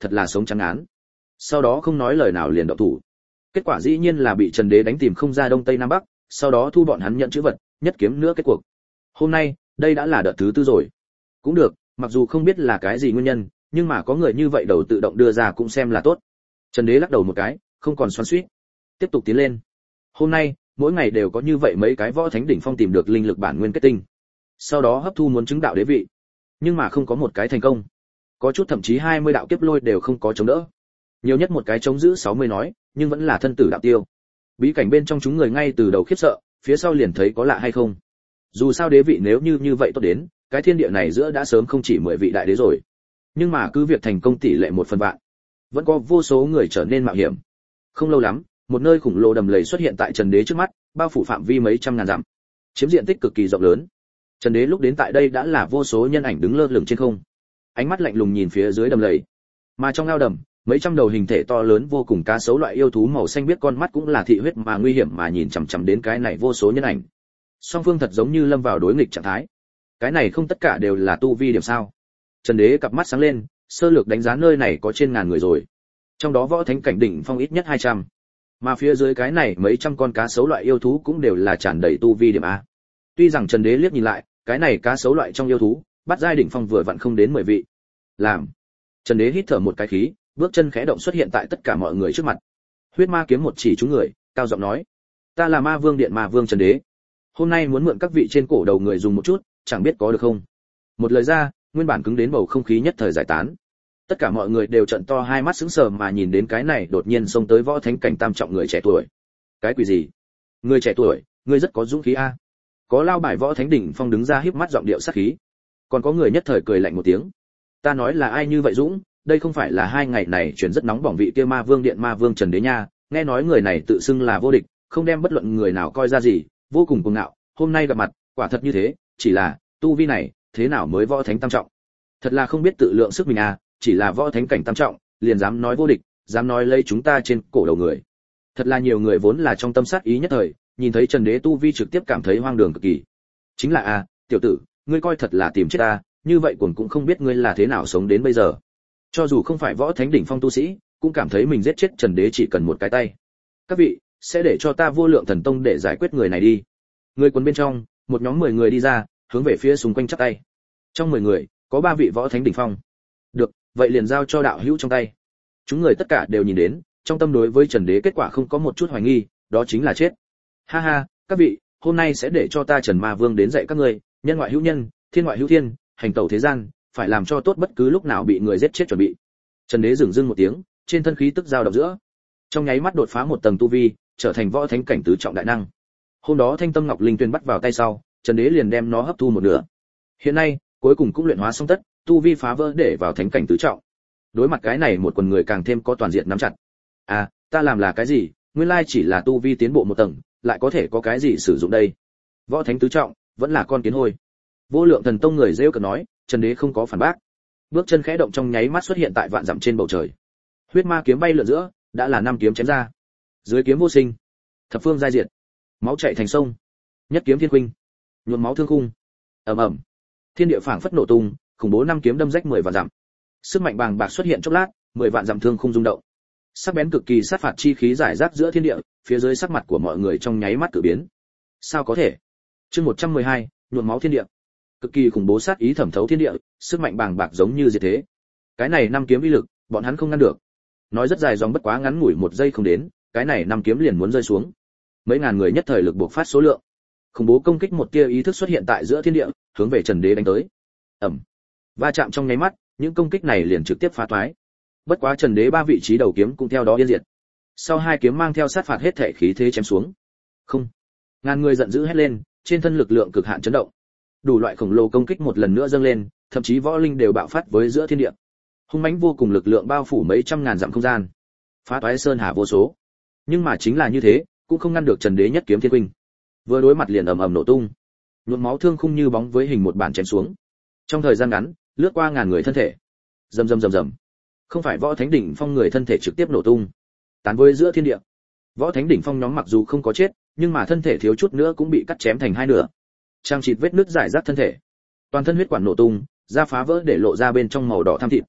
thật là sống trắng án. Sau đó không nói lời nào liền động thủ. Kết quả dĩ nhiên là bị Trần Đế đánh tìm không ra đông tây nam bắc, sau đó thu bọn hắn nhận chữ vật, nhất kiếm nữa kết cuộc. Hôm nay, đây đã là đợt thứ tư rồi. Cũng được, mặc dù không biết là cái gì nguyên nhân, nhưng mà có người như vậy đầu tự động đưa ra cũng xem là tốt. Trần Đế lắc đầu một cái, không còn xoắn xuýt, tiếp tục tiến lên. Hôm nay, mỗi ngày đều có như vậy mấy cái võ thánh đỉnh phong tìm được linh lực bản nguyên kết tinh, sau đó hấp thu muốn chứng đạo đế vị, nhưng mà không có một cái thành công. Có chút thậm chí 20 đạo kiếp lôi đều không có chống đỡ. Nhiều nhất một cái chống giữ 60 nói, nhưng vẫn là thân tử đạo tiêu. Bí cảnh bên trong chúng người ngay từ đầu khiếp sợ, phía sau liền thấy có lạ hay không. Dù sao đế vị nếu như vậy tốt đến, cái thiên địa này giữa đã sớm không chỉ 10 vị đại đế rồi. Nhưng mà cứ việc thành công tỷ lệ 1/1000, vẫn có vô số người trở nên mạo hiểm. Không lâu lắm, một nơi khủng lồ đầm lầy xuất hiện tại Trần Đế trước mắt, bao phủ phạm vi mấy trăm ngàn dặm, chiếm diện tích cực kỳ rộng lớn. Trần Đế lúc đến tại đây đã là vô số nhân ảnh đứng lơ lửng trên không, ánh mắt lạnh lùng nhìn phía dưới đầm lầy. Mà trong ao đầm, mấy trăm đầu hình thể to lớn vô cùng cá sấu loại yêu thú màu xanh biết con mắt cũng là thị huyết mà nguy hiểm mà nhìn chằm chằm đến cái này vô số nhân ảnh. Song phương thật giống như lâm vào đối nghịch trạng thái. Cái này không tất cả đều là tu vi điểm sao? Trần Đế cặp mắt sáng lên, sơ lược đánh giá nơi này có trên ngàn người rồi. Trong đó võ thánh cảnh đỉnh phong ít nhất 200. Mà phía dưới cái này mấy trăm con cá sấu loại yêu thú cũng đều là tràn đầy tu vi điểm a. Tuy rằng Trần Đế liếc nhìn lại, cái này cá sấu loại trong yêu thú, bắt giai đỉnh phong vừa vặn không đến 10 vị. Làm. Trần Đế hít thở một cái khí, bước chân khẽ động xuất hiện tại tất cả mọi người trước mặt. Huyết ma kiếm một chỉ chúng người, cao giọng nói: "Ta là Ma Vương Điện Ma Vương Trần Đế. Hôm nay muốn mượn các vị trên cổ đầu người dùng một chút, chẳng biết có được không?" Một lời ra, nguyên bản cứng đến bầu không khí nhất thời giải tán. Tất cả mọi người đều trợn to hai mắt sững sờ mà nhìn đến cái này đột nhiên xông tới võ thánh cảnh tam trọng người trẻ tuổi. Cái quỷ gì? Người trẻ tuổi, ngươi rất có dũng khí a. Có lao bài võ thánh đỉnh phong đứng ra híp mắt giọng điệu sát khí. Còn có người nhất thời cười lạnh một tiếng. Ta nói là ai như vậy dũng, đây không phải là 2 ngày này chuyển rất nóng bỏng vị kia Ma Vương Điện Ma Vương Trần Đế nha, nghe nói người này tự xưng là vô địch, không đem bất luận người nào coi ra gì, vô cùng cuồng ngạo, hôm nay gặp mặt, quả thật như thế, chỉ là tu vi này, thế nào mới võ thánh tam trọng. Thật là không biết tự lượng sức mình à, chỉ là võ thánh cảnh tam trọng, liền dám nói vô địch, dám nói lấy chúng ta trên cổ đầu người. Thật là nhiều người vốn là trong tâm sát ý nhất thời, nhìn thấy Trần Đế tu vi trực tiếp cảm thấy hoang đường cực kỳ. Chính là a, tiểu tử, ngươi coi thật là tìm chết ta, như vậy cũng không biết ngươi là thế nào sống đến bây giờ. Cho dù không phải võ thánh đỉnh phong tu sĩ, cũng cảm thấy mình giết chết Trần Đế chỉ cần một cái tay. Các vị, sẽ để cho ta Vô Lượng Thần Tông để giải quyết người này đi. Người quần bên trong, một nhóm 10 người đi ra, hướng về phía xung quanh chắp tay. Trong 10 người, có 3 vị võ thánh đỉnh phong. Được, vậy liền giao cho đạo hữu trong tay. Chúng người tất cả đều nhìn đến, trong tâm đối với Trần Đế kết quả không có một chút hoài nghi, đó chính là chết. Ha ha, các vị, hôm nay sẽ để cho ta Trần Ma Vương đến dạy các ngươi, nhân ngoại hữu nhân, thiên ngoại hữu thiên, hành tẩu thế gian, phải làm cho tốt bất cứ lúc nào bị người giết chết chuẩn bị. Trần Đế dừng dưng một tiếng, trên thân khí tức dao động giữa, trong nháy mắt đột phá một tầng tu vi, trở thành võ thánh cảnh tứ trọng đại năng. Hôm đó Thanh Tâm Ngọc Linh Tuyên bắt vào tay sau, Trần Đế liền đem nó hấp thu một nửa. Hiện nay, cuối cùng cũng luyện hóa xong tất, tu vi phá vỡ để vào thánh cảnh tứ trọng. Đối mặt cái này một quần người càng thêm có toàn diện nắm chặt. À, ta làm là cái gì, nguyên lai chỉ là tu vi tiến bộ một tầng, lại có thể có cái gì sử dụng đây? Võ thánh tứ trọng, vẫn là con kiến hôi. Vô Lượng Thần Tông người rêu cợt nói, Trần Đế không có phản bác. Bước chân khẽ động trong nháy mắt xuất hiện tại vạn dặm trên bầu trời. Huyết ma kiếm bay lượn giữa, đã là 5 kiếm chém ra. Dưới kiếm vô sinh, thập phương giai diệt, máu chảy thành sông. Nhất kiếm thiên khuynh, nhuộm máu thương khung. Ầm ầm, thiên địa phảng phất nổ tung, khủng bố 5 kiếm đâm rách 10 vạn dặm. Sức mạnh bàng bạc xuất hiện chốc lát, 10 vạn dặm thương khung rung động. Sắc bén cực kỳ sát phạt chi khí giải rác giữa thiên địa, phía dưới sắc mặt của mọi người trong nháy mắt cử biến. Sao có thể? Chương 112, nhuộm máu thiên địa. Cực kỳ khủng bố sát ý thẩm thấu thiên địa, sức mạnh bàng bạc giống như diệt thế. Cái này 5 kiếm uy lực, bọn hắn không ngăn được. Nói rất dài dòng bất quá ngắn ngủi 1 giây không đến, cái này 5 kiếm liền muốn rơi xuống. Mấy ngàn người nhất thời lực buộc phát số lượng. Khủng bố công kích một tia ý thức xuất hiện tại giữa thiên địa, hướng về Trần Đế đánh tới. Ầm. Va chạm trong nháy mắt, những công kích này liền trực tiếp phá toái. Bất quá Trần Đế 3 vị trí đầu kiếm cũng theo đó yên diệt. Sau 2 kiếm mang theo sát phạt hết thể khí thế chém xuống. Không. Ngàn người giận dữ hét lên, trên thân lực lượng cực hạn chấn động. Đủ loại khổng lồ công kích một lần nữa dâng lên, thậm chí võ linh đều bạo phát với giữa thiên địa. Hung mãnh vô cùng lực lượng bao phủ mấy trăm ngàn dặm không gian, phá toái sơn hà vô số. Nhưng mà chính là như thế, cũng không ngăn được Trần Đế nhất kiếm thiên huynh. Vừa đối mặt liền ầm ầm nổ tung, nhuộm máu thương khung như bóng với hình một bản chém xuống. Trong thời gian ngắn, lướt qua ngàn người thân thể. Rầm rầm rầm rầm. Không phải võ thánh đỉnh phong người thân thể trực tiếp nổ tung, tán với giữa thiên địa. Võ thánh đỉnh phong nhóm mặc dù không có chết, nhưng mà thân thể thiếu chút nữa cũng bị cắt chém thành hai nửa. Trang chịt vết nứt giải rác thân thể, toàn thân huyết quản nổ tung, da phá vỡ để lộ ra bên trong màu đỏ thâm thịt.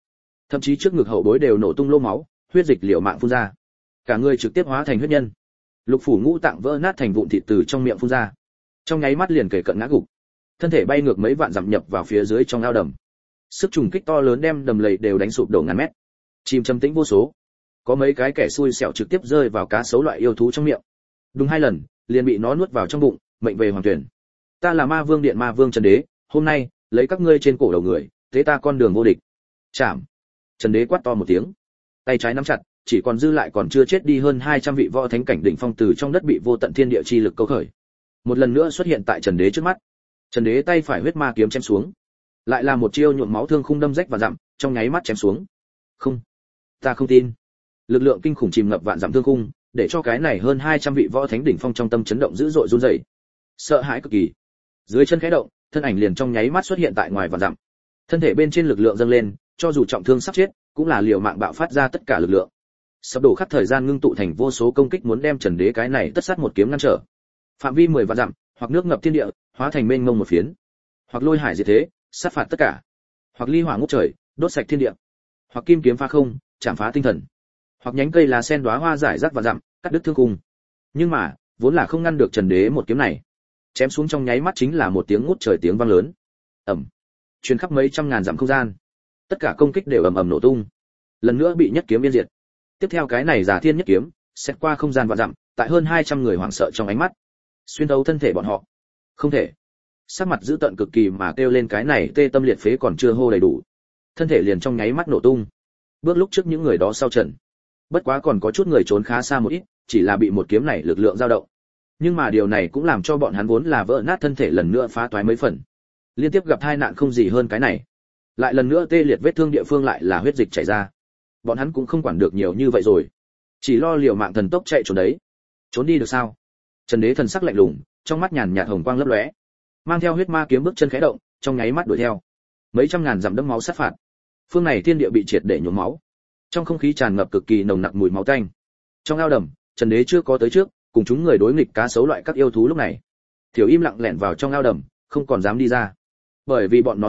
thậm chí trước ngực hậu bối đều nổ tung lô máu, huyết dịch liều mạng phun ra, cả người trực tiếp hóa thành huyết nhân. Lục phủ ngũ tạng vỡ nát thành vụn thịt từ trong miệng phun ra, trong nháy mắt liền kề cận ngã gục, thân thể bay ngược mấy vạn dặm nhập vào phía dưới trong ao đầm. Sức trùng kích to lớn đem đầm lầy đều đánh sụp đổ ngàn mét, chìm trầm tĩnh vô số. Có mấy cái kẻ xui xẻo trực tiếp rơi vào cá sấu loại yêu thú trong miệng, đúng 2 lần liền bị nó nuốt vào trong bụng, mệnh về hoàng tuyển. Ta là ma vương điện ma vương Trần Đế, hôm nay lấy các ngươi trên cổ đầu người, thế ta con đường vô địch. Chạm. Trần Đế quát to một tiếng, tay trái nắm chặt, chỉ còn dư lại còn chưa chết đi hơn 200 vị võ thánh cảnh đỉnh phong từ trong đất bị vô tận thiên địa chi lực câu khởi, một lần nữa xuất hiện tại Trần Đế trước mắt. Trần Đế tay phải huyết ma kiếm chém xuống, lại là một chiêu nhuộm máu thương khung đâm rách và dặm, trong nháy mắt chém xuống. Không, ta không tin. Lực lượng kinh khủng chìm ngập vạn dặm thương khung, để cho cái này hơn 200 vị võ thánh đỉnh phong trong tâm chấn động dữ dội run rẩy, sợ hãi cực kỳ. Dưới chân khẽ động, thân ảnh liền trong nháy mắt xuất hiện tại ngoài vạn dặm. Thân thể bên trên lực lượng dâng lên, cho dù trọng thương sắp chết, cũng là liều mạng bạo phát ra tất cả lực lượng. Sắp đổ khắp thời gian ngưng tụ thành vô số công kích muốn đem Trần Đế cái này tất sát một kiếm ngăn trở. Phạm vi 10 vạn dặm, hoặc nước ngập thiên địa, hóa thành mênh mông một phiến, hoặc lôi hải diệt thế, sát phạt tất cả, hoặc ly hỏa ngút trời, đốt sạch thiên địa, hoặc kim kiếm phá không, chạm phá tinh thần, hoặc nhánh cây lá sen đóa hoa rải rác vạn dặm, cắt đứt thương cung. Nhưng mà, vốn là không ngăn được Trần Đế một kiếm này. Chém xuống trong nháy mắt chính là một tiếng ngút trời tiếng vang lớn. Ầm. Truyền khắp mấy trăm ngàn dặm không gian. Tất cả công kích đều ầm ầm nổ tung. Lần nữa bị nhất kiếm biến diệt. Tiếp theo cái này giả thiên nhất kiếm, xét qua không gian vạn dặm, tại hơn 200 người hoảng sợ trong ánh mắt, xuyên thấu thân thể bọn họ. Không thể. Sắc mặt dữ tợn cực kỳ mà kêu lên cái này tê tâm liệt phế còn chưa hô đầy đủ. Thân thể liền trong nháy mắt nổ tung. Bước lúc trước những người đó sau trận. Bất quá còn có chút người trốn khá xa một ít, chỉ là bị một kiếm này lực lượng dao động. Nhưng mà điều này cũng làm cho bọn hắn vốn là vỡ nát thân thể lần nữa phá toái mấy phần. Liên tiếp gặp tai nạn không gì hơn cái này. Lại lần nữa tê liệt vết thương địa phương lại là huyết dịch chảy ra. Bọn hắn cũng không quản được nhiều như vậy rồi, chỉ lo liều mạng thần tốc chạy trốn đấy. Trốn đi được sao? Trần Đế thần sắc lạnh lùng, trong mắt nhàn nhạt hồng quang lấp lóe, mang theo huyết ma kiếm bước chân khẽ động, trong nháy mắt đuổi theo. Mấy trăm ngàn dặm đẫm máu sát phạt. Phương này thiên địa bị triệt để nhuốm máu. Trong không khí tràn ngập cực kỳ nồng nặc mùi máu tanh. Trong ao đầm, Trần Đế chưa có tới trước, cùng chúng người đối nghịch cá sấu loại các yêu thú lúc này. Thiểu im lặng lẻn vào trong ao đầm, không còn dám đi ra. Bởi vì bọn nó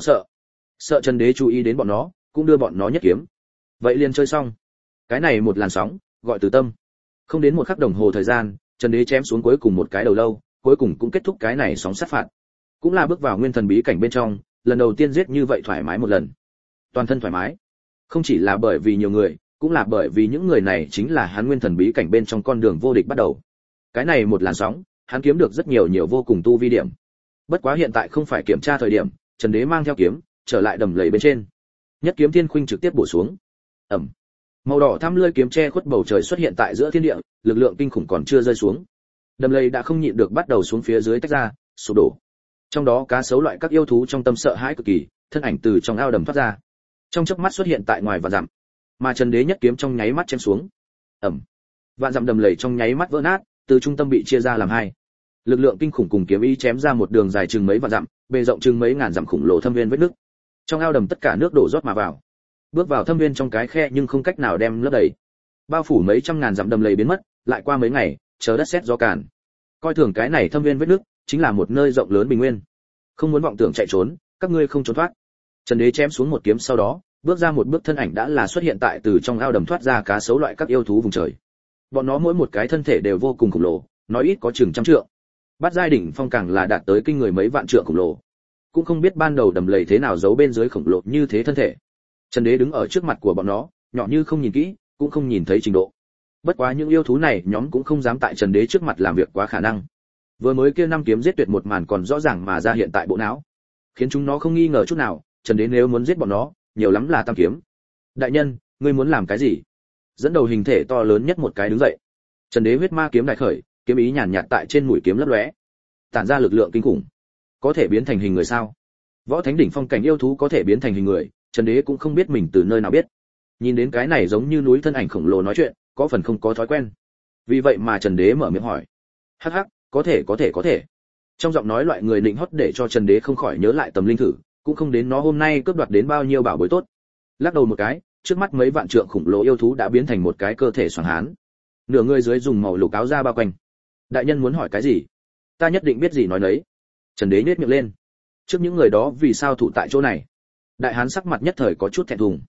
sợ Trần Đế chú ý đến bọn nó, cũng đưa bọn nó nhất kiếm. Vậy liền chơi xong. Cái này một làn sóng, gọi từ tâm. Không đến một khắc đồng hồ thời gian, Trần Đế chém xuống cuối cùng một cái đầu lâu, cuối cùng cũng kết thúc cái này sóng sát phạt. Cũng là bước vào nguyên thần bí cảnh bên trong, lần đầu tiên giết như vậy thoải mái một lần. Toàn thân thoải mái. Không chỉ là bởi vì nhiều người, cũng là bởi vì những người này chính là hắn nguyên thần bí cảnh bên trong con đường vô địch bắt đầu. Cái này một làn sóng, hắn kiếm được rất nhiều vô cùng tu vi điểm. Bất quá hiện tại không phải kiểm tra thời điểm, Trần Đế mang theo kiếm, trở lại đầm lầy bên trên. Nhất kiếm thiên khuynh trực tiếp bổ xuống. Ầm. Màu đỏ thắm lưỡi kiếm che khuất bầu trời xuất hiện tại giữa thiên địa, lực lượng kinh khủng còn chưa rơi xuống. Đầm lầy đã không nhịn được bắt đầu xuống phía dưới tách ra, sụp đổ. Trong đó cá sấu loại các yêu thú trong tâm sợ hãi cực kỳ, thân ảnh từ trong ao đầm thoát ra. Trong chớp mắt xuất hiện tại ngoài vạn dặm. Mà Trần Đế nhất kiếm trong nháy mắt chém xuống. Ầm. Vạn dặm đầm lầy trong nháy mắt vỡ nát, từ trung tâm bị chia ra làm hai. Lực lượng kinh khủng cùng kiếm ý chém ra một đường dài chừng mấy vạn dặm, bề rộng chừng mấy ngàn dặm khủng lồ thâm viên vết nước. Trong ao đầm tất cả nước đổ rót mà vào. Bước vào thâm viên trong cái khe nhưng không cách nào đem lấp đầy. Bao phủ mấy trăm ngàn dặm đầm lầy biến mất, lại qua mấy ngày, chờ đất sét gió càn. Coi thường cái này thâm viên vết nước, chính là một nơi rộng lớn bình nguyên. Không muốn vọng tưởng chạy trốn, các ngươi không trốn thoát. Trần Đế chém xuống một kiếm sau đó, bước ra một bước thân ảnh đã là xuất hiện tại từ trong ao đầm thoát ra cá sấu loại các yêu thú vùng trời. Bọn nó mỗi một cái thân thể đều vô cùng khổng lồ, nói ít có chừng trăm trượng. Bát giai đỉnh phong càng là đạt tới kinh người mấy vạn trượng khổng lồ. Cũng không biết ban đầu đầm lầy thế nào giấu bên dưới khổng lồ như thế thân thể. Trần Đế đứng ở trước mặt của bọn nó, nhỏ như không nhìn kỹ, cũng không nhìn thấy trình độ. Bất quá những yêu thú này nhóm cũng không dám tại Trần Đế trước mặt làm việc quá khả năng. Vừa mới kia 5 kiếm giết tuyệt một màn còn rõ ràng mà ra hiện tại bộ não, khiến chúng nó không nghi ngờ chút nào, Trần Đế nếu muốn giết bọn nó, nhiều lắm là tam kiếm. Đại nhân, ngươi muốn làm cái gì? Dẫn đầu hình thể to lớn nhất một cái đứng dậy. Trần Đế huyết ma kiếm đại khởi, kiếm ý nhàn nhạt tại trên mũi kiếm lấp lóe, tản ra lực lượng kinh khủng. Có thể biến thành hình người sao? Võ thánh đỉnh phong cảnh yêu thú có thể biến thành hình người, Trần Đế cũng không biết mình từ nơi nào biết. Nhìn đến cái này giống như núi thân ảnh khổng lồ nói chuyện, có phần không có thói quen. Vì vậy mà Trần Đế mở miệng hỏi. Hắc hắc, có thể. Trong giọng nói loại người nịnh hót để cho Trần Đế không khỏi nhớ lại Tầm Linh thử, cũng không đến nó hôm nay cướp đoạt đến bao nhiêu bảo bối tốt. Lắc đầu một cái, trước mắt mấy vạn trượng khủng lồ yêu thú đã biến thành một cái cơ thể xoàng hán. Nửa người dưới dùng màu lục áo da bao quanh. Đại nhân muốn hỏi cái gì? Ta nhất định biết gì nói nấy. Trần Đế nhếch miệng lên. Trước những người đó vì sao thủ tại chỗ này? Đại hán sắc mặt nhất thời có chút thẹn thùng.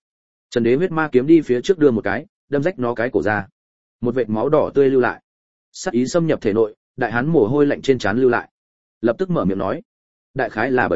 Trần Đế huyết ma kiếm đi phía trước đưa một cái, đâm rách nó cái cổ ra. Một vệt máu đỏ tươi lưu lại. Sát ý xâm nhập thể nội, đại hán mồ hôi lạnh trên trán lưu lại. Lập tức mở miệng nói, đại khái là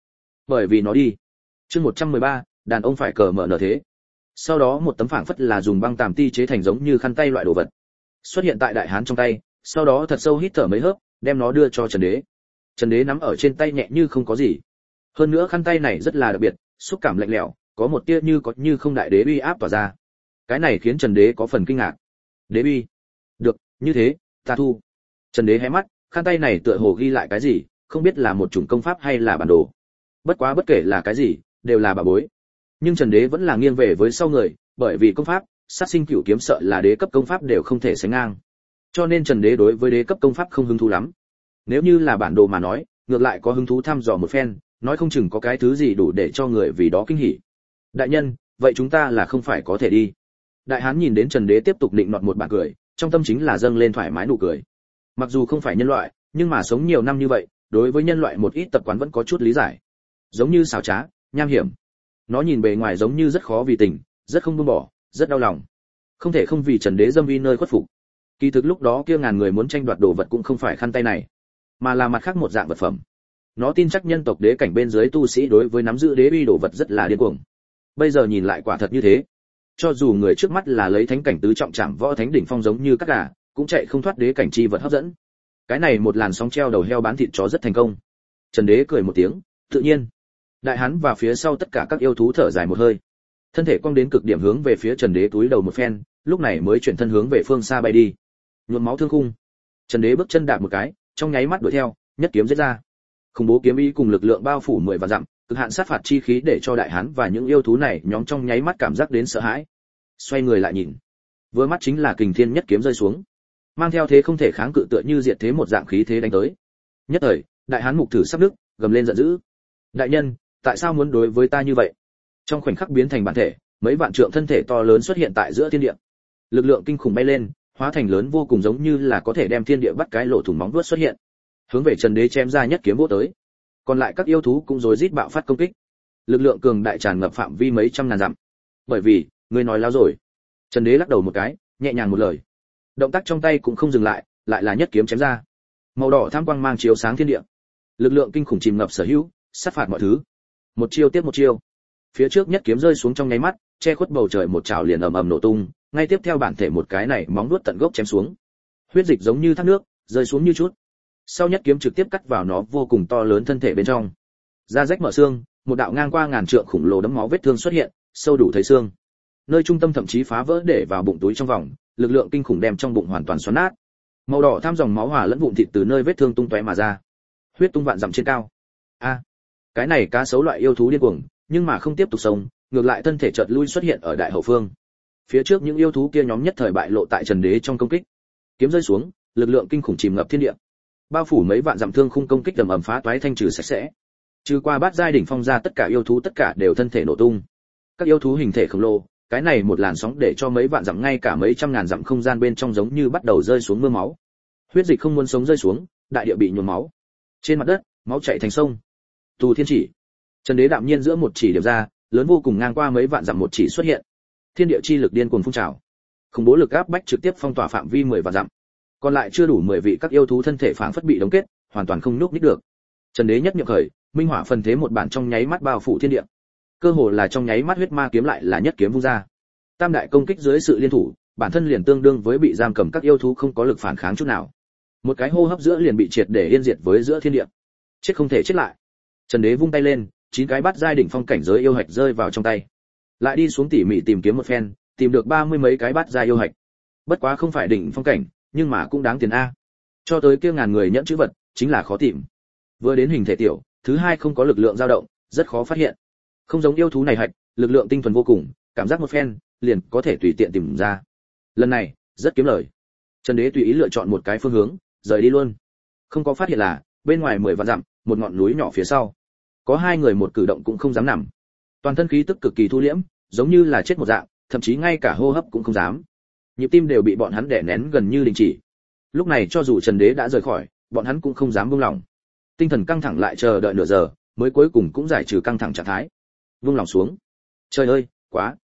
bởi vì nó đi. Chương 113, đàn ông phải cờ mở nở thế. Sau đó một tấm phảng phất là dùng băng tàm ti chế thành giống như khăn tay loại đồ vật xuất hiện tại đại hán trong tay, sau đó thật sâu hít thở mấy hớp, đem nó đưa cho Trần Đế. Trần Đế nắm ở trên tay nhẹ như không có gì. Hơn nữa khăn tay này rất là đặc biệt, xúc cảm lạnh lẽo, có một tia như có như không đại đế uy áp tỏa ra. Cái này khiến Trần Đế có phần kinh ngạc. Đế uy? Được, như thế, ta thu. Trần Đế hé mắt, khăn tay này tựa hồ ghi lại cái gì, không biết là một chủng công pháp hay là bản đồ. Bất quá bất kể là cái gì, đều là bảo bối. Nhưng Trần Đế vẫn là nghiêng về với sau người, bởi vì công pháp, sát sinh cửu kiếm sợ là đế cấp công pháp đều không thể sánh ngang. Cho nên Trần Đế đối với đế cấp công pháp không hứng thú lắm. Nếu như là bản đồ mà nói, ngược lại có hứng thú thăm dò một phen, nói không chừng có cái thứ gì đủ để cho người vì đó kinh hỉ. Đại nhân, vậy chúng ta là không phải có thể đi. Đại hán nhìn đến Trần Đế tiếp tục định nọt một bạn cười, trong tâm chính là dâng lên thoải mái nụ cười. Mặc dù không phải nhân loại, nhưng mà sống nhiều năm như vậy, đối với nhân loại một ít tập quán vẫn có chút lý giải. Giống như xảo trá, nham hiểm. Nó nhìn bề ngoài giống như rất khó vì tình, rất không buông bỏ, rất đau lòng. Không thể không vì Trần Đế dâm uy nơi khuất phục. Kỳ thực lúc đó kia ngàn người muốn tranh đoạt đồ vật cũng không phải khăn tay này, mà là mặt khác một dạng vật phẩm. Nó tin chắc nhân tộc đế cảnh bên dưới tu sĩ đối với nắm giữ đế uy đồ vật rất là điên cuồng. Bây giờ nhìn lại quả thật như thế. Cho dù người trước mắt là lấy thánh cảnh tứ trọng trảm võ thánh đỉnh phong giống như các gà, cũng chạy không thoát đế cảnh chi vật hấp dẫn. Cái này một làn sóng treo đầu heo bán thịt chó rất thành công. Trần Đế cười một tiếng, tự nhiên. Đại hán và phía sau tất cả các yêu thú thở dài một hơi. Thân thể cong đến cực điểm hướng về phía Trần Đế túi đầu một phen, lúc này mới chuyển thân hướng về phương xa bay đi. Nhuộm máu thương khung. Trần Đế bước chân đạp một cái, trong nháy mắt đuổi theo, nhất kiếm giết ra. Khủng bố kiếm ý cùng lực lượng bao phủ 10 vạn dặm, cực hạn sát phạt chi khí để cho đại hán và những yêu thú này nhóm trong nháy mắt cảm giác đến sợ hãi. Xoay người lại nhìn, vừa mắt chính là kình thiên nhất kiếm rơi xuống, mang theo thế không thể kháng cự tựa như diệt thế một dạng khí thế đánh tới. Nhất thời, đại hán mục thử sắp đứt, gầm lên giận dữ. Đại nhân, tại sao muốn đối với ta như vậy? Trong khoảnh khắc biến thành bản thể, mấy vạn trượng thân thể to lớn xuất hiện tại giữa thiên địa. Lực lượng kinh khủng bay lên, hóa thành lớn vô cùng giống như là có thể đem thiên địa bắt cái lỗ thủng móng vuốt xuất hiện. Hướng về Trần Đế chém ra nhất kiếm vỗ tới. Còn lại các yêu thú cũng rối rít bạo phát công kích. Lực lượng cường đại tràn ngập phạm vi mấy trăm ngàn dặm. Bởi vì, ngươi nói láo rồi. Trần Đế lắc đầu một cái, nhẹ nhàng một lời. Động tác trong tay cũng không dừng lại, lại là nhất kiếm chém ra. Màu đỏ tham quang mang chiếu sáng thiên địa. Lực lượng kinh khủng chìm ngập sở hữu, sát phạt mọi thứ. Một chiêu tiếp một chiêu. Phía trước nhất kiếm rơi xuống trong nháy mắt, che khuất bầu trời một trào liền ầm ầm nổ tung, ngay tiếp theo bản thể một cái này móng vuốt tận gốc chém xuống. Huyết dịch giống như thác nước, rơi xuống như chút. Sau nhất kiếm trực tiếp cắt vào nó vô cùng to lớn thân thể bên trong. Da rách mở xương, một đạo ngang qua ngàn trượng khủng lồ đấm máu vết thương xuất hiện, sâu đủ thấy xương. Nơi trung tâm thậm chí phá vỡ để vào bụng túi trong vòng, lực lượng kinh khủng đem trong bụng hoàn toàn xoắn nát. Màu đỏ tham dòng máu hòa lẫn vụn thịt từ nơi vết thương tung tóe mà ra. Huyết tung vạn dặm trên cao. A, cái này cá sấu loại yêu thú điên cuồng, nhưng mà không tiếp tục sống, ngược lại thân thể chợt lui xuất hiện ở đại hậu phương. Phía trước những yêu thú kia nhóm nhất thời bại lộ tại Trần Đế trong công kích. Kiếm rơi xuống, lực lượng kinh khủng chìm ngập thiên địa. Bao phủ mấy vạn dặm thương khung công kích ầm ầm phá toái thanh trừ sạch sẽ. Trừ qua bát giai đỉnh phong ra tất cả yêu thú tất cả đều thân thể nổ tung. Các yêu thú hình thể khổng lồ, cái này một làn sóng để cho mấy vạn dặm ngay cả mấy trăm ngàn dặm không gian bên trong giống như bắt đầu rơi xuống mưa máu. Huyết dịch không muốn sống rơi xuống, đại địa bị nhuốm máu. Trên mặt đất, máu chảy thành sông. Tù thiên chỉ. Trần Đế đạm nhiên giữa một chỉ điểm ra, lớn vô cùng ngang qua mấy vạn dặm một chỉ xuất hiện. Thiên địa chi lực điên cuồng phun trào. Khủng bố lực áp bách trực tiếp phong tỏa phạm vi 10 vạn dặm. Còn lại chưa đủ 10 vị các yêu thú thân thể phảng phất bị đóng kết, hoàn toàn không nhúc nhích được. Trần Đế nhất niệm khởi, minh hỏa phần thế một bản trong nháy mắt bao phủ thiên địa. Cơ hồ là trong nháy mắt huyết ma kiếm lại là nhất kiếm vung ra. Tam đại công kích dưới sự liên thủ, bản thân liền tương đương với bị giam cầm các yêu thú không có lực phản kháng chút nào. Một cái hô hấp giữa liền bị triệt để yên diệt với giữa thiên địa. Chết không thể chết lại. Trần Đế vung tay lên, 9 cái bát giai đỉnh phong cảnh giới yêu hạch rơi vào trong tay. Lại đi xuống tỉ mỉ tìm kiếm một phen, tìm được 30 mấy cái bát giai yêu hạch. Bất quá không phải đỉnh phong cảnh, nhưng mà cũng đáng tiền a. Cho tới kia ngàn người nhẫn chữ vật, chính là khó tìm. Vừa đến hình thể tiểu, thứ hai không có lực lượng dao động, rất khó phát hiện. Không giống yêu thú này hạch, lực lượng tinh thuần vô cùng, cảm giác một phen, liền có thể tùy tiện tìm ra. Lần này, rất kiếm lời. Trần Đế tùy ý lựa chọn một cái phương hướng, rời đi luôn. Không có phát hiện là, bên ngoài 10 vạn dặm, một ngọn núi nhỏ phía sau. Có hai người một cử động cũng không dám nằm. Toàn thân khí tức cực kỳ thu liễm, giống như là chết một dạng, thậm chí ngay cả hô hấp cũng không dám. Nhịp tim đều bị bọn hắn đè nén gần như đình chỉ. Lúc này cho dù Trần Đế đã rời khỏi, bọn hắn cũng không dám buông lỏng. Tinh thần căng thẳng lại chờ đợi nửa giờ, mới cuối cùng cũng giải trừ căng thẳng trạng thái. Buông lỏng xuống. Trời ơi, quá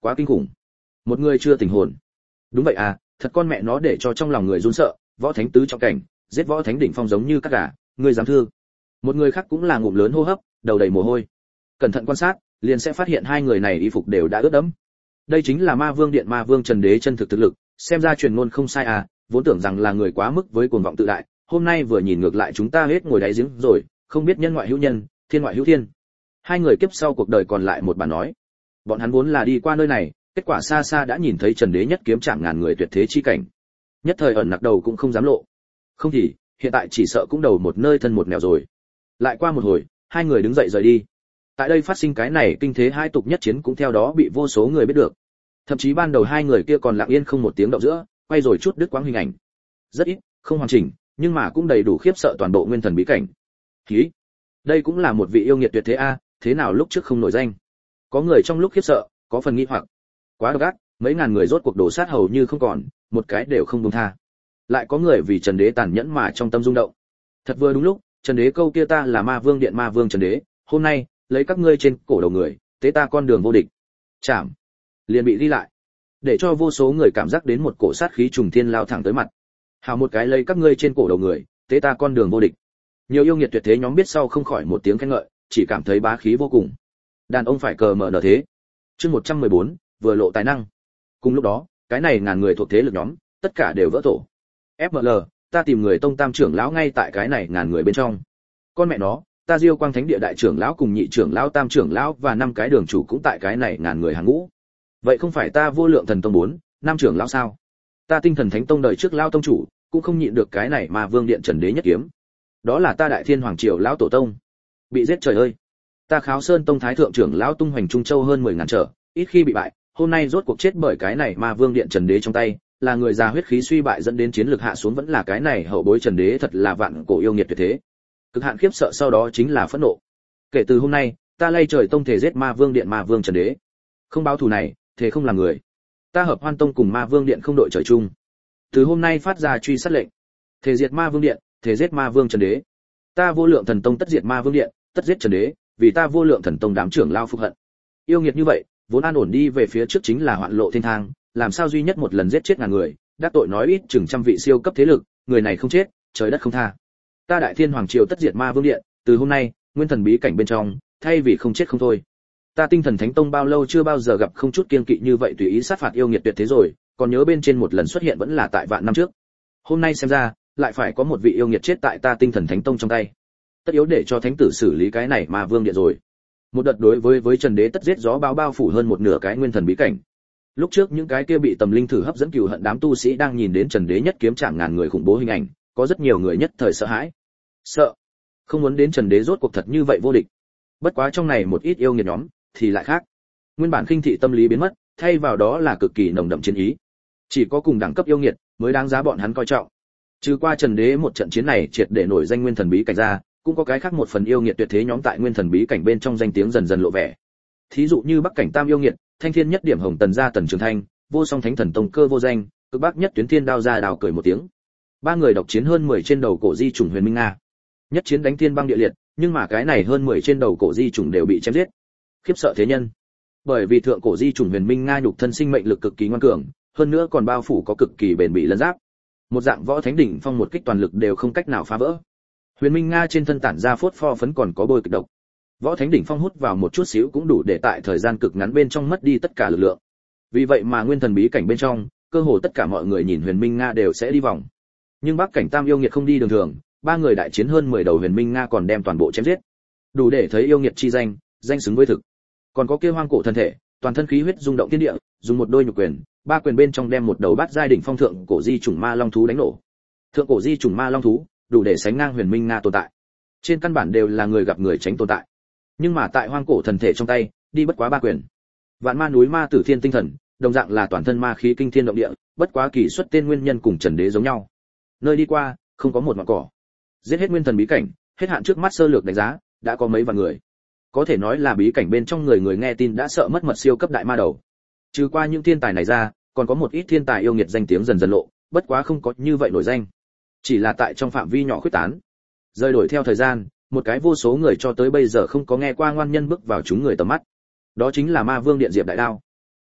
quá kinh khủng. Một người chưa tỉnh hồn. Đúng vậy à, thật con mẹ nó để cho trong lòng người run sợ, võ thánh tứ trọng cảnh, giết võ thánh đỉnh phong giống như các gà, người dám thương. Một người khác cũng là ngụm lớn hô hấp, đầu đầy mồ hôi. Cẩn thận quan sát, liền sẽ phát hiện hai người này y phục đều đã ướt đẫm. Đây chính là Ma Vương Điện Ma Vương Trần Đế chân thực thực lực, xem ra truyền ngôn không sai à, vốn tưởng rằng là người quá mức với cuồng vọng tự đại, hôm nay vừa nhìn ngược lại chúng ta hết ngồi đáy giếng rồi, không biết nhân ngoại hữu nhân, thiên ngoại hữu thiên. Hai người kiếp sau cuộc đời còn lại một bà nói. Bọn hắn vốn là đi qua nơi này, kết quả xa xa đã nhìn thấy Trần Đế nhất kiếm chạm ngàn người tuyệt thế chi cảnh. Nhất thời ẩn nặc đầu cũng không dám lộ. Không thì, hiện tại chỉ sợ cũng đầu một nơi thân một nẻo rồi. Lại qua một hồi, hai người đứng dậy rời đi. Tại đây phát sinh cái này kinh thế hai tục nhất chiến cũng theo đó bị vô số người biết được. Thậm chí ban đầu hai người kia còn lặng yên không một tiếng động giữa, quay rồi chút đứt quãng hình ảnh. Rất ít, không hoàn chỉnh, nhưng mà cũng đầy đủ khiếp sợ toàn bộ nguyên thần bí cảnh. Hí, đây cũng là một vị yêu nghiệt tuyệt thế a, thế nào lúc trước không nổi danh? Có người trong lúc khiếp sợ, có phần nghi hoặc. Quá độc ác, mấy ngàn người rốt cuộc đổ sát hầu như không còn, một cái đều không buông tha. Lại có người vì Trần Đế tàn nhẫn mà trong tâm rung động. Thật vừa đúng lúc, Trần Đế câu kia ta là Ma Vương Điện Ma Vương Trần Đế, hôm nay lấy các ngươi trên cổ đầu người, tế ta con đường vô địch. Chạm, liền bị ghi lại, để cho vô số người cảm giác đến một cổ sát khí trùng thiên lao thẳng tới mặt. Hào một cái lấy các ngươi trên cổ đầu người, tế ta con đường vô địch. Nhiều yêu nghiệt tuyệt thế nhóm biết sau không khỏi một tiếng khen ngợi, chỉ cảm thấy bá khí vô cùng. Đàn ông phải cờ mở nở thế. Chương 114, vừa lộ tài năng. Cùng lúc đó, cái này ngàn người thuộc thế lực nhóm, tất cả đều vỡ tổ. FML, ta tìm người tông tam trưởng lão ngay tại cái này ngàn người bên trong. Con mẹ nó, ta Diêu Quang Thánh Địa đại trưởng lão cùng nhị trưởng lão tam trưởng lão và năm cái đường chủ cũng tại cái này ngàn người hàng ngũ. Vậy không phải ta Vô Lượng Thần Tông 4, năm trưởng lão sao? Ta Tinh Thần Thánh Tông đời trước lão tông chủ, cũng không nhịn được cái này mà Vương Điện Trần Đế nhất kiếm. Đó là ta Đại Thiên Hoàng Triều lão tổ tông. Bị giết trời ơi. Ta Kháo Sơn Tông thái thượng trưởng lão tung hoành Trung Châu hơn 10.000 trở, ít khi bị bại, hôm nay rốt cuộc chết bởi cái này mà Vương Điện Trần Đế trong tay, là người già huyết khí suy bại dẫn đến chiến lược hạ xuống vẫn là cái này hậu bối Trần Đế thật là vạn cổ yêu nghiệt tuyệt thế. Cực hạn khiếp sợ sau đó chính là phẫn nộ. Kể từ hôm nay, ta lay trời tông thể giết Ma Vương Điện Ma Vương Trần Đế. Không báo thù này, thế không làm người. Ta Hợp Hoan Tông cùng Ma Vương Điện không đội trời chung. Từ hôm nay phát ra truy sát lệnh. Thể diệt Ma Vương Điện, thể giết Ma Vương Trần Đế. Ta Vô Lượng Thần Tông tất diệt Ma Vương Điện, tất giết Trần Đế, vì ta Vô Lượng Thần Tông đám trưởng lao phục hận. Yêu nghiệt như vậy, vốn an ổn đi về phía trước chính là hoạn lộ thiên thang, làm sao duy nhất một lần giết chết ngàn người, đắc tội nói ít chừng trăm vị siêu cấp thế lực, người này không chết, trời đất không tha. Ta Đại Thiên Hoàng Triều tất diệt Ma Vương Điện, từ hôm nay, nguyên thần bí cảnh bên trong, thay vì không chết không thôi. Ta Tinh Thần Thánh Tông bao lâu chưa bao giờ gặp không chút kiêng kỵ như vậy tùy ý sát phạt yêu nghiệt tuyệt thế rồi, còn nhớ bên trên một lần xuất hiện vẫn là tại vạn năm trước. Hôm nay xem ra, lại phải có một vị yêu nghiệt chết tại ta Tinh Thần Thánh Tông trong tay. Tất yếu để cho thánh tử xử lý cái này Ma Vương Điện rồi. Một đợt đối với Trần Đế tất giết gió bao phủ hơn một nửa cái nguyên thần bí cảnh. Lúc trước những cái kia bị Tầm Linh thử hấp dẫn cừu hận đám tu sĩ đang nhìn đến Trần Đế nhất kiếm chạm ngàn người khủng bố hình ảnh, có rất nhiều người nhất thời sợ hãi. Sợ, không muốn đến Trần Đế rốt cuộc thật như vậy vô địch. Bất quá trong này một ít yêu nghiệt nhóm thì lại khác. Nguyên bản khinh thị tâm lý biến mất, thay vào đó là cực kỳ nồng đậm chiến ý. Chỉ có cùng đẳng cấp yêu nghiệt mới đáng giá bọn hắn coi trọng. Trừ qua Trần Đế một trận chiến này triệt để nổi danh nguyên thần bí cảnh ra, cũng có cái khác một phần yêu nghiệt tuyệt thế nhóm tại nguyên thần bí cảnh bên trong danh tiếng dần dần lộ vẻ. Thí dụ như Bắc cảnh Tam yêu nghiệt, Thanh Thiên nhất điểm Hồng Tần gia Tần Trường Thanh, Vô Song Thánh Thần Tông Cơ Vô Danh, Cực Bắc nhất Tuyến Thiên Đao ra đào cười một tiếng. Ba người độc chiến hơn 10 trên đầu cổ di chủng Huyền Minh Nga. Nhất chiến đánh thiên băng địa liệt, nhưng mà cái này hơn 10 trên đầu cổ di chủng đều bị chém giết. Khiếp sợ thế nhân. Bởi vì thượng cổ di chủng Huyền Minh Nga nhục thân sinh mệnh lực cực kỳ ngoan cường, hơn nữa còn bao phủ có cực kỳ bền bỉ lân giáp. Một dạng võ thánh đỉnh phong một kích toàn lực đều không cách nào phá vỡ. Huyền Minh Nga trên thân tản ra phốt pho phấn còn có bôi kịch độc. Võ thánh đỉnh phong hút vào một chút xíu cũng đủ để tại thời gian cực ngắn bên trong mất đi tất cả lực lượng. Vì vậy mà nguyên thần bí cảnh bên trong, cơ hồ tất cả mọi người nhìn Huyền Minh Nga đều sẽ đi vòng. Nhưng Bắc cảnh Tam yêu nghiệt không đi đường thường, ba người đại chiến hơn 10 đầu Huyền Minh Nga còn đem toàn bộ chém giết. Đủ để thấy yêu nghiệt chi danh, danh xứng với thực. Còn có kia hoang cổ thân thể, toàn thân khí huyết rung động thiên địa, dùng một đôi nhục quyền, ba quyền bên trong đem một đầu bát giai đỉnh phong thượng cổ di chủng ma long thú đánh nổ. Thượng cổ di chủng ma long thú, đủ để sánh ngang Huyền Minh Nga tồn tại. Trên căn bản đều là người gặp người tránh tồn tại. Nhưng mà tại hoang cổ thần thể trong tay, đi bất quá ba quyền. Vạn ma núi ma tử thiên tinh thần, đồng dạng là toàn thân ma khí kinh thiên động địa, bất quá kỳ xuất tên nguyên nhân cùng Trần Đế giống nhau. Nơi đi qua, không có một mảng cỏ. Giết hết nguyên thần bí cảnh, hết hạn trước mắt sơ lược đánh giá, đã có mấy vạn người. Có thể nói là bí cảnh bên trong người nghe tin đã sợ mất mật siêu cấp đại ma đầu. Trừ qua những thiên tài này ra, còn có một ít thiên tài yêu nghiệt danh tiếng dần dần lộ, bất quá không có như vậy nổi danh. Chỉ là tại trong phạm vi nhỏ khuyết tán. Rơi đổi theo thời gian, một cái vô số người cho tới bây giờ không có nghe qua ngoan nhân bước vào chúng người tầm mắt. Đó chính là Ma Vương Điện Diệp Đại Đao.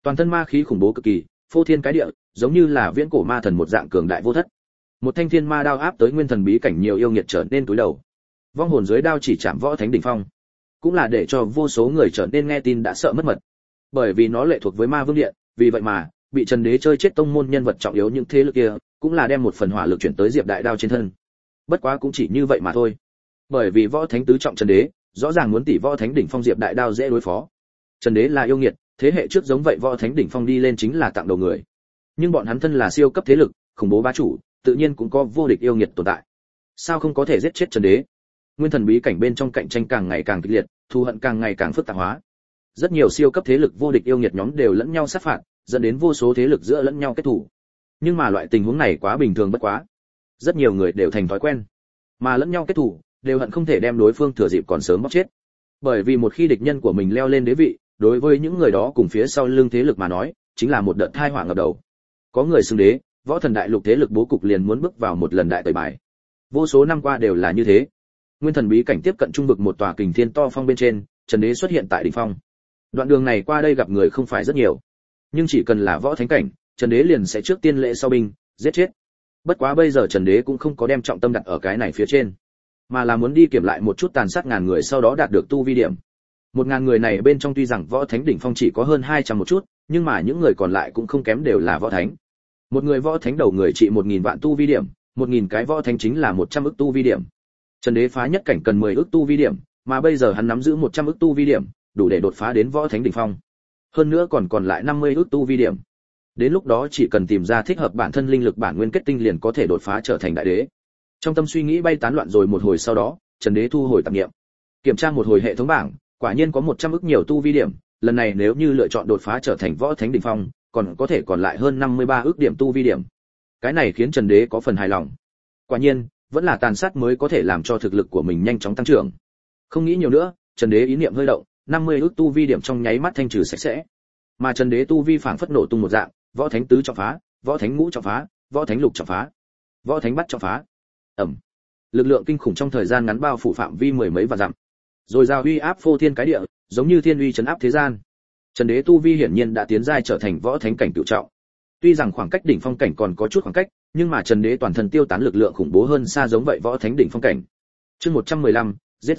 Toàn thân ma khí khủng bố cực kỳ, phô thiên cái địa, giống như là viễn cổ ma thần một dạng cường đại vô thất. Một thanh thiên ma đao áp tới nguyên thần bí cảnh, nhiều yêu nghiệt trở nên túi đầu. Vong hồn dưới đao chỉ chạm võ thánh đỉnh phong, cũng là để cho vô số người trở nên nghe tin đã sợ mất mật. Bởi vì nó lệ thuộc với Ma Vương Điện, vì vậy mà bị Trần Đế chơi chết tông môn nhân vật trọng yếu những thế lực kia, cũng là đem một phần hỏa lực chuyển tới Diệp Đại Đao trên thân. Bất quá cũng chỉ như vậy mà thôi. Bởi vì võ thánh tứ trọng Trần Đế, rõ ràng muốn tỷ võ thánh đỉnh phong Diệp Đại Đao dễ đối phó. Trần Đế là yêu nghiệt, thế hệ trước giống vậy võ thánh đỉnh phong đi lên chính là tặng đầu người. Nhưng bọn hắn thân là siêu cấp thế lực, khủng bố bá chủ, tự nhiên cũng có vô địch yêu nghiệt tồn tại. Sao không có thể giết chết Trần Đế? Nguyên thần bí cảnh bên trong cạnh tranh càng ngày càng kịch liệt, thù hận càng ngày càng phức tạp hóa. Rất nhiều siêu cấp thế lực vô địch yêu nghiệt nhóm đều lẫn nhau sát phạt, dẫn đến vô số thế lực giữa lẫn nhau kết thù. Nhưng mà loại tình huống này quá bình thường bất quá. Rất nhiều người đều thành thói quen, mà lẫn nhau kết thù, đều hận không thể đem đối phương thừa dịp còn sớm bóc chết. Bởi vì một khi địch nhân của mình leo lên đế vị, đối với những người đó cùng phía sau lưng thế lực mà nói, chính là một đợt tai họa ngập đầu. Có người xưng đế, võ thần đại lục thế lực bố cục liền muốn bước vào một lần đại tẩy bài. Vô số năm qua đều là như thế. Nguyên thần bí cảnh tiếp cận trung vực một tòa kình thiên to phong bên trên, Trần Đế xuất hiện tại đỉnh phong. Đoạn đường này qua đây gặp người không phải rất nhiều, nhưng chỉ cần là võ thánh cảnh, Trần Đế liền sẽ trước tiên lễ sau binh, giết chết. Bất quá bây giờ Trần Đế cũng không có đem trọng tâm đặt ở cái này phía trên, mà là muốn đi kiểm lại một chút tàn sát ngàn người sau đó đạt được tu vi điểm. 1000 người này bên trong tuy rằng võ thánh đỉnh phong chỉ có hơn 200 một chút, nhưng mà những người còn lại cũng không kém, đều là võ thánh. Một người võ thánh đầu người trị 1000 vạn tu vi điểm, 1000 cái võ thánh chính là 100 ức tu vi điểm. Trần Đế phá nhất cảnh cần 10 ức tu vi điểm, mà bây giờ hắn nắm giữ 100 ức tu vi điểm, đủ để đột phá đến võ thánh đỉnh phong. Hơn nữa còn lại 50 ức tu vi điểm. Đến lúc đó chỉ cần tìm ra thích hợp bản thân linh lực bản nguyên kết tinh liền có thể đột phá trở thành đại đế. Trong tâm suy nghĩ bay tán loạn rồi một hồi sau đó, Trần Đế thu hồi tạp niệm. Kiểm tra một hồi hệ thống bảng, quả nhiên có 100 ức nhiều tu vi điểm, lần này nếu như lựa chọn đột phá trở thành võ thánh đỉnh phong, còn có thể còn lại hơn 53 ức điểm tu vi điểm. Cái này khiến Trần Đế có phần hài lòng. Quả nhiên, vẫn là tàn sát mới có thể làm cho thực lực của mình nhanh chóng tăng trưởng. Không nghĩ nhiều nữa, Trần Đế ý niệm hơi động, 50 ức tu vi điểm trong nháy mắt thanh trừ sạch sẽ. Mà Trần Đế tu vi phảng phất nổ tung một dạng, võ thánh tứ trọng phá, võ thánh ngũ trọng phá, võ thánh lục trọng phá, võ thánh bát trọng phá. Ầm. Lực lượng kinh khủng trong thời gian ngắn bao phủ phạm vi mười mấy vạn dặm. Rồi giao uy áp phô thiên cái địa, giống như thiên uy trấn áp thế gian. Trần Đế tu vi hiển nhiên đã tiến giai trở thành võ thánh cảnh cửu trọng. Tuy rằng khoảng cách đỉnh phong cảnh còn có chút khoảng cách, nhưng mà Trần Đế toàn thân tiêu tán lực lượng khủng bố hơn xa giống vậy võ thánh đỉnh phong cảnh. Chương 115, giết.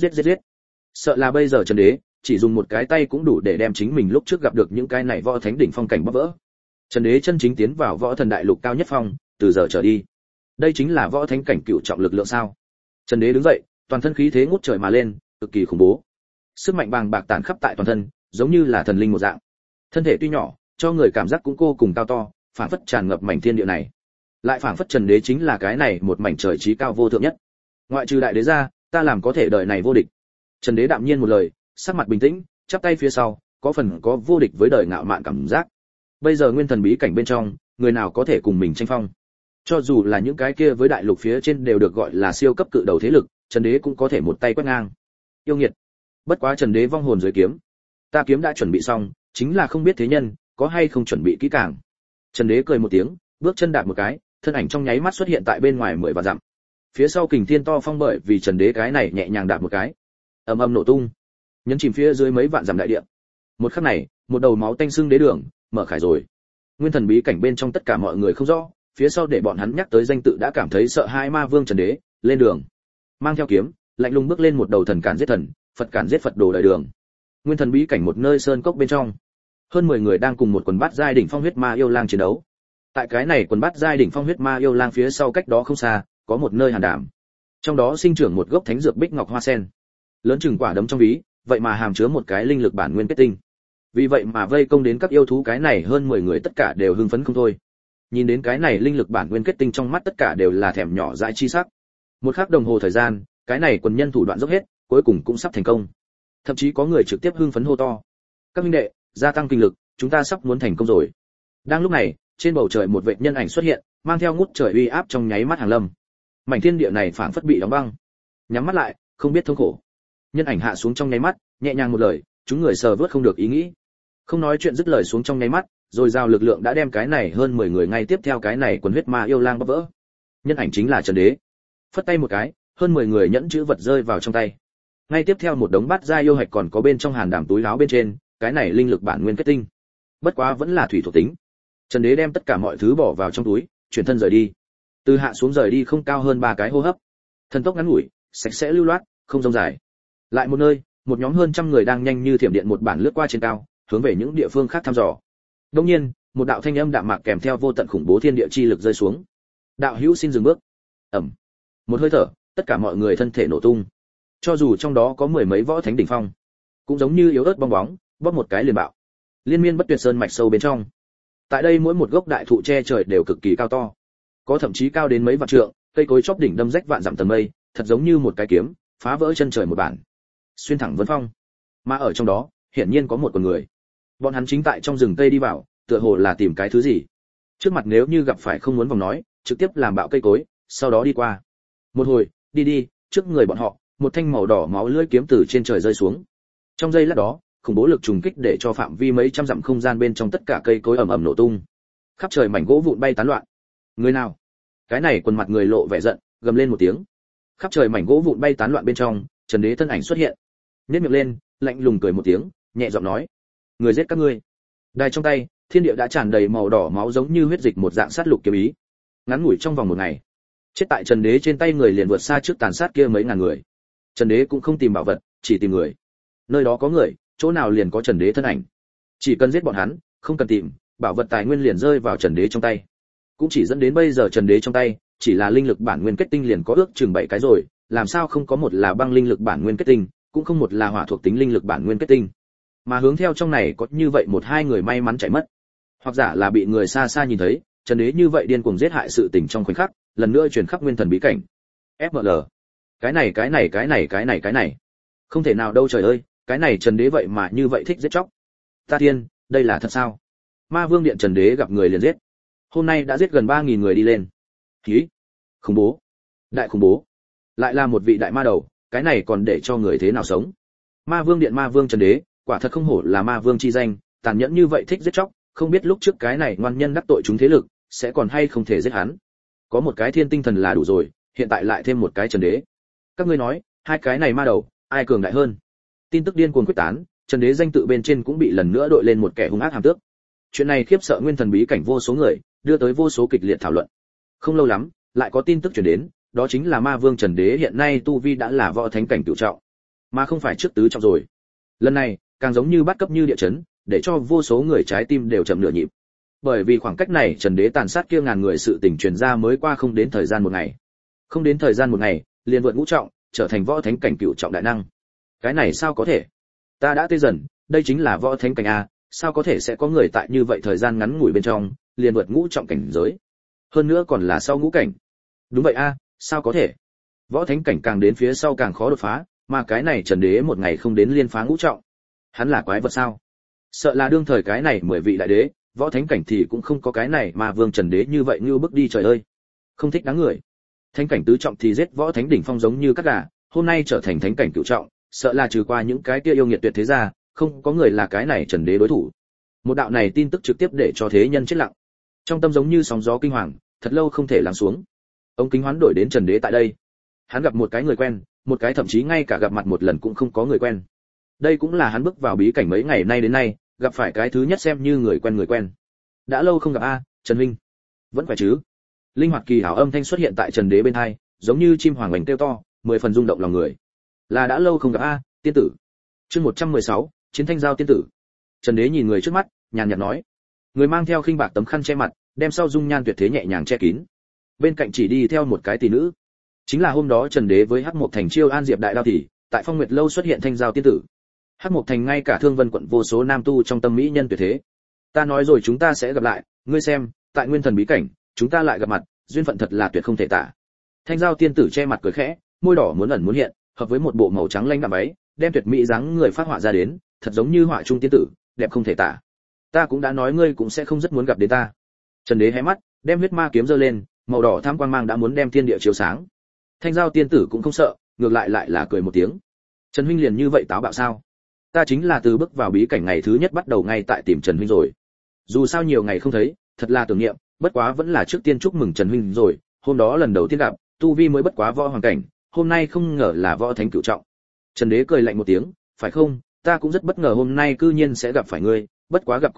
Sợ là bây giờ Trần Đế chỉ dùng một cái tay cũng đủ để đem chính mình lúc trước gặp được những cái này võ thánh đỉnh phong cảnh bóp vỡ. Trần Đế chân chính tiến vào võ thần đại lục cao nhất phong, từ giờ trở đi. Đây chính là võ thánh cảnh cửu trọng lực lượng sao? Trần Đế đứng dậy, toàn thân khí thế ngút trời mà lên, cực kỳ khủng bố. Sức mạnh bàng bạc tản khắp tại toàn thân, giống như là thần linh một dạng. Thân thể tuy nhỏ, cho người cảm giác cũng vô cùng cao to, phảng phất tràn ngập mảnh thiên địa này. Lại phảng phất Trần Đế chính là cái này một mảnh trời chí cao vô thượng nhất. Ngoại trừ đại đế ra, ta làm có thể đời này vô địch. Trần Đế đạm nhiên một lời, sắc mặt bình tĩnh, chắp tay phía sau, có phần có vô địch với đời ngạo mạn cảm giác. Bây giờ nguyên thần bí cảnh bên trong, người nào có thể cùng mình tranh phong? Cho dù là những cái kia với đại lục phía trên đều được gọi là siêu cấp cự đầu thế lực, Trần Đế cũng có thể một tay quét ngang. Yêu nghiệt. Bất quá Trần Đế vong hồn dưới kiếm, ta kiếm đã chuẩn bị xong, chính là không biết thế nhân có hay không chuẩn bị kỹ càng. Trần Đế cười một tiếng, bước chân đạp một cái, thân ảnh trong nháy mắt xuất hiện tại bên ngoài 10 vạn dặm. Phía sau kình thiên to phong, bởi vì Trần Đế cái này nhẹ nhàng đạp một cái, ầm ầm nổ tung, nhấn chìm phía dưới mấy vạn dặm đại địa. Một khắc này, một đầu máu tanh xương đế đường mở khải rồi. Nguyên thần bí cảnh bên trong tất cả mọi người không rõ, phía sau để bọn hắn nhắc tới danh tự đã cảm thấy sợ hãi. Ma Vương Trần Đế lên đường, mang theo kiếm, lạnh lùng bước lên một đầu thần cản giết thần, Phật cản giết Phật đồ đời đường. Nguyên thần bí cảnh một nơi sơn cốc bên trong, hơn 10 người đang cùng một quần bát giai đỉnh phong huyết ma yêu lang chiến đấu. Tại cái này quần bát giai đỉnh phong huyết ma yêu lang phía sau cách đó không xa, có một nơi hàn đảm. Trong đó sinh trưởng một gốc thánh dược bích ngọc hoa sen, lớn chừng quả đấm trong ví, vậy mà hàm chứa một cái linh lực bản nguyên kết tinh. Vì vậy mà vây công đến các yêu thú cái này hơn 10 người tất cả đều hưng phấn không thôi. Nhìn đến cái này linh lực bản nguyên kết tinh trong mắt tất cả đều là thèm nhỏ dãi chi sắc. Một khắc đồng hồ thời gian, cái này quần nhân thủ đoạn dốc hết, cuối cùng cũng sắp thành công. Thậm chí có người trực tiếp hưng phấn hô to: "Các huynh đệ, gia tăng kinh lực, chúng ta sắp muốn thành công rồi." Đang lúc này, trên bầu trời một vệt nhân ảnh xuất hiện, mang theo ngút trời uy áp trong nháy mắt hàng lâm. Mảnh thiên địa này phảng phất bị đóng băng. Nhắm mắt lại, không biết thống khổ. Nhân ảnh hạ xuống trong nháy mắt, nhẹ nhàng một lời, chúng người sờ vớt không được ý nghĩ. Không nói chuyện dứt lời xuống trong nháy mắt, rồi giao lực lượng đã đem cái này hơn 10 người ngay tiếp theo cái này quần huyết ma yêu lang bóp vỡ. Nhân ảnh chính là Trần Đế. Phất tay một cái, hơn 10 người nhẫn chữ vật rơi vào trong tay. Ngay tiếp theo một đống bát gia yêu hạch còn có bên trong hàn đảm túi áo bên trên, cái này linh lực bản nguyên kết tinh. bất quá vẫn là thủy thuộc tính. Trần Đế đem tất cả mọi thứ bỏ vào trong túi, chuyển thân rời đi. Từ hạ xuống rời đi không cao hơn 3 cái hô hấp. Thần tốc ngắn ngủi, sạch sẽ lưu loát, không rông dài. Lại một nơi, một nhóm hơn trăm người đang nhanh như thiểm điện một bản lướt qua trên cao, hướng về những địa phương khác thăm dò. Đương nhiên, một đạo thanh âm đạm mạc kèm theo vô tận khủng bố thiên địa chi lực rơi xuống. Đạo hữu xin dừng bước. Ầm. Một hơi thở, tất cả mọi người thân thể nổ tung. Cho dù trong đó có mười mấy võ thánh đỉnh phong, cũng giống như yếu ớt bong bóng, bóp một cái liền bạo. Liên miên bất tuyệt sơn mạch sâu bên trong. Tại đây mỗi một gốc đại thụ che trời đều cực kỳ cao to, có thậm chí cao đến mấy vạn trượng, cây cối chóp đỉnh đâm rách vạn dặm tầng mây, thật giống như một cái kiếm, phá vỡ chân trời một bản, xuyên thẳng vấn phong. Mà ở trong đó, hiển nhiên có một con người. Bọn hắn chính tại trong rừng tây đi vào, tựa hồ là tìm cái thứ gì. Trước mặt nếu như gặp phải không muốn vòng nói, trực tiếp làm bạo cây cối, sau đó đi qua. Một hồi, đi, trước người bọn họ, một thanh màu đỏ máu lưỡi kiếm từ trên trời rơi xuống. Trong giây lát đó, khủng bố lực trùng kích để cho phạm vi mấy trăm dặm không gian bên trong tất cả cây cối ầm ầm nổ tung. Khắp trời mảnh gỗ vụn bay tán loạn. Người nào? Cái này quần mặt người lộ vẻ giận, gầm lên một tiếng. Khắp trời mảnh gỗ vụn bay tán loạn bên trong, Trần Đế thân ảnh xuất hiện. Nhếch miệng lên, lạnh lùng cười một tiếng, nhẹ giọng nói: "Người giết các ngươi." Đài trong tay, thiên địa đã tràn đầy màu đỏ máu giống như huyết dịch một dạng sát lục kiếm ý. Ngắn ngủi trong vòng một ngày, chết tại Trần Đế trên tay người liền vượt xa trước tàn sát kia mấy ngàn người. Trần Đế cũng không tìm bảo vật, chỉ tìm người. Nơi đó có người, chỗ nào liền có Trần Đế thân ảnh. Chỉ cần giết bọn hắn, không cần tìm, bảo vật tài nguyên liền rơi vào Trần Đế trong tay. Cũng chỉ dẫn đến bây giờ Trần Đế trong tay chỉ là linh lực bản nguyên kết tinh liền có ước chừng 7 cái rồi, làm sao không có một là băng linh lực bản nguyên kết tinh, cũng không một là hỏa thuộc tính linh lực bản nguyên kết tinh. Mà hướng theo trong này có như vậy một hai người may mắn chạy mất, hoặc giả là bị người xa xa nhìn thấy, Trần Đế như vậy điên cuồng giết hại sự tình trong khoảnh khắc, lần nữa truyền khắp nguyên thần bí cảnh. FML. Cái này. Không thể nào đâu trời ơi, cái này Trần Đế vậy mà như vậy thích giết chóc. Ta thiên, đây là thật sao? Ma Vương điện Trần Đế gặp người liền giết. Hôm nay đã giết gần 3000 người đi lên. Hí, khủng bố, đại khủng bố. Lại là một vị đại ma đầu, cái này còn để cho người thế nào sống? Ma Vương điện Ma Vương Trần Đế, quả thật không hổ là Ma Vương chi danh, tàn nhẫn như vậy thích giết chóc, không biết lúc trước cái này ngoan nhân đắc tội chúng thế lực, sẽ còn hay không thể giết hắn. Có một cái thiên tinh thần là đủ rồi, hiện tại lại thêm một cái Trần Đế. Các ngươi nói, hai cái này ma đầu, ai cường đại hơn? Tin tức điên cuồng quyết tán, Trần Đế danh tự bên trên cũng bị lần nữa đội lên một kẻ hung ác hàm tước. Chuyện này khiếp sợ nguyên thần bí cảnh vô số người, đưa tới vô số kịch liệt thảo luận. Không lâu lắm, lại có tin tức truyền đến, đó chính là Ma Vương Trần Đế hiện nay tu vi đã là võ thánh cảnh cửu trọng, mà không phải trước tứ trọng rồi. Lần này, càng giống như bắt cấp như địa chấn, để cho vô số người trái tim đều chậm nửa nhịp. Bởi vì khoảng cách này Trần Đế tàn sát kia ngàn người sự tình truyền ra mới qua không đến thời gian một ngày. Không đến thời gian một ngày, liền vượt ngũ trọng, trở thành võ thánh cảnh cửu trọng đại năng. Cái này sao có thể? Ta đã tê dần, đây chính là võ thánh cảnh a, sao có thể sẽ có người tại như vậy thời gian ngắn ngủi bên trong, liền vượt ngũ trọng cảnh giới. Hơn nữa còn là sau ngũ cảnh. Đúng vậy a, sao có thể? Võ thánh cảnh càng đến phía sau càng khó đột phá, mà cái này Trần Đế một ngày không đến liên phá ngũ trọng. Hắn là quái vật sao? Sợ là đương thời cái này 10 vị đại đế, võ thánh cảnh thì cũng không có cái này mà Vương Trần Đế như vậy như bước đi trời ơi. Không thích đáng người. Thánh cảnh tứ trọng thì giết võ thánh đỉnh phong giống như các gà, hôm nay trở thành thánh cảnh cửu trọng, sợ là trừ qua những cái kia yêu nghiệt tuyệt thế ra, không có người là cái này Trần Đế đối thủ. Một đạo này tin tức trực tiếp để cho thế nhân chết lặng. Trong tâm giống như sóng gió kinh hoàng, thật lâu không thể lắng xuống. Ông kính hoán đổi đến Trần Đế tại đây. Hắn gặp một cái người quen, một cái thậm chí ngay cả gặp mặt một lần cũng không có người quen. Đây cũng là hắn bước vào bí cảnh mấy ngày nay đến nay, gặp phải cái thứ nhất xem như người quen. Đã lâu không gặp a, Trần huynh. Vẫn khỏe chứ? Linh hoạt kỳ hảo âm thanh xuất hiện tại Trần Đế bên hai, giống như chim hoàng oanh kêu to, 10 phần rung động lòng người. Là đã lâu không gặp a, tiên tử. Chương 116, chiến thanh giao tiên tử. Trần Đế nhìn người trước mắt, nhàn nhạt nói. Người mang theo khinh bạc tấm khăn che mặt, đem sau dung nhan tuyệt thế nhẹ nhàng che kín. Bên cạnh chỉ đi theo một cái tỷ nữ. Chính là hôm đó Trần Đế với Hắc Mộc Thành chiêu an diệp đại đao tỷ, tại Phong Nguyệt lâu xuất hiện thanh giao tiên tử. Hắc Mộc Thành ngay cả Thương Vân quận vô số nam tu trong tâm mỹ nhân tuyệt thế. Ta nói rồi chúng ta sẽ gặp lại, ngươi xem, tại Nguyên Thần bí cảnh, chúng ta lại gặp mặt, duyên phận thật là tuyệt không thể tả. Thanh giao tiên tử che mặt cười khẽ, môi đỏ muốn ẩn muốn hiện, hợp với một bộ màu trắng lanh đạm váy, đem tuyệt mỹ dáng người phát họa ra đến, thật giống như họa trung tiên tử, đẹp không thể tả. Ta cũng đã nói ngươi cũng sẽ không rất muốn gặp đến ta. Trần Đế hé mắt, đem huyết ma kiếm giơ lên, màu đỏ thắm quang mang đã muốn đem thiên địa chiếu sáng. Thanh giao tiên tử cũng không sợ, ngược lại là cười một tiếng. Trần huynh liền như vậy táo bạo sao? Ta chính là từ bước vào bí cảnh ngày thứ nhất bắt đầu ngay tại tìm Trần huynh rồi. Dù sao nhiều ngày không thấy, thật là tưởng niệm, bất quá vẫn là trước tiên chúc mừng Trần huynh rồi, hôm đó lần đầu tiên gặp, tu vi mới bất quá võ hoàng cảnh, hôm nay không ngờ là võ thánh cửu trọng. Trần Đế cười lạnh một tiếng, phải không, ta cũng rất bất ngờ hôm nay cư nhiên sẽ gặp phải ngươi, bất quá gặp cũng tốt,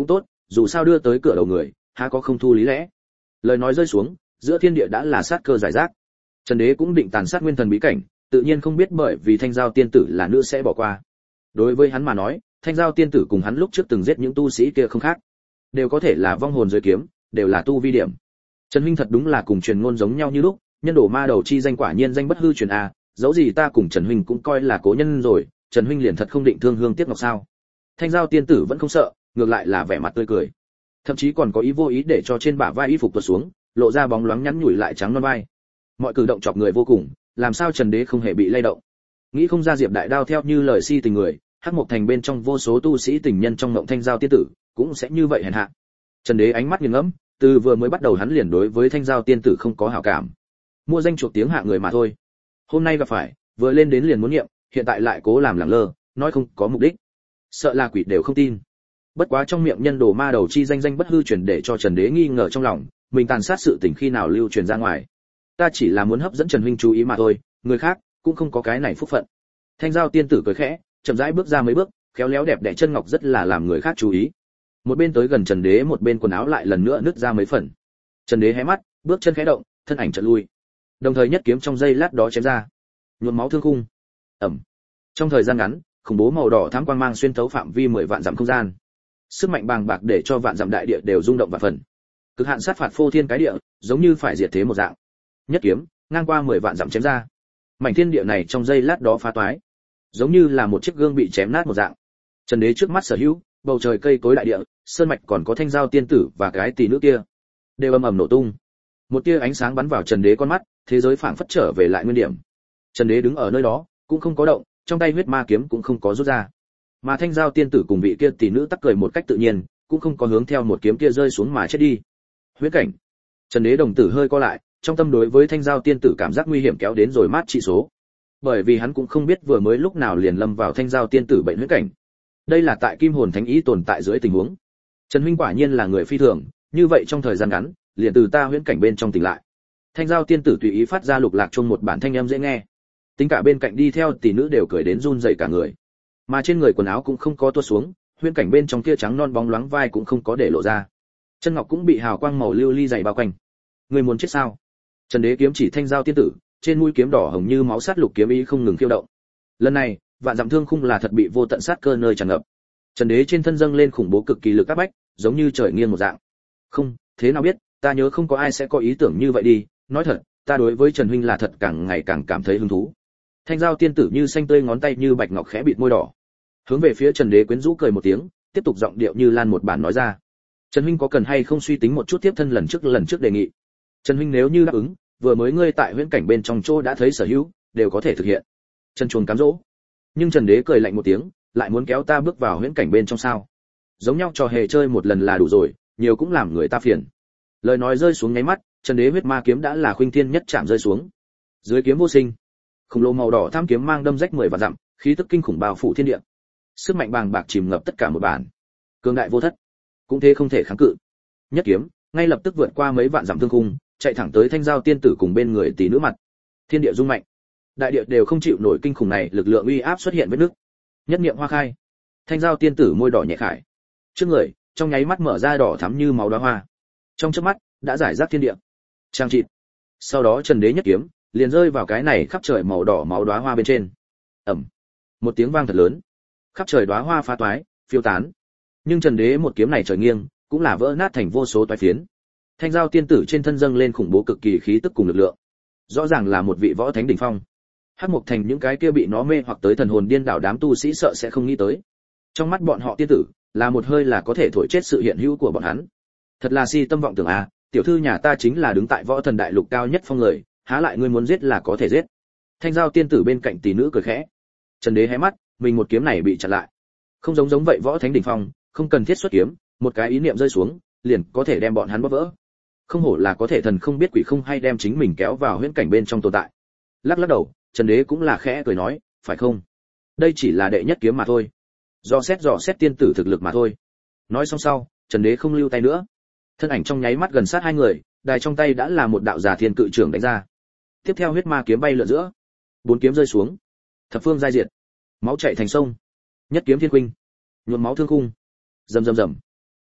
dù sao đưa tới cửa đầu người há có không thu lý lẽ. Lời nói rơi xuống, giữa thiên địa đã là sát cơ giải rác. Trần Đế cũng định tàn sát nguyên thần bí cảnh, tự nhiên không biết bởi vì Thanh Giao tiên tử là nữ sẽ bỏ qua. Đối với hắn mà nói, Thanh Giao tiên tử cùng hắn lúc trước từng giết những tu sĩ kia không khác, đều có thể là vong hồn dưới kiếm, đều là tu vi điểm. Trần huynh thật đúng là cùng truyền ngôn giống nhau như lúc, nhân đổ ma đầu chi danh quả nhiên danh bất hư truyền a, dẫu gì ta cùng Trần huynh cũng coi là cố nhân rồi, Trần huynh liền thật không định thương hương tiếc ngọc sao? Thanh Giao tiên tử vẫn không sợ, ngược lại là vẻ mặt tươi cười, thậm chí còn có ý vô ý để cho trên bả vai y phục tuột xuống, lộ ra bóng loáng nhắn nhủi lại trắng non vai. Mọi cử động chọc người vô cùng, làm sao Trần Đế không hề bị lay động. Nghĩ không ra Diệp Đại Đao theo như lời si tình người, Hắc Mộc Thành bên trong vô số tu sĩ tình nhân trong ngộng Thanh Giao tiên tử, cũng sẽ như vậy hèn hạ. Trần Đế ánh mắt nghiêng ngẫm, từ vừa mới bắt đầu hắn liền đối với Thanh Giao tiên tử không có hảo cảm. Mua danh chuộc tiếng hạ người mà thôi. Hôm nay gặp phải, vừa lên đến liền muốn nghiệm, hiện tại lại cố làm lẳng lơ, nói không có mục đích. Sợ là quỷ đều không tin. Bất quá trong miệng nhân đồ ma đầu chi danh danh bất hư truyền để cho Trần Đế nghi ngờ trong lòng, mình tàn sát sự tình khi nào lưu truyền ra ngoài. Ta chỉ là muốn hấp dẫn Trần huynh chú ý mà thôi, người khác cũng không có cái này phúc phận. Thanh Giao tiên tử cười khẽ, chậm rãi bước ra mấy bước, khéo léo đẹp đẽ chân ngọc rất là làm người khác chú ý. Một bên tới gần Trần Đế, một bên quần áo lại lần nữa nứt ra mấy phần. Trần Đế hé mắt, bước chân khẽ động, thân ảnh chợt lui. Đồng thời nhất kiếm trong giây lát đó chém ra, nhuộm máu thương khung. Ầm. Trong thời gian ngắn, khủng bố màu đỏ thắm quang mang xuyên thấu phạm vi 10 vạn dặm không gian. Sức mạnh bàng bạc để cho vạn dặm đại địa đều rung động vạn phần. Cực hạn sát phạt phô thiên cái địa, giống như phải diệt thế một dạng. Nhất kiếm, ngang qua 10 vạn dặm chém ra. Mảnh thiên địa này trong giây lát đó phá toái, giống như là một chiếc gương bị chém nát một dạng. Trần Đế trước mắt sở hữu, bầu trời cây cối đại địa, sơn mạch còn có Thanh Giao tiên tử và cái tỷ nữ kia, đều ầm ầm nổ tung. Một tia ánh sáng bắn vào Trần Đế con mắt, thế giới phảng phất trở về lại nguyên điểm. Trần Đế đứng ở nơi đó, cũng không có động, trong tay huyết ma kiếm cũng không có rút ra. Mà Thanh Giao tiên tử cùng vị kia tỷ nữ tắc cười một cách tự nhiên, cũng không có hướng theo một kiếm kia rơi xuống mà chết đi. Huyễn cảnh. Trần Đế đồng tử hơi co lại, trong tâm đối với Thanh Giao tiên tử cảm giác nguy hiểm kéo đến rồi mát trị số. Bởi vì hắn cũng không biết vừa mới lúc nào liền lâm vào Thanh Giao tiên tử bệnh huyễn cảnh. Đây là tại Kim Hồn Thánh Ý tồn tại dưới tình huống. Trần huynh quả nhiên là người phi thường, như vậy trong thời gian ngắn, liền từ ta huyễn cảnh bên trong tỉnh lại. Thanh Giao tiên tử tùy ý phát ra lục lạc chuông một bản thanh âm dễ nghe. Tính cả bên cạnh đi theo tỷ nữ đều cười đến run rẩy cả người. Mà trên người quần áo cũng không có tuột xuống, huyễn cảnh bên trong kia trắng non bóng loáng vai cũng không có để lộ ra. Chân ngọc cũng bị hào quang màu lưu ly dày bao quanh. Người muốn chết sao? Trần Đế kiếm chỉ Thanh Giao tiên tử, trên mũi kiếm đỏ hồng như máu sát lục kiếm ý không ngừng khiêu động. Lần này, vạn dặm thương khung là thật bị vô tận sát cơ nơi tràn ngập. Trần Đế trên thân dâng lên khủng bố cực kỳ lực áp bách, giống như trời nghiêng một dạng. Không, thế nào biết, ta nhớ không có ai sẽ có ý tưởng như vậy đi, nói thật, ta đối với Trần huynh là thật càng ngày càng cảm thấy hứng thú. Thanh Giao tiên tử như xanh tươi ngón tay như bạch ngọc khẽ bịt môi đỏ, hướng về phía Trần Đế quyến rũ cười một tiếng, tiếp tục giọng điệu như lan một bản nói ra. Trần huynh có cần hay không suy tính một chút tiếp thân lần trước đề nghị. Trần huynh nếu như đáp ứng, vừa mới ngươi tại huyễn cảnh bên trong chỗ đã thấy sở hữu, đều có thể thực hiện. Trần chuồn cám dỗ. Nhưng Trần Đế cười lạnh một tiếng, lại muốn kéo ta bước vào huyễn cảnh bên trong sao? Giống nhau trò hề chơi một lần là đủ rồi, nhiều cũng làm người ta phiền. Lời nói rơi xuống nháy mắt, Trần Đế huyết ma kiếm đã là khuynh thiên nhất chạm rơi xuống. Dưới kiếm vô sinh, khủng lồ màu đỏ tham kiếm mang đâm rách 10 vạn dặm, khí tức kinh khủng bao phủ thiên địa. Sức mạnh bàng bạc chìm ngập tất cả một bản. Cường đại vô thất, cũng thế không thể kháng cự. Nhất kiếm, ngay lập tức vượt qua mấy vạn dặm thương khung, chạy thẳng tới Thanh Giao tiên tử cùng bên người tỷ nữ mặt. Thiên địa rung mạnh, đại địa đều không chịu nổi kinh khủng này, lực lượng uy áp xuất hiện vết nứt. Nhất niệm hoa khai, Thanh Giao tiên tử môi đỏ nhẹ khải, trước người trong nháy mắt mở ra đỏ thắm như máu đóa hoa, trong chớp mắt đã giải rác thiên địa. Trang trị. Sau đó Trần Đế nhất kiếm liền rơi vào cái này khắp trời màu đỏ máu đóa hoa bên trên. Ầm. Một tiếng vang thật lớn, khắp trời đóa hoa phá toái, phiêu tán. Nhưng Trần Đế một kiếm này trời nghiêng, cũng là vỡ nát thành vô số toái phiến. Thanh Giao tiên tử trên thân dâng lên khủng bố cực kỳ khí tức cùng lực lượng. Rõ ràng là một vị võ thánh đỉnh phong. Hắc Mộc Thành những cái kia bị nó mê hoặc tới thần hồn điên đảo đám tu sĩ sợ sẽ không nghĩ tới. Trong mắt bọn họ tiên tử, là một hơi là có thể thổi chết sự hiện hữu của bọn hắn. Thật là si tâm vọng tưởng à, tiểu thư nhà ta chính là đứng tại võ thần đại lục cao nhất phong người, há lại ngươi muốn giết là có thể giết. Thanh Giao tiên tử bên cạnh tỷ nữ cười khẽ. Trần Đế hé mắt, mình một kiếm này bị chặn lại. Không giống vậy võ thánh đỉnh phong, không cần thiết xuất kiếm, một cái ý niệm rơi xuống, liền có thể đem bọn hắn bóp vỡ. Không hổ là có thể thần không biết quỷ không hay đem chính mình kéo vào huyễn cảnh bên trong tồn tại. Lắc lắc đầu, Trần Đế cũng là khẽ cười nói, phải không? Đây chỉ là đệ nhất kiếm mà thôi. Do xét tiên tử thực lực mà thôi. Nói xong sau, Trần Đế không lưu tay nữa. Thân ảnh trong nháy mắt gần sát hai người, đài trong tay đã là một đạo giả thiên cự trưởng đánh ra. Tiếp theo huyết ma kiếm bay lượn giữa, bốn kiếm rơi xuống, thập phương giai diệt, máu chảy thành sông. Nhất kiếm thiên khuynh, nhuộm máu thương khung. Rầm rầm rầm.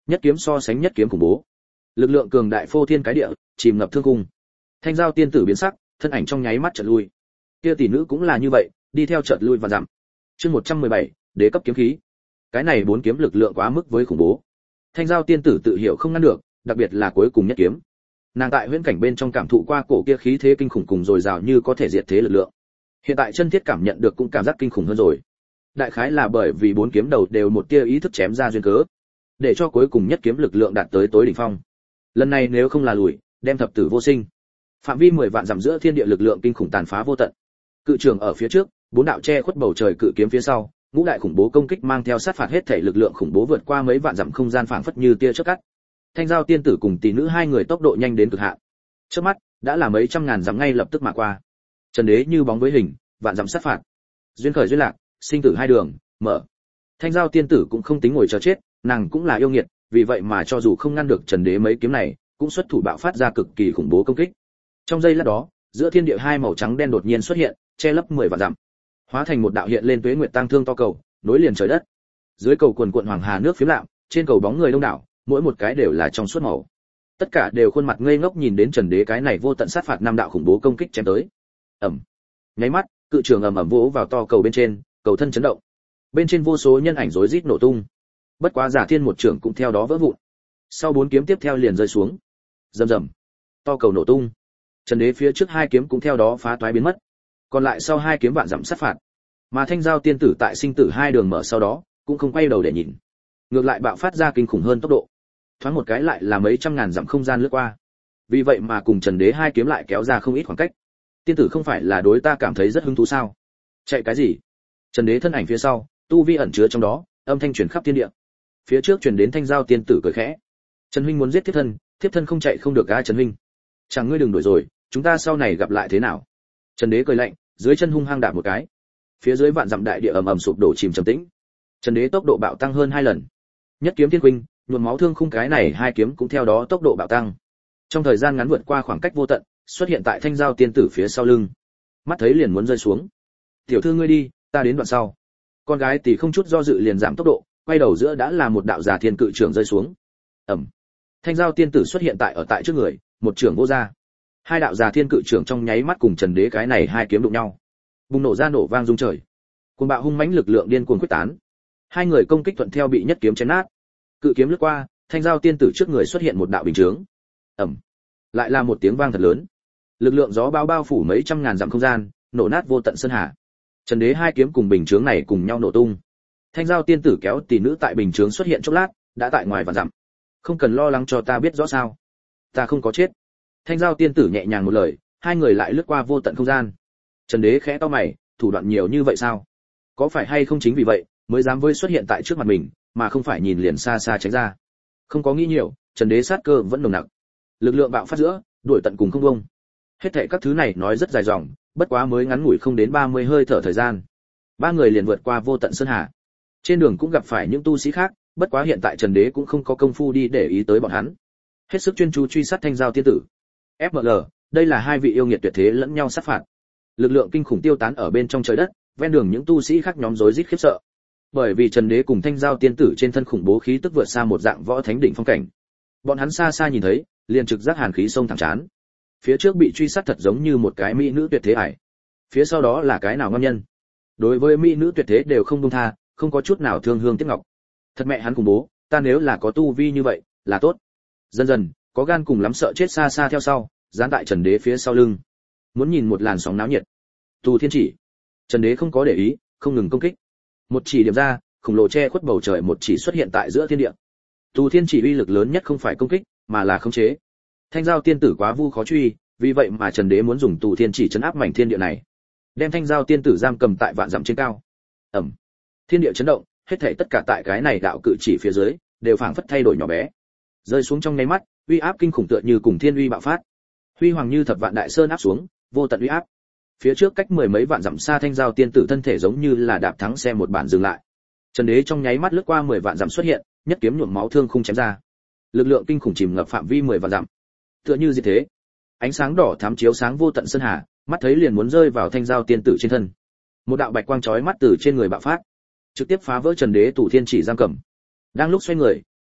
Nhất kiếm so sánh nhất kiếm khủng bố. Lực lượng cường đại phô thiên cái địa, chìm ngập thương cung. Thanh Giao tiên tử biến sắc, thân ảnh trong nháy mắt chợt lui. Kia tỷ nữ cũng là như vậy, đi theo chợt lui và giảm. Chương 117, đế cấp kiếm khí. Cái này 4 kiếm lực lượng quá mức với khủng bố. Thanh Giao tiên tử tự hiểu không ngăn được, đặc biệt là cuối cùng nhất kiếm. Nàng tại huyễn cảnh bên trong cảm thụ qua cổ kia khí thế kinh khủng cùng dồi dào như có thể diệt thế lực lượng. Hiện tại chân thiết cảm nhận được cũng cảm giác kinh khủng hơn rồi. Đại khái là bởi vì 4 kiếm đầu đều một tia ý thức chém ra duyên cớ, để cho cuối cùng nhất kiếm lực lượng đạt tới tối đỉnh phong. Lần này nếu không là lùi, đem thập tử vô sinh. Phạm vi 10 vạn dặm giữa thiên địa lực lượng kinh khủng tàn phá vô tận. Cự trường ở phía trước, 4 đạo che khuất bầu trời cự kiếm phía sau, ngũ đại khủng bố công kích mang theo sát phạt hết thể lực lượng khủng bố vượt qua mấy vạn dặm không gian phảng phất như tia chớp cắt. Thanh Giao tiên tử cùng tỷ nữ hai người tốc độ nhanh đến cực hạn. Chớp mắt, đã là mấy trăm ngàn dặm ngay lập tức mà qua. Trần Đế như bóng với hình, vạn dặm sát phạt. Duyên khởi duyên lạc, sinh tử hai đường, mở. Thanh Giao tiên tử cũng không tính ngồi chờ chết, nàng cũng là yêu nghiệt, vì vậy mà cho dù không ngăn được Trần Đế mấy kiếm này, cũng xuất thủ bạo phát ra cực kỳ khủng bố công kích. Trong giây lát đó, giữa thiên địa hai màu trắng đen đột nhiên xuất hiện, che lấp 10 vạn dặm, hóa thành một đạo hiện lên tuế nguyệt tăng thương to cầu, nối liền trời đất. Dưới cầu quần cuộn hoàng hà nước phiếm lạm, trên cầu bóng người đông đảo, mỗi một cái đều là trong suốt màu. Tất cả đều khuôn mặt ngây ngốc nhìn đến Trần Đế cái này vô tận sát phạt năm đạo khủng bố công kích chém tới. Ầm. Nháy mắt, cự trường ầm ầm vỗ vào to cầu bên trên, cầu thân chấn động. Bên trên vô số nhân ảnh rối rít nổ tung. Bất quá Giả Thiên một trường cũng theo đó vỡ vụn. Sau 4 kiếm tiếp theo liền rơi xuống. Rầm rầm. To cầu nổ tung. Trần Đế phía trước 2 kiếm cũng theo đó phá toái biến mất. Còn lại sau 2 kiếm vạn dặm sát phạt. Mà Thanh Giao tiên tử tại sinh tử hai đường mở sau đó, cũng không quay đầu để nhìn. Ngược lại bạo phát ra kinh khủng hơn tốc độ. Thoáng một cái lại là mấy trăm ngàn dặm không gian lướt qua. Vì vậy mà cùng Trần Đế 2 kiếm lại kéo ra không ít khoảng cách. Tiên tử không phải là đối ta cảm thấy rất hứng thú sao? Chạy cái gì? Trần Đế thân ảnh phía sau, tu vi ẩn chứa trong đó, âm thanh truyền khắp thiên địa. Phía trước truyền đến Thanh Giao tiên tử cười khẽ. Trần huynh muốn giết thiếp thân không chạy không được a Trần huynh. Chẳng ngươi đừng đuổi rồi, chúng ta sau này gặp lại thế nào? Trần Đế cười lạnh, dưới chân hung hăng đạp một cái. Phía dưới vạn dặm đại địa ầm ầm sụp đổ chìm trầm tĩnh. Trần Đế tốc độ bạo tăng hơn 2 lần. Nhất kiếm thiên huynh, nhuộm máu thương khung cái này 2 kiếm cũng theo đó tốc độ bạo tăng. Trong thời gian ngắn vượt qua khoảng cách vô tận, xuất hiện tại Thanh Giao tiên tử phía sau lưng. Mắt thấy liền muốn rơi xuống. Tiểu thư ngươi đi, ta đến đoạn sau. Con gái tỷ không chút do dự liền giảm tốc độ, quay đầu giữa đã là một đạo Giả Thiên cự trưởng rơi xuống. Ầm. Thanh Giao tiên tử xuất hiện tại trước người, một trưởng vô ra. 2 đạo Giả Thiên cự trưởng trong nháy mắt cùng Trần Đế cái này 2 kiếm đụng nhau. Bùng nổ ra nổ vang rung trời. Cuồng bạo hung mãnh lực lượng điên cuồng quyết tán. 2 người công kích thuận theo bị nhất kiếm chém nát. Cự kiếm lướt qua, Thanh Giao tiên tử trước người xuất hiện một đạo bình chướng. Ầm. Lại là một tiếng vang thật lớn. Lực lượng gió bao phủ mấy trăm ngàn dặm không gian, nổ nát vô tận sơn hà. Trần Đế 2 kiếm cùng bình chướng này cùng nhau nổ tung. Thanh Giao tiên tử kéo tỷ nữ tại bình chướng xuất hiện chốc lát, đã tại ngoài vạn dặm. Không cần lo lắng cho ta biết rõ sao. Ta không có chết. Thanh Giao tiên tử nhẹ nhàng một lời, 2 người lại lướt qua vô tận không gian. Trần Đế khẽ cau mày, thủ đoạn nhiều như vậy sao? Có phải hay không chính vì vậy mới dám với xuất hiện tại trước mặt mình, mà không phải nhìn liền xa xa tránh ra? Không có nghĩ nhiều, Trần Đế sát cơ vẫn nồng nặc. Lực lượng bạo phát giữa, đuổi tận cùng không buông. Hết thảy các thứ này nói rất dài dòng, bất quá mới ngắn ngủi không đến 30 hơi thở thời gian. 3 người liền vượt qua vô tận sơn hà. Trên đường cũng gặp phải những tu sĩ khác, bất quá hiện tại Trần Đế cũng không có công phu đi để ý tới bọn hắn. Hết sức chuyên chú truy sát Thanh Giao tiên tử. FML, đây là 2 vị yêu nghiệt tuyệt thế lẫn nhau sát phạt. Lực lượng kinh khủng tiêu tán ở bên trong trời đất, ven đường những tu sĩ khác nhóm rối rít khiếp sợ. Bởi vì Trần Đế cùng Thanh Giao tiên tử trên thân khủng bố khí tức vượt xa một dạng võ thánh đỉnh phong cảnh. Bọn hắn xa xa nhìn thấy, liền trực giác hàn khí xông thẳng chán. Phía trước bị truy sát thật giống như một cái mỹ nữ tuyệt thế ải. Phía sau đó là cái nào ngon nhân. Đối với mỹ nữ tuyệt thế đều không buông tha, không có chút nào thương hương tiếc ngọc. Thật mẹ hắn khủng bố, ta nếu là có tu vi như vậy, là tốt. Dần dần, có gan cùng lắm sợ chết xa xa theo sau, dán tại Trần Đế phía sau lưng. Muốn nhìn một làn sóng náo nhiệt. Tù Thiên Chỉ. Trần Đế không có để ý, không ngừng công kích. Một chỉ điểm ra, khủng lồ che khuất bầu trời một chỉ xuất hiện tại giữa thiên địa. Tù Thiên Chỉ uy lực lớn nhất không phải công kích, mà là khống chế. Thanh Giao tiên tử quá vu khó truy, vì vậy mà Trần Đế muốn dùng Tù Thiên Chỉ trấn áp mảnh thiên địa này, đem Thanh Giao tiên tử giam cầm tại vạn dặm trên cao. Ầm. Thiên địa chấn động, hết thảy tất cả tại cái này đạo cự chỉ phía dưới, đều phảng phất thay đổi nhỏ bé. Rơi xuống trong nháy mắt, uy áp kinh khủng tựa như cùng thiên uy bạo phát. Huy hoàng như thập vạn đại sơn áp xuống, vô tận uy áp. Phía trước cách 10 mấy vạn dặm xa Thanh Giao tiên tử thân thể giống như là đạp thắng xe một bản dừng lại. Trần Đế trong nháy mắt lướt qua 10 vạn dặm xuất hiện, nhất kiếm nhuộm máu thương khung chém ra. Lực lượng kinh khủng chìm ngập phạm vi 10 vạn dặm. Tựa như diệt thế. Ánh sáng đỏ thắm chiếu sáng vô tận sơn hà, mắt thấy liền muốn rơi vào Thanh Giao tiên tử trên thân. Một đạo bạch quang chói mắt từ trên người bạo phát, trực tiếp phá vỡ Trần Đế Tù Thiên Chỉ giam cầm. Đang lúc xoay người,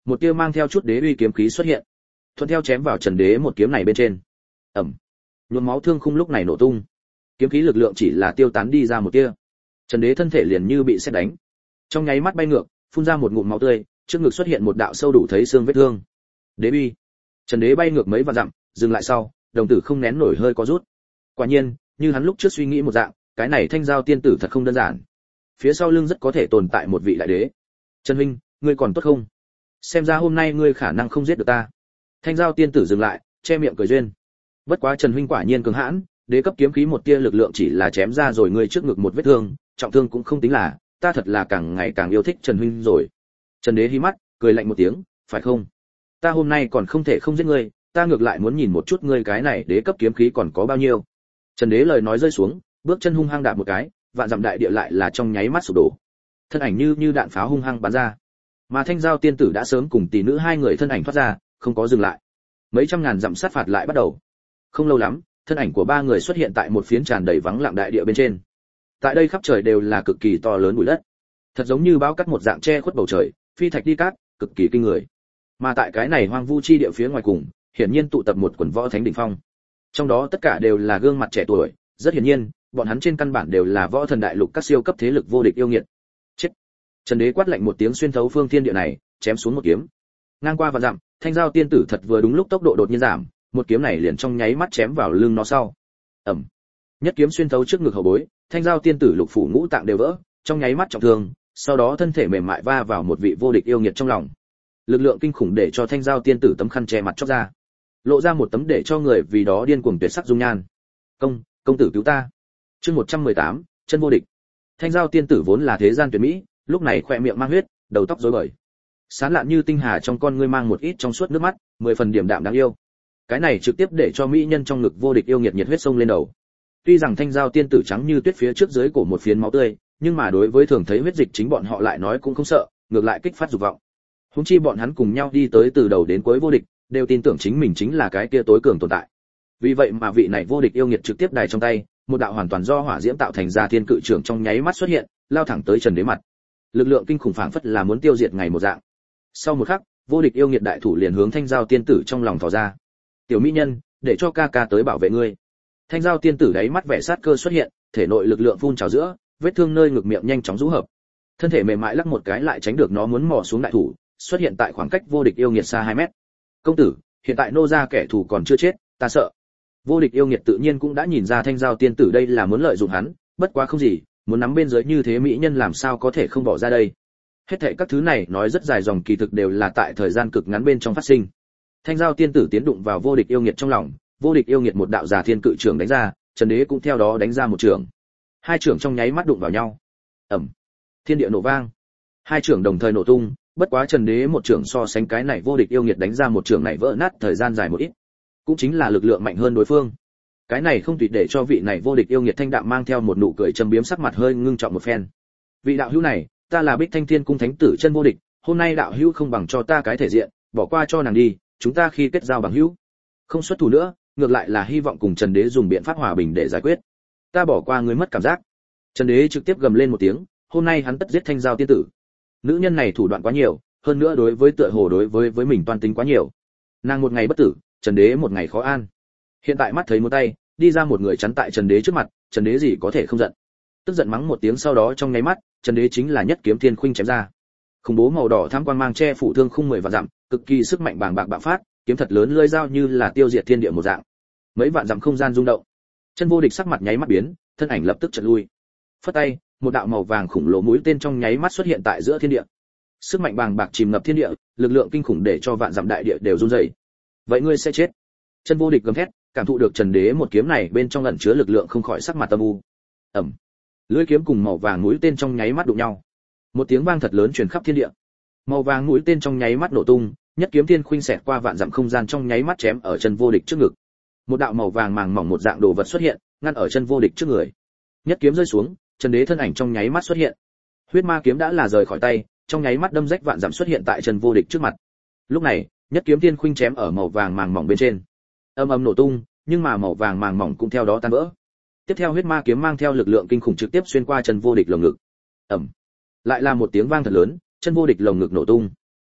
một tia mang theo chút đế uy kiếm khí xuất hiện, thuận theo chém vào Trần Đế một kiếm này bên trên. Ầm. Nhuốm máu thương khung lúc này nổ tung. Kiếm khí lực lượng chỉ là tiêu tán đi ra một tia. Trần Đế thân thể liền như bị sét đánh, trong nháy mắt bay ngược, phun ra một ngụm máu tươi, trước ngực xuất hiện một đạo sâu đủ thấy xương vết thương. Đế uy. Trần Đế bay ngược mấy vạn dặm, dừng lại sau, đồng tử không nén nổi hơi có rút. Quả nhiên, như hắn lúc trước suy nghĩ một dạng, cái này Thanh Giao tiên tử thật không đơn giản. Phía sau lưng rất có thể tồn tại một vị đại đế. Trần huynh, ngươi còn tốt không? Xem ra hôm nay ngươi khả năng không giết được ta. Thanh Giao tiên tử dừng lại, che miệng cười duyên. Bất quá Trần huynh quả nhiên cường hãn, đế cấp kiếm khí một tia lực lượng chỉ là chém ra rồi ngươi trước ngực một vết thương, trọng thương cũng không tính là, ta thật là càng ngày càng yêu thích Trần huynh rồi. Trần Đế hí mắt, cười lạnh một tiếng, phải không? Ta hôm nay còn không thể không giết ngươi, ta ngược lại muốn nhìn một chút ngươi cái này đế cấp kiếm khí còn có bao nhiêu. Trần Đế lời nói rơi xuống, bước chân hung hăng đạp một cái, vạn dặm đại địa lại là trong nháy mắt sụp đổ. Thân ảnh như đạn pháo hung hăng bắn ra. Mà Thanh Giao tiên tử đã sớm cùng tỷ nữ hai người thân ảnh thoát ra, không có dừng lại. Mấy trăm ngàn dặm sát phạt lại bắt đầu. Không lâu lắm, thân ảnh của ba người xuất hiện tại một phiến tràn đầy vắng lặng đại địa bên trên. Tại đây khắp trời đều là cực kỳ to lớn bụi đất, thật giống như bão cắt một dạng che khuất bầu trời, phi thạch đi cát, cực kỳ kinh người. Mà tại cái này hoang vu chi địa phía ngoài cùng, hiển nhiên tụ tập một quần võ thánh đỉnh phong. Trong đó tất cả đều là gương mặt trẻ tuổi, rất hiển nhiên, bọn hắn trên căn bản đều là võ thần đại lục các siêu cấp thế lực vô địch yêu nghiệt. Chết! Trần Đế quát lạnh một tiếng xuyên thấu phương thiên địa này, chém xuống một kiếm. Ngang qua vạn dặm, Thanh Giao tiên tử thật vừa đúng lúc tốc độ đột nhiên giảm, một kiếm này liền trong nháy mắt chém vào lưng nó sau. Ầm! Nhất kiếm xuyên thấu trước ngực hậu bối, Thanh Giao tiên tử lục phủ ngũ tạng đều vỡ, trong nháy mắt trọng thương, sau đó thân thể mềm mại va vào một vị vô địch yêu nghiệt trong lòng. Lực lượng kinh khủng để cho Thanh Giao tiên tử tấm khăn che mặt chóc ra, lộ ra một tấm để cho người vì đó điên cuồng tuyệt sắc dung nhan. Công tử cứu ta. Chương 118, chân vô địch. Thanh Giao tiên tử vốn là thế gian tuyệt mỹ, lúc này khỏe miệng mang huyết, đầu tóc rối bời. Sáng lạn như tinh hà trong con ngươi mang một ít trong suốt nước mắt, 10 phần điểm đạm đáng yêu. Cái này trực tiếp để cho mỹ nhân trong ngực vô địch yêu nghiệt nhiệt huyết sông lên đầu. Tuy rằng Thanh Giao tiên tử trắng như tuyết phía trước dưới cổ một phiến máu tươi, nhưng mà đối với thường thấy huyết dịch chính bọn họ lại nói cũng không sợ, ngược lại kích phát dục vọng. Huống chi bọn hắn cùng nhau đi tới từ đầu đến cuối vô địch, đều tin tưởng chính mình chính là cái kia tối cường tồn tại. Vì vậy mà vị này vô địch yêu nghiệt trực tiếp đài trong tay, một đạo hoàn toàn do hỏa diễm tạo thành ra thiên cự trưởng trong nháy mắt xuất hiện, lao thẳng tới Trần Đế mặt. Lực lượng kinh khủng phảng phất là muốn tiêu diệt ngày một dạng. Sau một khắc, vô địch yêu nghiệt đại thủ liền hướng Thanh Giao tiên tử trong lòng thò ra. "Tiểu mỹ nhân, để cho ca ca tới bảo vệ ngươi." Thanh Giao tiên tử đáy mắt vẻ sát cơ xuất hiện, thể nội lực lượng phun trào giữa, vết thương nơi ngực miệng nhanh chóng rũ hợp. Thân thể mềm mại lắc một cái lại tránh được nó muốn mò xuống đại thủ, xuất hiện tại khoảng cách vô địch yêu nghiệt xa 2 mét. "Công tử, hiện tại nô gia kẻ thù còn chưa chết, ta sợ." Vô địch yêu nghiệt tự nhiên cũng đã nhìn ra Thanh Giao tiên tử đây là muốn lợi dụng hắn, bất quá không gì, muốn nắm bên dưới như thế mỹ nhân làm sao có thể không bỏ ra đây. Hết thảy các thứ này nói rất dài dòng kỳ thực đều là tại thời gian cực ngắn bên trong phát sinh. Thanh Giao tiên tử tiến đụng vào vô địch yêu nghiệt trong lòng, vô địch yêu nghiệt một đạo giả thiên cự trưởng đánh ra, Trần Đế cũng theo đó đánh ra một trưởng. Hai trưởng trong nháy mắt đụng vào nhau. Ầm. Thiên địa nổ vang. Hai trưởng đồng thời nổ tung, bất quá Trần Đế một trưởng so sánh cái này vô địch yêu nghiệt đánh ra một trưởng này vỡ nát thời gian dài một ít. Cũng chính là lực lượng mạnh hơn đối phương. Cái này không tùy để cho vị này vô địch yêu nghiệt thanh đạm mang theo một nụ cười châm biếm sắc mặt hơi ngưng trọng một phen. Vị đạo hữu này, ta là Bích Thanh Thiên cung thánh tử chân vô địch, hôm nay đạo hữu không bằng cho ta cái thể diện, bỏ qua cho nàng đi, chúng ta khi kết giao bằng hữu. Không xuất thủ nữa, ngược lại là hy vọng cùng Trần Đế dùng biện pháp hòa bình để giải quyết. Ta bỏ qua ngươi mất cảm giác. Trần Đế trực tiếp gầm lên một tiếng, hôm nay hắn tất giết Thanh Giao tiên tử. Nữ nhân này thủ đoạn quá nhiều, hơn nữa đối với tựa hồ đối với mình toan tính quá nhiều. Nàng một ngày bất tử, Trần Đế một ngày khó an. Hiện tại mắt thấy một tay, đi ra một người chắn tại Trần Đế trước mặt, Trần Đế gì có thể không giận. Tức giận mắng một tiếng sau đó trong nháy mắt, Trần Đế chính là nhất kiếm thiên khuynh chém ra. Khủng bố màu đỏ thắm quang mang che phủ thương khung 10 vạn dặm, cực kỳ sức mạnh bàng bạc bạo phát, kiếm thật lớn lưỡi dao như là tiêu diệt thiên địa một dạng. Mấy vạn dặm không gian rung động. Chân vô địch sắc mặt nháy mắt biến, thân ảnh lập tức chợt lui. Phất tay, một đạo màu vàng khủng lồ mũi tên trong nháy mắt xuất hiện tại giữa thiên địa. Sức mạnh bàng bạc chìm ngập thiên địa, lực lượng kinh khủng để cho vạn dặm đại địa đều run rẩy. Vậy ngươi sẽ chết. Chân vô địch gầm thét, cảm thụ được Trần Đế một kiếm này bên trong ẩn chứa lực lượng không khỏi sắc mặt âm u. Ầm. Lưỡi kiếm cùng màu vàng mũi tên trong nháy mắt đụng nhau. Một tiếng vang thật lớn truyền khắp thiên địa. Màu vàng mũi tên trong nháy mắt nổ tung, nhất kiếm thiên khuynh xẹt qua vạn dặm không gian trong nháy mắt chém ở chân vô địch trước ngực. Một đạo màu vàng màng mỏng một dạng đồ vật xuất hiện, ngăn ở chân vô địch trước người. Nhất kiếm rơi xuống, Trần Đế thân ảnh trong nháy mắt xuất hiện. Huyết ma kiếm đã là rời khỏi tay, trong nháy mắt đâm rách vạn dặm xuất hiện tại chân vô địch trước mặt. Lúc này, nhất kiếm thiên khuynh chém ở màu vàng màng mỏng bên trên. Âm ầm nổ tung, nhưng mà màu vàng màng mỏng cũng theo đó tan vỡ. Tiếp theo huyết ma kiếm mang theo lực lượng kinh khủng trực tiếp xuyên qua chân vô địch lồng ngực. Ầm. Lại là một tiếng vang thật lớn, chân vô địch lồng ngực nổ tung.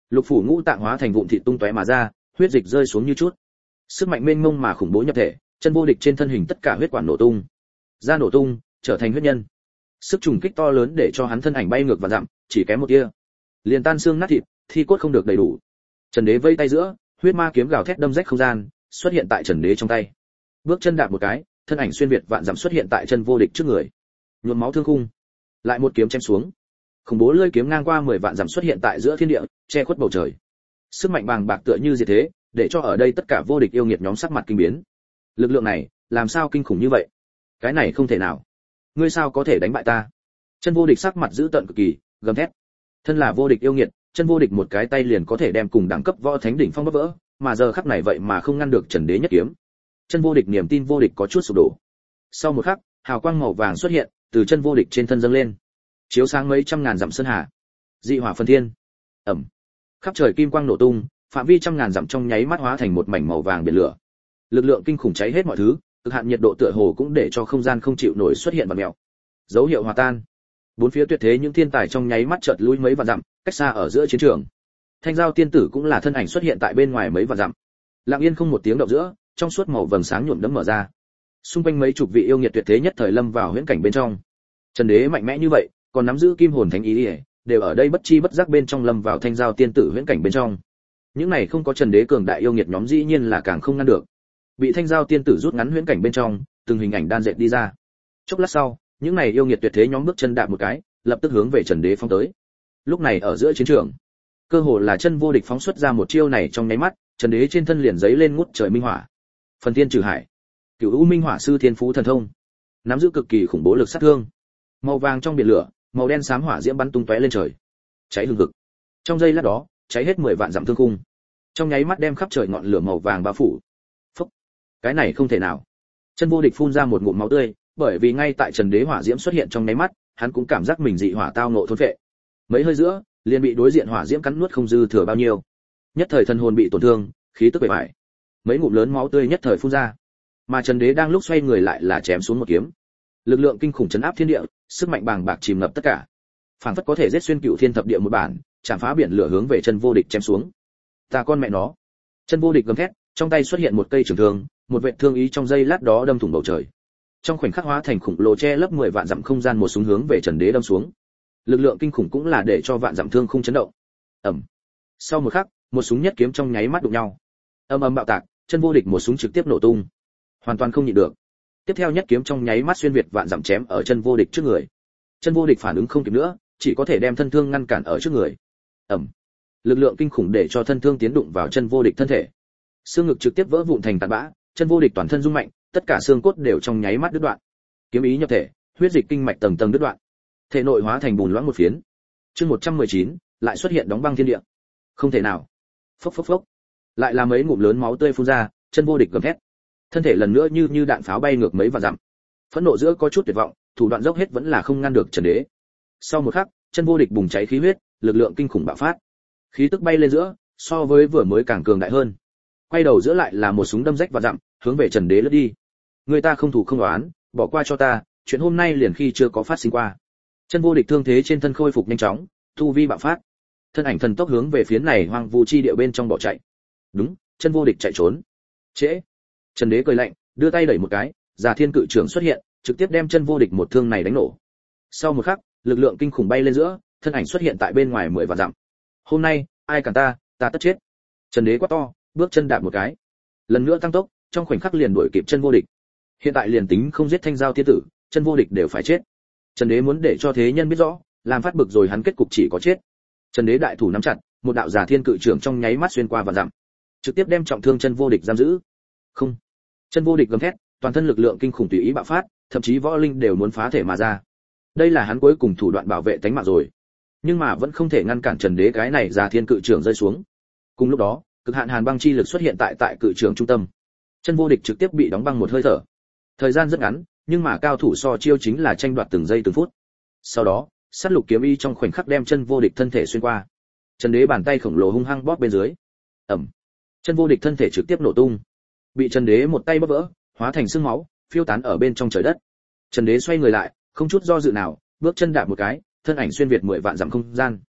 Lục phủ ngũ tạng hóa thành vụn thịt tung tóe mà ra, huyết dịch rơi xuống như chút. Sức mạnh mênh mông mà khủng bố nhập thể, chân vô địch trên thân hình tất cả huyết quản nổ tung. Da nổ tung, trở thành huyết nhân. Sức trùng kích to lớn để cho hắn thân ảnh bay ngược và dặm, chỉ kém một tia, liền tan xương nát thịt, thi cốt không được đầy đủ. Trần Đế vây tay giữa, huyết ma kiếm gào thét đâm rách không gian, xuất hiện tại Trần Đế trong tay. Bước chân đạp một cái, thân ảnh xuyên việt vạn dặm xuất hiện tại chân vô địch trước người. Nhuộm máu thương khung, lại một kiếm chém xuống. Khủng bố lưỡi kiếm ngang qua 10 vạn dặm xuất hiện tại giữa thiên địa, che khuất bầu trời. Sức mạnh bàng bạc tựa như diệt thế, để cho ở đây tất cả vô địch yêu nghiệt nhóm sắc mặt kinh biến. Lực lượng này, làm sao kinh khủng như vậy? Cái này không thể nào. Ngươi sao có thể đánh bại ta? Chân vô địch sắc mặt dữ tợn cực kỳ, gầm thét. Thân là vô địch yêu nghiệt, chân vô địch một cái tay liền có thể đem cùng đẳng cấp võ thánh đỉnh phong bóp vỡ, mà giờ khắc này vậy mà không ngăn được Trần Đế nhất kiếm. Chân vô địch niềm tin vô địch có chút sụp đổ. Sau một khắc, hào quang màu vàng xuất hiện, từ chân vô địch trên thân dâng lên, chiếu sáng mấy trăm ngàn dặm sơn hà. Dị hỏa phân thiên. Ầm. Khắp trời kim quang nổ tung, phạm vi trăm ngàn dặm trong nháy mắt hóa thành một mảnh màu vàng biển lửa. Lực lượng kinh khủng cháy hết mọi thứ, cực hạn nhiệt độ tựa hồ cũng để cho không gian không chịu nổi xuất hiện vặn mèo. Dấu hiệu hòa tan. Bốn phía tuyệt thế những thiên tài trong nháy mắt chợt lui mấy vạn dặm, cách xa ở giữa chiến trường. Thanh giao tiên tử cũng là thân ảnh xuất hiện tại bên ngoài mấy vạn dặm. Lặng yên không một tiếng động giữa, trong suốt màu vầng sáng nhuộm đẫm mở ra. Xung quanh mấy chục vị yêu nghiệt tuyệt thế nhất thời lâm vào huyễn cảnh bên trong. Trần Đế mạnh mẽ như vậy, còn nắm giữ kim hồn thánh ý, đều ở đây bất chi bất giác bên trong lâm vào thanh giao tiên tử huyễn cảnh bên trong. Những này không có Trần Đế cường đại yêu nghiệt nhóm dĩ nhiên là càng không ngăn được. Bị thanh giao tiên tử rút ngắn huyễn cảnh bên trong, từng hình ảnh đan dệt đi ra. Chốc lát sau, những này yêu nghiệt tuyệt thế nhóm bước chân đạp một cái, lập tức hướng về Trần Đế phóng tới. Lúc này ở giữa chiến trường, cơ hồ là chân vô địch phóng xuất ra một chiêu này trong nháy mắt, Trần Đế trên thân liền giấy lên ngút trời minh hỏa. Phần thiên trừ hải, Cửu U Minh Hỏa Sư Thiên Phú thần thông, nắm giữ cực kỳ khủng bố lực sát thương. Màu vàng trong biển lửa, màu đen xám hỏa diễm bắn tung tóe lên trời, cháy hừng hực. Trong giây lát đó, cháy hết 10 vạn dặm thương khung, trong nháy mắt đem khắp trời ngọn lửa màu vàng bao phủ. Phốc, cái này không thể nào. Chân vô địch phun ra một ngụm máu tươi, bởi vì ngay tại Trần Đế hỏa diễm xuất hiện trong nháy mắt, hắn cũng cảm giác mình dị hỏa tao ngộ thôn phệ. Mấy hơi giữa, liền bị đối diện hỏa diễm cắn nuốt không dư thừa bao nhiêu. Nhất thời thân hồn bị tổn thương, khí tức bể bại. Mấy ngụm lớn máu tươi nhất thời phun ra. Mà Trần Đế đang lúc xoay người lại là chém xuống một kiếm. Lực lượng kinh khủng chấn áp thiên địa, sức mạnh bàng bạc chìm ngập tất cả. Phảng phất có thể giết xuyên cửu thiên thập địa một bản, chạm phá biển lửa hướng về chân vô địch chém xuống. Ta con mẹ nó. Chân vô địch gầm thét, trong tay xuất hiện một cây trường thương, một vệt thương ý trong giây lát đó đâm thủng bầu trời. Trong khoảnh khắc hóa thành khủng lồ che lấp 10 vạn dặm không gian, một súng hướng về Trần Đế đâm xuống. Lực lượng kinh khủng cũng là để cho vạn dặm thương không chấn động. Ầm. Sau một khắc, một súng nhất kiếm trong nháy mắt đụng nhau. Âm ầm bạo tạc, chân vô địch một súng trực tiếp nổ tung. Hoàn toàn không nhịn được. Tiếp theo nhất kiếm trong nháy mắt xuyên việt vạn dặm chém ở chân vô địch trước người. Chân vô địch phản ứng không kịp nữa, chỉ có thể đem thân thương ngăn cản ở trước người. Ầm. Lực lượng kinh khủng để cho thân thương tiến đụng vào chân vô địch thân thể. Xương ngực trực tiếp vỡ vụn thành tàn bã, chân vô địch toàn thân rung mạnh, tất cả xương cốt đều trong nháy mắt đứt đoạn. Kiếm ý nhập thể, huyết dịch kinh mạch tầng tầng đứt đoạn. Thể nội hóa thành bùn loãng một phiến. Chương 119, lại xuất hiện đóng băng thiên địa. Không thể nào. Phốc phốc phốc. Lại là mấy ngụm lớn máu tươi phun ra, chân vô địch gầm thét. Thân thể lần nữa như đạn pháo bay ngược mấy vạn dặm. Phẫn nộ giữa có chút tuyệt vọng, thủ đoạn dốc hết vẫn là không ngăn được Trần Đế. Sau một khắc, chân vô địch bùng cháy khí huyết, lực lượng kinh khủng bạo phát. Khí tức bay lên giữa, so với vừa mới càng cường đại hơn. Quay đầu giữa lại là một súng đâm rách vạn dặm, hướng về Trần Đế lướt đi. Người ta không thủ không oán, bỏ qua cho ta, chuyện hôm nay liền khi chưa có phát sinh qua. Chân vô địch thương thế trên thân khôi phục nhanh chóng, tu vi bạo phát. Thân ảnh thần tốc hướng về phía này hoang vu chi địa bên trong bỏ chạy. Đúng, chân vô địch chạy trốn. Trễ. Trần Đế cười lạnh, đưa tay đẩy một cái, Già Thiên Cự Trưởng xuất hiện, trực tiếp đem chân vô địch một thương này đánh nổ. Sau một khắc, lực lượng kinh khủng bay lên giữa, thân ảnh xuất hiện tại bên ngoài 10 vạn dặm. Hôm nay, ai cản ta, ta tất chết. Trần Đế quát to, bước chân đạp một cái, lần nữa tăng tốc, trong khoảnh khắc liền đuổi kịp chân vô địch. Hiện tại liền tính không giết Thanh Giao tiên tử, chân vô địch đều phải chết. Trần Đế muốn để cho thế nhân biết rõ, làm phát bực rồi hắn kết cục chỉ có chết. Trần Đế đại thủ nắm chặt, một đạo Già Thiên Cự Trưởng trong nháy mắt xuyên qua vạn dặm, trực tiếp đem trọng thương chân vô địch giam giữ. Không. Chân vô địch gầm thét, toàn thân lực lượng kinh khủng tùy ý bạo phát, thậm chí võ linh đều muốn phá thể mà ra. Đây là hắn cuối cùng thủ đoạn bảo vệ tính mạng rồi, nhưng mà vẫn không thể ngăn cản Trần Đế cái này Già Thiên Cự Trưởng rơi xuống. Cùng lúc đó, cực hạn hàn băng chi lực xuất hiện tại cự trưởng trung tâm. Chân vô địch trực tiếp bị đóng băng một hơi thở. Thời gian rất ngắn, nhưng mà cao thủ so chiêu chính là tranh đoạt từng giây từng phút. Sau đó, sát lục kiếm y trong khoảnh khắc đem chân vô địch thân thể xuyên qua. Trần Đế bàn tay khổng lồ hung hăng bóp bên dưới. Ầm. Chân vô địch thân thể trực tiếp nổ tung. Bị Trần Đế một tay bóp vỡ, hóa thành xương máu, phiêu tán ở bên trong trời đất. Trần Đế xoay người lại, không chút do dự nào, bước chân đạp một cái, thân ảnh xuyên việt 10 vạn dặm không gian.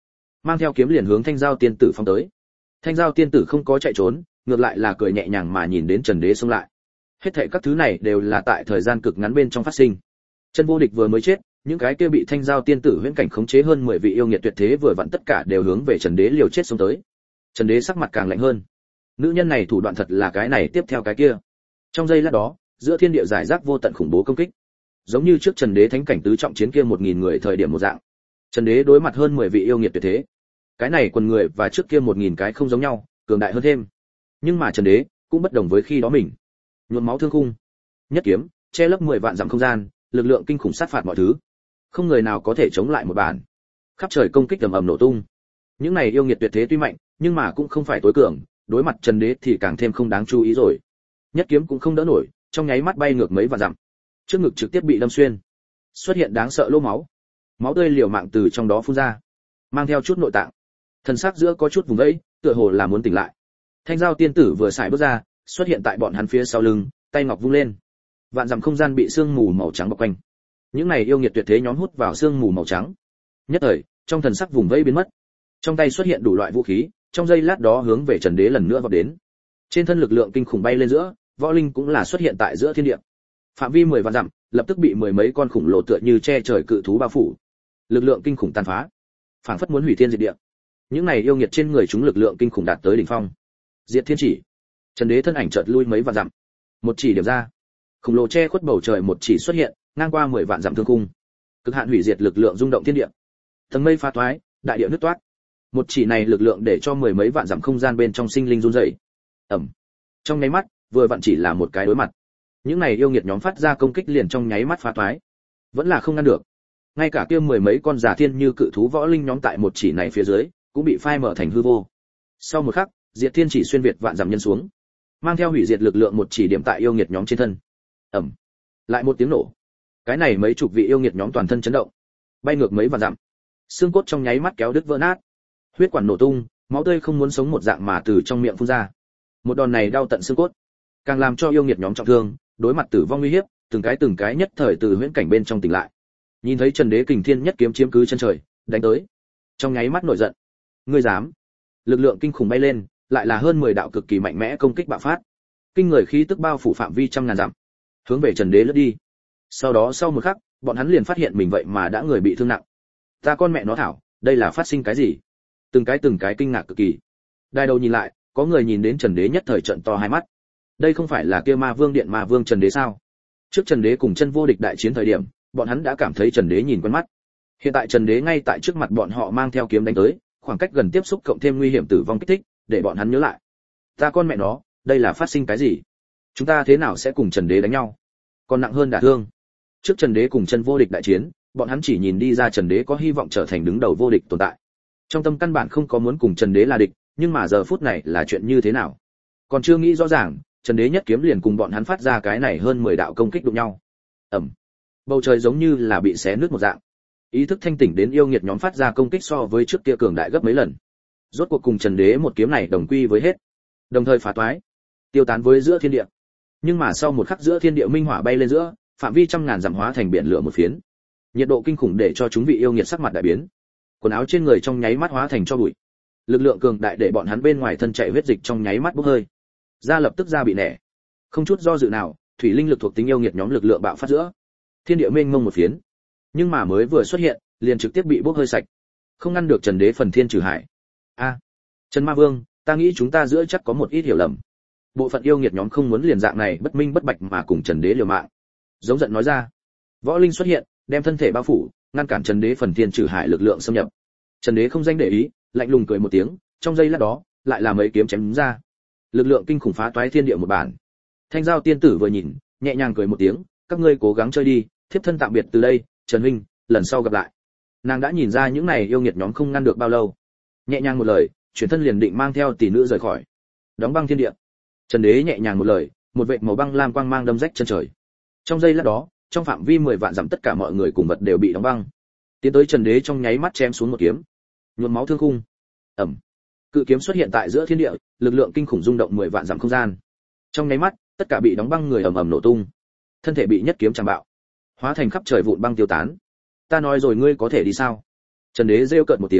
mang theo kiếm liền hướng Thanh Giao tiên tử phóng tới. Thanh Giao tiên tử không có chạy trốn, ngược lại là cười nhẹ nhàng mà nhìn đến Trần Đế xông lại. Hết thảy các thứ này đều là tại thời gian cực ngắn bên trong phát sinh. Chân Vô Địch vừa mới chết, những cái kia bị Thanh Giao tiên tử huyễn cảnh khống chế hơn 10 vị yêu nghiệt tuyệt thế vừa vặn tất cả đều hướng về Trần Đế liều chết xông tới. Trần Đế sắc mặt càng lạnh hơn. Nữ nhân này thủ đoạn thật là cái này tiếp theo cái kia. Trong giây lát đó, giữa thiên địa giải rác vô tận khủng bố công kích. Giống như trước Trần Đế thánh cảnh tứ trọng chiến kia 1000 người thời điểm một dạng. Trần Đế đối mặt hơn 10 vị yêu nghiệt tuyệt thế. Cái này quần người và trước kia 1000 cái không giống nhau, cường đại hơn thêm. Nhưng mà Trần Đế cũng bất đồng với khi đó mình. Nhuộm máu thương khung, nhất kiếm, che lấp 10 vạn dặm không gian, lực lượng kinh khủng sát phạt mọi thứ. Không người nào có thể chống lại một bản. Khắp trời công kích ầm ầm nổ tung. Những này yêu nghiệt tuyệt thế tuy mạnh, nhưng mà cũng không phải tối cường, đối mặt Trần Đế thì càng thêm không đáng chú ý rồi. Nhất kiếm cũng không đỡ nổi, trong nháy mắt bay ngược mấy vạn dặm. Trước ngực trực tiếp bị đâm xuyên. Xuất hiện đáng sợ lỗ máu. Máu tươi liều mạng từ trong đó phun ra, mang theo chút nội tạng. Thần sắc giữa có chút vùng vẫy, tựa hồ là muốn tỉnh lại. Thanh Giao tiên tử vừa xài bước ra, xuất hiện tại bọn hắn phía sau lưng, tay ngọc vung lên. Vạn dặm không gian bị sương mù màu trắng bọc quanh. Những này yêu nghiệt tuyệt thế nhóm hút vào sương mù màu trắng. Nhất thời, trong thần sắc vùng vẫy biến mất. Trong tay xuất hiện đủ loại vũ khí, trong giây lát đó hướng về Trần Đế lần nữa vọt đến. Trên thân lực lượng kinh khủng bay lên giữa, võ linh cũng là xuất hiện tại giữa thiên địa. Phạm vi 10 vạn dặm, lập tức bị mười mấy con khủng lồ tựa như che trời cự thú bao phủ. Lực lượng kinh khủng tàn phá, phảng phất muốn hủy thiên diệt địa. Những này yêu nghiệt trên người chúng lực lượng kinh khủng đạt tới đỉnh phong. Diệt thiên chỉ. Trần Đế thân ảnh chợt lui mấy vạn dặm. Một chỉ điểm ra, khủng lồ che khuất bầu trời một chỉ xuất hiện, ngang qua 10 vạn dặm thương khung. Cực hạn hủy diệt lực lượng rung động thiên địa. Tầng mây phá toái, đại địa nứt toát. Một chỉ này lực lượng để cho mười mấy vạn dặm không gian bên trong sinh linh run rẩy. Ầm. Trong nháy mắt, vừa vặn chỉ là một cái đối mặt. Những này yêu nghiệt nhóm phát ra công kích liền trong nháy mắt phá toái. Vẫn là không ngăn được. Ngay cả kia mười mấy con giả thiên như cự thú võ linh nhóm tại một chỉ này phía dưới, cũng bị phai mở thành hư vô. Sau một khắc, Diệt Thiên chỉ xuyên việt vạn dặm nhân xuống, mang theo hủy diệt lực lượng một chỉ điểm tại yêu nghiệt nhóm trên thân. Ầm. Lại một tiếng nổ. Cái này mấy chục vị yêu nghiệt nhóm toàn thân chấn động, bay ngược mấy vạn dặm. Xương cốt trong nháy mắt kéo đứt vỡ nát. Huyết quản nổ tung, máu tươi không muốn sống một dạng mà từ trong miệng phun ra. Một đòn này đau tận xương cốt, càng làm cho yêu nghiệt nhóm trọng thương, đối mặt tử vong nguy hiểm, từng cái nhất thời từ huyễn cảnh bên trong tỉnh lại. Nhìn thấy Trần Đế kình thiên nhất kiếm chiếm cứ chân trời, đánh tới. Trong nháy mắt nổi giận. Ngươi dám? Lực lượng kinh khủng bay lên, lại là hơn 10 đạo cực kỳ mạnh mẽ công kích bạo phát. Kinh người khí tức bao phủ phạm vi trăm ngàn dặm, hướng về Trần Đế lướt đi. Sau đó sau một khắc, bọn hắn liền phát hiện mình vậy mà đã người bị thương nặng. Ta con mẹ nó thảo, đây là phát sinh cái gì? Từng cái kinh ngạc cực kỳ. Đai đầu nhìn lại, có người nhìn đến Trần Đế nhất thời trợn to hai mắt. Đây không phải là kia Ma Vương điện Ma Vương Trần Đế sao? Trước Trần Đế cùng Chân Vô Địch đại chiến thời điểm, bọn hắn đã cảm thấy Trần Đế nhìn quen mắt. Hiện tại Trần Đế ngay tại trước mặt bọn họ mang theo kiếm đánh tới, khoảng cách gần tiếp xúc cộng thêm nguy hiểm tử vong kích thích, để bọn hắn nhớ lại. Ta con mẹ nó, đây là phát sinh cái gì? Chúng ta thế nào sẽ cùng Trần Đế đánh nhau? Còn nặng hơn đả thương. Trước Trần Đế cùng Chân Vô Địch đại chiến, bọn hắn chỉ nhìn đi ra Trần Đế có hy vọng trở thành đứng đầu vô địch tồn tại. Trong tâm căn bản không có muốn cùng Trần Đế là địch, nhưng mà giờ phút này là chuyện như thế nào? Còn chưa nghĩ rõ ràng, Trần Đế nhất kiếm liền cùng bọn hắn phát ra cái này hơn 10 đạo công kích đụng nhau. Ầm. Bầu trời giống như là bị xé nứt một dạng. Ý thức thanh tỉnh đến yêu nghiệt nhóm phát ra công kích so với trước kia cường đại gấp mấy lần. Rốt cuộc cùng Trần Đế một kiếm này đồng quy với hết, đồng thời phá toái, tiêu tán với giữa thiên địa. Nhưng mà sau một khắc giữa thiên địa minh hỏa bay lên giữa, phạm vi trăm ngàn dặm hóa thành biển lửa một phiến. Nhiệt độ kinh khủng để cho chúng vị yêu nghiệt sắc mặt đại biến. Quần áo trên người trong nháy mắt hóa thành cho bụi. Lực lượng cường đại để bọn hắn bên ngoài thân chạy huyết dịch trong nháy mắt bốc hơi. Da lập tức da bị nẻ. Không chút do dự nào, thủy linh lực thuộc tính yêu nghiệt nhóm lực lượng bạo phát giữa. Thiên địa mênh mông một phiến. Nhưng mà mới vừa xuất hiện, liền trực tiếp bị bốc hơi sạch. Không ngăn được Trần Đế phần thiên trừ hải. A, Trần Ma Vương, ta nghĩ chúng ta giữa chắc có một ít hiểu lầm. Bộ phận yêu nghiệt nhóm không muốn liền dạng này bất minh bất bạch mà cùng Trần Đế liều mạng. Giống giận nói ra. Võ linh xuất hiện, đem thân thể bao phủ, ngăn cản Trần Đế phần thiên trừ hải lực lượng xâm nhập. Trần Đế không danh để ý, lạnh lùng cười một tiếng, trong giây lát đó, lại là mấy kiếm chém ra. Lực lượng kinh khủng phá toái thiên địa một bản. Thanh Giao tiên tử vừa nhìn, nhẹ nhàng cười một tiếng, các ngươi cố gắng chơi đi, thiếp thân tạm biệt từ đây, Trần huynh, lần sau gặp lại. Nàng đã nhìn ra những này yêu nghiệt nhóm không ngăn được bao lâu. Nhẹ nhàng một lời, chuyển thân liền định mang theo tỷ nữ rời khỏi. Đóng băng thiên địa. Trần Đế nhẹ nhàng một lời, một vệt màu băng lam quang mang đâm rách chân trời. Trong giây lát đó, trong phạm vi 10 vạn dặm tất cả mọi người cùng vật đều bị đóng băng. Tiến tới Trần Đế trong nháy mắt chém xuống một kiếm, nhuộm máu thương khung. Ầm. Cự kiếm xuất hiện tại giữa thiên địa, lực lượng kinh khủng rung động 10 vạn dặm không gian. Trong nháy mắt, tất cả bị đóng băng người ầm ầm nổ tung, thân thể bị nhất kiếm chạm bạo, hóa thành khắp trời vụn băng tiêu tán. Ta nói rồi ngươi có thể đi sao? Trần Đế rêu cợt một tiếng,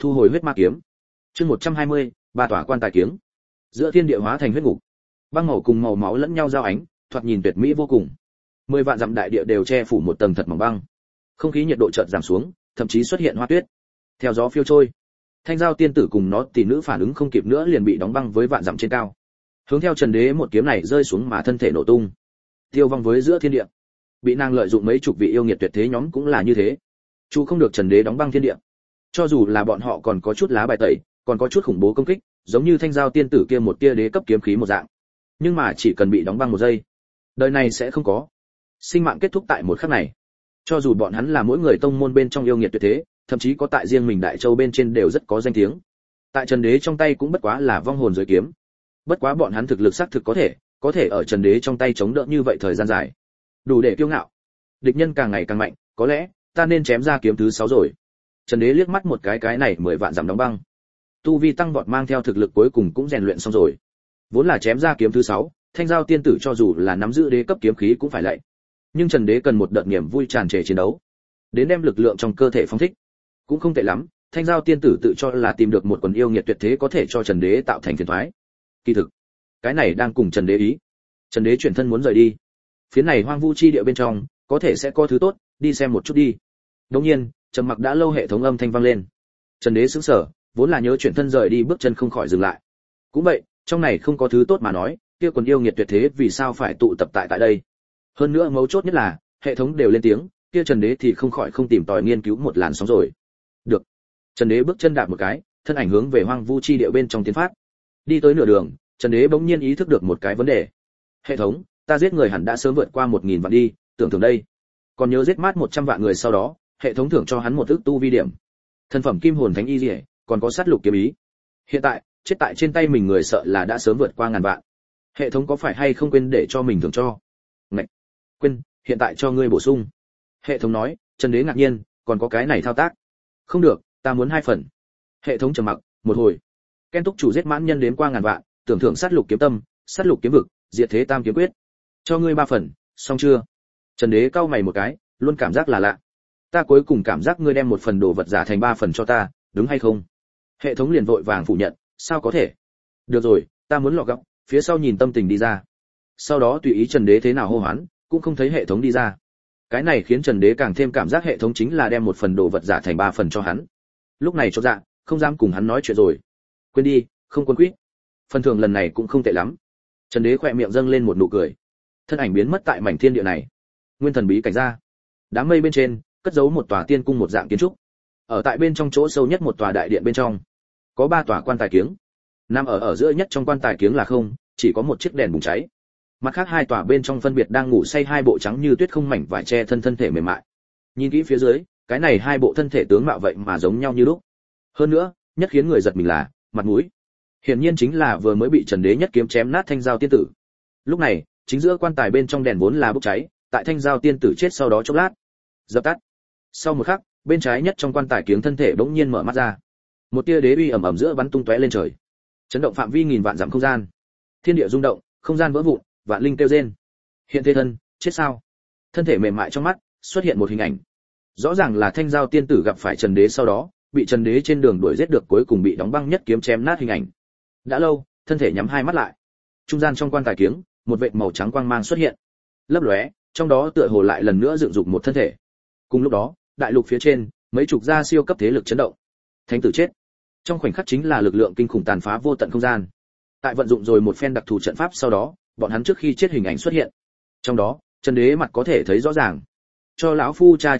thu hồi huyết ma kiếm. Chương 120, ba tòa quan tài kiếng. Giữa thiên địa hóa thành huyết ngục. Băng màu cùng màu máu lẫn nhau giao ánh, thoạt nhìn tuyệt mỹ vô cùng. 10 vạn dặm đại địa đều che phủ một tầng thật mỏng băng. Không khí nhiệt độ chợt giảm xuống, thậm chí xuất hiện hoa tuyết. Theo gió phiêu trôi, Thanh Giao tiên tử cùng nó tỷ nữ phản ứng không kịp nữa liền bị đóng băng với vạn dặm trên cao. Hướng theo Trần Đế một kiếm này rơi xuống mà thân thể nổ tung, tiêu vong với giữa thiên địa. Bị nàng lợi dụng mấy chục vị yêu nghiệt tuyệt thế nhóm cũng là như thế. Chu không được Trần Đế đóng băng thiên địa. Cho dù là bọn họ còn có chút lá bài tẩy, còn có chút khủng bố công kích, giống như Thanh Giao tiên tử kia một tia đế cấp kiếm khí một dạng. Nhưng mà chỉ cần bị đóng băng một giây, đời này sẽ không có. Sinh mạng kết thúc tại một khắc này. Cho dù bọn hắn là mỗi người tông môn bên trong yêu nghiệt tuyệt thế, thậm chí có tại riêng mình Đại Châu bên trên đều rất có danh tiếng. Tại Trần Đế trong tay cũng bất quá là vong hồn dưới kiếm. Bất quá bọn hắn thực lực xác thực có thể ở Trần Đế trong tay chống đỡ như vậy thời gian dài. Đủ để kiêu ngạo. Địch nhân càng ngày càng mạnh, có lẽ ta nên chém ra kiếm thứ 6 rồi. Trần Đế liếc mắt một cái này 10 vạn giảm đóng băng. Tu vi tăng vọt mang theo thực lực cuối cùng cũng rèn luyện xong rồi. Vốn là chém ra kiếm thứ 6, Thanh Giao tiên tử cho dù là nắm giữ đế cấp kiếm khí cũng phải lạy. Nhưng Trần Đế cần một đợt niềm vui tràn trề chiến đấu, đến đem lực lượng trong cơ thể phóng thích. Cũng không tệ lắm, Thanh Giao tiên tử tự cho là tìm được một quần yêu nghiệt tuyệt thế có thể cho Trần Đế tạo thành phiền toái. Kỳ thực, cái này đang cùng Trần Đế ý. Trần Đế chuyển thân muốn rời đi. Phía này hoang vu chi địa bên trong, có thể sẽ có thứ tốt, đi xem một chút đi. Đương nhiên, trầm mặc đã lâu hệ thống âm thanh vang lên. Trần Đế sững sờ, vốn là nhớ chuyển thân rời đi bước chân không khỏi dừng lại. Cũng vậy, trong này không có thứ tốt mà nói, kia quần yêu nghiệt tuyệt thế vì sao phải tụ tập tại đây? Hơn nữa mấu chốt nhất là, hệ thống đều lên tiếng, kia Trần Đế thì không khỏi không tìm tòi nghiên cứu một làn sóng rồi. Được. Trần Đế bước chân đạp một cái, thân ảnh hướng về hoang vu chi địa bên trong tiến phát. Đi tới nửa đường, Trần Đế bỗng nhiên ý thức được một cái vấn đề. Hệ thống, ta giết người hẳn đã sớm vượt qua 1000 vạn đi, tưởng tượng đây. Còn nhớ giết mát 100 vạn người sau đó, hệ thống thưởng cho hắn một ức tu vi điểm. Thân phẩm kim hồn thánh y liễu, còn có sát lục kiếm ý. Hiện tại, chết tại trên tay mình người sợ là đã sớm vượt qua 1000 vạn. Hệ thống có phải hay không quên để cho mình thưởng cho? Ngạch. Quên, hiện tại cho ngươi bổ sung. Hệ thống nói. Trần Đế ngạc nhiên, còn có cái này thao tác. Không được, ta muốn 2 phần. Hệ thống trầm mặc một hồi. Ken túc chủ giết mãn nhân đến qua 1000 vạn, tưởng thưởng sát lục kiếm tâm, sát lục kiếm vực, diệt thế tam kiếm quyết. Cho ngươi 3 phần, xong chưa? Trần Đế cau mày một cái, luôn cảm giác là lạ. Ta cuối cùng cảm giác ngươi đem một phần đồ vật giả thành 3 phần cho ta, đúng hay không? Hệ thống liền vội vàng phủ nhận, sao có thể? Được rồi, ta muốn lọ gọng, phía sau nhìn tâm tình đi ra. Sau đó tùy ý Trần Đế thế nào hô hoán, cũng không thấy hệ thống đi ra. Cái này khiến Trần Đế càng thêm cảm giác hệ thống chính là đem một phần đồ vật giả thành 3 phần cho hắn. Lúc này cho dạ, không dám cùng hắn nói chuyện rồi. Quên đi, không quân quýt. Phần thưởng lần này cũng không tệ lắm. Trần Đế khỏe miệng dâng lên một nụ cười. Thân ảnh biến mất tại mảnh thiên địa này. Nguyên thần bí cảnh ra. Đám mây bên trên, cất giấu một tòa tiên cung một dạng kiến trúc. Ở tại bên trong chỗ sâu nhất một tòa đại điện bên trong, có 3 tòa quan tài kiếng. Nằm ở giữa nhất trong quan tài kiếng là không, chỉ có một chiếc đèn bùng cháy. Mặt khác 2 tòa bên trong phân biệt đang ngủ say 2 bộ trắng như tuyết không mảnh vải che thân thể mềm mại. Nhìn kỹ phía dưới, cái này 2 bộ thân thể tướng mạo vậy mà giống nhau như lúc. Hơn nữa, nhất khiến người giật mình là mặt mũi. Hiển nhiên chính là vừa mới bị Trần Đế nhất kiếm chém nát Thanh Giao tiên tử. Lúc này, chính giữa quan tài bên trong đèn vốn là bốc cháy, tại Thanh Giao tiên tử chết sau đó chốc lát, dập tắt. Sau một khắc, bên trái nhất trong quan tài kiếng thân thể bỗng nhiên mở mắt ra. Một tia đế uy ầm ầm giữa bắn tung tóe lên trời, chấn động phạm vi nghìn vạn dặm không gian. Thiên địa rung động, không gian vỡ vụn, vạn linh kêu rên. Hiện thế thân, chết sao? Thân thể mềm mại trong mắt, xuất hiện một hình ảnh. Rõ ràng là Thanh Giao tiên tử gặp phải Trần Đế sau đó, bị Trần Đế trên đường đuổi giết được cuối cùng bị đóng băng nhất kiếm chém nát hình ảnh. Đã lâu, thân thể nhắm 2 mắt lại. Trung gian trong quan tài kiếng, một vệt màu trắng quang mang xuất hiện. Lấp lóe, trong đó tựa hồ lại lần nữa dựng dục một thân thể. Cùng lúc đó, đại lục phía trên, mấy chục gia siêu cấp thế lực chấn động. Thánh tử chết. Trong khoảnh khắc chính là lực lượng kinh khủng tàn phá vô tận không gian. Tại vận dụng rồi một phen đặc thù trận pháp sau đó, bọn hắn trước khi chết hình ảnh xuất hiện. Trong đó, Trần Đế mặt có thể thấy rõ ràng. Cho lão phu cha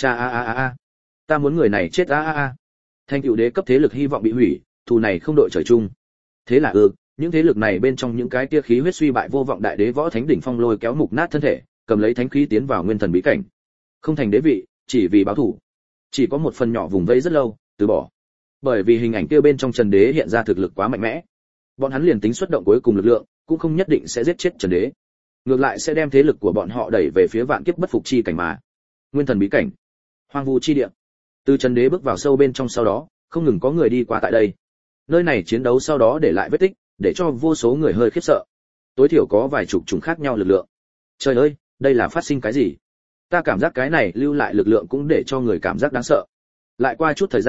a. Ta muốn người này chết a. Thanh cựu đế cấp thế lực hy vọng bị hủy, thù này không đội trời chung. Thế là những thế lực này bên trong những cái tia khí huyết suy bại vô vọng đại đế võ thánh đỉnh phong lôi kéo mục nát thân thể, cầm lấy thánh khí tiến vào nguyên thần bí cảnh. Không thành đế vị, chỉ vì báo thù. Chỉ có một phần nhỏ vùng vây rất lâu, từ bỏ. Bởi vì hình ảnh kia bên trong Trần Đế hiện ra thực lực quá mạnh mẽ. Bọn hắn liền tính xuất động cuối cùng lực lượng, cũng không nhất định sẽ giết chết Trần Đế. Ngược lại sẽ đem thế lực của bọn họ đẩy về phía vạn kiếp bất phục chi cảnh mà. Nguyên thần bí cảnh, hoang vu chi địa. Từ Trần Đế bước vào sâu bên trong sau đó, không ngừng có người đi qua tại đây. Nơi này chiến đấu sau đó để lại vết tích, để cho vô số người hơi khiếp sợ. Tối thiểu có vài chục chủng khác nhau lực lượng. Trời ơi, đây là phát sinh cái gì? Ta cảm giác cái này lưu lại lực lượng cũng để cho người cảm giác đáng sợ. Lại qua chút thời gian,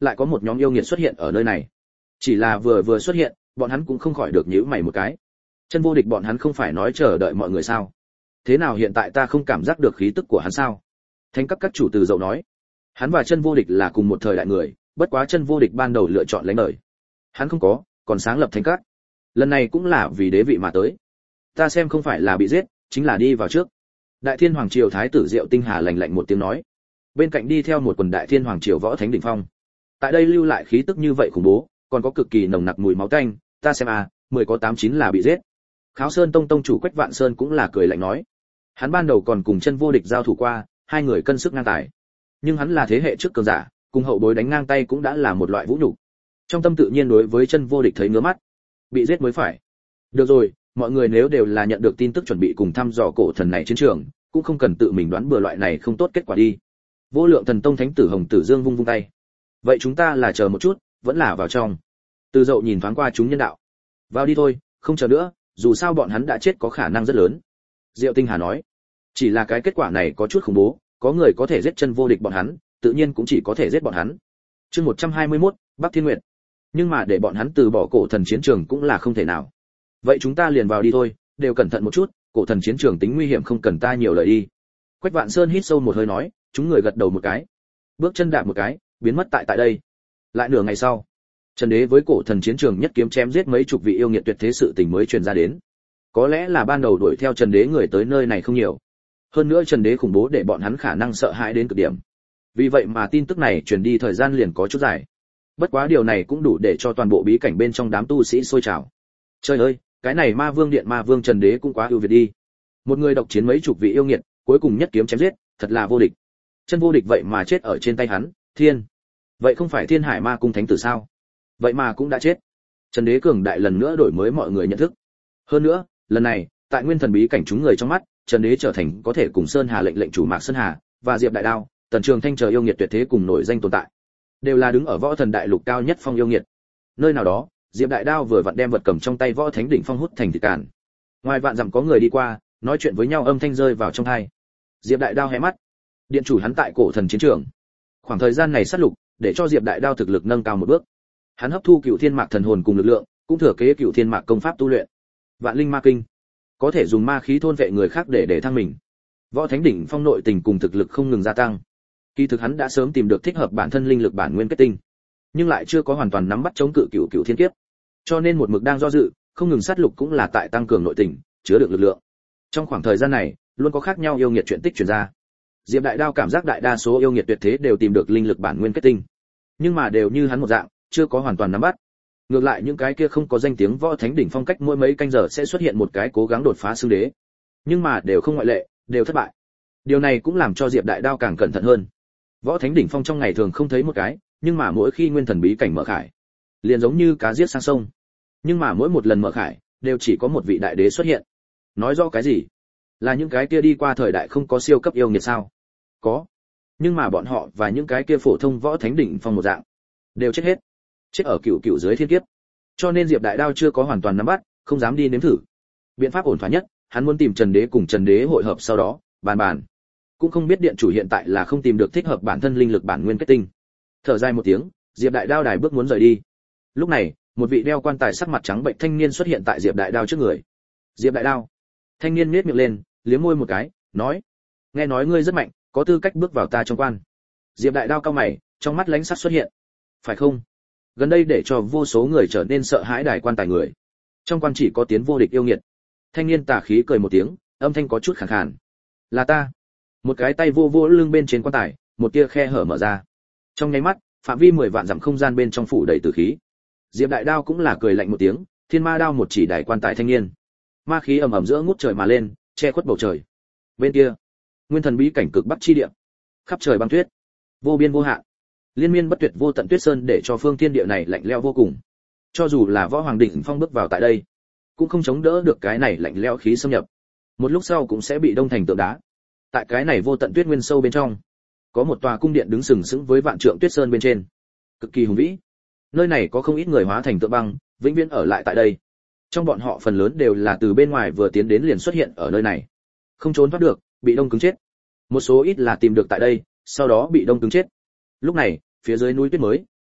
lại có một nhóm yêu nghiệt xuất hiện ở nơi này. Chỉ là vừa xuất hiện, bọn hắn cũng không khỏi được nhíu mày một cái. Chân vô địch bọn hắn không phải nói chờ đợi mọi người sao? Thế nào hiện tại ta không cảm giác được khí tức của hắn sao? Thánh các chủ từ dậu nói. Hắn và chân vô địch là cùng một thời đại người, bất quá chân vô địch ban đầu lựa chọn lãnh đời. Hắn không có, còn sáng lập thánh các. Lần này cũng là vì đế vị mà tới. Ta xem không phải là bị giết, chính là đi vào trước. Đại Thiên Hoàng triều thái tử Diệu Tinh Hà lạnh lạnh một tiếng nói. Bên cạnh đi theo một quần Đại Thiên Hoàng triều võ thánh đỉnh phong. Tại đây lưu lại khí tức như vậy khủng bố, còn có cực kỳ nồng nặc mùi máu tanh, ta xem 10 có 89 là bị giết. Kháo Sơn Tông tông chủ Quách Vạn Sơn cũng là cười lạnh nói. Hắn ban đầu còn cùng chân vô địch giao thủ qua, hai người cân sức ngang tài. Nhưng hắn là thế hệ trước cường giả, cùng hậu bối đánh ngang tay cũng đã là một loại vũ nhục. Trong tâm tự nhiên đối với chân vô địch thấy ngứa mắt. Bị giết mới phải. Được rồi, mọi người nếu đều là nhận được tin tức chuẩn bị cùng thăm dò cổ thần này chiến trường, cũng không cần tự mình đoán bừa loại này không tốt kết quả đi. Vô Lượng Thần Tông thánh tử Hồng Tử Dương vung vung tay. Vậy chúng ta là chờ một chút, vẫn là vào trong. Từ Dậu nhìn thoáng qua chúng nhân đạo. Vào đi thôi, không chờ nữa, dù sao bọn hắn đã chết có khả năng rất lớn. Diệu Tinh Hà nói. Chỉ là cái kết quả này có chút khủng bố, có người có thể giết chân vô địch bọn hắn, tự nhiên cũng chỉ có thể giết bọn hắn. Chương 121, Bắc Thiên Nguyệt. Nhưng mà để bọn hắn từ bỏ cổ thần chiến trường cũng là không thể nào. Vậy chúng ta liền vào đi thôi, đều cẩn thận một chút, cổ thần chiến trường tính nguy hiểm không cần ta nhiều lời đi. Quách Vạn Sơn hít sâu một hơi nói, chúng người gật đầu một cái, bước chân đạp một cái, biến mất tại đây. Lại nửa ngày sau, Trần Đế với cổ thần chiến trường nhất kiếm chém giết mấy chục vị yêu nghiệt tuyệt thế sự tình mới truyền ra đến. Có lẽ là ban đầu đuổi theo Trần Đế người tới nơi này không nhiều. Hơn nữa Trần Đế khủng bố để bọn hắn khả năng sợ hãi đến cực điểm. Vì vậy mà tin tức này truyền đi thời gian liền có chút dài. Bất quá điều này cũng đủ để cho toàn bộ bí cảnh bên trong đám tu sĩ sôi trào. Trời ơi, cái này Ma Vương Điện Ma Vương Trần Đế cũng quá ưu việt đi. Một người độc chiến mấy chục vị yêu nghiệt, cuối cùng nhất kiếm chém giết, thật là vô địch. Chân vô địch vậy mà chết ở trên tay hắn, thiên. Vậy không phải Thiên Hải Ma cung thánh tử sao? Vậy mà cũng đã chết. Trần Đế cường đại lần nữa đổi mới mọi người nhận thức. Hơn nữa, lần này, tại Nguyên Thần bí cảnh chúng người trong mắt, Trần Đế trở thành có thể cùng Sơn Hà lệnh chủ Mạc Sơn Hà và Diệp Đại Đao, Tần Trường Thanh chờ yêu nghiệt tuyệt thế cùng nổi danh tồn tại. Đều là đứng ở võ thần đại lục cao nhất phong yêu nghiệt. Nơi nào đó, Diệp Đại Đao vừa vặn đem vật cầm trong tay võ thánh đỉnh phong hút thành thịt càn. Ngoài vạn dặm có người đi qua, nói chuyện với nhau âm thanh rơi vào trong tai. Diệp Đại Đao hé mắt. Điện chủ hắn tại cổ thần chiến trường. Khoảng thời gian này sát lục, để cho Diệp Đại Đao thực lực nâng cao một bước. Hắn hấp thu Cựu Thiên Mạc thần hồn cùng lực lượng, cũng thừa kế Cựu Thiên Mạc công pháp tu luyện. Vạn Linh Ma Kinh, có thể dùng ma khí thôn vệ người khác để thăng mình. Võ thánh đỉnh phong nội tình cùng thực lực không ngừng gia tăng. Kỳ thực hắn đã sớm tìm được thích hợp bản thân linh lực bản nguyên kết tinh, nhưng lại chưa có hoàn toàn nắm bắt chống cự Cựu Thiên kiếp. Cho nên một mực đang do dự, không ngừng sát lục cũng là tại tăng cường nội tình, chứa được lực lượng. Trong khoảng thời gian này, luôn có khác nhau yêu nghiệt chuyện tích truyền ra. Diệp Đại Đao cảm giác đại đa số yêu nghiệt tuyệt thế đều tìm được linh lực bản nguyên kết tinh, nhưng mà đều như hắn một dạng, chưa có hoàn toàn nắm bắt. Ngược lại những cái kia không có danh tiếng võ thánh đỉnh phong cách mỗi mấy canh giờ sẽ xuất hiện một cái cố gắng đột phá xương đế, nhưng mà đều không ngoại lệ, đều thất bại. Điều này cũng làm cho Diệp Đại Đao càng cẩn thận hơn. Võ thánh đỉnh phong trong ngày thường không thấy một cái, nhưng mà mỗi khi nguyên thần bí cảnh mở khải, liền giống như cá giết sang sông. Nhưng mà mỗi một lần mở khải, đều chỉ có một vị đại đế xuất hiện. Nói rõ cái gì? Là những cái kia đi qua thời đại không có siêu cấp yêu nghiệt sao? Có. Nhưng mà bọn họ và những cái kia phổ thông võ thánh đỉnh phong một dạng, đều chết hết. Chết ở cựu dưới thiên kiếp. Cho nên Diệp Đại Đao chưa có hoàn toàn nắm bắt, không dám đi nếm thử. Biện pháp ổn thỏa nhất, hắn muốn tìm Trần Đế cùng Trần Đế hội hợp sau đó, bàn. Cũng không biết điện chủ hiện tại là không tìm được thích hợp bản thân linh lực bản nguyên kết tinh. Thở dài một tiếng, Diệp Đại Đao đài bước muốn rời đi. Lúc này, một vị đeo quan tài sắc mặt trắng bệnh thanh niên xuất hiện tại Diệp Đại Đao trước người. Diệp Đại Đao. Thanh niên nhếch miệng lên, liếm môi một cái, nói: "Nghe nói ngươi rất mạnh, có tư cách bước vào ta trong quan." Diệp Đại Đao cau mày, trong mắt lánh sắc xuất hiện. "Phải không? Gần đây để cho vô số người trở nên sợ hãi đài quan tài người. Trong quan chỉ có tiến vô địch yêu nghiệt." Thanh niên tà khí cười một tiếng, âm thanh có chút khàn khàn. "Là ta." Một cái tay vô lưng bên trên quan tài, một tia khe hở mở ra. Trong nháy mắt, phạm vi 10 vạn dặm không gian bên trong phủ đầy tử khí. Diệp Đại Đao cũng là cười lạnh một tiếng, thiên ma đao một chỉ đài quan tài thanh niên. Ma khí ầm ầm giữa ngút trời mà lên, che khuất bầu trời. Bên kia, nguyên thần bí cảnh cực bắc chi địa, khắp trời băng tuyết, vô biên vô hạn, liên miên bất tuyệt vô tận tuyết sơn để cho phương thiên địa này lạnh lẽo vô cùng. Cho dù là võ hoàng đỉnh phong bước vào tại đây, cũng không chống đỡ được cái này lạnh lẽo khí xâm nhập. Một lúc sau cũng sẽ bị đông thành tượng đá. Tại cái này vô tận tuyết nguyên sâu bên trong, có một tòa cung điện đứng sừng sững với vạn trượng tuyết sơn bên trên, cực kỳ hùng vĩ. Nơi này có không ít người hóa thành tượng băng, vĩnh viễn ở lại tại đây. Trong bọn họ phần lớn đều là từ bên ngoài vừa tiến đến liền xuất hiện ở nơi này, không trốn thoát được, bị đông cứng chết. Một số ít là tìm được tại đây, sau đó bị đông cứng chết. Lúc này, phía dưới núi tuyết mới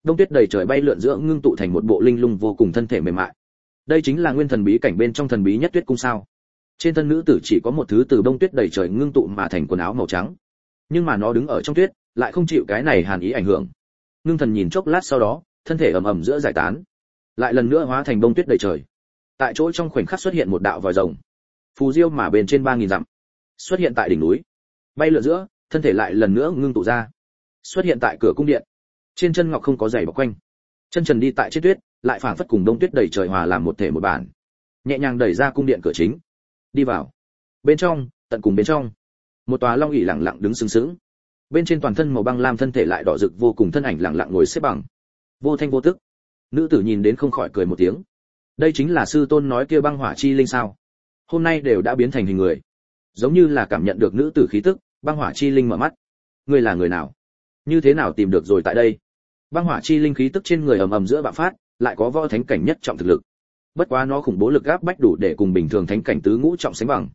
đông tuyết đầy trời bay lượn giữa ngưng tụ thành một bộ linh lung vô cùng thân thể mềm mại. Đây chính là nguyên thần bí cảnh bên trong thần bí nhất tuyết cung sao? Trên thân nữ tử chỉ có một thứ từ bông tuyết đầy trời ngưng tụ mà thành quần áo màu trắng, nhưng mà nó đứng ở trong tuyết, lại không chịu cái này hàn ý ảnh hưởng. Ngưng thần nhìn chốc lát sau đó, thân thể ầm ầm giữa giải tán, lại lần nữa hóa thành bông tuyết đầy trời. Tại chỗ trong khoảnh khắc xuất hiện một đạo vòi rồng, phù diêu mà bên trên 3000 dặm, xuất hiện tại đỉnh núi, bay lượn giữa, thân thể lại lần nữa ngưng tụ ra, xuất hiện tại cửa cung điện. Trên chân ngọc không có giày bọc quanh, chân trần đi tại trên tuyết, lại phảng phất cùng đông tuyết đầy trời hòa làm một thể một bản. Nhẹ nhàng đẩy ra cung điện cửa chính, đi vào. Bên trong, tận cùng bên trong, một tòa long ỷ lặng lặng đứng sừng sững. Bên trên toàn thân màu băng lam thân thể lại đỏ rực vô cùng, thân ảnh lặng lặng ngồi xếp bằng, vô thanh vô tức. Nữ tử nhìn đến không khỏi cười một tiếng. Đây chính là sư tôn nói kia băng hỏa chi linh sao? Hôm nay đều đã biến thành hình người. Giống như là cảm nhận được nữ tử khí tức, băng hỏa chi linh mở mắt. Ngươi là người nào? Như thế nào tìm được rồi tại đây? Băng hỏa chi linh khí tức trên người ầm ầm giữa bạo phát, lại có võ thánh cảnh nhất trọng thực lực. Bất quá nó khủng bố lực áp bách đủ để cùng bình thường thánh cảnh tứ ngũ trọng sánh bằng.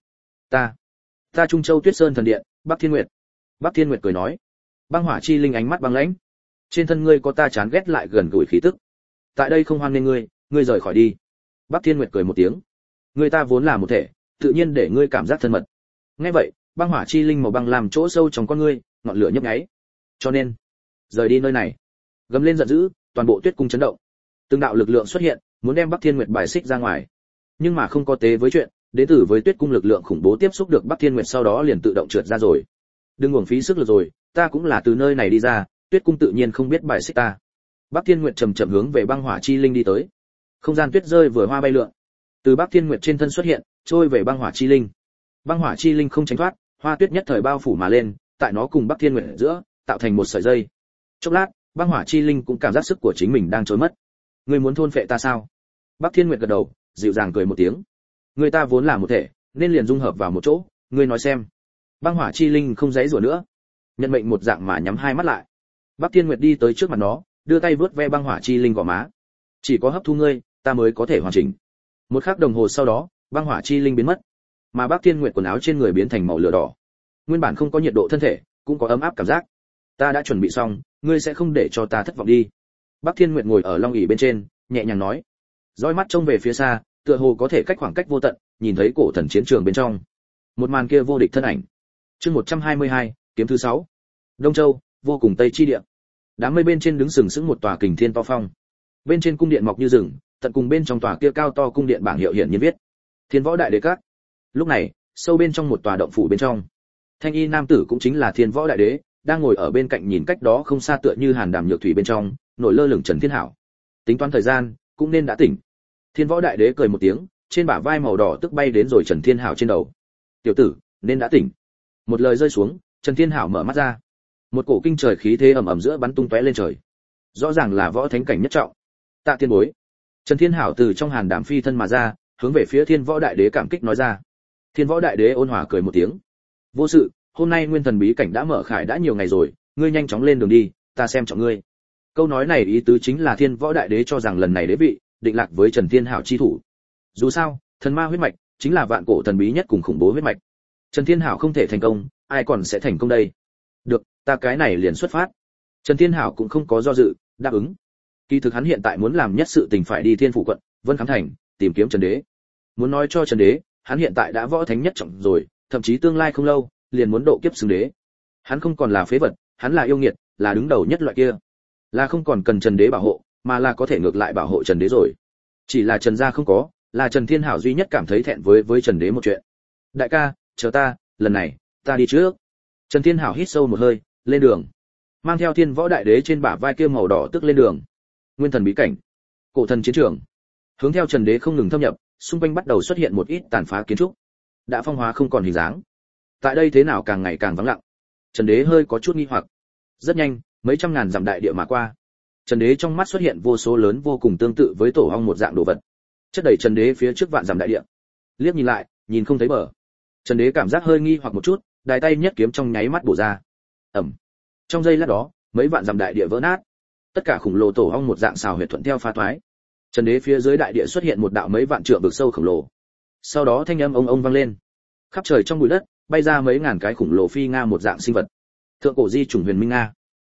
Ta Trung Châu Tuyết Sơn thần điện, Bắc Thiên Nguyệt. Bắc Thiên Nguyệt cười nói. Băng hỏa chi linh ánh mắt băng lãnh. Trên thân ngươi có ta chán ghét lại gần gũi khí tức. Tại đây không hoan nên ngươi rời khỏi đi. Bắc Thiên Nguyệt cười một tiếng. Người ta vốn là một thể, tự nhiên để ngươi cảm giác thân mật. Nghe vậy, băng hỏa chi linh màu băng làm chỗ sâu trong con ngươi, ngọn lửa nhấp nháy. Cho nên, rời đi nơi này. Gầm lên giận dữ, toàn bộ tuyết cung chấn động. Từng đạo lực lượng xuất hiện, muốn đem Bắc Thiên Nguyệt bài xích ra ngoài. Nhưng mà không có tế với chuyện, đến từ với tuyết cung lực lượng khủng bố tiếp xúc được Bắc Thiên Nguyệt sau đó liền tự động trượt ra rồi. Đừng uổng phí sức lực rồi, ta cũng là từ nơi này đi ra, tuyết cung tự nhiên không biết bài xích ta. Bắc Thiên Nguyệt chậm chậm hướng về băng hỏa chi linh đi tới. Không gian tuyết rơi vừa hoa bay lượn, từ Bắc Thiên Nguyệt trên thân xuất hiện, trôi về băng hỏa chi linh. Băng hỏa chi linh không tránh thoát, hoa tuyết nhất thời bao phủ mà lên, tại nó cùng Bắc Thiên Nguyệt giữa, tạo thành một sợi dây. Chốc lát, băng hỏa chi linh cũng cảm giác sức của chính mình đang trôi mất. Ngươi muốn thôn phệ ta sao? Bắc Thiên Nguyệt gật đầu, dịu dàng cười một tiếng. Người ta vốn là một thể, nên liền dung hợp vào một chỗ, ngươi nói xem. Băng hỏa chi linh không giãy giụa nữa, nhận mệnh một dạng mà nhắm hai mắt lại. Bắc Thiên Nguyệt đi tới trước mặt nó, đưa tay vuốt ve băng hỏa chi linh gò má. Chỉ có hấp thu ngươi, ta mới có thể hoàn chỉnh. Một khắc đồng hồ sau đó, băng hỏa chi linh biến mất, mà Bắc Thiên Nguyệt quần áo trên người biến thành màu lửa đỏ. Nguyên bản không có nhiệt độ thân thể, cũng có ấm áp cảm giác. Ta đã chuẩn bị xong, ngươi sẽ không để cho ta thất vọng đi. Bắc Thiên Nguyệt ngồi ở long ỷ bên trên, nhẹ nhàng nói. Dõi mắt trông về phía xa, tựa hồ có thể cách khoảng cách vô tận, nhìn thấy cổ thần chiến trường bên trong. Một màn kia vô địch thân ảnh. Chương 122, kiếm thứ 6. Đông Châu, vô cùng tây chi địa. Đám mây bên trên đứng sừng sững một tòa kình thiên to phong. Bên trên cung điện mọc như rừng, tận cùng bên trong tòa kia cao to cung điện bảng hiệu hiển nhiên viết: Thiên Võ Đại Đế Các. Lúc này, sâu bên trong một tòa động phủ bên trong, thanh y nam tử cũng chính là Thiên Võ Đại Đế, đang ngồi ở bên cạnh nhìn cách đó không xa tựa như hàn đàm nhược thủy bên trong, nổi lơ lửng Trần Thiên Hảo. Tính toán thời gian, cũng nên đã tỉnh. Thiên Võ Đại Đế cười một tiếng, trên bả vai màu đỏ tức bay đến rồi Trần Thiên Hảo trên đầu. Tiểu tử, nên đã tỉnh. Một lời rơi xuống, Trần Thiên Hảo mở mắt ra. Một cổ kinh trời khí thế ầm ầm giữa bắn tung tóe lên trời. Rõ ràng là võ thánh cảnh nhất trọng. Tạ Tiên Bối. Trần Thiên Hảo từ trong hàn đàm phi thân mà ra, hướng về phía Thiên Võ Đại Đế cảm kích nói ra. Thiên Võ Đại Đế ôn hòa cười một tiếng. Vô sự, hôm nay nguyên thần bí cảnh đã mở khải đã nhiều ngày rồi, ngươi nhanh chóng lên đường đi, ta xem trọng ngươi. Câu nói này ý tứ chính là Thiên Võ Đại Đế cho rằng lần này đế vị định lạc với Trần Thiên Hảo chi thủ. Dù sao, thần ma huyết mạch chính là vạn cổ thần bí nhất cùng khủng bố huyết mạch. Trần Thiên Hảo không thể thành công, ai còn sẽ thành công đây? Được, ta cái này liền xuất phát. Trần Thiên Hảo cũng không có do dự, đáp ứng. Kỳ thực hắn hiện tại muốn làm nhất sự tình phải đi Thiên Phủ quận, Vân Khám thành, tìm kiếm Trần Đế. Muốn nói cho Trần Đế, hắn hiện tại đã võ thánh nhất trọng rồi, thậm chí tương lai không lâu, liền muốn độ kiếp xưng đế. Hắn không còn là phế vật, hắn là yêu nghiệt, là đứng đầu nhất loại kia. Là không còn cần Trần Đế bảo hộ, mà là có thể ngược lại bảo hộ Trần Đế rồi. Chỉ là Trần gia không có, là Trần Thiên Hảo duy nhất cảm thấy thẹn với Trần Đế một chuyện. Đại ca, chờ ta, lần này, ta đi trước. Trần Thiên Hảo hít sâu một hơi, lên đường. Mang theo Thiên Võ Đại Đế trên bả vai kia màu đỏ tức lên đường. Nguyên thần bí cảnh, cổ thần chiến trường. Hướng theo Trần Đế không ngừng thâm nhập, xung quanh bắt đầu xuất hiện một ít tàn phá kiến trúc. Đã phong hóa không còn hình dáng. Tại đây thế nào càng ngày càng vắng lặng. Trần Đế hơi có chút nghi hoặc. Rất nhanh, mấy trăm ngàn dặm đại địa mà qua. Trần Đế trong mắt xuất hiện vô số lớn vô cùng tương tự với tổ ong một dạng đồ vật. Chất đầy Trần Đế phía trước vạn dặm đại địa. Liếc nhìn lại, nhìn không thấy bờ. Trần Đế cảm giác hơi nghi hoặc một chút, đài tay nhất kiếm trong nháy mắt bổ ra. Ầm. Trong giây lát đó, mấy vạn dặm đại địa vỡ nát. Tất cả khủng lồ tổ ong một dạng xào huyệt thuận theo phá thoái. Trần Đế phía dưới đại địa xuất hiện một đạo mấy vạn trượng vực sâu khổng lồ. Sau đó thanh âm ông vang lên. Khắp trời trong bụi đất, bay ra mấy ngàn cái khủng lồ phi nga một dạng sinh vật. Thượng cổ di chủng huyền minh nga.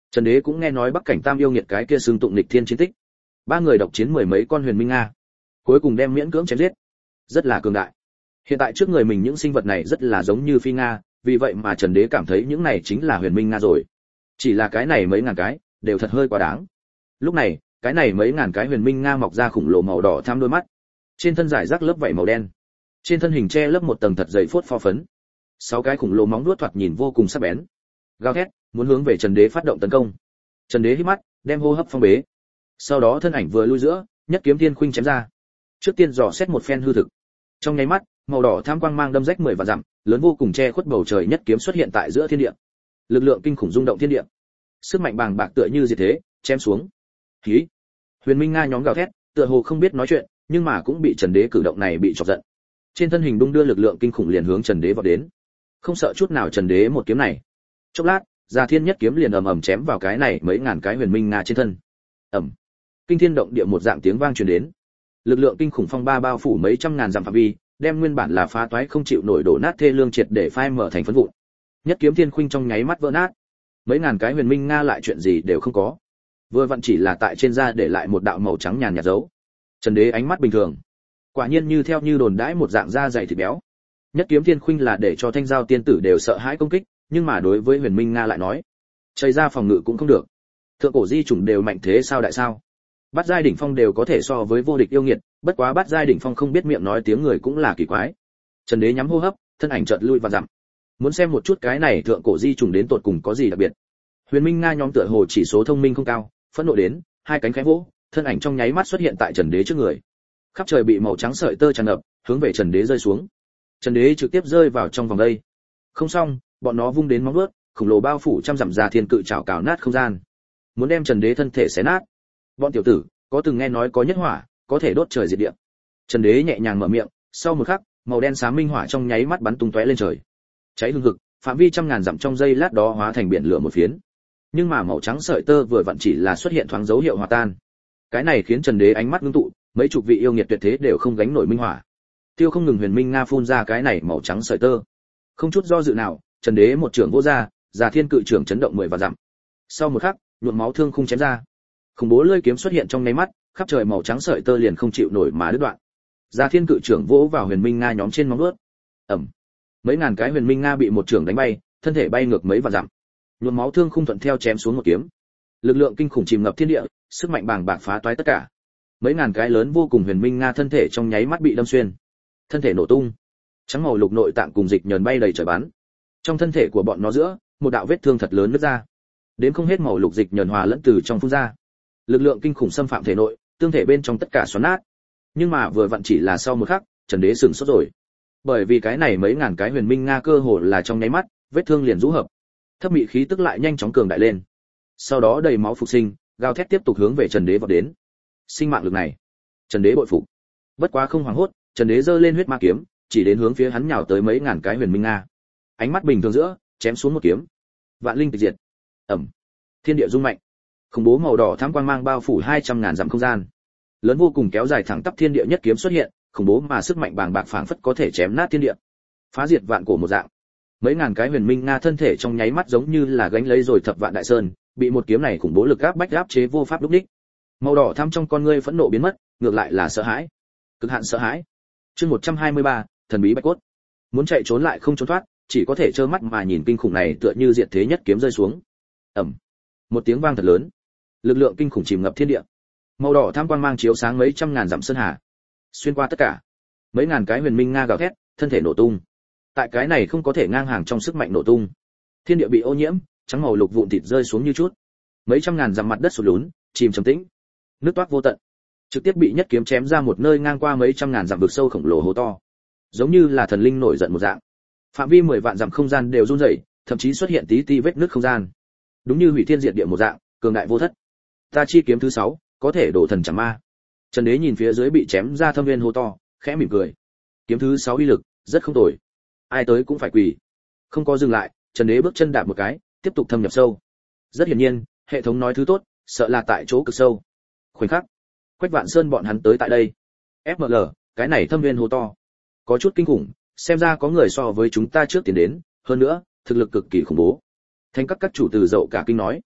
Trần Đế cũng nghe nói Bắc Cảnh Tam yêu nghiệt cái kia xương tụng nghịch thiên chiến tích. Ba người độc chiến mười mấy con huyền minh nga, cuối cùng đem miễn cưỡng chém giết. Rất là cường đại. Hiện tại trước người mình những sinh vật này rất là giống như phi nga, vì vậy mà Trần Đế cảm thấy những này chính là huyền minh nga rồi. Chỉ là cái này mấy ngàn cái, đều thật hơi quá đáng. Lúc này, cái này mấy ngàn cái huyền minh nga mọc ra khủng lồ màu đỏ tham đôi mắt. Trên thân giải rác lớp vảy màu đen. Trên thân hình che lớp một tầng thật dày phốt pho phấn. 6 cái khủng lồ móng vuốt thoạt nhìn vô cùng sắc bén. Gào thét, muốn hướng về Trần Đế phát động tấn công. Trần Đế hít mắt, đem hô hấp phong bế. Sau đó thân ảnh vừa lui giữa, nhất kiếm thiên khuynh chém ra. Trước tiên dò xét một phen hư thực. Trong nháy mắt, màu đỏ tham quang mang đâm rách 10 vạn dặm, lớn vô cùng che khuất bầu trời, nhất kiếm xuất hiện tại giữa thiên địa. Lực lượng kinh khủng rung động thiên địa. Sức mạnh bàng bạc tựa như diệt thế, chém xuống. Khí. Huyền Minh Nga nhóm gào thét, tựa hồ không biết nói chuyện, nhưng mà cũng bị Trần Đế cử động này bị chọc giận. Trên thân hình đung đưa lực lượng kinh khủng liền hướng Trần Đế vọt đến. Không sợ chút nào Trần Đế một kiếm này. Chốc lát, Già Thiên nhất kiếm liền ầm ầm chém vào cái này mấy ngàn cái huyền minh nga trên thân. Ầm. Kinh thiên động địa một dạng tiếng vang truyền đến. Lực lượng kinh khủng phong ba bao phủ mấy trăm ngàn dặm phạm vi, đem nguyên bản là phá toái không chịu nổi đổ nát thê lương triệt để phai mở thành phấn vụn. Nhất kiếm thiên khuynh trong nháy mắt vỡ nát. Mấy ngàn cái huyền minh nga lại chuyện gì đều không có. Vừa vặn chỉ là tại trên da để lại một đạo màu trắng nhàn nhạt dấu. Trần Đế ánh mắt bình thường. Quả nhiên như theo như đồn đãi một dạng da dày thịt béo. Nhất kiếm thiên khuynh là để cho Thanh Giao tiên tử đều sợ hãi công kích, nhưng mà đối với huyền minh nga lại nói, chơi ra phòng ngự cũng không được. Thượng cổ di chủng đều mạnh thế sao đại sao? Bát giai đỉnh phong đều có thể so với vô địch yêu nghiệt, bất quá bát giai đỉnh phong không biết miệng nói tiếng người cũng là kỳ quái. Trần Đế nhắm hô hấp, thân ảnh chợt lui và dặm. Muốn xem một chút cái này thượng cổ di chủng đến tột cùng có gì đặc biệt. Huyền minh nga nhóm tựa hồ chỉ số thông minh không cao, phẫn nộ đến, hai cánh khẽ vỗ, thân ảnh trong nháy mắt xuất hiện tại Trần Đế trước người. Khắp trời bị màu trắng sợi tơ tràn ngập, hướng về Trần Đế rơi xuống. Trần Đế trực tiếp rơi vào trong vòng đây. Không xong, bọn nó vung đến móng vuốt, khủng lồ bao phủ trăm dặm Già Thiên cự trảo cào nát không gian, muốn đem Trần Đế thân thể xé nát. Bọn tiểu tử, có từng nghe nói có nhất hỏa, có thể đốt trời diệt địa. Trần Đế nhẹ nhàng mở miệng, sau một khắc, màu đen xám minh hỏa trong nháy mắt bắn tung tóe lên trời. Cháy hừng hực, phạm vi trăm ngàn dặm trong giây lát đó hóa thành biển lửa một phiến. Nhưng mà màu trắng sợi tơ vừa vặn chỉ là xuất hiện thoáng dấu hiệu hòa tan. Cái này khiến Trần Đế ánh mắt ngưng tụ, mấy chục vị yêu nghiệt tuyệt thế đều không gánh nổi minh hỏa. Tiêu không ngừng huyền minh nga phun ra cái này màu trắng sợi tơ. Không chút do dự nào, Trần Đế một trường vỗ ra, Già Thiên cự trường chấn động 10 vạn dặm. Sau một khắc, nhuộm máu thương khung chém ra. Khủng bố lưỡi kiếm xuất hiện trong nháy mắt, khắp trời màu trắng sợi tơ liền không chịu nổi mà đứt đoạn. Già Thiên cự trưởng vỗ vào huyền minh nga nhóm trên móng vuốt. Ầm. Mấy ngàn cái huyền minh nga bị một trường đánh bay, thân thể bay ngược mấy vạn dặm. Nhuộm máu thương khung thuận theo chém xuống một kiếm. Lực lượng kinh khủng chìm ngập thiên địa, sức mạnh bàng bạc phá toái tất cả. Mấy ngàn cái lớn vô cùng huyền minh nga thân thể trong nháy mắt bị đâm xuyên. Thân thể nổ tung. Trắng màu lục nội tạng cùng dịch nhờn bay đầy trời bắn. Trong thân thể của bọn nó giữa, một đạo vết thương thật lớn nứt ra. Đến không hết màu lục dịch nhờn hòa lẫn từ trong phun ra. Lực lượng kinh khủng xâm phạm thể nội, tương thể bên trong tất cả xoắn nát. Nhưng mà vừa vặn chỉ là sau một khắc, Trần Đế sửng sốt rồi. Bởi vì cái này mấy ngàn cái huyền minh nga cơ hồ là trong nháy mắt, vết thương liền rũ hợp. Thấp mị khí tức lại nhanh chóng cường đại lên. Sau đó đầy máu phục sinh, gào thét tiếp tục hướng về Trần Đế vọt đến. Sinh mạng lực này, Trần Đế bội phục. Bất quá không hoảng hốt, Trần Đế giơ lên huyết ma kiếm, chỉ đến hướng phía hắn nhào tới mấy ngàn cái huyền minh nga. Ánh mắt bình thường giữa, chém xuống một kiếm. Vạn linh tịch diệt. Ầm. Thiên địa rung mạnh. Khủng bố màu đỏ thắm quang mang bao phủ 200.000 dặm không gian. Lớn vô cùng kéo dài thẳng tắp thiên địa nhất kiếm xuất hiện, khủng bố mà sức mạnh bàng bạc phảng phất có thể chém nát thiên địa. Phá diệt vạn cổ một dạng. Mấy ngàn cái huyền minh nga thân thể trong nháy mắt giống như là gánh lấy rồi thập vạn đại sơn, bị một kiếm này khủng bố lực áp bách áp chế vô pháp lúc đích. Màu đỏ thắm trong con ngươi phẫn nộ biến mất, ngược lại là sợ hãi. Cực hạn sợ hãi. Chương 123, thần bí bạch cốt. Muốn chạy trốn lại không trốn thoát, chỉ có thể trơ mắt mà nhìn kinh khủng này tựa như diệt thế nhất kiếm rơi xuống. Ầm. Một tiếng vang thật lớn. Lực lượng kinh khủng chìm ngập thiên địa. Màu đỏ tham quang mang chiếu sáng mấy trăm ngàn dặm sơn hà. Xuyên qua tất cả. Mấy ngàn cái huyền minh nga gào thét, thân thể nổ tung. Tại cái này không có thể ngang hàng trong sức mạnh nổ tung. Thiên địa bị ô nhiễm, trắng màu lục vụn thịt rơi xuống như chút. Mấy trăm ngàn dặm mặt đất sụt lún, chìm trầm tĩnh. Nước toát vô tận. Trực tiếp bị nhất kiếm chém ra một nơi ngang qua mấy trăm ngàn dặm vực sâu khổng lồ hố to. Giống như là thần linh nổi giận một dạng. Phạm vi 10 vạn dặm không gian đều run rẩy, thậm chí xuất hiện tí ti vết nứt không gian. Đúng như hủy thiên diệt địa một dạng, cường đại vô thất. Ta chi kiếm thứ 6, có thể đổ thần chẳng ma. Trần Đế nhìn phía dưới bị chém ra thâm viên hố to, khẽ mỉm cười. Kiếm thứ 6 uy lực, rất không tồi. Ai tới cũng phải quỳ. Không có dừng lại, Trần Đế bước chân đạp một cái, tiếp tục thâm nhập sâu. Rất hiển nhiên, hệ thống nói thứ tốt, sợ là tại chỗ cực sâu. Khoảnh khắc, Quách Vạn Sơn bọn hắn tới tại đây. FML, cái này thâm viên hố to, có chút kinh khủng, xem ra có người so với chúng ta trước tiến đến, hơn nữa, thực lực cực kỳ khủng bố. Thánh các chủ từ dậu cả kinh nói.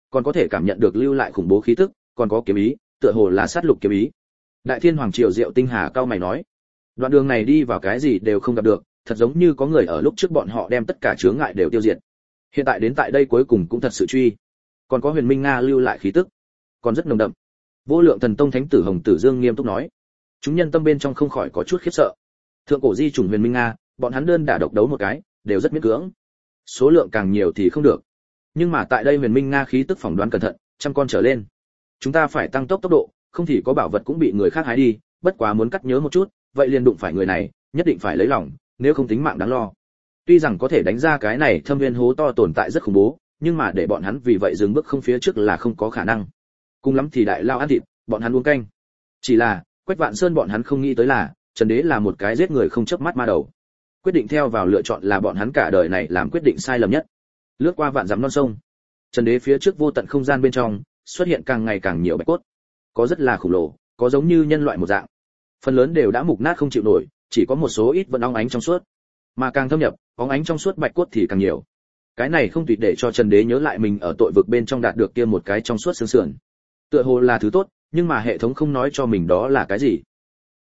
còn có thể cảm nhận được lưu lại khủng bố khí tức, còn có kiếm ý, tựa hồ là sát lục kiếm ý. Đại Thiên Hoàng Triều Diệu Tinh Hà cao mày nói, đoạn đường này đi vào cái gì đều không gặp được, thật giống như có người ở lúc trước bọn họ đem tất cả chướng ngại đều tiêu diệt. Hiện tại đến tại đây cuối cùng cũng thật sự truy. Còn có Huyền Minh Nga lưu lại khí tức, còn rất nồng đậm. Vô Lượng Thần Tông Thánh tử Hồng Tử Dương nghiêm túc nói, chúng nhân tâm bên trong không khỏi có chút khiếp sợ. Thượng cổ di chủng Huyền Minh Nga, bọn hắn đơn đả độc đấu một cái, đều rất miễn cưỡng. Số lượng càng nhiều thì không được. Nhưng mà tại đây Huyền Minh Nga khí tức phỏng đoán cẩn thận, trăm con trở lên. Chúng ta phải tăng tốc độ, không thì có bảo vật cũng bị người khác hái đi, bất quá muốn cắt nhớ một chút, vậy liền đụng phải người này, nhất định phải lấy lòng, nếu không tính mạng đáng lo. Tuy rằng có thể đánh ra cái này thâm viên hố to tồn tại rất khủng bố, nhưng mà để bọn hắn vì vậy dừng bước không phía trước là không có khả năng. Cùng lắm thì đại lao ăn thịt, bọn hắn uống canh. Chỉ là, Quách Vạn Sơn bọn hắn không nghĩ tới là, Trần Đế là một cái giết người không chớp mắt ma đầu. Quyết định theo vào lựa chọn là bọn hắn cả đời này làm quyết định sai lầm nhất. Lướt qua vạn dặm non sông, Trần Đế phía trước vô tận không gian bên trong, xuất hiện càng ngày càng nhiều bạch cốt. Có rất là khổng lồ, có giống như nhân loại một dạng. Phần lớn đều đã mục nát không chịu nổi, chỉ có một số ít vẫn óng ánh trong suốt. Mà càng thâm nhập, óng ánh trong suốt bạch cốt thì càng nhiều. Cái này không tùy để cho Trần Đế nhớ lại mình ở tội vực bên trong đạt được kia một cái trong suốt xương sườn. Tựa hồ là thứ tốt, nhưng mà hệ thống không nói cho mình đó là cái gì.